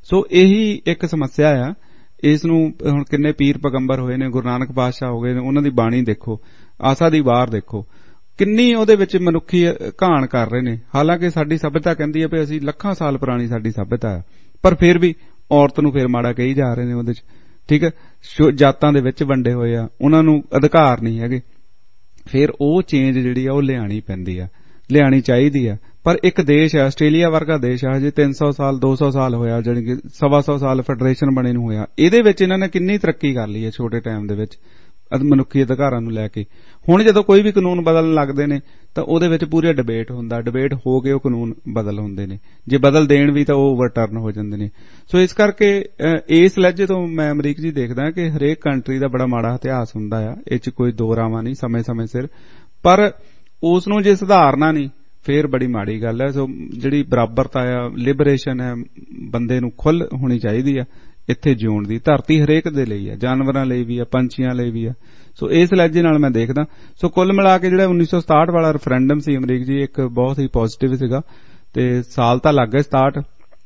ਸੋ ਇਹੀ ਇੱਕ ਸਮੱਸਿਆ ਆ। ਇਸ ਨੂੰ ਹੁਣ ਕਿੰਨੇ ਪੀਰ ਪੈਗੰਬਰ ਹੋਏ ਨੇ, ਗੁਰੂ ਨਾਨਕ ਪਾਤਸ਼ਾਹ ਹੋ ਗਏ ਨੇ, ਉਹਨਾਂ ਦੀ ਬਾਣੀ ਦੇਖੋ, ਆਸਾ ਦੀ ਵਾਰ ਦੇਖੋ, ਕਿੰਨੀ ਉਹਦੇ ਵਿੱਚ ਮਨੁੱਖੀ ਕਹਾਣ ਕਰ ਰਹੇ ਨੇ। ਹਾਲਾਂਕਿ ਸਾਡੀ ਸਭਿਅਤਾ ਕਹਿੰਦੀ ਹੈ ਵੀ ਅਸੀਂ ਲੱਖਾਂ ਸਾਲ ਪੁਰਾਣੀ ਸਾਡੀ ਸਭਿਅਤਾ ਹੈ, ਪਰ ਫਿਰ ਵੀ ਔਰਤ ਨੂੰ ਫਿਰ ਮਾੜਾ ਕਹੀ ਜਾ ਰਹੇ ਨੇ ਉਹਦੇ 'ਚ। ਠੀਕ ਹੈ, ਜਾਤਾਂ ਦੇ ਵਿੱਚ ਵੰਡੇ ਹੋਏ ਆ, ਉਹਨਾਂ ਨੂੰ ਅਧਿਕਾਰ ਨਹੀਂ ਹੈਗੇ। ਫਿਰ ਉਹ ਚੇਂਜ ਜਿਹੜੀ ਆ ਉਹ ਲਿਆਣੀ ਪੈਂਦੀ ਆ, ਲਿਆਣੀ ਚਾਹੀਦੀ ਆ। ਪਰ ਇੱਕ ਦੇਸ਼ ਹੈ, ਆਸਟ੍ਰੇਲੀਆ ਵਰਗਾ ਦੇਸ਼ ਆ, ਹਜੇ 300 ਸਾਲ 200 ਸਾਲ ਹੋਇਆ, ਜਾਣੀ ਕਿ 125 ਸਾਲ ਫੈਡਰੇਸ਼ਨ ਬਣੇ ਨੂੰ ਹੋਇਆ। ਇਹਦੇ ਵਿੱਚ ਇਹਨਾਂ ਨੇ ਕਿੰਨੀ ਤਰੱਕੀ ਕਰ ਲਈ ਹੈ ਛੋਟੇ ਟਾਈਮ ਦੇ ਵਿੱਚ ਮਨੁੱਖੀ ਅਧਿਕਾਰਾਂ ਨੂੰ ਲੈ ਕੇ। ਹੁਣ ਜਦੋਂ ਕੋਈ ਵੀ ਕਾਨੂੰਨ ਬਦਲਣ ਲੱਗਦੇ ਨੇ ਤਾਂ ਉਹਦੇ ਵਿੱਚ ਪੂਰੇ ਡਿਬੇਟ ਹੁੰਦਾ, ਡਿਬੇਟ ਹੋ ਕੇ ਉਹ ਕਾਨੂੰਨ ਬਦਲ ਹੁੰਦੇ ਨੇ। ਜੇ ਬਦਲ ਦੇਣ ਵੀ ਤਾਂ ਉਹ ਓਵਰਟਰਨ ਹੋ ਜਾਂਦੇ ਨੇ। ਸੋ ਇਸ ਕਰਕੇ ਇਸ ਲਹਿਜੇ ਤੋਂ ਮੈਂ ਅਮਰੀਕ ਜੀ ਦੇਖਦਾ ਕਿ ਹਰੇਕ ਕੰਟਰੀ ਦਾ ਬੜਾ ਮਾੜਾ ਇਤਿਹਾਸ ਹੁੰਦਾ ਆ, ਇਹ 'ਚ ਕੋਈ ਦੋ ਰਾਵਾਂ ਨਹੀਂ, ਸਮੇਂ ਸਿਰ। ਪਰ ਉਸ ਨੂੰ ਜੇ ਸੁਧਾਰਨਾ ਨਹੀਂ ਫੇਰ ਬੜੀ ਮਾੜੀ ਗੱਲ ਹੈ। ਸੋ ਜਿਹੜੀ ਬਰਾਬਰਤਾ ਆ, ਲਿਬਰੇਸ਼ਨ ਹੈ, ਬੰਦੇ ਨੂੰ ਖੁੱਲ੍ਹ ਹੋਣੀ ਚਾਹੀਦੀ ਆ ਇੱਥੇ ਜਿਉਣ ਦੀ। ਧਰਤੀ ਹਰੇਕ ਦੇ ਲਈ ਆ, ਜਾਨਵਰਾਂ ਲਈ ਵੀ ਆ, ਪੰਛੀਆਂ ਲਈ ਵੀ ਆ। ਸੋ ਇਸ ਲਹਿਜੇ ਨਾਲ ਮੈਂ ਦੇਖਦਾ। ਸੋ ਕੁੱਲ ਮਿਲਾ ਕੇ ਜਿਹੜਾ 1967 ਵਾਲਾ ਰੈਫਰੈਂਡਮ ਸੀ ਅਮਰੀਕ ਜੀ, ਇੱਕ ਬਹੁਤ ਹੀ ਪੋਜ਼ਿਟਿਵ ਸੀਗਾ। ਤੇ ਸਾਲ ਤਾਂ ਲੱਗ ਗਏ 67,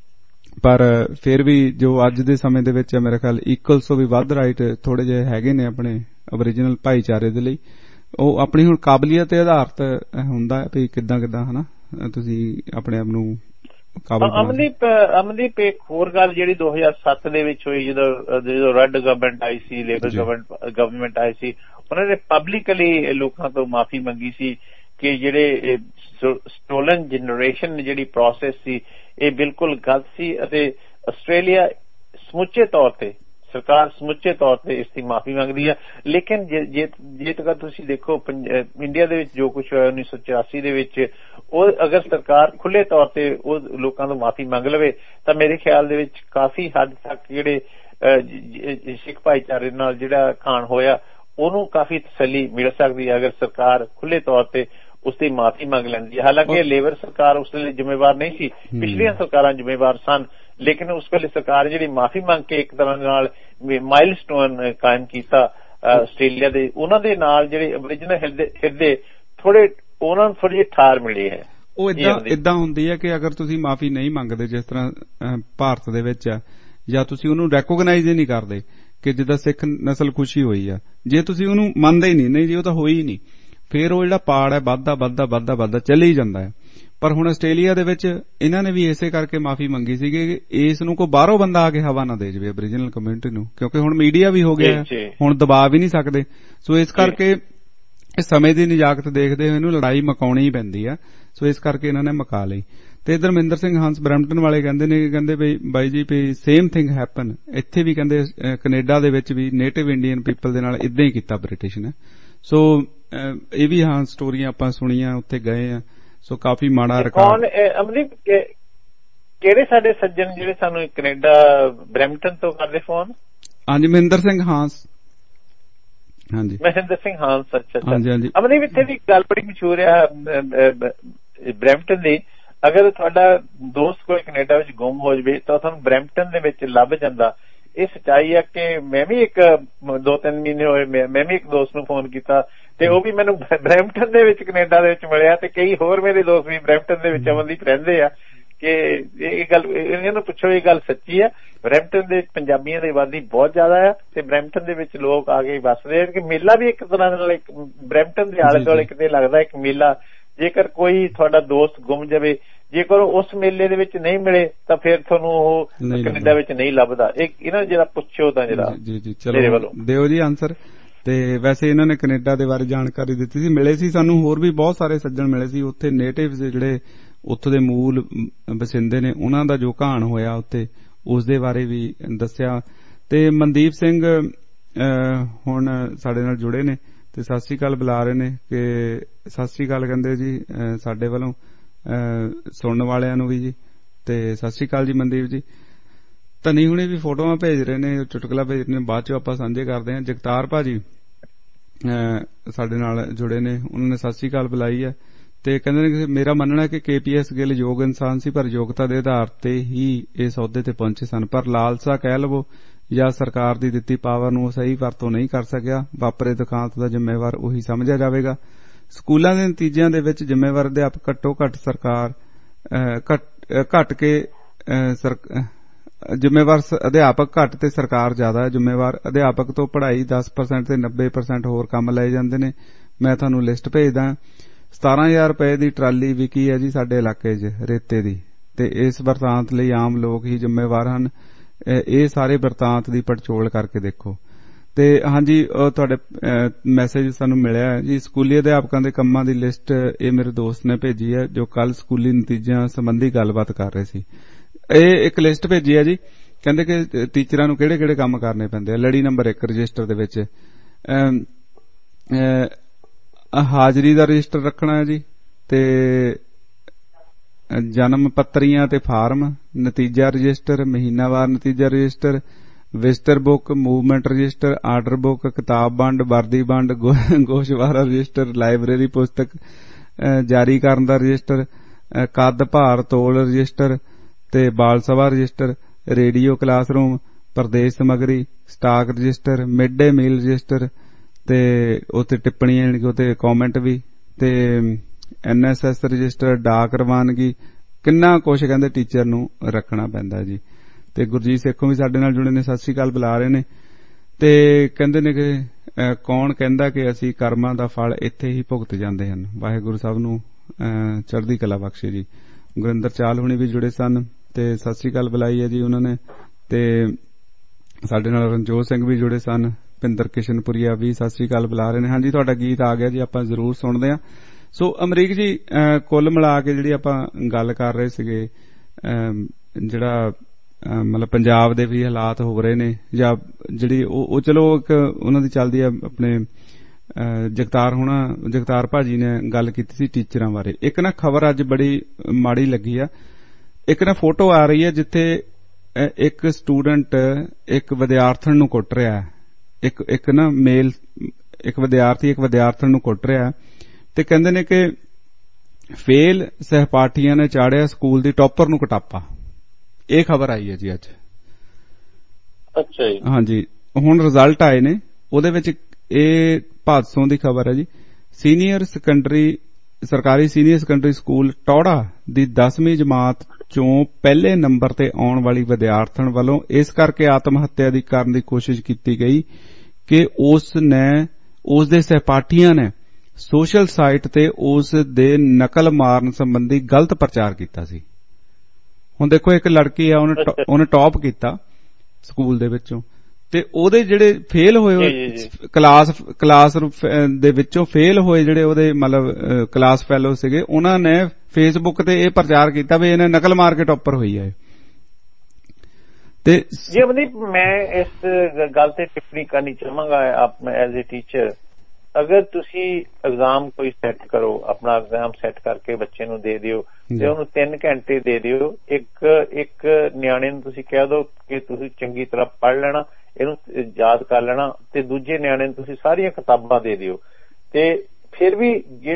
ਪਰ ਫਿਰ ਵੀ ਜੋ ਅੱਜ ਦੇ ਸਮੇਂ ਦੇ ਵਿੱਚ ਮੇਰੇ ਖਿਆਲ ਇਕੁਅਲ ਤੋਂ ਵੀ ਵੱਧ ਰਾਈਟ ਥੋੜੇ ਜਿਹੇ ਹੈਗੇ ਨੇ ਆਪਣੇ ਓਰੀਜਨਲ ਭਾਈਚਾਰੇ ਦੇ ਲਈ। ਉਹ ਆਪਣੀ ਹੁਣ ਕਾਬਲੀਅਤ ਤੇ ਆਧਾਰਿਤ ਹੁੰਦਾ ਹੈ ਵੀ ਕਿੱਦਾਂ ਹਨਾ ਤੁਸੀਂ ਆਪਣੇ ਆਪ ਨੂੰ ਕਾਬਲ। ਅਮਨਦੀਪ ਇੱਕ ਹੋਰ ਗੱਲ ਜਿਹੜੀ 2007 ਦੇ ਵਿੱਚ ਹੋਈ, ਜਦੋਂ ਰੈਡ ਗਵਰਨਮੈਂਟ ਆਈ ਸੀ, ਲੇਬਰ ਗਵਰਨਮੈਂਟ ਆਈ ਸੀ, ਉਹਨਾਂ ਨੇ ਪਬਲਿਕਲੀ ਲੋਕਾਂ ਤੋਂ ਮਾਫੀ ਮੰਗੀ ਸੀ ਕਿ ਜਿਹੜੇ ਸਟੋਲਨ ਜਨਰੇਸ਼ਨ ਜਿਹੜੀ ਪ੍ਰੋਸੈਸ ਸੀ ਇਹ ਬਿਲਕੁਲ ਗਲਤ ਸੀ, ਅਤੇ ਆਸਟ੍ਰੇਲੀਆ ਸਮੁੱਚੇ ਤੌਰ ਤੇ, ਸਰਕਾਰ ਸਮੁੱਚੇ ਤੌਰ ਤੇ ਇਸ ਦੀ ਮਾਫੀ ਮੰਗਦੀ ਹੈ। ਲੇਕਿਨ ਜੇ ਤੱਕ ਤੁਸੀਂ ਦੇਖੋ ਇੰਡੀਆ ਦੇ ਵਿੱਚ ਜੋ ਕੁਝ ਹੋਇਆ 1984 ਦੇ ਵਿੱਚ, ਉਹ ਅਗਰ ਸਰਕਾਰ ਖੁੱਲੇ ਤੌਰ ਤੇ ਉਹ ਲੋਕਾਂ ਤੋਂ ਮਾਫੀ ਮੰਗ ਲਵੇ ਤਾਂ ਮੇਰੇ ਖਿਆਲ ਦੇ ਵਿੱਚ ਕਾਫੀ ਹੱਦ ਤੱਕ ਜਿਹੜੇ ਸਿੱਖ ਭਾਈਚਾਰੇ ਨਾਲ ਜਿਹੜਾ ਖਾਣ ਹੋਇਆ ਉਹਨੂੰ ਕਾਫੀ ਤਸੱਲੀ ਮਿਲ ਸਕਦੀ ਹੈ ਅਗਰ ਸਰਕਾਰ ਖੁੱਲੇ ਤੌਰ ਤੇ ਉਸ ਦੀ ਮਾਫੀ ਮੰਗ ਲੈਂਦੀ ਹੈ। ਹਾਲਾਂਕਿ ਲੇਬਰ ਸਰਕਾਰ ਉਸ ਲਈ ਜ਼ਿੰਮੇਵਾਰ ਨਹੀਂ ਸੀ, ਪਿਛਲੀਆਂ ਸਰਕਾਰਾਂ ਜ਼ਿੰਮੇਵਾਰ ਸਨ, ਲੇਕਿਨ ਉਸ ਵੇਲੇ ਸਰਕਾਰ ਜਿਹੜੀ ਮਾਫੀ ਮੰਗ ਕੇ ਇੱਕ ਤਰ੍ਹਾਂ ਨਾਲ ਮਾਈਲਸਟੋਨ ਕਾਇਮ ਕੀਤਾ ਆਸਟ੍ਰੇਲੀਆ ਦੇ, ਉਹਨਾਂ ਦੇ ਨਾਲ ਜਿਹੜੇ ਓਰੀਜਨਲ ਹਿਰਦੇ ਉਹਨਾਂ ਨੂੰ ਥੋੜੀ ਜਿਹੀ ਠਾਰ ਮਿਲੀ ਹੈ। ਉਹ ਏਦਾਂ ਹੁੰਦੀ ਹੈ ਕਿ ਅਗਰ ਤੁਸੀਂ ਮਾਫੀ ਨਹੀਂ ਮੰਗਦੇ, ਜਿਸ ਤਰ੍ਹਾਂ ਭਾਰਤ ਦੇ ਵਿੱਚ ਆ, ਜਾਂ ਤੁਸੀਂ ਉਹਨੂੰ ਰੈਕੋਗਨਾਈਜ਼ ਹੀ ਨਹੀਂ ਕਰਦੇ ਕਿ ਜਿੱਦਾਂ ਸਿੱਖ ਨਸਲ ਖੁਸ਼ੀ ਹੋਈ ਆ, ਜੇ ਤੁਸੀਂ ਉਹਨੂੰ ਮੰਨਦੇ ਹੀ ਨਹੀਂ ਜੀ ਉਹ ਤਾਂ ਹੋਈ ਹੀ ਨਹੀਂ, ਫਿਰ ਉਹ ਜਿਹੜਾ ਪਾੜ ਹੈ ਵੱਧਦਾ ਚੱਲੀ ਜਾਂਦਾ ਹੈ। ਪਰ ਹੁਣ ਆਸਟ੍ਰੇਲੀਆ ਦੇ ਵਿੱਚ ਇਹਨਾਂ ਨੇ ਵੀ ਇਸੇ ਕਰਕੇ ਮਾਫੀ ਮੰਗੀ ਸੀ ਕਿ ਇਸ ਨੂੰ ਕੋਈ ਬਾਹਰੋਂ ਬੰਦਾ ਆ ਕੇ ਹਵਾ ਨਾ ਦੇ ਜਾਵੇ ਓਰੀਜਨਲ ਕਮਿਊਨਿਟੀ ਨੂੰ, ਕਿਉਂਕਿ ਹੁਣ ਮੀਡੀਆ ਵੀ ਹੋ ਗਿਆ, ਹੁਣ ਦਬਾ ਵੀ ਨਹੀਂ ਸਕਦੇ। ਸੋ ਇਸ ਕਰਕੇ ਸਮੇਂ ਦੀ ਨਿਜਾਕਤ ਦੇਖਦੇ ਹੋਏ ਇਹਨੂੰ ਲੜਾਈ ਮਕਾਉਣੀ ਪੈਂਦੀ ਆ। ਸੋ ਇਸ ਕਰਕੇ ਇਹਨਾਂ ਨੇ ਮਕਾ ਲਈ। ਤੇ ਇਧਰ ਮਹਿੰਦਰ ਸਿੰਘ ਹੰਸ ਬਰੈਂਪਟਨ ਵਾਲੇ ਕਹਿੰਦੇ ਬਾਈ ਜੀ ਵੀ ਸੇਮ ਥਿੰਗ ਹੈਪਨ ਇੱਥੇ ਵੀ, ਕਹਿੰਦੇ ਕੈਨੇਡਾ ਦੇ ਵਿੱਚ ਵੀ ਨੇਟਿਵ ਇੰਡੀਅਨ ਪੀਪਲ ਦੇ ਨਾਲ ਇਦਾਂ ਹੀ ਕੀਤਾ ਬ੍ਰਿਟਿਸ਼ ਨੇ। ਸੋ ਇਹ ਵੀ ਹਾਂ ਸਟੋਰੀਆਂ ਆਪਾਂ ਸੁਣੀਆਂ, ਉੱਥੇ ਗਏ ਆ। ਸੋ ਕਾਫੀ ਮਾੜਾ ਰਿਕਾਰਡ। ਅਮਰੀਕ ਕਿਹੜੇ ਸਾਡੇ ਸੱਜਣ ਜਿਹੜੇ ਸਾਨੂੰ ਕੈਨੇਡਾ ਬਰੈਂਪਟਨ ਤੋਂ ਕਰਦੇ ਫੋਨ? ਹਾਂਜੀ, ਮਹਿੰਦਰ ਸਿੰਘ ਹਾਂਸ। ਹਾਂਜੀ, ਮਹਿੰਦਰ ਸਿੰਘ ਹਾਂਸ। ਅੱਛਾ। ਅਮਰੀਕ ਇੱਥੇ ਵੀ ਗੱਲ ਬੜੀ ਮਸ਼ਹੂਰ ਆ ਬਰੈਂਪਟਨ ਦੀ, ਅਗਰ ਤੁਹਾਡਾ ਦੋਸਤ ਕੋਈ ਕੈਨੇਡਾ ਵਿੱਚ ਗੁੰਮ ਹੋ ਜਾਵੇ ਤਾਂ ਤੁਹਾਨੂੰ ਬਰੈਂਪਟਨ ਦੇ ਵਿੱਚ ਲੱਭ ਜਾਂਦਾ। ਇਹ ਸੱਚਾਈ ਹੈ ਕਿ ਮੈਂ ਵੀ 2-3 ਮਹੀਨੇ ਹੋਏ ਮੈਂ ਵੀ ਇੱਕ ਦੋਸਤ ਨੂੰ ਫੋਨ ਕੀਤਾ ਤੇ ਉਹ ਵੀ ਮੈਨੂੰ ਬਰੈਂਪਟਨ ਦੇ ਵਿੱਚ ਕੈਨੇਡਾ ਦੇ ਵਿੱਚ ਮਿਲਿਆ, ਤੇ ਕਈ ਹੋਰ ਮੇਰੇ ਦੋਸਤ ਵੀ ਬਰੈਂਪਟਨ ਦੇ ਵਿੱਚ ਅਮਨਦੀਪ ਰਹਿੰਦੇ ਆ ਕਿ ਇਹ ਗੱਲ ਇਹਨਾਂ ਨੂੰ ਪੁੱਛੋ, ਇਹ ਗੱਲ ਸੱਚੀ ਆ। ਬਰੈਂਪਟਨ ਦੇ ਪੰਜਾਬੀਆਂ ਦੀ ਆਬਾਦੀ ਬਹੁਤ ਜ਼ਿਆਦਾ ਆ ਤੇ ਬਰੈਂਪਟਨ ਦੇ ਵਿੱਚ ਲੋਕ ਆ ਕੇ ਵੱਸਦੇ ਆ ਕਿ ਮੇਲਾ ਵੀ ਇੱਕ ਤਰ੍ਹਾਂ ਨਾਲ ਇੱਕ ਬਰੈਂਪਟਨ ਦੇ ਆਲੇ ਦੁਆਲੇ ਕਿਤੇ ਲੱਗਦਾ ਇੱਕ ਮੇਲਾ। ਜੇਕਰ ਕੋਈ ਤੁਹਾਡਾ ਦੋਸਤ ਗੁੰਮ ਜਾਵੇ, ਜੇਕਰ ਉਸ ਮੇਲੇ ਦੇ ਵਿੱਚ ਨਹੀਂ ਮਿਲੇ ਤਾਂ ਫਿਰ ਤੁਹਾਨੂੰ ਉਹ ਕੈਨੇਡਾ ਵਿੱਚ ਨਹੀਂ ਲੱਭਦਾ। ਇਹਨਾਂ ਜਿਹੜਾ ਪੁੱਛੋ ਤਾਂ ਜਿਹੜਾ ਮੇਰੇ ਵੱਲੋਂ ਦਿਓ ਜੀ ਆਨਸਰ। ਤੇ ਵੈਸੇ ਇਹਨਾਂ ਨੇ ਕੈਨੇਡਾ ਦੇ ਬਾਰੇ ਜਾਣਕਾਰੀ ਦਿੱਤੀ ਸੀ, ਮਿਲੇ ਸੀ ਸਾਨੂੰ ਹੋਰ ਵੀ ਬਹੁਤ ਸਾਰੇ ਸੱਜਣ ਮਿਲੇ ਸੀ ਉੱਥੇ, ਨੇਟਿਵਸ ਜਿਹੜੇ ਉੱਥੋਂ ਦੇ ਮੂਲ ਵਸਿੰਦੇ ਨੇ, ਉਹਨਾਂ ਦਾ ਜੋ ਕਹਾਣ ਹੋਇਆ ਉੱਥੇ ਉਸ ਦੇ ਬਾਰੇ ਵੀ ਦੱਸਿਆ। ਤੇ ਮਨਦੀਪ ਸਿੰਘ ਹੁਣ ਸਾਡੇ ਨਾਲ ਜੁੜੇ ਨੇ ਤੇ ਸਤਿ ਸ੍ਰੀ ਅਕਾਲ ਬੁਲਾ ਰਹੇ ਨੇ ਕਿ ਸਤਿ ਸ੍ਰੀ ਅਕਾਲ ਕਹਿੰਦੇ ਜੀ ਸਾਡੇ ਵੱਲੋਂ ਸੁਣਨ ਵਾਲਿਆਂ ਨੂੰ ਵੀ ਜੀ। ਤੇ ਸਤਿ ਸ੍ਰੀ ਅਕਾਲ ਜੀ ਮਨਦੀਪ ਜੀ। ਧਨੀ ਹੁਣੇ ਵੀ ਫੋਟੋਆਂ ਭੇਜ ਰਹੇ ਨੇ, ਚੁਟਕਲਾ ਭੇਜ ਰਹੇ ਨੇ, ਬਾਅਦ ਚੋਂ ਆਪਾਂ ਸਾਂਝੇ ਕਰਦੇ ਹਾਂ। ਜਗਤਾਰ ਭਾਜੀ ਸਾਡੇ ਨਾਲ ਜੁੜੇ ਨੇ, ਉਹਨਾਂ ਨੇ ਸਤਿ ਸ੍ਰੀ ਅਕਾਲ ਬੁਲਾਈ ਹੈ ਤੇ ਕਹਿੰਦੇ ਨੇ ਕਿ ਮੇਰਾ ਮੰਨਣਾ ਹੈ ਕਿ KPS ਗਿੱਲ ਯੋਗ ਇਨਸਾਨ ਸੀ, ਪਰ ਯੋਗਤਾ ਦੇ ਆਧਾਰ ਤੇ ਹੀ ਇਸ ਅਹੁਦੇ ਤੇ ਪਹੁੰਚੇ ਸਨ, ਪਰ ਲਾਲਸਾ ਕਹਿ ਲਵੋ ਜਾਂ ਸਰਕਾਰ ਦੀ ਦਿੱਤੀ ਪਾਵਰ ਨੂੰ ਸਹੀ ਵਰਤੋਂ ਨਹੀਂ ਕਰ ਸਕਿਆ। ਵਾਪਰੇ ਦੁਖਾਂਤ ਦਾ ਜ਼ਿੰਮੇਵਾਰ ਉਹੀ ਸਮਝਿਆ ਜਾਵੇਗਾ। ਸਕੂਲਾਂ ਦੇ ਨਤੀਜਿਆਂ ਦੇ ਵਿੱਚ ਜ਼ਿੰਮੇਵਾਰ ਅਧਿਆਪਕ ਘੱਟੋ ਘੱਟ ਸਰਕਾਰ ਘੱਟ ਕੇ ਜ਼ਿੰਮੇਵਾਰ ਅਧਿਆਪਕ ਘੱਟ ਤੇ ਸਰਕਾਰ ਜ਼ਿਆਦਾ ਹੈ ਜ਼ਿੰਮੇਵਾਰ। ਅਧਿਆਪਕ ਤੋਂ ਪੜ੍ਹਾਈ 10% ਤੇ 90% ਹੋਰ ਕੰਮ ਲਏ ਜਾਂਦੇ ਨੇ। ਮੈਂ ਤੁਹਾਨੂੰ ਲਿਸਟ ਭੇਜਦਾ। 17,000 ਰੁਪਏ ਦੀ ਟਰਾਲੀ ਵਿਕੀ ਹੈ ਜੀ ਸਾਡੇ ਇਲਾਕੇ 'ਚ ਰੇਤੇ ਦੀ, ਤੇ ਇਸ ਵਰਤਾਂਤ ਲਈ ਆਮ ਲੋਕ ਹੀ ਜ਼ਿੰਮੇਵਾਰ ਹਨ। ਇਹ ਸਾਰੇ ਵਰਤਾਂਤ ਦੀ ਪੜਚੋਲ ਕਰਕੇ ਦੇਖੋ। ਤੇ ਹਾਂਜੀ, ਤੁਹਾਡੇ ਮੈਸੇਜ ਸਾਨੂੰ ਮਿਲਿਆ ਹੈ ਜੀ। ਸਕੂਲੀ ਅਧਿਆਪਕਾਂ ਦੇ ਕੰਮਾਂ ਦੀ ਲਿਸਟ ਇਹ ਮੇਰੇ ਦੋਸਤ ਨੇ ਭੇਜੀ ਹੈ ਜੋ ਕੱਲ ਸਕੂਲੀ ਨਤੀਜਿਆਂ ਸੰਬੰਧੀ ਗੱਲਬਾਤ ਕਰ ਰਹੇ ਸੀ। ਇਹ ਇੱਕ ਲਿਸਟ ਭੇਜੀ ਹੈ ਜੀ। ਕਹਿੰਦੇ ਕਿ ਟੀਚਰਾਂ ਨੂੰ ਕਿਹੜੇ ਕਿਹੜੇ ਕੰਮ ਕਰਨੇ ਪੈਂਦੇ ਆ। ਲੜੀ ਨੰਬਰ 1 ਰਜਿਸਟਰ ਦੇ ਵਿੱਚ ਹਾਜ਼ਰੀ ਦਾ ਰਜਿਸਟਰ ਰੱਖਣਾ ਹੈ ਜੀ, ਤੇ ਜਨਮ ਪੱਤਰੀਆਂ ਤੇ ਫਾਰਮ, ਨਤੀਜਾ ਰਜਿਸਟਰ, ਮਹੀਨਾਵਾਰ ਨਤੀਜਾ register, visitor book, movement register, order book, ਕਿਤਾਬ ਵੰਡ, ਵਰਦੀ ਵੰਡ, ਗੋਸ਼ਵਾਰਾ ਰਜਿਸਟਰ, ਲਾਇਬ੍ਰੇਰੀ ਪੁਸਤਕ ਜਾਰੀ ਕਰਨ ਦਾ ਰਜਿਸਟਰ, ਕੱਦ ਭਾਰ ਤੋਲ ਰਜਿਸਟਰ ਤੇ ਬਾਲ ਸਭਾ ਰਜਿਸਟਰ, ਰੇਡੀਓ ਕਲਾਸਰੂਮ, ਪ੍ਰਦੇਸ਼ ਸਮੱਗਰੀ, stock register, mid day meal register ਤੇ ਉੱਥੇ ਟਿੱਪਣੀਆਂ ਯਾਨੀ ਕਿ ਉੱਥੇ ਕਮੈਂਟ ਵੀ, ਤੇ NSS ਰਜਿਸਟਰ, ਡਾਕ ਰਵਾਨਗੀ, ਕਿੰਨਾ ਕੁਛ ਕਹਿੰਦੇ ਟੀਚਰ ਨੂੰ ਰੱਖਣਾ ਪੈਂਦਾ ਜੀ। ਤੇ ਗੁਰਜੀਤ ਸੇਖੋਂ ਵੀ ਸਾਡੇ ਨਾਲ ਜੁੜੇ ਨੇ, ਸਤਿ ਸ੍ਰੀ ਅਕਾਲ ਬੁਲਾ ਰਹੇ ਨੇ, ਤੇ ਕਹਿੰਦੇ ਨੇ ਕਿ ਕੌਣ ਕਹਿੰਦਾ ਕਿ ਅਸੀਂ ਕਰਮਾਂ ਦਾ ਫਲ ਇੱਥੇ ਹੀ ਭੁਗਤ ਜਾਂਦੇ ਹਨ। ਵਾਹਿਗੁਰੂ ਸਾਹਿਬ ਨੂੰ ਚੜ੍ਹਦੀ ਕਲਾ ਬਖਸ਼ੇ ਜੀ। ਗੁਰਿੰਦਰ ਚਾਲ ਹੁਣੀ ਵੀ ਜੁੜੇ ਸਨ ਤੇ ਸਤਿ ਸ੍ਰੀ ਅਕਾਲ ਬੁਲਾਈ ਹੈ ਜੀ ਉਹਨਾਂ ਨੇ। ਤੇ ਸਾਡੇ ਨਾਲ ਰਣਜੋਤ ਸਿੰਘ ਵੀ ਜੁੜੇ ਸਨ, ਭਿੰਦਰ ਕਿਸ਼ਨਪੁਰੀਆ ਵੀ ਸਤਿ ਸ੍ਰੀ ਅਕਾਲ ਬੁਲਾ ਰਹੇ ਨੇ। ਹਾਂਜੀ, ਤੁਹਾਡਾ ਗੀਤ ਆ ਗਿਆ ਜੀ, ਆਪਾਂ ਜ਼ਰੂਰ ਸੁਣਦੇ ਹਾਂ। ਸੋ ਅਮਰੀਕ ਜੀ, ਕੁੱਲ ਮਿਲਾ ਕੇ ਜਿਹੜੀ ਆਪਾਂ ਗੱਲ ਕਰ ਰਹੇ ਸੀਗੇ, ਜਿਹੜਾ ਮਤਲਬ ਪੰਜਾਬ ਦੇ ਵੀ ਹਾਲਾਤ ਹੋ ਰਹੇ ਨੇ, ਜਾਂ ਜਿਹੜੀ ਉਹ ਚਲੋ ਇੱਕ ਉਹਨਾਂ ਦੀ ਚੱਲਦੀ ਆ, ਆਪਣੇ ਜਗਤਾਰ ਭਾਜੀ ਨੇ ਗੱਲ ਕੀਤੀ ਸੀ ਟੀਚਰਾਂ ਬਾਰੇ। ਇੱਕ ਨਾ ਖਬਰ ਅੱਜ ਬੜੀ ਮਾੜੀ ਲੱਗੀ ਆ। ਇੱਕ ਨਾ ਫੋਟੋ ਆ ਰਹੀ ਹੈ ਜਿੱਥੇ ਇੱਕ ਸਟੂਡੈਂਟ ਇੱਕ ਵਿਦਿਆਰਥਣ ਨੂੰ ਕੁੱਟ ਰਿਹਾ, ਇੱਕ ਨਾ ਮੇਲ, ਇੱਕ ਵਿਦਿਆਰਥਣ ਨੂੰ ਕੁੱਟ ਰਿਹਾ, ਤੇ ਕਹਿੰਦੇ ਨੇ ਕਿ ਫੇਲ ਸਹਿਪਾਠੀਆਂ ਨੇ ਚਾੜਿਆ ਸਕੂਲ ਦੀ ਟੌਪਰ ਨੂੰ ਕਟਾਪਾ। ਇਹ ਖਬਰ ਆਈ ਹੈ ਜੀ ਅੱਜ। ਅੱਛਾ ਜੀ। ਹਾਂਜੀ, ਹੁਣ ਰਿਜ਼ਲਟ ਆਏ ਨੇ, ਉਹਦੇ ਵਿੱਚ ਇਹ ਭਾਦਸੋਂ ਦੀ ਖਬਰ ਹੈ ਜੀ। ਸਰਕਾਰੀ ਸੀਨੀਅਰ ਸੈਕੰਡਰੀ ਸਕੂਲ ਟੌੜਾ ਦੀ 10ਵੀਂ ਜਮਾਤ ਚੋਂ ਪਹਿਲੇ ਨੰਬਰ ਤੇ ਆਉਣ ਵਾਲੀ ਵਿਦਿਆਰਥਣ ਵੱਲੋਂ ਇਸ ਕਰਕੇ ਆਤਮ ਹੱਤਿਆ ਦੀ ਕਰਨ ਦੀ ਕੋਸ਼ਿਸ਼ ਕੀਤੀ ਗਈ ਕਿ ਉਸ ਦੇ ਸਹਿਪਾਠੀਆਂ ਨੇ ਸੋਸ਼ਲ ਸਾਈਟ ਤੇ ਉਸ ਦੇ ਨਕਲ ਮਾਰਨ ਸੰਬੰਧੀ ਗਲਤ ਪ੍ਰਚਾਰ ਕੀਤਾ ਸੀ। ਹੁਣ ਦੇਖੋ, ਇੱਕ ਲੜਕੀ ਆ, ਉਹਨੇ ਟੌਪ ਕੀਤਾ ਸਕੂਲ ਦੇ ਵਿੱਚੋਂ, ਤੇ ਉਹਦੇ ਜਿਹੜੇ ਫੇਲ ਹੋਏ ਕਲਾਸ ਦੇ ਵਿੱਚੋਂ ਫੇਲ ਹੋਏ ਜਿਹੜੇ ਉਹਦੇ ਮਤਲਬ ਕਲਾਸ ਫੈਲੋ ਸੀਗੇ, ਉਹਨਾਂ ਨੇ ਫੇਸਬੁੱਕ ਤੇ ਇਹ ਪ੍ਰਚਾਰ ਕੀਤਾ ਵੀ ਇਹਨੇ ਨਕਲ ਮਾਰ ਕੇ ਟੌਪਰ ਹੋਈ ਹੈ। ਤੇ ਜੀ ਅਮਨਦੀਪ, ਮੈਂ ਇਸ ਗੱਲ ਤੇ ਟਿੱਪਣੀ ਕਰਨੀ ਚਾਹਾਂਗਾ ਐਜ਼ ਏ ਟੀਚਰ। ਅਗਰ ਤੁਸੀਂ ਐਗਜ਼ਾਮ ਕੋਈ ਸੈੱਟ ਕਰੋ, ਆਪਣਾ ਐਗਜ਼ਾਮ ਸੈੱਟ ਕਰਕੇ ਬੱਚੇ ਨੂੰ ਦੇ ਦਿਓ ਤੇ ਉਹਨੂੰ 3 ਘੰਟੇ ਦੇ ਦਿਓ, ਇੱਕ ਨਿਆਣੇ ਨੂੰ ਤੁਸੀਂ ਕਹਿ ਦਿਓ ਕਿ ਤੁਸੀਂ ਚੰਗੀ ਤਰ੍ਹਾਂ ਪੜ੍ਹ ਲੈਣਾ, ਇਹਨੂੰ ਯਾਦ ਕਰ ਲੈਣਾ, ਤੇ ਦੂਜੇ ਨਿਆਣੇ ਨੂੰ ਤੁਸੀਂ ਸਾਰੀਆਂ ਕਿਤਾਬਾਂ ਦੇ ਦਿਓ, ਤੇ ਫਿਰ ਵੀ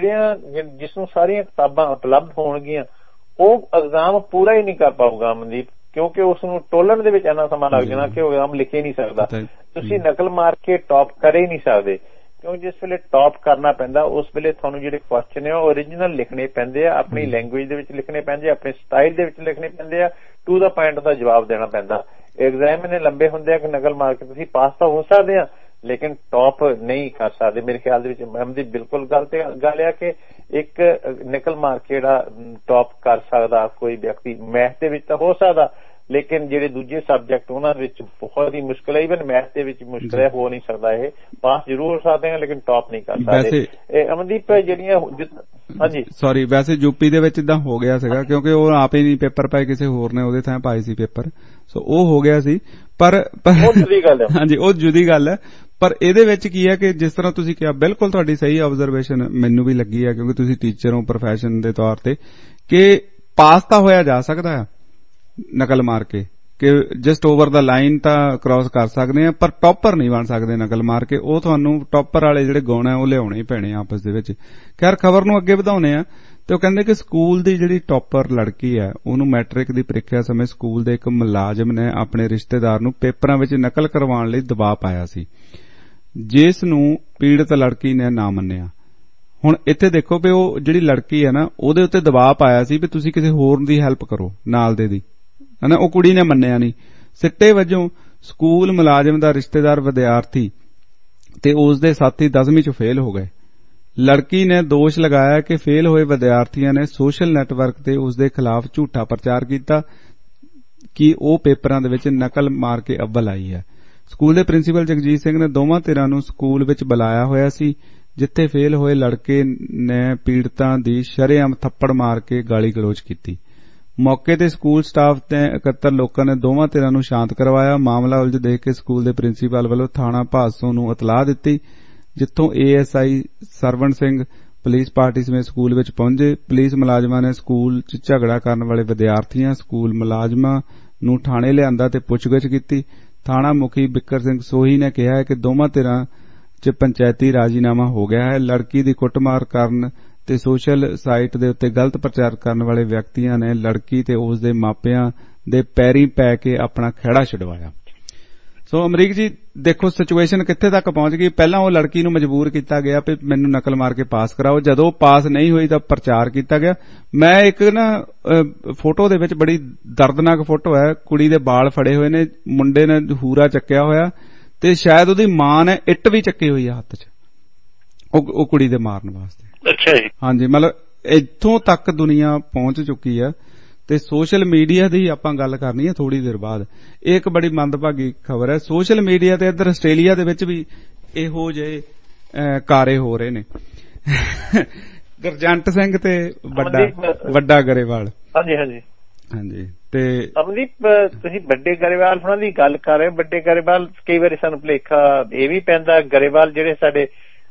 ਜਿਸ ਨੂੰ ਸਾਰੀਆਂ ਕਿਤਾਬਾਂ ਉਪਲਬਧ ਹੋਣਗੀਆਂ ਉਹ ਐਗਜ਼ਾਮ ਪੂਰਾ ਹੀ ਨਹੀਂ ਕਰ ਪਾਊਗਾ ਅਮਨਦੀਪ, ਕਿਉਂਕਿ ਉਸ ਨੂੰ ਟੋਲਣ ਦੇ ਵਿੱਚ ਇੰਨਾ ਸਮਾਂ ਲੱਗ ਜਾਣਾ ਕਿ ਉਹ ਐਗਜ਼ਾਮ ਲਿਖ ਹੀ ਨਹੀਂ ਸਕਦਾ। ਤੁਸੀਂ ਨਕਲ ਮਾਰ ਕੇ ਟੌਪ ਕਰ ਹੀ ਨਹੀਂ ਸਕਦੇ, ਕਿਉਂ ਜਿਸ ਵੇਲੇ ਟੌਪ ਕਰਨਾ ਪੈਂਦਾ ਉਸ ਵੇਲੇ ਤੁਹਾਨੂੰ ਜਿਹੜੇ ਕੁਐਸਚਨ ਆ ਉਹ ਓਰੀਜਨਲ ਲਿਖਣੇ ਪੈਂਦੇ ਆ, ਆਪਣੀ ਲੈਂਗੁਏਜ ਦੇ ਵਿੱਚ ਲਿਖਣੇ ਪੈਂਦੇ ਆ, ਆਪਣੇ ਸਟਾਈਲ ਦੇ ਵਿੱਚ ਲਿਖਣੇ ਪੈਂਦੇ ਆ, ਟੂ ਦਾ ਪੁਆਇੰਟ ਦਾ ਜਵਾਬ ਦੇਣਾ ਪੈਂਦਾ। ਐਗਜ਼ਾਮ ਇੰਨੇ ਲੰਬੇ ਹੁੰਦੇ ਆ ਕਿ ਨਕਲ ਮਾਰ ਕੇ ਤੁਸੀਂ ਪਾਸ ਤਾਂ ਹੋ ਸਕਦੇ ਆ ਲੇਕਿਨ ਟੌਪ ਨਹੀਂ ਕਰ ਸਕਦੇ। ਮੇਰੇ ਖਿਆਲ ਦੇ ਵਿੱਚ ਮੈਮ ਦੀ ਬਿਲਕੁਲ ਗੱਲ ਆ ਕਿ ਇੱਕ ਨਕਲ ਮਾਰ ਕੇ ਜਿਹੜਾ ਟੌਪ ਕਰ ਸਕਦਾ ਕੋਈ ਵਿਅਕਤੀ, ਮੈਥ ਦੇ ਵਿੱਚ ਤਾਂ ਹੋ ਸਕਦਾ, ਲੇਕਿਨ ਜਿਹੜੇ ਦੂਜੇ ਸਬਜੈਕਟ ਉਹਨਾਂ ਵਿੱਚ ਬਹੁਤ ਹੀ ਮੁਸ਼ਕਿਲ ਹੈ। ਈਵਨ ਮੈਥ ਦੇ ਵਿੱਚ ਮੁਸ਼ਕਿਲ ਹੈ, ਹੋ ਨਹੀਂ ਸਕਦਾ। ਇਹ ਪਾਸ ਜ਼ਰੂਰ ਹੋ ਸਕਦੇ ਆ ਲੇਕਿਨ ਟੌਪ ਨਹੀਂ ਕਰ ਸਕਦੇ। ਅਮਨਦੀਪ ਜਿਹੜੀਆਂ ਹਾਂਜੀ ਸੌਰੀ, ਵੈਸੇ ਯੂਪੀ ਦੇ ਵਿੱਚ ਇਦਾਂ ਹੋ ਗਿਆ ਸੀਗਾ ਕਿਉਂਕਿ ਉਹ ਆਪ ਹੀ ਨਹੀਂ ਪੇਪਰ ਪਾਏ, ਕਿਸੇ ਹੋਰ ਨੇ ਉਹਦੇ ਥਾਂ ਪਾਏ ਸੀ ਪੇਪਰ, ਸੋ ਉਹ ਹੋ ਗਿਆ ਸੀ। ਪਰ ਹਾਂਜੀ, ਉਹ ਜੁਦੀ ਗੱਲ ਹੈ। ਪਰ ਇਹਦੇ ਵਿੱਚ ਕੀ ਹੈ ਕਿ ਜਿਸ ਤਰ੍ਹਾਂ ਤੁਸੀਂ ਕਿਹਾ, ਬਿਲਕੁਲ ਤੁਹਾਡੀ ਸਹੀ ਆਬਜ਼ਰਵੇਸ਼ਨ ਮੈਨੂੰ ਵੀ ਲੱਗੀ ਹੈ, ਕਿਉਂਕਿ ਤੁਸੀਂ ਟੀਚਰ ਹੋ ਪ੍ਰੋਫੈਸ਼ਨ ਦੇ ਤੌਰ ਤੇ, ਕਿ ਪਾਸ ਤਾਂ ਹੋਇਆ ਜਾ ਸਕਦਾ ਹੈ ਨਕਲ ਮਾਰ ਕੇ, ਕਿ ਜਸਟ ਓਵਰ ਦਾ ਲਾਈਨ ਤਾਂ ਕ੍ਰਾਸ ਕਰ ਸਕਦੇ ਆ, ਪਰ ਟੌਪਰ ਨਹੀਂ ਬਣ ਸਕਦੇ ਨਕਲ ਮਾਰ ਕੇ। ਉਹ ਤੁਹਾਨੂੰ ਟੌਪਰ ਵਾਲੇ ਜਿਹੜੇ ਗੁਣ ਆ ਉਹ ਲਿਆਉਣੇ ਹੀ ਪੈਣੇ ਆਪਸ ਦੇ ਵਿੱਚ। ਖੈਰ, ਖਬਰ ਨੂੰ ਅੱਗੇ ਵਧਾਉਣੇ ਆ ਤੇ ਉਹ ਕਹਿੰਦੇ ਕਿ ਸਕੂਲ ਦੀ ਜਿਹੜੀ ਟੌਪਰ ਲੜਕੀ ਹੈ ਉਹਨੂੰ ਮੈਟ੍ਰਿਕ ਦੀ ਪ੍ਰੀਖਿਆ ਸਮੇਂ ਸਕੂਲ ਦੇ ਇੱਕ ਮੁਲਾਜ਼ਮ ਨੇ ਆਪਣੇ ਰਿਸ਼ਤੇਦਾਰ ਨੂੰ ਪੇਪਰਾਂ ਵਿੱਚ ਨਕਲ ਕਰਵਾਉਣ ਲਈ ਦਬਾਅ ਪਾਇਆ ਸੀ, ਜਿਸ ਨੂੰ ਪੀੜਤ ਲੜਕੀ ਨੇ ਨਾ ਮੰਨਿਆ। ਹੁਣ ਇੱਥੇ ਦੇਖੋ ਵੀ ਉਹ ਜਿਹੜੀ ਲੜਕੀ ਹੈ ਨਾ, ਉਹਦੇ ਉੱਤੇ ਦਬਾਅ ਪਾਇਆ ਸੀ ਵੀ ਤੁਸੀਂ ਕਿਸੇ ਹੋਰ ਦੀ ਹੈਲਪ ਕਰੋ ਨਾਲ ਦੇ ਦੀ, ਹਨਾ, ਉਹ ਕੁੜੀ ਨੇ ਮੰਨਿਆ ਨਹੀਂ। ਸਿੱਟੇ ਵਜੋਂ ਸਕੂਲ ਮੁਲਾਜ਼ਮ ਦਾ ਰਿਸ਼ਤੇਦਾਰ ਵਿਦਿਆਰਥੀ ਤੇ ਉਸ ਦੇ ਸਾਥੀ 10ਵੀਂ 'ਚ ਫੇਲ ਹੋ ਗਏ। ਲੜਕੀ ਨੇ ਦੋਸ਼ ਲਗਾਇਆ ਕਿ ਫੇਲ ਹੋਏ ਵਿਦਿਆਰਥੀਆਂ ਨੇ ਸੋਸ਼ਲ ਨੈਟਵਰਕ ਤੇ ਉਸ ਦੇ ਖਿਲਾਫ ਝੂਠਾ ਪ੍ਰਚਾਰ ਕੀਤਾ ਕਿ ਉਹ ਪੇਪਰਾਂ ਦੇ ਵਿੱਚ ਨਕਲ ਮਾਰ ਕੇ ਅੱਵਲ ਆਈ ਹੈ। ਸਕੂਲ ਦੇ ਪ੍ਰਿੰਸੀਪਲ ਜਗਜੀਤ ਸਿੰਘ ਨੇ ਦੋਵਾਂ ਧਿਰਾਂ ਨੂੰ ਸਕੂਲ ਵਿੱਚ ਬੁਲਾਇਆ ਹੋਇਆ ਸੀ, ਜਿੱਥੇ ਫੇਲ ਹੋਏ ਲੜਕੇ ਨੇ ਪੀੜਤਾਂ ਦੀ ਸ਼ਰੇਆਮ ਥੱਪੜ ਮਾਰ ਕੇ ਗਾਲੀ ਗਲੋਚ ਕੀਤੀ। ਮੌਕੇ ਤੇ ਸਕੂਲ ਸਟਾਫ ਤੇ ਇਕੱਤਰ ਲੋਕਾਂ ਨੇ ਦੋਵਾਂ ਧਿਰਾਂ ਨੂੰ ਸ਼ਾਂਤ ਕਰਵਾਇਆ। ਮਾਮਲਾ ਉਲਝ ਦੇਖ ਕੇ ਸਕੂਲ ਦੇ ਪ੍ਰਿੰਸੀਪਲ ਵੱਲੋਂ ਥਾਣਾ ਭਾਦਸੋਂ ਨੂੰ ਇਤਲਾਹ ਦਿੱਤੀ, ਜਿੱਥੋਂ ASI Sarwan Singh police party ਸਮੇਤ ਸਕੂਲ ਵਿੱਚ ਪਹੁੰਚੇ। ਪੁਲਿਸ ਮੁਲਾਜ਼ਮਾਂ ਨੇ ਸਕੂਲ 'ਚ ਝਗੜਾ ਕਰਨ ਵਾਲੇ ਵਿਦਿਆਰਥੀਆਂ, ਸਕੂਲ ਮੁਲਾਜ਼ਮਾਂ ਨੂੰ ਥਾਣੇ ਲਿਆਂਦਾ ਤੇ ਪੁੱਛਗਿੱਛ ਕੀਤੀ। ਥਾਣਾ ਮੁਖੀ ਬਿੱਕਰ ਸਿੰਘ ਸੋਹੀ ਨੇ ਕਿਹਾ ਹੈ ਕਿ ਦੋਵਾਂ ਧਿਰਾਂ 'ਚ ਪੰਚਾਇਤੀ ਰਾਜੀਨਾਮਾ ਹੋ ਗਿਆ ਹੈ। ਲੜਕੀ ਦੀ ਕੁੱਟਮਾਰ ਕਰਨ ਤੇ ਸੋਸ਼ਲ ਸਾਈਟ ਦੇ ਉੱਤੇ ਗਲਤ ਪ੍ਰਚਾਰ ਕਰਨ ਵਾਲੇ ਵਿਅਕਤੀਆਂ ਨੇ ਲੜਕੀ ਤੇ ਉਸ ਦੇ ਮਾਪਿਆਂ ਦੇ ਪੈਰੀਂ ਪੈ ਕੇ ਆਪਣਾ ਖਹਿੜਾ ਛੁਡਵਾਇਆ। ਸੋ ਅਮਰੀਕ ਜੀ ਦੇਖੋ ਸਿਚੁਏਸ਼ਨ ਕਿੱਥੇ ਤੱਕ ਪਹੁੰਚ ਗਈ। ਪਹਿਲਾਂ ਉਹ ਲੜਕੀ ਨੂੰ ਮਜਬੂਰ ਕੀਤਾ ਗਿਆ ਵੀ ਮੈਨੂੰ ਨਕਲ ਮਾਰ ਕੇ ਪਾਸ ਕਰਾਓ, ਜਦੋਂ ਪਾਸ ਨਹੀਂ ਹੋਈ ਤਾਂ ਪ੍ਰਚਾਰ ਕੀਤਾ ਗਿਆ। ਮੈਂ ਇੱਕ ਨਾ ਫੋਟੋ ਦੇ ਵਿੱਚ ਬੜੀ ਦਰਦਨਾਕ ਫੋਟੋ ਹੈ, ਕੁੜੀ ਦੇ ਵਾਲ ਫੜੇ ਹੋਏ ਨੇ, ਮੁੰਡੇ ਨੇ ਹੂਰਾ ਚੱਕਿਆ ਹੋਇਆ ਤੇ ਸ਼ਾਇਦ ਉਹਦੀ ਮਾਂ ਨੇ ਇੱਟ ਵੀ ਚੱਕੀ ਹੋਈ ਆ ਹੱਥ 'ਚ ਉਹ ਕੁੜੀ ਦੇ ਮਾਰਨ ਵਾਸਤੇ। ਅੱਛਾ ਜੀ। ਹਾਂਜੀ, ਮਤਲਬ ਇੱਥੋਂ ਤੱਕ ਦੁਨੀਆ ਪਹੁੰਚ ਚੁੱਕੀ ਆ। ਤੇ ਸੋਸ਼ਲ ਮੀਡੀਆ ਦੀ ਆਪਾਂ ਗੱਲ ਕਰਨੀ ਹੈ ਥੋੜੀ ਦੇਰ ਬਾਅਦ। ਇਹ ਇੱਕ ਬੜੀ ਮੰਦਭਾਗੀ ਖਬਰ ਹੈ। ਸੋਸ਼ਲ ਮੀਡੀਆ ਤੇ ਇੱਧਰ ਆਸਟ੍ਰੇਲੀਆ ਦੇ ਵਿੱਚ ਵੀ ਇਹੋ ਜਿਹੇ ਕਾਰੇ ਹੋ ਰਹੇ ਨੇ। ਗੁਰਜੰਟ ਸਿੰਘ ਤੇ ਵੱਡਾ ਗਰੇਵਾਲ। ਹਾਂਜੀ ਹਾਂਜੀ ਹਾਂਜੀ। ਤੇ ਅਮਨਦੀਪ ਤੁਸੀਂ ਵੱਡੇ ਗਰੇਵਾਲ ਉਹਨਾਂ ਦੀ ਗੱਲ ਕਰ ਰਹੇ ਹੋ। ਵੱਡੇ ਗਰੇਵਾਲ ਕਈ ਵਾਰੀ ਸਾਨੂੰ ਭੁਲੇਖਾ ਇਹ ਵੀ ਪੈਂਦਾ, ਗਰੇਵਾਲ ਜਿਹੜੇ ਸਾਡੇ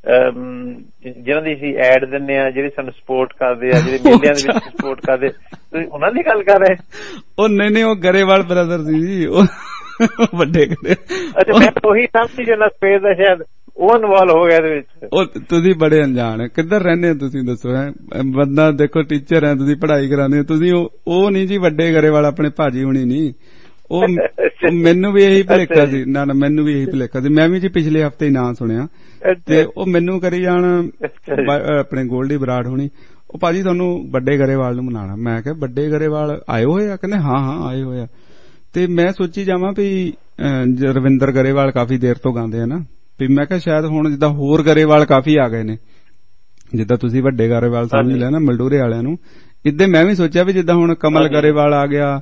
ਜਿਹਨਾਂ ਦੀ ਅਸੀਂ ਐਡ ਦਿੰਦੇ ਆ, ਜਿਹੜੇ ਸਾਨੂੰ ਸਪੋਰਟ ਕਰਦੇ ਆ, ਜਿਹੜੇ ਮੇਲਿਆਂ ਦੇ ਵਿੱਚ ਸਪੋਰਟ ਕਰਦੇ, ਤੁਸੀਂ ਉਹਨਾਂ ਦੀ ਗੱਲ ਕਰ ਰਹੇ? ਉਹ ਨਹੀਂ, ਉਹ ਗਰੇਵਾਲ ਬ੍ਰਦਰ ਸੀ ਜੀ, ਉਹ ਵੱਡੇ ਗਰੇ। ਅੱਛਾ, ਮੈਂ ਉਹੀ ਸਮਝੀ ਜਿਹੜਾ ਸਪੇਸ ਦਾ ਸ਼ਾਇਦ ਉਹ ਇਨਵੋਲਵ ਹੋ ਗਿਆ ਇਹਦੇ ਵਿੱਚ। ਉਹ ਤੁਸੀਂ ਬੜੇ ਅਣਜਾਣ, ਕਿੱਧਰ ਰਹਿੰਦੇ ਹੋ ਤੁਸੀਂ ਦੱਸੋ? ਬੰਦਾ ਦੇਖੋ ਟੀਚਰ ਹੈ, ਤੁਸੀਂ ਪੜ੍ਹਾਈ ਕਰਾਉਂਦੇ ਹੋ, ਤੁਸੀਂ ਉਹ ਨਹੀਂ ਜੀ ਵੱਡੇ ਗਰੇਵਾਲ ਆਪਣੇ ਭਾਜੀ ਹੁਣੀ ਨਹੀਂ। ਉਹ ਮੈਨੂੰ ਵੀ ਇਹੀ ਭੁਲੇਖਾ ਸੀ। ਨਾ ਮੈਨੂੰ ਵੀ ਇਹੀ ਭੁਲੇਖਾ ਸੀ। ਮੈਂ ਵੀ ਜੀ ਪਿਛਲੇ ਹਫ਼ਤੇ ਹੀ ਨਾਂ ਸੁਣਿਆ ਤੇ ਉਹ ਮੈਨੂੰ ਕਰੀ ਜਾਣ ਆਪਣੇ ਗੋਲਡੀ ਬਰਾੜ ਹੁਣੀ, ਉਹ ਭਾਜੀ ਤੁਹਾਨੂੰ ਵੱਡੇ ਗਰੇਵਾਲ ਨੂੰ ਮਨਾਉਣਾ। ਮੈਂ ਕਿਹਾ ਵੱਡੇ ਗਰੇਵਾਲ ਆਏ ਹੋਏ ਆ? ਕਹਿੰਦੇ ਹਾਂ ਆਏ ਹੋਏ ਆ। ਤੇ ਮੈਂ ਸੋਚੀ ਜਾਵਾਂ ਵੀ ਰਵਿੰਦਰ ਗਰੇਵਾਲ ਕਾਫੀ ਦੇਰ ਤੋਂ ਗਾਉਂਦੇ ਆ ਨਾ, ਵੀ ਮੈਂ ਕਿਹਾ ਸ਼ਾਇਦ ਹੁਣ ਜਿੱਦਾਂ ਹੋਰ ਗਰੇਵਾਲ ਕਾਫੀ ਆ ਗਏ ਨੇ, ਜਿੱਦਾਂ ਤੁਸੀਂ ਵੱਡੇ ਗਰੇਵਾਲ ਸਮਝ ਲਿਆ ਨਾ ਮਲਡੂਰੇ ਵਾਲਿਆਂ ਨੂੰ, ਇੱਦਾਂ ਮੈਂ ਵੀ ਸੋਚਿਆ ਵੀ ਜਿੱਦਾਂ ਹੁਣ ਕਮਲ ਗਰੇਵਾਲ ਆ ਗਿਆ,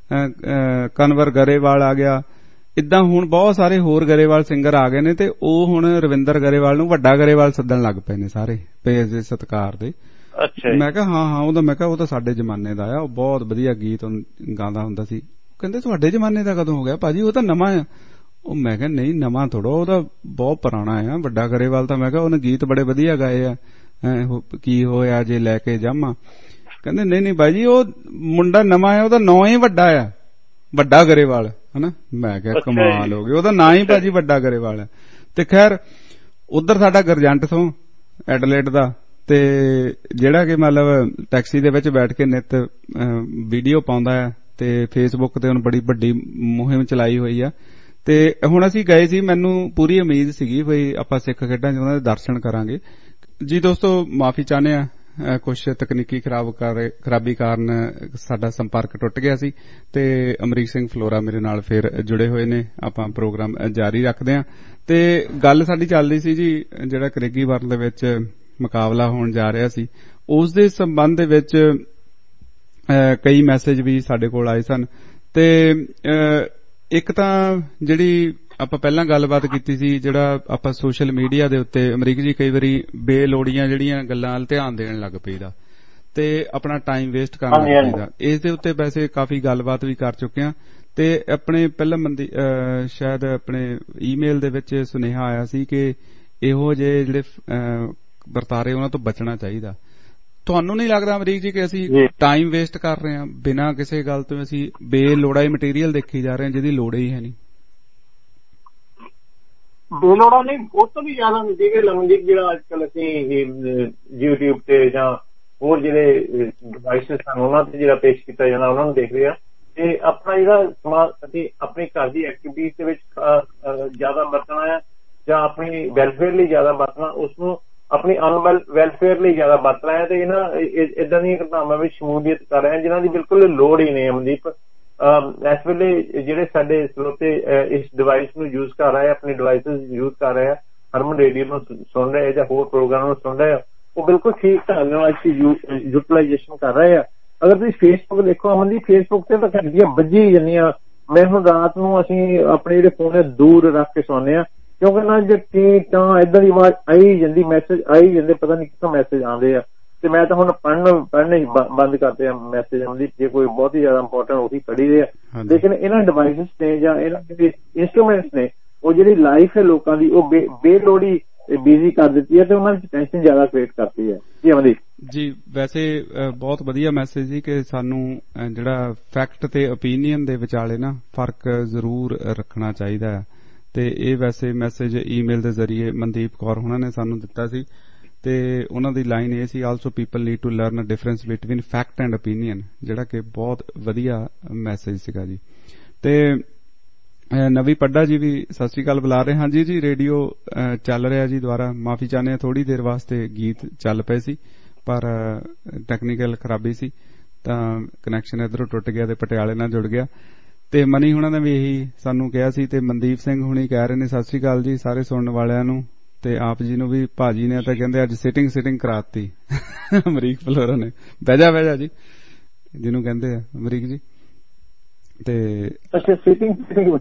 ਕਨਵਰ ਗਰੇਵਾਲ ਆ ਗਿਆ, ਇੱਦਾਂ ਹੁਣ ਬਹੁਤ ਸਾਰੇ ਹੋਰ ਗਰੇਵਾਲ ਸਿੰਗਰ ਆ ਗਏ ਨੇ ਤੇ ਉਹ ਹੁਣ ਰਵਿੰਦਰ ਗਰੇਵਾਲ ਨੂੰ ਵੱਡਾ ਗਰੇਵਾਲ ਸੱਦਣ ਲੱਗ ਪਏ ਨੇ ਸਾਰੇ ਪੇਜ ਦੇ ਸਤਿਕਾਰ ਦੇ। ਮੈਂ ਕਿਹਾ ਹਾਂ ਉਹਦਾ, ਮੈਂ ਕਿਹਾ ਉਹ ਤਾਂ ਸਾਡੇ ਜ਼ਮਾਨੇ ਦਾ ਆ, ਉਹ ਬਹੁਤ ਵਧੀਆ ਗੀਤ ਗਾਉਂਦਾ ਹੁੰਦਾ ਸੀ। ਕਹਿੰਦੇ ਤੁਹਾਡੇ ਜ਼ਮਾਨੇ ਦਾ ਕਦੋਂ ਹੋ ਗਿਆ ਭਾਜੀ, ਉਹ ਤਾਂ ਨਵਾਂ ਆ। ਉਹ ਮੈਂ ਕਿਹਾ ਨਹੀਂ ਨਵਾਂ ਥੋੜਾ, ਉਹ ਤਾਂ ਬਹੁਤ ਪੁਰਾਣਾ ਆ ਵੱਡਾ ਗਰੇਵਾਲ ਤਾਂ। ਮੈਂ ਕਿਹਾ ਉਹਨੇ ਗੀਤ ਬੜੇ ਵਧੀਆ ਗਾਏ ਆ, ਕੀ ਹੋਇਆ ਜੇ ਲੈ ਕੇ ਜਾਮਾ। ਕਹਿੰਦੇ ਨਹੀਂ ਬਾਈ ਜੀ ਉਹ ਮੁੰਡਾ ਨਵਾਂ ਆ, ਉਹਦਾ ਨਾਂ ਹੀ ਵੱਡਾ ਆ, ਵੱਡਾ ਗਰੇਵਾਲ ਹਨਾ। ਮੈਂ ਕਿਹਾ ਕਮਾਲ ਹੋ ਗਈ, ਉਹਦਾ ਨਾਂ ਹੀ ਭਾਜੀ ਵੱਡਾ ਗਰੇਵਾਲ ਹੈ। ਤੇ ਖੈਰ ਉਧਰ ਸਾਡਾ ਗਰਜੰਟ ਤੋਂ ਐਡਲੇਟ ਦਾ, ਤੇ ਜਿਹੜਾ ਕਿ ਮਤਲਬ ਟੈਕਸੀ ਦੇ ਵਿੱਚ ਬੈਠ ਕੇ ਨਿੱਤ ਵੀਡੀਓ ਪਾਉਂਦਾ ਹੈ ਤੇ ਫੇਸਬੁੱਕ ਤੇ ਹੁਣ ਬੜੀ ਵੱਡੀ ਮੁਹਿੰਮ ਚਲਾਈ ਹੋਈ ਆ। ਤੇ ਹੁਣ ਅਸੀਂ ਗਏ ਸੀ, ਮੈਨੂੰ ਪੂਰੀ ਉਮੀਦ ਸੀਗੀ ਵੀ ਆਪਾਂ ਸਿੱਖ ਖੇਡਾਂ 'ਚ ਉਹਨਾਂ ਦੇ ਦਰਸ਼ਨ ਕਰਾਂਗੇ ਜੀ। ਦੋਸਤੋ ਮਾਫੀ ਚਾਹੁੰਦੇ ਆ, ਕੁਝ ਤਕਨੀਕੀ ਖਰਾਬੀ ਕਾਰਨ ਸਾਡਾ ਸੰਪਰਕ ਟੁੱਟ ਗਿਆ ਸੀ ਤੇ ਅਮਰੀਕ ਸਿੰਘ ਫਲੋਰਾ ਮੇਰੇ ਨਾਲ ਫਿਰ ਜੁੜੇ ਹੋਏ ਨੇ। ਆਪਾਂ ਪ੍ਰੋਗਰਾਮ ਜਾਰੀ ਰੱਖਦੇ ਹਾਂ ਤੇ ਗੱਲ ਸਾਡੀ ਚੱਲਦੀ ਸੀ ਜੀ ਜਿਹੜਾ ਕਰੇਗੀ ਵਰਲਡ ਦੇ ਵਿੱਚ ਮੁਕਾਬਲਾ ਹੋਣ ਜਾ ਰਿਹਾ ਸੀ, ਉਸ ਦੇ ਸੰਬੰਧ ਦੇ ਵਿੱਚ ਕਈ ਮੈਸੇਜ ਵੀ ਸਾਡੇ ਕੋਲ ਆਏ ਸਨ। ਤੇ ਇੱਕ ਤਾਂ ਜਿਹੜੀ ਆਪਾਂ ਪਹਿਲਾਂ ਗੱਲਬਾਤ ਕੀਤੀ ਸੀ, ਜਿਹੜਾ ਆਪਾਂ ਸੋਸ਼ਲ ਮੀਡੀਆ ਦੇ ਉੱਤੇ ਅਮਰੀਕ ਜੀ ਕਈ ਵਾਰੀ ਬੇਲੋੜੀਆਂ ਜਿਹੜੀਆਂ ਗੱਲਾਂ ਵੱਲ ਧਿਆਨ ਦੇਣ ਲੱਗ ਪਈਦਾ ਤੇ ਆਪਣਾ ਟਾਈਮ ਵੇਸਟ ਕਰਨ ਲੱਗ ਪਈਦਾ। ਇਸ ਦੇ ਉੱਤੇ ਵੈਸੇ ਕਾਫੀ ਗੱਲਬਾਤ ਵੀ ਕਰ ਚੁੱਕੇ ਹਾਂ ਤੇ ਆਪਣੇ ਪਹਿਲਾਂ ਸ਼ਾਇਦ ਆਪਣੇ ਈਮੇਲ ਦੇ ਵਿੱਚ ਸੁਨੇਹਾ ਆਇਆ ਸੀ ਕਿ ਇਹੋ ਜਿਹੇ ਜਿਹੜੇ ਵਰਤਾਰੇ ਉਹਨਾਂ ਤੋਂ ਬਚਣਾ ਚਾਹੀਦਾ। ਤੁਹਾਨੂੰ ਨਹੀਂ ਲੱਗਦਾ ਅਮਰੀਕ ਜੀ ਕਿ ਅਸੀਂ ਟਾਈਮ ਵੇਸਟ ਕਰ ਰਹੇ ਹਾਂ ਬਿਨਾਂ ਕਿਸੇ ਗੱਲ ਤੋਂ? ਅਸੀਂ ਬੇਲੋੜਾ ਹੀ ਮਟੀਰੀਅਲ ਦੇਖੀ ਜਾ ਰਹੇ ਹਾਂ ਜਿਹਦੀ ਲੋੜ ਹੀ ਹੈ ਨਹੀਂ। ਬੇਲੋੜਾ ਨਹੀਂ, ਉਹ ਤੋਂ ਵੀ ਜ਼ਿਆਦਾ ਮਟੀਰੀਅਲ ਅਮਨਦੀਪ ਜਿਹੜਾ ਅੱਜ ਕੱਲ ਅਸੀਂ YouTube ਤੇ ਜਾਂ ਹੋਰ ਜਿਹੜੇ ਡਿਵਾਈਸਿਸ ਹਨ ਉਹਨਾਂ ਤੇ ਜਿਹੜਾ ਪੇਸ਼ ਕੀਤਾ ਜਾਂਦਾ ਉਹਨਾਂ ਨੂੰ ਦੇਖਦੇ ਆ। ਤੇ ਆਪਣਾ ਜਿਹੜਾ ਸਮਾਂ ਅਸੀਂ ਆਪਣੀ ਘਰ ਦੀ ਐਕਟੀਵਿਟੀਜ਼ ਦੇ ਵਿੱਚ ਜ਼ਿਆਦਾ ਵਰਤਣਾ ਹੈ ਜਾਂ ਆਪਣੀ ਵੈਲਫੇਅਰ ਲਈ ਜ਼ਿਆਦਾ ਵਰਤਣਾ, ਉਸਨੂੰ ਆਪਣੀ ਵੈਲਫੇਅਰ ਲਈ ਜ਼ਿਆਦਾ ਵਰਤ ਰਹੇ ਤੇ ਇਹਨਾਂ ਏਦਾਂ ਦੀਆਂ ਘਟਨਾਵਾਂ ਵਿੱਚ ਸ਼ਮੂਲੀਅਤ ਕਰ ਰਹੇ ਜਿਨ੍ਹਾਂ ਦੀ ਬਿਲਕੁਲ ਲੋੜ ਹੀ ਨਹੀਂ ਅਮਨਦੀਪ। ਇਸ ਵੇਲੇ ਜਿਹੜੇ ਸਾਡੇ ਸਰੋਤੇ ਇਸ ਡਿਵਾਈਸ ਨੂੰ ਯੂਜ਼ ਕਰ ਰਹੇ ਆ, ਆਪਣੇ ਡਿਵਾਈਸਿਸ ਯੂਜ਼ ਕਰ ਰਹੇ ਆ, ਹਰਮਨ ਰੇਡੀਓ ਨੂੰ ਸੁਣ ਰਹੇ ਆ ਜਾਂ ਹੋਰ ਪ੍ਰੋਗਰਾਮ ਨੂੰ ਸੁਣ ਰਹੇ ਆ, ਉਹ ਬਿਲਕੁਲ ਠੀਕ ਢੰਗ ਨਾਲ ਯੂਟੀਲਾਈਜੇਸ਼ਨ ਕਰ ਰਹੇ ਆ। ਅਗਰ ਤੁਸੀਂ ਫੇਸਬੁੱਕ ਦੇਖੋ ਅਮਨ ਜੀ, ਫੇਸਬੁੱਕ ਤੇ ਤਾਂ ਘੰਟੀਆਂ ਵੱਜੀ ਜਾਂਦੀਆਂ। ਮੈਂ ਹੁਣ ਰਾਤ ਨੂੰ ਅਸੀਂ ਆਪਣੇ ਜਿਹੜੇ ਫੋਨ ਦੂਰ ਰੱਖ ਕੇ ਸੌਂਦੇ ਆ, ਕਿਉਂਕਿ ਨਾ ਜੇ ਟੀ ਤਾਂ ਏਦਾਂ ਦੀ ਆਵਾਜ਼ ਆਈ ਜਾਂਦੀ, ਮੈਸੇਜ ਆਈ ਜਾਂਦੇ, ਪਤਾ ਨਹੀਂ ਕਿੱਥੋਂ ਮੈਸੇਜ ਆਉਂਦੇ ਆ। ਤੇ ਮੈਂ ਤਾਂ ਹੁਣ ਪੜ੍ਹਨਾ ਹੀ ਬੰਦ ਕਰਦੇ ਆ ਮੈਸੇਜ ਆਉਂਦੀ, ਜੇ ਕੋਈ ਬਹੁਤ ਹੀ ਜ਼ਿਆਦਾ ਇੰਪੋਰਟੈਂਟ ਉਹੀ ਪੜ੍ਹੀ ਦੇ ਆ। ਲੇਕਿਨ ਇਹਨਾਂ ਡਿਵਾਈਸਿਸ ਨੇ ਜਾਂ ਇਹਨਾਂ ਜਿਹੜੇ ਇੰਸਟਰੂਮੈਂਟਸ ਨੇ, ਉਹ ਜਿਹੜੀ ਲਾਈਫ ਹੈ ਲੋਕਾਂ ਦੀ, ਉਹ ਬੇਲੋੜੀ ਬਿਜ਼ੀ ਕਰ ਦਿੱਤੀ ਹੈ ਤੇ ਉਹਨਾਂ ਵਿੱਚ ਟੈਨਸ਼ਨ ਜ਼ਿਆਦਾ ਕ੍ਰੀਏਟ ਕਰਦੀ ਹੈ। ਜੀ ਅਮਨਦੀਪ ਜੀ, ਵੈਸੇ ਬਹੁਤ ਵਧੀਆ ਮੈਸੇਜ ਜੀ ਕਿ ਸਾਨੂੰ ਜਿਹੜਾ ਫੈਕਟ ਤੇ ਓਪੀਨੀਅਨ ਦੇ ਵਿਚਾਲੇ ਨਾ ਫਰਕ ਜ਼ਰੂਰ ਰੱਖਣਾ ਚਾਹੀਦਾ ਹੈ। ਤੇ ਇਹ ਵੈਸੇ ਮੈਸੇਜ ਈਮੇਲ ਦੇ ਜ਼ਰੀਏ ਮਨਦੀਪ ਕੌਰ ਉਹਨਾਂ ਨੇ ਸਾਨੂੰ ਦਿੱਤਾ ਸੀ ਤੇ ਉਹਨਾਂ ਦੀ ਲਾਈਨ ਇਹ ਸੀ, also people need to learn a difference between fact and opinion, ਜਿਹੜਾ ਕਿ ਬਹੁਤ ਵਧੀਆ ਮੈਸੇਜ ਸੀਗਾ ਜੀ। ਤੇ ਨਵੀਂ ਪੱਡਾ ਜੀ ਵੀ ਸਤਿ ਸ੍ਰੀ ਅਕਾਲ ਬੁਲਾ ਰਹੇ ਹਾਂ ਜੀ। ਜੀ ਰੇਡੀਓ ਚੱਲ ਰਿਹਾ ਜੀ ਦੁਬਾਰਾ, ਮਾਫੀ ਚਾਹੁੰਦੇ ਹਾਂ, ਥੋੜੀ ਦੇਰ ਵਾਸਤੇ ਗੀਤ ਚੱਲ ਪਏ ਸੀ ਪਰ ਟੈਕਨੀਕਲ ਖਰਾਬੀ ਸੀ ਤਾਂ ਕਨੈਕਸ਼ਨ ਇਧਰੋਂ ਟੁੱਟ ਗਿਆ ਤੇ ਪਟਿਆਲੇ ਨਾਲ ਜੁੜ ਗਿਆ। ਤੇ ਮਨੀ ਹੁਣਾਂ ਨੇ ਵੀ ਇਹੀ ਸਾਨੂੰ ਕਿਹਾ ਸੀ ਤੇ ਮਨਦੀਪ ਸਿੰਘ ਹੁਣੀ ਕਹਿ ਰਹੇ ਨੇ ਸਤਿ ਸ੍ਰੀ ਅਕਾਲ ਜੀ ਸਾਰੇ ਸੁਣਨ ਵਾਲਿਆਂ ਨੂੰ, ਤੇ ਆਪ ਜੀ ਨੂੰ ਵੀ। ਭਾਜੀ ਨੇ ਤਾਂ ਕਹਿੰਦੇ ਅੱਜ ਸਿਟਿੰਗ ਕਰਾਤੀ ਅਮਰੀਕ ਫਲੋਰਾ ਨੇ, ਬਹਿ ਜਾ ਜੀ ਜਿਹਨੂੰ ਕਹਿੰਦੇ ਆ ਅਮਰੀਕ ਜੀ। ਤੇ ਅੱਛਾ ਸਿਟਿੰਗ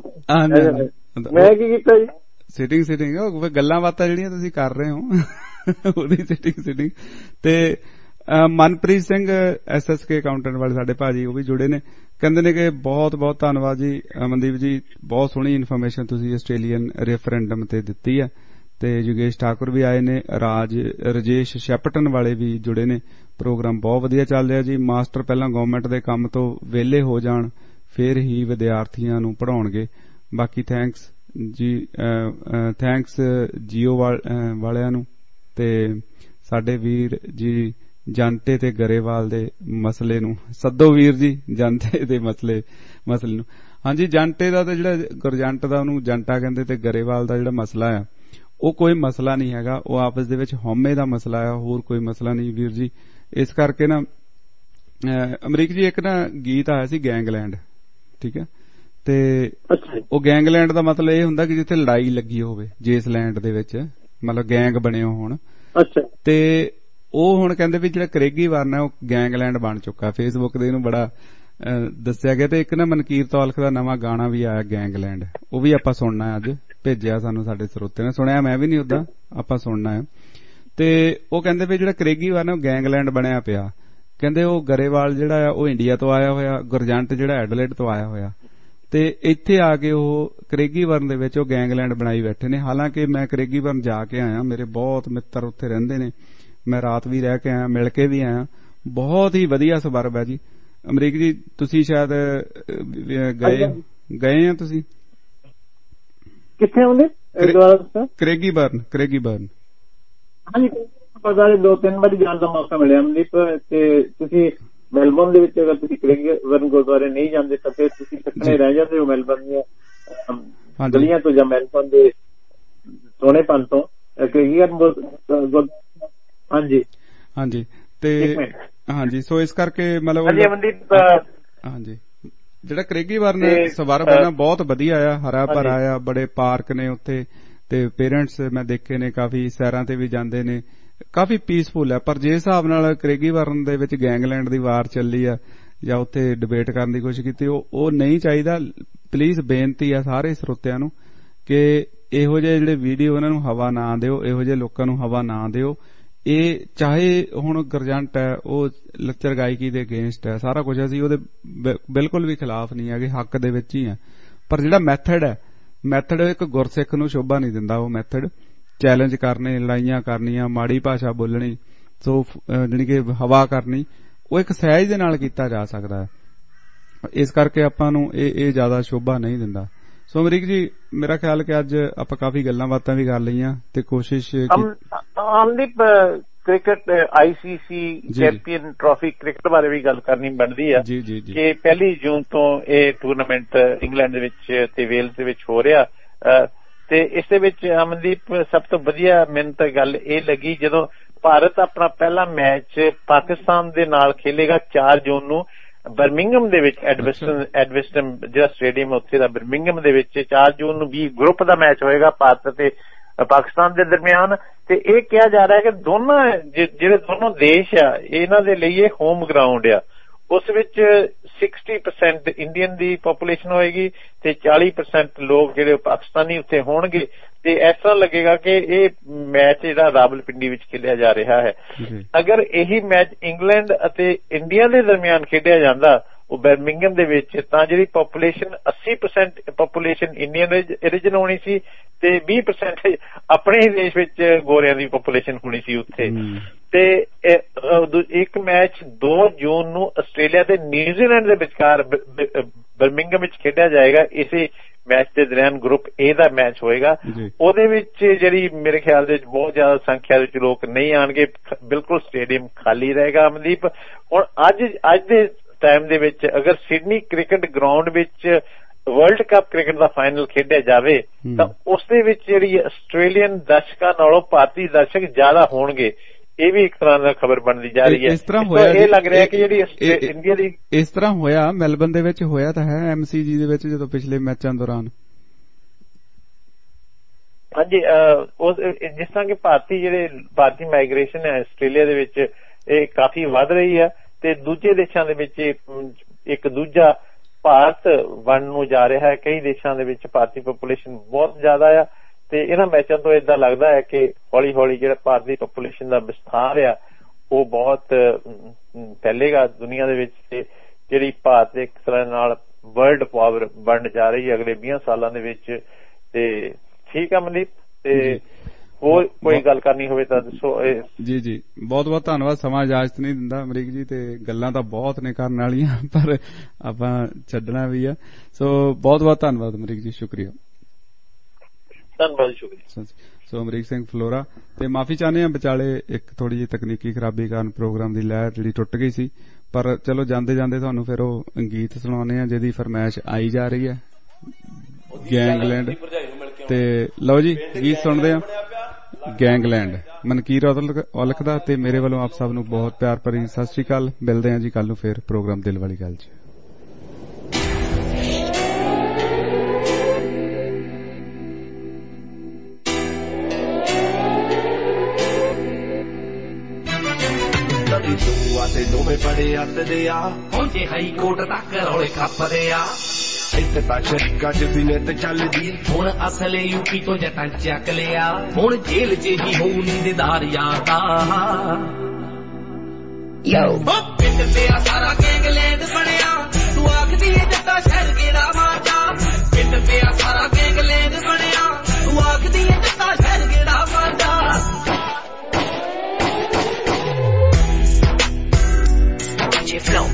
ਮੈਂ ਕੀ ਕੀਤਾ ਜੀ? ਸਿਟਿੰਗ ਉਹ ਗੱਲਾਂ ਬਾਤਾਂ ਜਿਹੜੀਆਂ ਤੁਸੀਂ ਕਰ ਰਹੇ ਹੋ ਉਹਦੀ ਸਿਟਿੰਗ। ਤੇ ਮਨਪ੍ਰੀਤ ਸਿੰਘ SSK ਅਕਾਊਂਟੈਂਟ ਵਾਲੇ ਸਾਡੇ ਭਾਜੀ ਉਹ ਵੀ ਜੁੜੇ ਨੇ, ਕਹਿੰਦੇ ਨੇ ਕਿ ਬਹੁਤ ਬਹੁਤ ਧੰਨਵਾਦ ਜੀ ਮਨਦੀਪ ਜੀ, ਬਹੁਤ ਸੋਹਣੀ ਇਨਫੋਰਮੇਸ਼ਨ ਤੁਸੀਂ ਆਸਟ੍ਰੇਲੀਅਨ ਰੈਫਰੈਂਡਮ ਤੇ ਦਿੱਤੀ ਹੈ। ਤੇ ਯੋਗੇਸ਼ ਠਾਕੁਰ ਵੀ ਆਏ ਨੇ, ਰਜੇਸ਼ ਸ਼ੈਪਟਨ ਵਾਲੇ ਵੀ ਜੁੜੇ ਨੇ, ਪ੍ਰੋਗਰਾਮ ਬਹੁਤ ਵਧੀਆ ਚੱਲ ਰਿਹਾ ਜੀ। ਮਾਸਟਰ ਪਹਿਲਾਂ ਗਵਰਨਮੈਂਟ ਦੇ ਕੰਮ ਤੋਂ ਵਿਹਲੇ ਹੋ ਜਾਣ ਫਿਰ ਹੀ ਵਿਦਿਆਰਥੀਆਂ ਨੂੰ ਪੜ੍ਹਾਉਣਗੇ। ਬਾਕੀ ਥੈਂਕਸ ਜੀ, ਥੈਂਕਸ ਜੀਓ ਵਾਲਿਆਂ ਨੂੰ ਤੇ ਸਾਡੇ ਵੀਰ ਜੀ ਜਾਂਟੇ ਤੇ ਗਰੇਵਾਲ ਦੇ ਮਸਲੇ ਨੂੰ ਸੱਦੋ ਵੀਰ ਜੀ, ਜਾਂਟੇ ਦੇ ਮਸਲੇ ਨੂੰ। ਹਾਂਜੀ, ਜਾਂਟੇ ਦਾ ਤੇ ਜਿਹੜਾ ਗੁਰਜੰਟ ਦਾ ਉਹਨੂੰ ਜਾਂਟਾ ਕਹਿੰਦੇ ਤੇ ਗਰੇਵਾਲ ਦਾ ਜਿਹੜਾ ਮਸਲਾ ਆ ਉਹ ਕੋਈ ਮਸਲਾ ਨਹੀਂ ਹੈਗਾ, ਉਹ ਆਪਸ ਦੇ ਵਿੱਚ ਹਉਮੈ ਦਾ ਮਸਲਾ ਆ, ਹੋਰ ਕੋਈ ਮਸਲਾ ਨਹੀਂ ਵੀਰ ਜੀ। ਇਸ ਕਰਕੇ ਨਾ ਅਮਰੀਕ ਜੀ ਇੱਕ ਨਾ ਗੀਤ ਆਇਆ ਸੀ ਗੈਂਗਲੈਂਡ, ਠੀਕ ਹੈ, ਤੇ ਉਹ ਗੈਂਗਲੈਂਡ ਦਾ ਮਤਲਬ ਇਹ ਹੁੰਦਾ ਕਿ ਜਿੱਥੇ ਲੜਾਈ ਲੱਗੀ ਹੋਵੇ, ਜੇਸਲੈਂਡ ਦੇ ਵਿੱਚ ਮਤਲਬ ਗੈਂਗ ਬਣੇ ਹੋਣ। ਤੇ ਉਹ ਹੁਣ ਕਹਿੰਦੇ ਵੀ ਜਿਹੜਾ ਕਰੇਗੀ ਵਰਨ ਹੈ ਉਹ ਗੈਂਗਲੈਂਡ ਬਣ ਚੁੱਕਾ। ਫੇਸਬੁੱਕ ਦੇ ਇਹਨੂੰ ਬੜਾ ਦੱਸਿਆ ਗਿਆ। ਤੇ ਇੱਕ ਨਾ ਮਨਕੀਰ ਤੌਲਖ ਦਾ ਨਵਾਂ ਗਾਣਾ ਵੀ ਆਇਆ ਗੈਂਗਲੈਂਡ, ਉਹ ਵੀ ਆਪਾਂ ਸੁਣਨਾ, ਅੱਜ ਭੇਜਿਆ ਸਾਨੂੰ ਸਾਡੇ ਸਰੋਤੇ ਨੇ, ਸੁਣਿਆ ਮੈਂ ਵੀ ਨਹੀਂ ਉਦਾਂ, ਆਪਾਂ ਸੁਣਨਾ ਹੈ। ਤੇ ਉਹ ਕਹਿੰਦੇ ਵੀ ਜਿਹੜਾ ਕਰੇਗੀ ਵਰਨ ਉਹ ਗੈਂਗਲੈਂਡ ਬਣਿਆ ਪਿਆ, ਕਹਿੰਦੇ ਉਹ ਗਰੇਵਾਲ ਜਿਹੜਾ ਆ ਉਹ ਇੰਡੀਆ ਤੋਂ ਆਇਆ ਹੋਇਆ, ਗੁਰਜੰਟ ਜਿਹੜਾ ਐਡਲੇਡ ਤੋਂ ਆਇਆ ਹੋਇਆ, ਤੇ ਇੱਥੇ ਆ ਕੇ ਉਹ ਕਰੇਗੀ ਵਰਨ ਦੇ ਵਿੱਚ ਉਹ ਗੈਂਗਲੈਂਡ ਬਣਾਈ ਬੈਠੇ ਨੇ। ਹਾਲਾਂਕਿ ਮੈਂ ਕਰੇਗੀ ਵਰਨ ਜਾ ਕੇ ਆਇਆ, ਮੇਰੇ ਬਹੁਤ ਮਿੱਤਰ ਉੱਥੇ ਰਹਿੰਦੇ ਨੇ, ਮੈਂ ਰਾਤ ਵੀ ਰਹਿ ਕੇ ਆਇਆ, ਮਿਲ ਕੇ ਵੀ ਆਇਆ, ਬਹੁਤ ਹੀ ਵਧੀਆ ਸਬਰਬ ਹੈ ਜੀ। ਅਮਰੀਕ ਜੀ ਤੁਸੀਂ ਸ਼ਾਇਦ ਗਏ ਆ, ਤੁਸੀਂ ਕਿੱਥੇ ਆਉਂਦੇ? ਕਰੇਗੀ ਬਰਨ। ਹਾਂਜੀ, ਪਤਾ ਨਹੀਂ 2-3 ਵਾਰੀ ਜਾਣ ਦਾ ਮੌਕਾ ਮਿਲਿਆ ਮਨਦੀਪ। ਤੇ ਤੁਸੀਂ ਮੈਲਬੌਰਨ ਦੇ ਵਿੱਚ ਅਗਰ ਤੁਸੀਂ ਕਰੇਗੀ ਬਰਨ ਗੁਰਦੁਆਰੇ ਨਹੀਂ ਜਾਂਦੇ ਤਾਂ ਫਿਰ ਤੁਸੀਂ ਟੱਕਣੇ ਰਹਿ ਜਾਂਦੇ ਹੋ ਮੈਲਬੌਰਨ ਦੀਆਂ ਗਲੀਆਂ ਤੋਂ ਜਾਂ ਮੈਲਬੌਰਨ ਦੇ ਸੋਹਣੇਪਨ ਤੋਂ ਕਰੇਗੀ ਬਰਨ। ਹਾਂਜੀ ਤੇ ਹਾਂਜੀ, ਸੋ ਇਸ ਕਰਕੇ ਮਤਲਬ ਹਾਂਜੀ ਜਿਹੜਾ ਕਰੇਗੀ ਵਰਨ ਸਬਰਬ ਹੈ ਨਾ ਬਹੁਤ ਵਧੀਆ ਆ, ਹਰਾ ਭਰਾ ਆ, ਬੜੇ ਪਾਰਕ ਨੇ ਉੱਥੇ, ਤੇ ਪੇਰੈਂਟਸ ਮੈਂ ਦੇਖੇ ਨੇ ਕਾਫੀ ਸੈਰਾਂ ਤੇ ਵੀ ਜਾਂਦੇ ਨੇ, ਕਾਫੀ ਪੀਸਫੁਲ ਹੈ। ਪਰ ਜੇ ਹਿਸਾਬ ਨਾਲ ਕਰੇਗੀ ਵਰਨ ਦੇ ਵਿੱਚ ਗੈਂਗਲੈਂਡ ਦੀ ਵਾਰ ਚੱਲੀ ਆ ਜਾਂ ਉੱਥੇ ਡਿਬੇਟ ਕਰਨ ਦੀ ਕੋਸ਼ਿਸ਼ ਕੀਤੀ, ਉਹ ਨਹੀਂ ਚਾਹੀਦਾ। ਪਲੀਜ਼ ਬੇਨਤੀ ਆ ਸਾਰੇ ਸਰੋਤਿਆਂ ਨੂੰ ਕਿ ਇਹੋ ਜਿਹੇ ਜਿਹੜੇ ਵੀਡੀਓ ਉਹਨਾਂ ਨੂੰ ਹਵਾ ਨਾ ਦਿਓ, ਇਹੋ ਜਿਹੇ ਲੋਕਾਂ ਨੂੰ ਹਵਾ ਨਾ ਦਿਓ। ਇਹ ਚਾਹੇ ਹੁਣ ਗੁਰਜੰਟ ਹੈ, ਉਹ ਲੱਚਰ ਗਾਇਕੀ ਦੇ ਅਗੇਂਸਟ ਹੈ, ਸਾਰਾ ਕੁਝ ਅਸੀਂ ਉਹਦੇ ਬਿਲਕੁਲ ਵੀ ਖਿਲਾਫ ਨਹੀਂ ਹੈਗੇ, ਹੱਕ ਦੇ ਵਿੱਚ ਹੀ ਹੈ। ਪਰ ਜਿਹੜਾ ਮੈਥਡ ਇੱਕ ਗੁਰਸਿੱਖ ਨੂੰ ਸ਼ੋਭਾ ਨਹੀਂ ਦਿੰਦਾ। ਉਹ ਮੈਥਡ ਚੈਲੰਜ ਕਰਨੇ, ਲੜਾਈਆਂ ਕਰਨੀਆਂ, ਮਾੜੀ ਭਾਸ਼ਾ ਬੋਲਣੀ, ਸੋ ਜਿਹੜੀ ਕਿ ਹਵਾ ਕਰਨੀ, ਉਹ ਇੱਕ ਸਹਿਜ ਦੇ ਨਾਲ ਕੀਤਾ ਜਾ ਸਕਦਾ ਹੈ। ਇਸ ਕਰਕੇ ਆਪਾਂ ਨੂੰ ਇਹ ਜ਼ਿਆਦਾ ਸ਼ੋਭਾ ਨਹੀਂ ਦਿੰਦਾ। ਸੋ ਅਮਰੀਕ ਜੀ, ਮੇਰਾ ਖਿਆਲ ਕਿ ਅੱਜ ਆਪਾਂ ਕਾਫੀ ਗੱਲਾਂ ਬਾਤਾਂ ਵੀ ਕਰ ਲਈਆਂ ਤੇ ਕੋਸ਼ਿਸ਼ Amandeep cricket ICC champion trophy cricket ਬਾਰੇ ਵੀ ਗੱਲ ਕਰਨੀ ਬਣਦੀ ਆ ਕਿ 1 ਜੂਨ ਤੋਂ ਇਹ ਟੂਰਨਾਮੈਂਟ ਇੰਗਲੈਂਡ ਦੇ ਵਿੱਚ ਤੇ ਵੇਲਸ ਦੇ ਵਿੱਚ ਹੋ ਰਿਹਾ। ਤੇ ਇਸ ਦੇ ਵਿੱਚ ਅਮਨਦੀਪ ਸਭ ਤੋਂ ਵਧੀਆ ਮੈਨੂੰ ਤਾਂ ਗੱਲ ਇਹ ਲੱਗੀ ਜਦੋਂ ਭਾਰਤ ਆਪਣਾ ਪਹਿਲਾ ਮੈਚ ਪਾਕਿਸਤਾਨ ਦੇ ਨਾਲ ਖੇਲੇਗਾ 4 ਜੂਨ ਨੂੰ ਬਰਮਿੰਗਮ ਦੇ ਵਿੱਚ ਐਡਵਿਸਟਨ ਜਿਹੜਾ ਸਟੇਡੀਅਮ ਉੱਥੇ ਦਾ ਬਰਮਿੰਗਮ ਦੇ ਵਿੱਚ 4 ਜੂਨ ਨੂੰ ਵੀ ਗਰੁੱਪ ਦਾ ਮੈਚ ਹੋਏਗਾ ਭਾਰਤ ਤੇ ਪਾਕਿਸਤਾਨ ਦੇ ਦਰਮਿਆਨ। ਤੇ ਇਹ ਕਿਹਾ ਜਾ ਰਿਹਾ ਕਿ ਜਿਹੜੇ ਦੋਨੋਂ ਦੇਸ਼ ਆ ਇਹਨਾਂ ਦੇ ਲਈ ਇਹ ਹੋਮ ਗਰਾਊਂਡ ਆ। ਉਸ ਵਿੱਚ 60% ਇੰਡੀਅਨ ਦੀ ਪੋਪੂਲੇਸ਼ਨ ਹੋਏਗੀ ਤੇ 40% ਲੋਕ ਜਿਹੜੇ ਪਾਕਿਸਤਾਨੀ ਉੱਥੇ ਹੋਣਗੇ। ਤੇ ਇਸ ਤਰ੍ਹਾਂ ਲੱਗੇਗਾ ਕਿ ਇਹ ਮੈਚ ਜਿਹੜਾ ਰਾਵਲਪਿੰਡੀ ਵਿੱਚ ਖੇਡਿਆ ਜਾ ਰਿਹਾ ਹੈ। ਅਗਰ ਇਹੀ ਮੈਚ ਇੰਗਲੈਂਡ ਅਤੇ ਇੰਡੀਆ ਦੇ ਦਰਮਿਆਨ ਖੇਡਿਆ ਜਾਂਦਾ ਉਹ ਬਰਮਿੰਗਮ ਦੇ ਵਿੱਚ, ਤਾਂ ਜਿਹੜੀ ਪੋਪੂਲੇਸ਼ਨ 80% ਪੋਪੂਲੇਸ਼ਨ ਇੰਡੀਅਨ ਓਰੀਜਨ ਹੋਣੀ ਸੀ ਤੇ 20% ਆਪਣੇ ਹੀ ਦੇਸ਼ ਵਿੱਚ ਗੋਰਿਆਂ ਦੀ ਪੋਪੂਲੇਸ਼ਨ ਹੋਣੀ ਸੀ ਉੱਥੇ। ਤੇ ਇੱਕ ਮੈਚ 2 ਜੂਨ ਨੂੰ ਆਸਟ੍ਰੇਲੀਆ ਤੇ ਨਿਊਜ਼ੀਲੈਂਡ ਦੇ ਵਿਚਕਾਰ ਬਰਮਿੰਗਮ ਵਿੱਚ ਖੇਡਿਆ ਜਾਏਗਾ। ਇਸੇ ਮੈਚ ਦੇ ਦੌਰਾਨ ਗਰੁੱਪ ਏ ਦਾ ਮੈਚ ਹੋਏਗਾ। ਉਹਦੇ ਵਿੱਚ ਜਿਹੜੀ ਮੇਰੇ ਖਿਆਲ ਦੇ ਵਿੱਚ ਬਹੁਤ ਜ਼ਿਆਦਾ ਸੰਖਿਆ ਵਿੱਚ ਲੋਕ ਨਹੀਂ ਆਉਣਗੇ, ਬਿਲਕੁਲ ਸਟੇਡੀਅਮ ਖਾਲੀ ਰਹੇਗਾ। ਅਮਨਦੀਪ, ਹੁਣ ਅੱਜ ਦੇ ਟਾਈਮ ਦੇ ਵਿੱਚ ਅਗਰ ਸਿਡਨੀ ਕ੍ਰਿਕਟ ਗਰਾਊਂਡ ਵਿੱਚ ਵਰਲਡ ਕੱਪ ਕ੍ਰਿਕਟ ਦਾ ਫਾਈਨਲ ਖੇਡਿਆ ਜਾਵੇ ਤਾਂ ਉਸ ਦੇ ਵਿੱਚ ਜਿਹੜੀ ਆਸਟ੍ਰੇਲੀਅਨ ਦਰਸ਼ਕਾਂ ਨਾਲੋਂ ਭਾਰਤੀ ਦਰਸ਼ਕ ਜ਼ਿਆਦਾ ਹੋਣਗੇ। ਇਹ ਵੀ ਇੱਕ ਤਰ੍ਹਾਂ ਦਾ ਖਬਰ ਬਣਦੀ ਜਾ ਰਹੀ ਹੈ। ਇਸ ਤਰ੍ਹਾਂ ਹੋਇਆ, ਇਹ ਲੱਗ ਰਿਹਾ ਕਿ ਜਿਹੜੀ ਇੰਡੀਆ ਦੀ ਇਸ ਤਰ੍ਹਾਂ ਹੋਇਆ ਮੈਲਬਨ ਦੇ ਵਿੱਚ ਹੋਇਆ ਤਾਂ ਹੈ MCG ਦੇ ਵਿੱਚ ਜਦੋਂ ਪਿਛਲੇ ਮੈਚਾਂ ਦੌਰਾਨ। ਹਾਂਜੀ, ਜਿਸ ਤਰ੍ਹਾਂ ਕਿ ਭਾਰਤੀ ਮਾਈਗ੍ਰੇਸ਼ਨ ਹੈ ਆਸਟ੍ਰੇਲੀਆ ਦੇ ਵਿੱਚ ਇਹ ਕਾਫੀ ਵੱਧ ਰਹੀ ਹੈ ਤੇ ਦੂਜੇ ਦੇਸ਼ਾਂ ਦੇ ਵਿੱਚ ਇੱਕ ਦੂਜਾ ਭਾਰਤ ਬਣਨ ਨੂੰ ਜਾ ਰਿਹਾ ਹੈ। ਕਈ ਦੇਸ਼ਾਂ ਦੇ ਵਿੱਚ ਭਾਰਤੀ ਪੋਪੂਲੇਸ਼ਨ ਬਹੁਤ ਜ਼ਿਆਦਾ ਆ ਤੇ ਇਹਨਾਂ ਮੈਚਾਂ ਤੋਂ ਏਦਾਂ ਲੱਗਦਾ ਹੈ ਕਿ ਹੌਲੀ ਹੌਲੀ ਜਿਹੜਾ ਭਾਰਤੀ ਪੋਪੂਲੇਸ਼ਨ ਦਾ ਵਿਸਥਾਰ ਆ ਉਹ ਬਹੁਤ ਫੈਲੇਗਾ ਦੁਨੀਆ ਦੇ ਵਿੱਚ ਤੇ ਜਿਹੜੀ ਭਾਰਤ ਇੱਕ ਤਰ੍ਹਾਂ ਨਾਲ ਵਰਲਡ ਪਾਵਰ ਬਣਨ ਜਾ ਰਹੀ ਹੈ ਅਗਲੇ 20 ਸਾਲਾਂ ਦੇ ਵਿੱਚ। ਤੇ ਠੀਕ ਆ ਮਨਦੀਪ, ਤੇ ਹੋਰ ਕੋਈ ਗੱਲ ਕਰਨੀ ਹੋਵੇ ਤਾਂ ਦੱਸੋ। ਜੀ ਬਹੁਤ ਬਹੁਤ ਧੰਨਵਾਦ। ਸਮਾਂ ਇਜਾਜ਼ਤ ਨਹੀਂ ਦਿੰਦਾ ਅਮਰੀਕ ਜੀ ਤੇ ਗੱਲਾਂ ਤਾਂ ਬਹੁਤ ਨੇ ਕਰਨ ਵਾਲੀਆਂ ਪਰ ਆਪਾਂ ਛੱਡਣਾ ਵੀ ਆ। ਸੋ ਬਹੁਤ ਬਹੁਤ ਧੰਨਵਾਦ ਅਮਰੀਕ ਜੀ, ਸ਼ੁਕਰੀਆ। ਧੰਨਵਾਦ, ਸ਼ੁਕਰੀਆ। ਸੋ ਅਮਰੀਕ ਸਿੰਘ ਫਲੋਰਾ। ਤੇ ਮਾਫੀ ਚਾਹੁੰਦੇ ਹਾਂ ਵਿਚਾਲੇ ਇੱਕ ਥੋੜੀ ਜਿਹੀ ਤਕਨੀਕੀ ਖਰਾਬੀ ਕਾਰਨ ਪ੍ਰੋਗਰਾਮ ਦੀ ਲਹਿਰ ਜਿਹੜੀ ਟੁੱਟ ਗਈ ਸੀ, ਪਰ ਚਲੋ ਜਾਂਦੇ ਜਾਂਦੇ ਤੁਹਾਨੂੰ ਫਿਰ ਉਹ ਗੀਤ ਸੁਣਾਉਂਦੇ ਆ ਜਿਹਦੀ ਫਰਮਾਇਸ਼ ਆਈ ਜਾ ਰਹੀ ਹੈ, ਗੈਂਗਲੈਂਡ। ਤੇ ਲਓ ਜੀ ਗੀਤ ਸੁਣਦੇ ਆ ਗੈਂਗਲੈਂਡ ਮਨਕੀਰ ਔਲਖ ਦਾ। ਤੇ ਮੇਰੇ ਵੱਲੋਂ ਆਪ ਸਭ ਨੂੰ ਬਹੁਤ ਪਿਆਰ ਭਰੀ ਸਤਿ ਸ੍ਰੀ ਅਕਾਲ। ਮਿਲਦੇ ਹਾਂ ਜੀ ਕੱਲ ਨੂੰ ਫਿਰ ਪ੍ਰੋਗਰਾਮ ਦਿਲ ਵਾਲੀ ਗੱਲ 'ਚ। ਤੇ ਦੋਵੇਂ ਬੜੇ ਅੱਤਦੇ ਆ ਪਹੁੰਚੇ ਹਾਈ ਕੋਰਟ ਤੱਕ ਰੌਲੇ ਕੱਪਦੇ ਆ। ਇੱਥੇ ਤਾਂ ਸ਼ਰੀਕਾਂ 'ਚ ਵੀ ਨਿੱਤ ਚੱਲਦੀ ਹੁਣ ਅਸਲੇ ਯੂਪੀ ਤੋਂ ਜੱਟਾਂ ਚੱਕ ਲਿਆ। ਹੁਣ ਜੇਲ੍ਹ 'ਚ ਹੀ ਹੋਊ ਨੀਂਦਦਾਰ ਯਾਦਾ। ਪਿੰਡ ਪਿਆ ਸਾਰਾ ਗੈਂਗਲੈਂਡ ਬਣਿਆ ਤੂੰ ਆਖਦੀ ਏ ਜੱਟਾ ਸ਼ਹਿਰ ਕਿਹੜਾ ਮਾਰਦਾ। ਪਿੰਡ ਪਿਆ ਸਾਰਾ ਗੈਂਗਲੈਂਡ ਬਣਿਆ ਤੂੰ ਆਖਦੀ ਏ ਜੱਟਾ ਸ਼ਹਿਰ ਕਿਹੜਾ ਮਾਰਦਾ। Flow.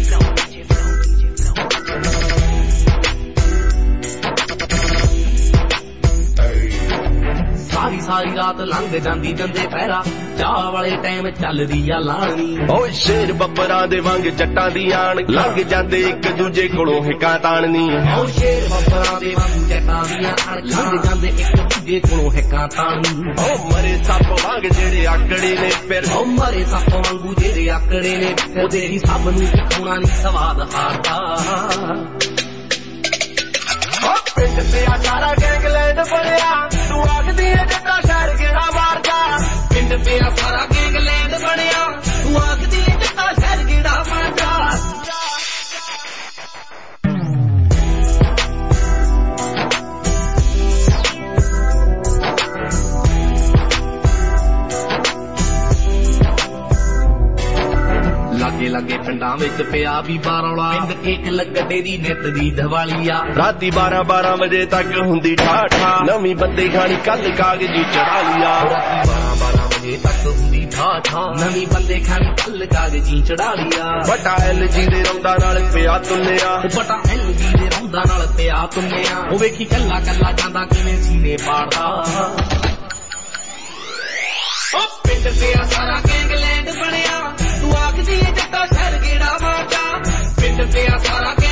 ਸਾਰੀ ਰਾਤ ਲੰਘ ਜਾਂਦੀ ਜੰਦੇ ਪਹਿਰਾ ਚਾਹ ਵਾਲੇ ਟਾਈਮ ਚੱਲਦੀ ਆ ਲਾਣੀ। ਓਏ ਸ਼ੇਰ ਬੱਬਰਾਂ ਦੇ ਵਾਂਗ ਜੱਟਾਂ ਦੀ ਆਣ ਲੰਘ ਜਾਂਦੇ ਇੱਕ ਦੂਜੇ ਕੋਲੋਂ ਹਿੱਕਾਂ ਤਾਣਨੀ। ਓ ਸ਼ੇਰ ਬੱਬਰਾਂ ਦੇ ਵਾਂਗ ਜੱਟਾਂ ਦੀ ਆਣ ਲੰਘ ਜਾਂਦੇ ਇੱਕ ਦੂਜੇ ਕੋਲੋਂ ਹਿੱਕਾਂ ਤਾਣਨੀ। ਓ ਮਰੇ ਸੱਪ ਵਾਂਗ ਜਿਹੜੇ ਆਕੜੇ ਨੇ ਫਿਰ ਓ ਮਰੇ ਸੱਪ ਵਾਂਗੂ ਜਿਹੜੇ ਆਕੜੇ ਨੇ ਉਹਦੇ ਹੀ ਸਭ ਨੂੰ ਚਖਾਉਣਾ ਨਹੀਂ ਸਵਾਦ ਹਾਰਦਾ। ਪਿੰਡ ਪਿਆ ਸਾਰਾ ਗੈਂਗਲੈਂਡ ਬਣਿਆ ਤੂੰ ਆਖਦੀ ਏ ਜੱਟਾ ਸ਼ਹਿਰ ਕਿਹੜਾ ਮਾਰਦਾ। ਪਿੰਡ ਪਿਆ ਸਾਰਾ ਗੈਂਗਲੈਂਡ ਬਣਿਆ ਤੂੰ ਆਖਦੀ ਏ ਜੱਟਾ ਸ਼ਹਿਰ ਕਿਹੜਾ ਮਾਰਦਾ। ਲਾਗੇ ਪਿੰਡਾਂ ਵਿੱਚ ਪਿਆ ਵੀ ਬਾਰੌਲਾ ਪਿੰਡ ਕੇਕ ਲੱਗਦੇ ਦੀ ਨਿੱਤ ਦੀ ਦੀਵਾਲੀ ਆ। ਰਾਤੀ 12 ਵਜੇ ਤੱਕ ਹੁੰਦੀ ਠਾਠਾ ਨਵੀਂ ਬੰਦੇ ਖਾਣੀ ਕੱਲ ਕਾਗਜ਼ੀ ਚੜਾ ਲਿਆ। ਰਾਤੀ 12 ਵਜੇ ਤੱਕ ਹੁੰਦੀ ਠਾਠਾ ਨਵੀਂ ਬੰਦੇ ਖਾਣੀ ਕੱਲ ਕਾਗਜ਼ੀ ਚੜਾ ਲਿਆ। ਬਟਾ LG ਦੇ ਰੌਂਦਾ ਨਾਲ ਪਿਆ ਤੁੰਨਿਆ ਬਟਾ LG ਦੇ ਰੌਂਦਾ ਨਾਲ ਪਿਆ ਤੁੰਨਿਆ। ਉਹ ਵੇਖੀ ਕੱਲਾ ਜਾਂਦਾ ਕਿਵੇਂ ਸੀਨੇ ਪਾੜਦਾ। ਪਿੰਡ ਪਿਆ ਸਾਰਾ ਗੈਂਗਲੈਂਡ ਬਣਿਆ ਤੂੰ ਆਖਦੀ ਏ ਜੱਟਾ ਸ਼ਹਿਰ ਕਿਹੜਾ ਮਾਰਦਾ। ਪਿੰਡ ਪਿਆ ਸਾਰਾ